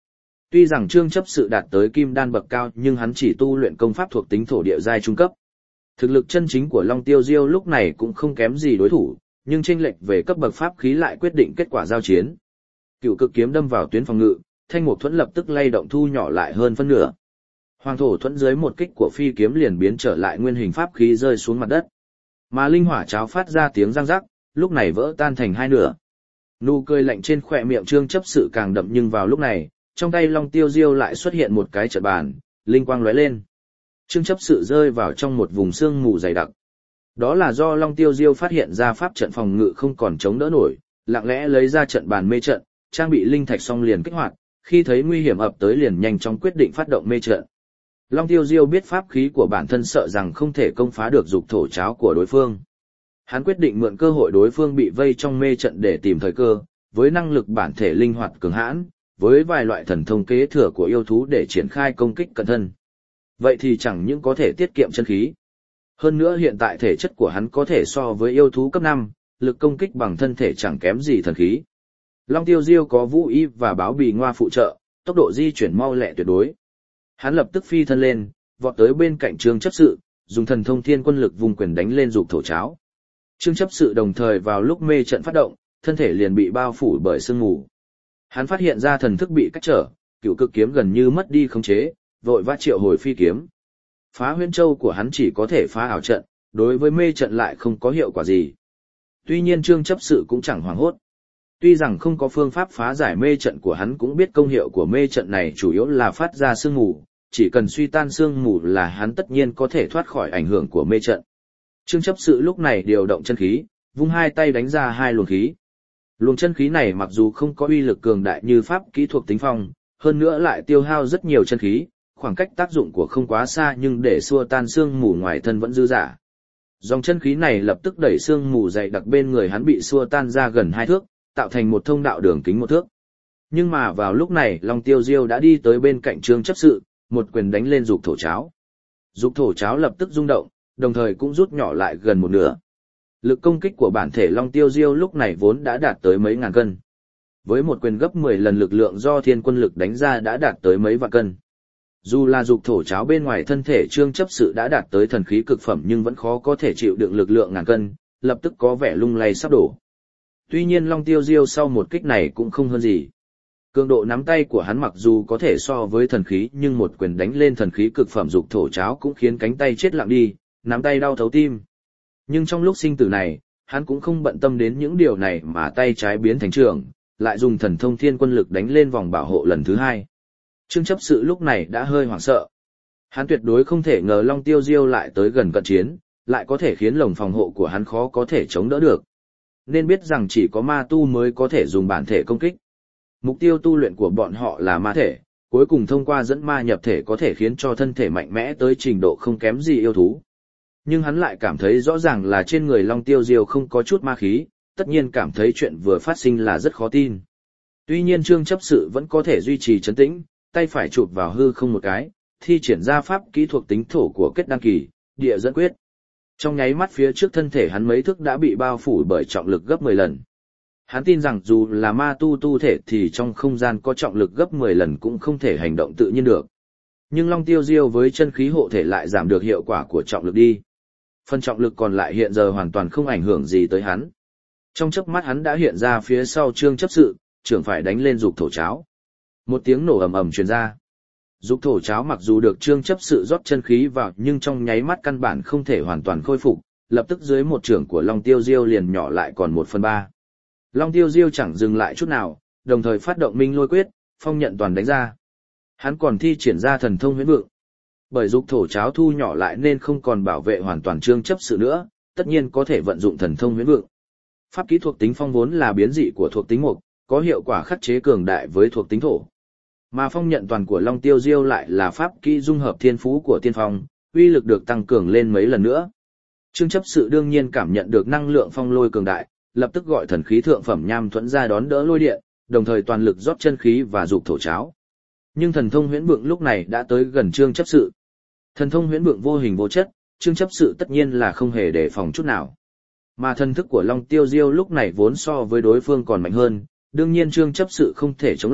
Tuy rằng Trương chấp sự đạt tới kim đan bậc cao nhưng hắn chỉ tu luyện công pháp thuộc tính thổ địa giai trung cấp. Thực lực chân chính của Long Tiêu Diêu lúc này cũng không kém gì đối thủ, nhưng chênh lệch về cấp bậc pháp khí lại quyết định kết quả giao chiến. Cựu cực kiếm đâm vào tuyến phòng ngự, thanh mục thuẫn lập tức lay động thu nhỏ lại hơn phân nửa. Hoàng thổ thuẫn dưới một kích của phi kiếm liền biến trở lại nguyên hình pháp khí rơi xuống mặt đất. Mà linh hỏa cháo phát ra tiếng răng rắc, lúc này vỡ tan thành hai nửa. Nụ cười lạnh trên khóe miệng Trương chấp sự càng đậm nhưng vào lúc này, trong tay Long Tiêu Diêu lại xuất hiện một cái trận bàn, linh quang lóe lên. Trương chấp sự rơi vào trong một vùng sương mù dày đặc. Đó là do Long Tiêu Diêu phát hiện ra pháp trận phòng ngự không còn chống đỡ nổi, lặng lẽ lấy ra trận bàn mê trận, trang bị linh thạch xong liền kích hoạt, khi thấy nguy hiểm ập tới liền nhanh chóng quyết định phát động mê trận. Long Tiêu Diêu biết pháp khí của bản thân sợ rằng không thể công phá được dục thổ cháo của đối phương. Hắn quyết định mượn cơ hội đối phương bị vây trong mê trận để tìm thời cơ, với năng lực bản thể linh hoạt cường hãn, với vài loại thần thông kế thừa của yêu thú để triển khai công kích cận thân. Vậy thì chẳng những có thể tiết kiệm chân khí. Hơn nữa hiện tại thể chất của hắn có thể so với yêu thú cấp 5, lực công kích bằng thân thể chẳng kém gì thần khí. Long Tiêu Diêu có vũ y và báo bì ngoa phụ trợ, tốc độ di chuyển mau lẹ tuyệt đối. Hắn lập tức phi thân lên, vọt tới bên cạnh Trương chấp sự, dùng thần thông thiên quân lực vùng quyền đánh lên dục thổ cháo. Trương chấp sự đồng thời vào lúc mê trận phát động, thân thể liền bị bao phủ bởi sương mù. Hắn phát hiện ra thần thức bị cách trở, cựu cực kiếm gần như mất đi khống chế, vội vã triệu hồi phi kiếm. Phá huyễn châu của hắn chỉ có thể phá ảo trận, đối với mê trận lại không có hiệu quả gì. Tuy nhiên Trương chấp sự cũng chẳng hoảng hốt. Tuy rằng không có phương pháp phá giải mê trận của hắn cũng biết công hiệu của mê trận này chủ yếu là phát ra sương mù, chỉ cần suy tan sương mù là hắn tất nhiên có thể thoát khỏi ảnh hưởng của mê trận. Trương chấp sự lúc này điều động chân khí, vung hai tay đánh ra hai luồng khí. Luồng chân khí này mặc dù không có uy lực cường đại như pháp kỹ thuộc tính phong, hơn nữa lại tiêu hao rất nhiều chân khí, khoảng cách tác dụng của không quá xa nhưng để xua tan sương mù ngoài thân vẫn dư dả. Dòng chân khí này lập tức đẩy sương mù dày đặc bên người hắn bị xua tan ra gần 2 thước, tạo thành một thông đạo đường kính 1 thước. Nhưng mà vào lúc này Long Tiêu Diêu đã đi tới bên cạnh Trương chấp sự, một quyền đánh lên dục thổ cháo. Dục thổ cháo lập tức rung động, đồng thời cũng rút nhỏ lại gần một nửa. Lực công kích của bản thể Long Tiêu Diêu lúc này vốn đã đạt tới mấy ngàn cân. Với một quyền gấp 10 lần lực lượng do thiên quân lực đánh ra đã đạt tới mấy vạn cân. Dù là dục thổ cháo bên ngoài thân thể Trương chấp sự đã đạt tới thần khí cực phẩm nhưng vẫn khó có thể chịu đựng lực lượng ngàn cân, lập tức có vẻ lung lay sắp đổ. Tuy nhiên Long Tiêu Diêu sau một kích này cũng không hơn gì. Cường độ nắm tay của hắn mặc dù có thể so với thần khí nhưng một quyền đánh lên thần khí cực phẩm dục thổ cháo cũng khiến cánh tay chết lặng đi, nắm tay đau thấu tim. Nhưng trong lúc sinh tử này, hắn cũng không bận tâm đến những điều này mà tay trái biến thành trường, lại dùng thần thông thiên quân lực đánh lên vòng bảo hộ lần thứ 2. Trương chấp sự lúc này đã hơi hoảng sợ. Hắn tuyệt đối không thể ngờ Long Tiêu Diêu lại tới gần cận chiến, lại có thể khiến lồng phòng hộ của hắn khó có thể chống đỡ được. Nên biết rằng chỉ có ma tu mới có thể dùng bản thể công kích. Mục tiêu tu luyện của bọn họ là ma thể, cuối cùng thông qua dẫn ma nhập thể có thể khiến cho thân thể mạnh mẽ tới trình độ không kém gì yêu thú. Nhưng hắn lại cảm thấy rõ ràng là trên người Long Tiêu Diêu không có chút ma khí, tất nhiên cảm thấy chuyện vừa phát sinh là rất khó tin. Tuy nhiên Trương chấp sự vẫn có thể duy trì trấn tĩnh, tay phải chụp vào hư không một cái, thi triển ra pháp kỹ thuộc tính thổ của kết đăng kỳ, địa dẫn quyết. Trong nháy mắt phía trước thân thể hắn mấy thước đã bị bao phủ bởi trọng lực gấp 10 lần. Hắn tin rằng dù là ma tu thể thì trong không gian có trọng lực gấp 10 lần cũng không thể hành động tự nhiên được. Nhưng Long Tiêu Diêu với chân khí hộ thể lại giảm được hiệu quả của trọng lực đi. Phần trọng lực còn lại hiện giờ hoàn toàn không ảnh hưởng gì tới hắn. Trong chớp mắt hắn đã hiện ra phía sau Trương chấp sự, trưởng phải đánh lên dục thổ cháo. Một tiếng nổ ầm ầm truyền ra. Dục thổ cháo mặc dù được Trương chấp sự rót chân khí vào nhưng trong nháy mắt căn bản không thể hoàn toàn khôi phục, lập tức dưới một trưởng của Long Tiêu Diêu liền nhỏ lại còn 1/3. Long Tiêu Diêu chẳng dừng lại chút nào, đồng thời phát động Minh Lôi Quyết, phong nhận toàn đánh ra. Hắn còn thi triển ra thần thông huyễn vượng. Bởi dục thổ cháo thu nhỏ lại nên không còn bảo vệ hoàn toàn Trương chấp sự nữa, tất nhiên có thể vận dụng thần thông huyễn vượng. Pháp kỹ thuộc tính phong vốn là biến dị của thuộc tính mộc, có hiệu quả khắc chế cường đại với thuộc tính thổ. Mà phong nhận toàn của Long Tiêu Diêu lại là pháp kỹ dung hợp thiên phú của tiên phong, uy lực được tăng cường lên mấy lần nữa. Trương chấp sự đương nhiên cảm nhận được năng lượng phong lôi cường đại, lập tức gọi thần khí thượng phẩm nham thuẫn ra đón đỡ lôi điện, đồng thời toàn lực rót chân khí và dục thổ cháo. Nhưng thần thông huyễn vượng lúc này đã tới gần Trương chấp sự. Thần thông huyễn vượng vô hình vô chất, Trương chấp sự tất nhiên là không hề đề phòng chút nào. Mà thần thức của Long Tiêu Diêu lúc này vốn so với đối phương còn mạnh hơn, đương nhiên Trương chấp sự không thể chống lại,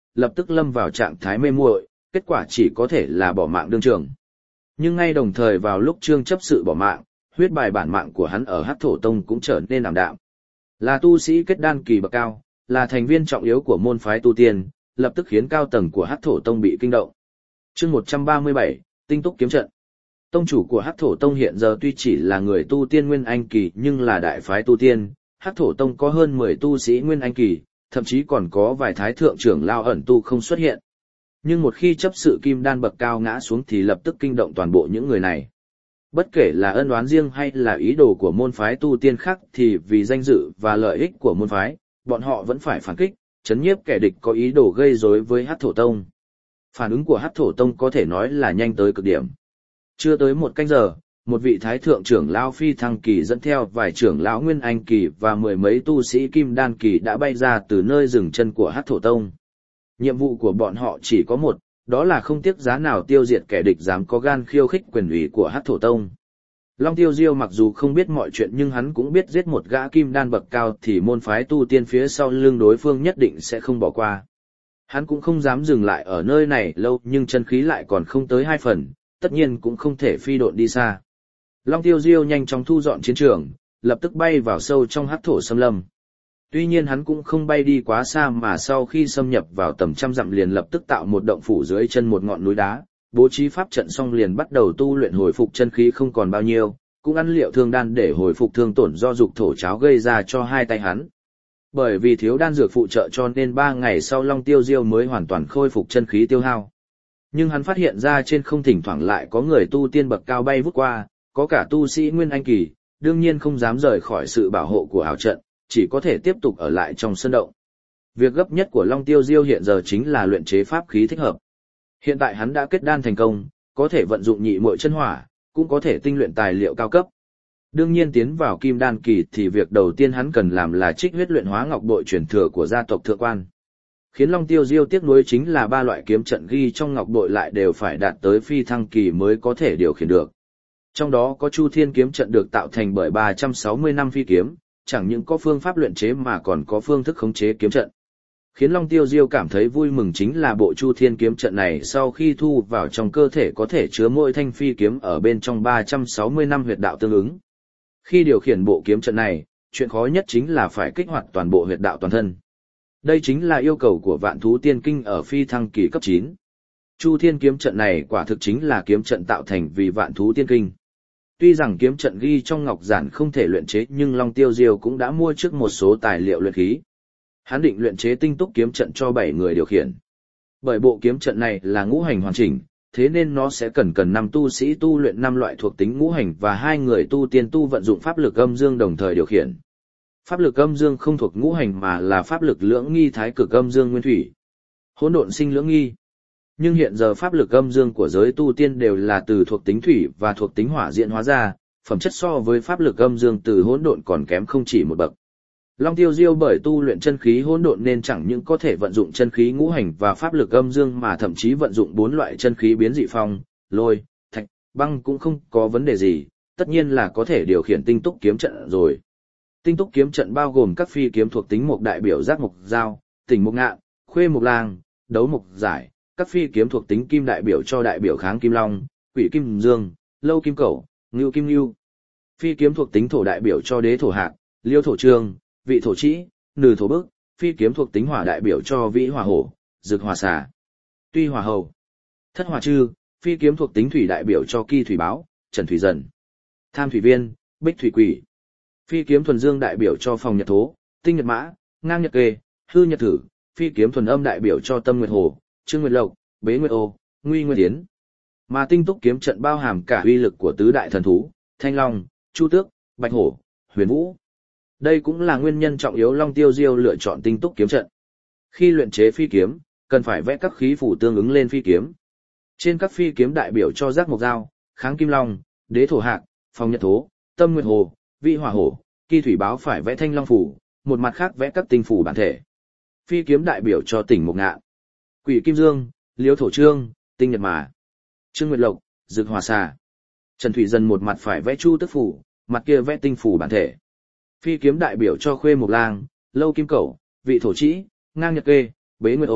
lập tức lâm vào trạng thái mê muội, kết quả chỉ có thể là bỏ mạng đương trường. Nhưng ngay đồng thời vào lúc Trương chấp sự bỏ mạng, huyết bài bản mạng của hắn ở Hắc Thổ Tông cũng trở nên ảm đạm. Là tu sĩ kết đan kỳ bậc cao, là thành viên trọng yếu của môn phái tu tiên, lập tức khiến cao tầng của Hắc Thổ Tông bị kinh động. Chương 137, Tinh Túc kiếm trận. Tông chủ của Hắc Thổ Tông hiện giờ tuy chỉ là người tu tiên nguyên anh kỳ nhưng là đại phái tu tiên, Hắc Thổ Tông có hơn 10 tu sĩ nguyên anh kỳ, thậm chí còn có vài thái thượng trưởng lao ẩn tu không xuất hiện. Nhưng một khi chấp sự kim đan bậc cao ngã xuống thì lập tức kinh động toàn bộ những người này. Bất kể là ân oán riêng hay là ý đồ của môn phái tu tiên khác thì vì danh dự và lợi ích của môn phái, bọn họ vẫn phải phản kích, chấn nhiếp kẻ địch có ý đồ gây rối với Hắc Thổ Tông. Phản ứng của Hắc Thổ Tông có thể nói là nhanh tới cực điểm. Chưa tới một canh giờ, một vị thái thượng trưởng lão phi thăng kỳ dẫn theo vài trưởng lão nguyên anh kỳ và mười mấy tu sĩ kim đan kỳ đã bay ra từ nơi dừng chân của Hắc Thổ Tông. Nhiệm vụ của bọn họ chỉ có một, đó là không tiếc giá nào tiêu diệt kẻ địch dám có gan khiêu khích quyền ủy của Hắc Thổ Tông. Long Tiêu Diêu mặc dù không biết mọi chuyện nhưng hắn cũng biết giết một gã kim đan bậc cao thì môn phái tu tiên phía sau lưng đối phương nhất định sẽ không bỏ qua. Hắn cũng không dám dừng lại ở nơi này lâu nhưng chân khí lại còn không tới 2 phần, tất nhiên cũng không thể phi độn đi xa. Long Tiêu Diêu nhanh chóng thu dọn chiến trường, lập tức bay vào sâu trong Hắc Thổ xâm lâm. Tuy nhiên hắn cũng không bay đi quá xa mà sau khi xâm nhập vào tầm trăm dặm liền lập tức tạo một động phủ dưới chân một ngọn núi đá, bố trí pháp trận xong liền bắt đầu tu luyện hồi phục chân khí không còn bao nhiêu, cũng ăn liệu thương đan để hồi phục thương tổn do dục thổ cháo gây ra cho hai tay hắn. Bởi vì thiếu đan dược phụ trợ cho nên 3 ngày sau Long Tiêu Diêu mới hoàn toàn khôi phục chân khí tiêu hao. Nhưng hắn phát hiện ra trên không thỉnh thoảng lại có người tu tiên bậc cao bay vút qua, có cả tu sĩ nguyên anh kỳ, đương nhiên không dám rời khỏi sự bảo hộ của ảo trận, chỉ có thể tiếp tục ở lại trong sân động. Việc gấp nhất của Long Tiêu Diêu hiện giờ chính là luyện chế pháp khí thích hợp. Hiện tại hắn đã kết đan thành công, có thể vận dụng nhị muội chân hỏa, cũng có thể tinh luyện tài liệu cao cấp. Đương nhiên tiến vào kim đan kỳ thì việc đầu tiên hắn cần làm là trích huyết luyện hóa ngọc bội truyền thừa của gia tộc Thượng Quan. Khiến Long Tiêu Diêu tiếc nuối chính là 3 loại kiếm trận ghi trong ngọc bội lại đều phải đạt tới phi thăng kỳ mới có thể điều khiển được. Trong đó có Chu Thiên kiếm trận được tạo thành bởi 360 năm phi kiếm, chẳng những có phương pháp luyện chế mà còn có phương thức khống chế kiếm trận. Khiến Long Tiêu Diêu cảm thấy vui mừng chính là bộ Chu Thiên kiếm trận này sau khi thu vào trong cơ thể có thể chứa mỗi thanh phi kiếm ở bên trong 360 năm huyệt đạo tương ứng. Khi điều khiển bộ kiếm trận này, chuyện khó nhất chính là phải kích hoạt toàn bộ huyệt đạo toàn thân. Đây chính là yêu cầu của Vạn Thú Tiên Kinh ở phi thăng kỳ cấp 9. Chu Thiên kiếm trận này quả thực chính là kiếm trận tạo thành vì Vạn Thú Tiên Kinh. Tuy rằng kiếm trận ghi trong ngọc giản không thể luyện chế nhưng Long Tiêu Diêu cũng đã mua trước một số tài liệu luyện khí. Hắn định luyện chế tinh túc kiếm trận cho 7 người điều khiển. Bởi bộ kiếm trận này là ngũ hành hoàn chỉnh, thế nên nó sẽ cần 5 tu sĩ tu luyện 5 loại thuộc tính ngũ hành và 2 người tu tiên tu vận dụng pháp lực âm dương đồng thời điều khiển. Pháp lực âm dương không thuộc ngũ hành mà là pháp lực lưỡng nghi thái cực âm dương nguyên thủy. Hỗn độn sinh lưỡng nghi. Nhưng hiện giờ pháp lực âm dương của giới tu tiên đều là từ thuộc tính thủy và thuộc tính hỏa diễn hóa ra, phẩm chất so với pháp lực âm dương từ hỗn độn còn kém không chỉ một bậc. Long Tiêu Diêu bởi tu luyện chân khí hỗn độn nên chẳng những có thể vận dụng chân khí ngũ hành và pháp lực âm dương mà thậm chí vận dụng 4 loại chân khí biến dị phong, lôi, thạch, băng cũng không có vấn đề gì, tất nhiên là có thể điều khiển tinh túc kiếm trận rồi. Tinh túc kiếm trận bao gồm các phi kiếm thuộc tính mộc đại biểu giác mộc dao, tỉnh mộc ngạn, khuê mộc lang, đấu mộc giải, các phi kiếm thuộc tính kim đại biểu cho đại biểu kháng kim long, quỷ kim dương, lâu kim cẩu, ngưu kim lưu. Phi kiếm thuộc tính thổ đại biểu cho đế thổ hạc, liêu thổ trương, vị thổ trĩ, nừ thổ bức. Phi kiếm thuộc tính hỏa đại biểu cho vĩ hỏa hổ, dực hỏa xà, tuy hỏa hầu, thất hỏa trư. Phi kiếm thuộc tính thủy đại biểu cho kỳ thủy báo, trần thủy dần, tham thủy viên, bích thủy quỷ. Phi kiếm thuần dương đại biểu cho phòng nhật thố, tinh nhật mã, ngang nhật kê, hư nhật thử. Phi kiếm thuần âm đại biểu cho tâm nguyệt hồ, trương nguyệt lộc, bế nguyệt ô, nguy nguyệt tiến. Mà tinh túc kiếm trận bao hàm cả uy lực của tứ đại thần thú, thanh long, chu tước, bạch hổ, huyền vũ. Đây cũng là nguyên nhân trọng yếu Long Tiêu Diêu lựa chọn tinh túc kiếm trận. Khi luyện chế phi kiếm, cần phải vẽ các khí phủ tương ứng lên phi kiếm. Trên các phi kiếm đại biểu cho giác mộc dao, kháng kim long, đế thổ hạc, phong nhật thố, tâm nguyệt hồ, vị hỏa hổ, kỳ thủy báo phải vẽ thanh long phủ, một mặt khác vẽ các tinh phủ bản thể. Phi kiếm đại biểu cho tỉnh mộc ngạn, quỷ kim dương, liêu thổ trương, tinh nhật mà, trương nguyệt lộc, dực hỏa xà. Trần thủy dần một mặt phải vẽ chu tức phủ, mặt kia vẽ tinh phủ bản thể. Phi kiếm đại biểu cho khuê mộc lang, lâu kim cẩu, vị thổ trĩ, ngang nhật kê, bế nguyệt ô,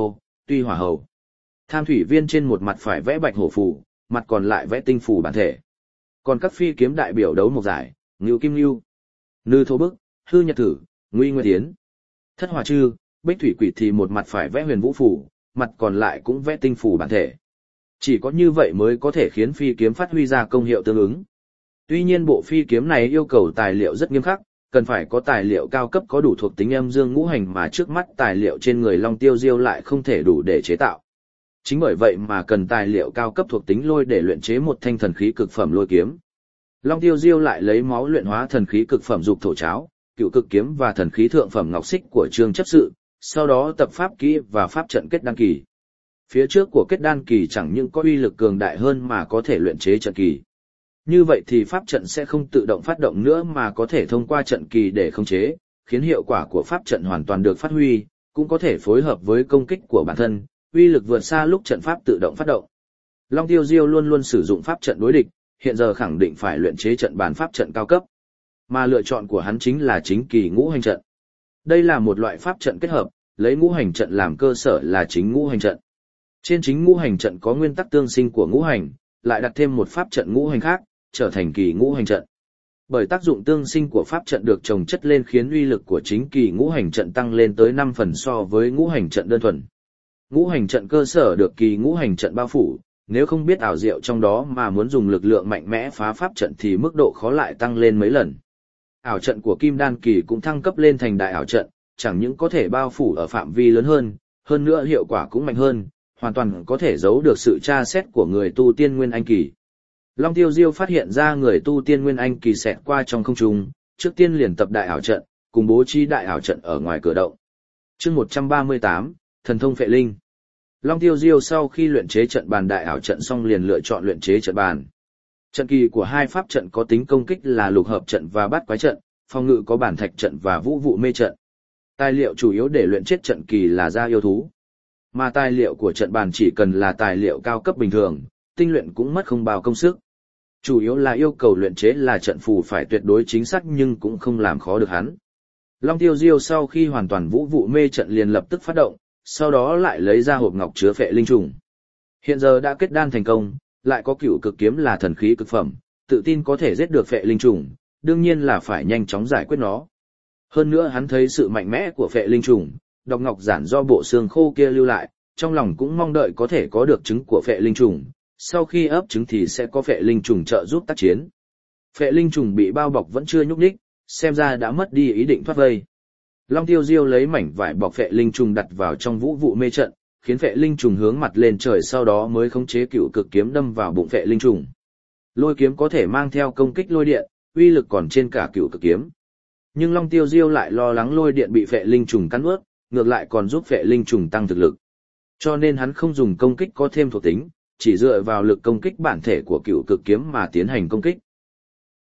tuy hỏa hầu. Tham thủy viên trên một mặt phải vẽ bạch hổ phù, mặt còn lại vẽ tinh phù bản thể. Còn các phi kiếm đại biểu đấu một giải, Ngưu Kim Ngưu, Nư Thô Bức, Hư Nhật Thử, Nguy Nguyên Tiến. Thất Hỏa Trư, Bích Thủy Quỷ thì một mặt phải vẽ huyền vũ phù, mặt còn lại cũng vẽ tinh phù bản thể. Chỉ có như vậy mới có thể khiến phi kiếm phát huy ra công hiệu tương ứng. Tuy nhiên bộ phi kiếm này yêu cầu tài liệu rất nghiêm khắc, cần phải có tài liệu cao cấp có đủ thuộc tính âm dương ngũ hành mà trước mắt tài liệu trên người Long Tiêu Diêu lại không thể đủ để chế tạo. Chính bởi vậy mà cần tài liệu cao cấp thuộc tính lôi để luyện chế một thanh thần khí cực phẩm lôi kiếm. Long Tiêu Diêu lại lấy máu luyện hóa thần khí cực phẩm dục thổ cháo, cựu cực kiếm và thần khí thượng phẩm ngọc xích của Trương chấp sự, sau đó tập pháp kỹ và pháp trận kết đan kỳ. Phía trước của kết đan kỳ chẳng những có uy lực cường đại hơn mà có thể luyện chế trận kỳ. Như vậy thì pháp trận sẽ không tự động phát động nữa mà có thể thông qua trận kỳ để khống chế, khiến hiệu quả của pháp trận hoàn toàn được phát huy, cũng có thể phối hợp với công kích của bản thân, uy lực vượt xa lúc trận pháp tự động phát động. Long Tiêu Diêu luôn luôn sử dụng pháp trận đối địch, hiện giờ khẳng định phải luyện chế trận bàn pháp trận cao cấp. Mà lựa chọn của hắn chính là chính kỳ ngũ hành trận. Đây là một loại pháp trận kết hợp, lấy ngũ hành trận làm cơ sở là chính ngũ hành trận. Trên chính ngũ hành trận có nguyên tắc tương sinh của ngũ hành, lại đặt thêm một pháp trận ngũ hành khác, trở thành kỳ ngũ hành trận. Bởi tác dụng tương sinh của pháp trận được chồng chất lên khiến uy lực của chính kỳ ngũ hành trận tăng lên tới 5 phần so với ngũ hành trận đơn thuần. Ngũ hành trận cơ sở được kỳ ngũ hành trận bao phủ, nếu không biết ảo diệu trong đó mà muốn dùng lực lượng mạnh mẽ phá pháp trận thì mức độ khó lại tăng lên mấy lần. Ảo trận của Kim Đan kỳ cũng thăng cấp lên thành đại ảo trận, chẳng những có thể bao phủ ở phạm vi lớn hơn nữa hiệu quả cũng mạnh hơn, hoàn toàn có thể giấu được sự tra xét của người tu tiên Nguyên Anh kỳ. Long Tiêu Diêu phát hiện ra người tu tiên Nguyên Anh kỳ xẹt qua trong không trung, trước tiên liền tập đại ảo trận, cùng bố trí đại ảo trận ở ngoài cửa động. Chương 138, Thần thông Phệ Linh. Long Tiêu Diêu sau khi luyện chế trận bàn đại ảo trận xong liền lựa chọn luyện chế trận bàn. Trận kỳ của hai pháp trận có tính công kích là lục hợp trận và bát quái trận, phòng ngự có bản thạch trận và vũ vụ mê trận. Tài liệu chủ yếu để luyện chế trận kỳ là da yêu thú. Mà tài liệu của trận bàn chỉ cần là tài liệu cao cấp bình thường, tinh luyện cũng mất không bao công sức. Chủ yếu là yêu cầu luyện chế là trận phù phải tuyệt đối chính xác nhưng cũng không làm khó được hắn. Long Tiêu Diêu sau khi hoàn toàn vũ vụ mê trận liền lập tức phát động, sau đó lại lấy ra hộp ngọc chứa phệ linh trùng. Hiện giờ đã kết đan thành công, lại có cửu cực kiếm là thần khí cực phẩm, tự tin có thể giết được phệ linh trùng, đương nhiên là phải nhanh chóng giải quyết nó. Hơn nữa hắn thấy sự mạnh mẽ của phệ linh trùng, độc ngọc giản do bộ xương khô kia lưu lại, trong lòng cũng mong đợi có thể có được trứng của phệ linh trùng, sau khi ấp trứng thì sẽ có phệ linh trùng trợ giúp tác chiến. Phệ linh trùng bị bao bọc vẫn chưa nhúc nhích, xem ra đã mất đi ý định thoát vây. Long Tiêu Diêu lấy mảnh vải bọc phệ linh trùng đặt vào trong vũ vụ mê trận, khiến phệ linh trùng hướng mặt lên trời, sau đó mới khống chế cựu cực kiếm đâm vào bụng phệ linh trùng. Lôi kiếm có thể mang theo công kích lôi điện, uy lực còn trên cả cựu cực kiếm. Nhưng Long Tiêu Diêu lại lo lắng lôi điện bị phệ linh trùng cắn nuốt, ngược lại còn giúp phệ linh trùng tăng thực lực. Cho nên hắn không dùng công kích có thêm thuộc tính, chỉ dựa vào lực công kích bản thể của cựu cực kiếm mà tiến hành công kích.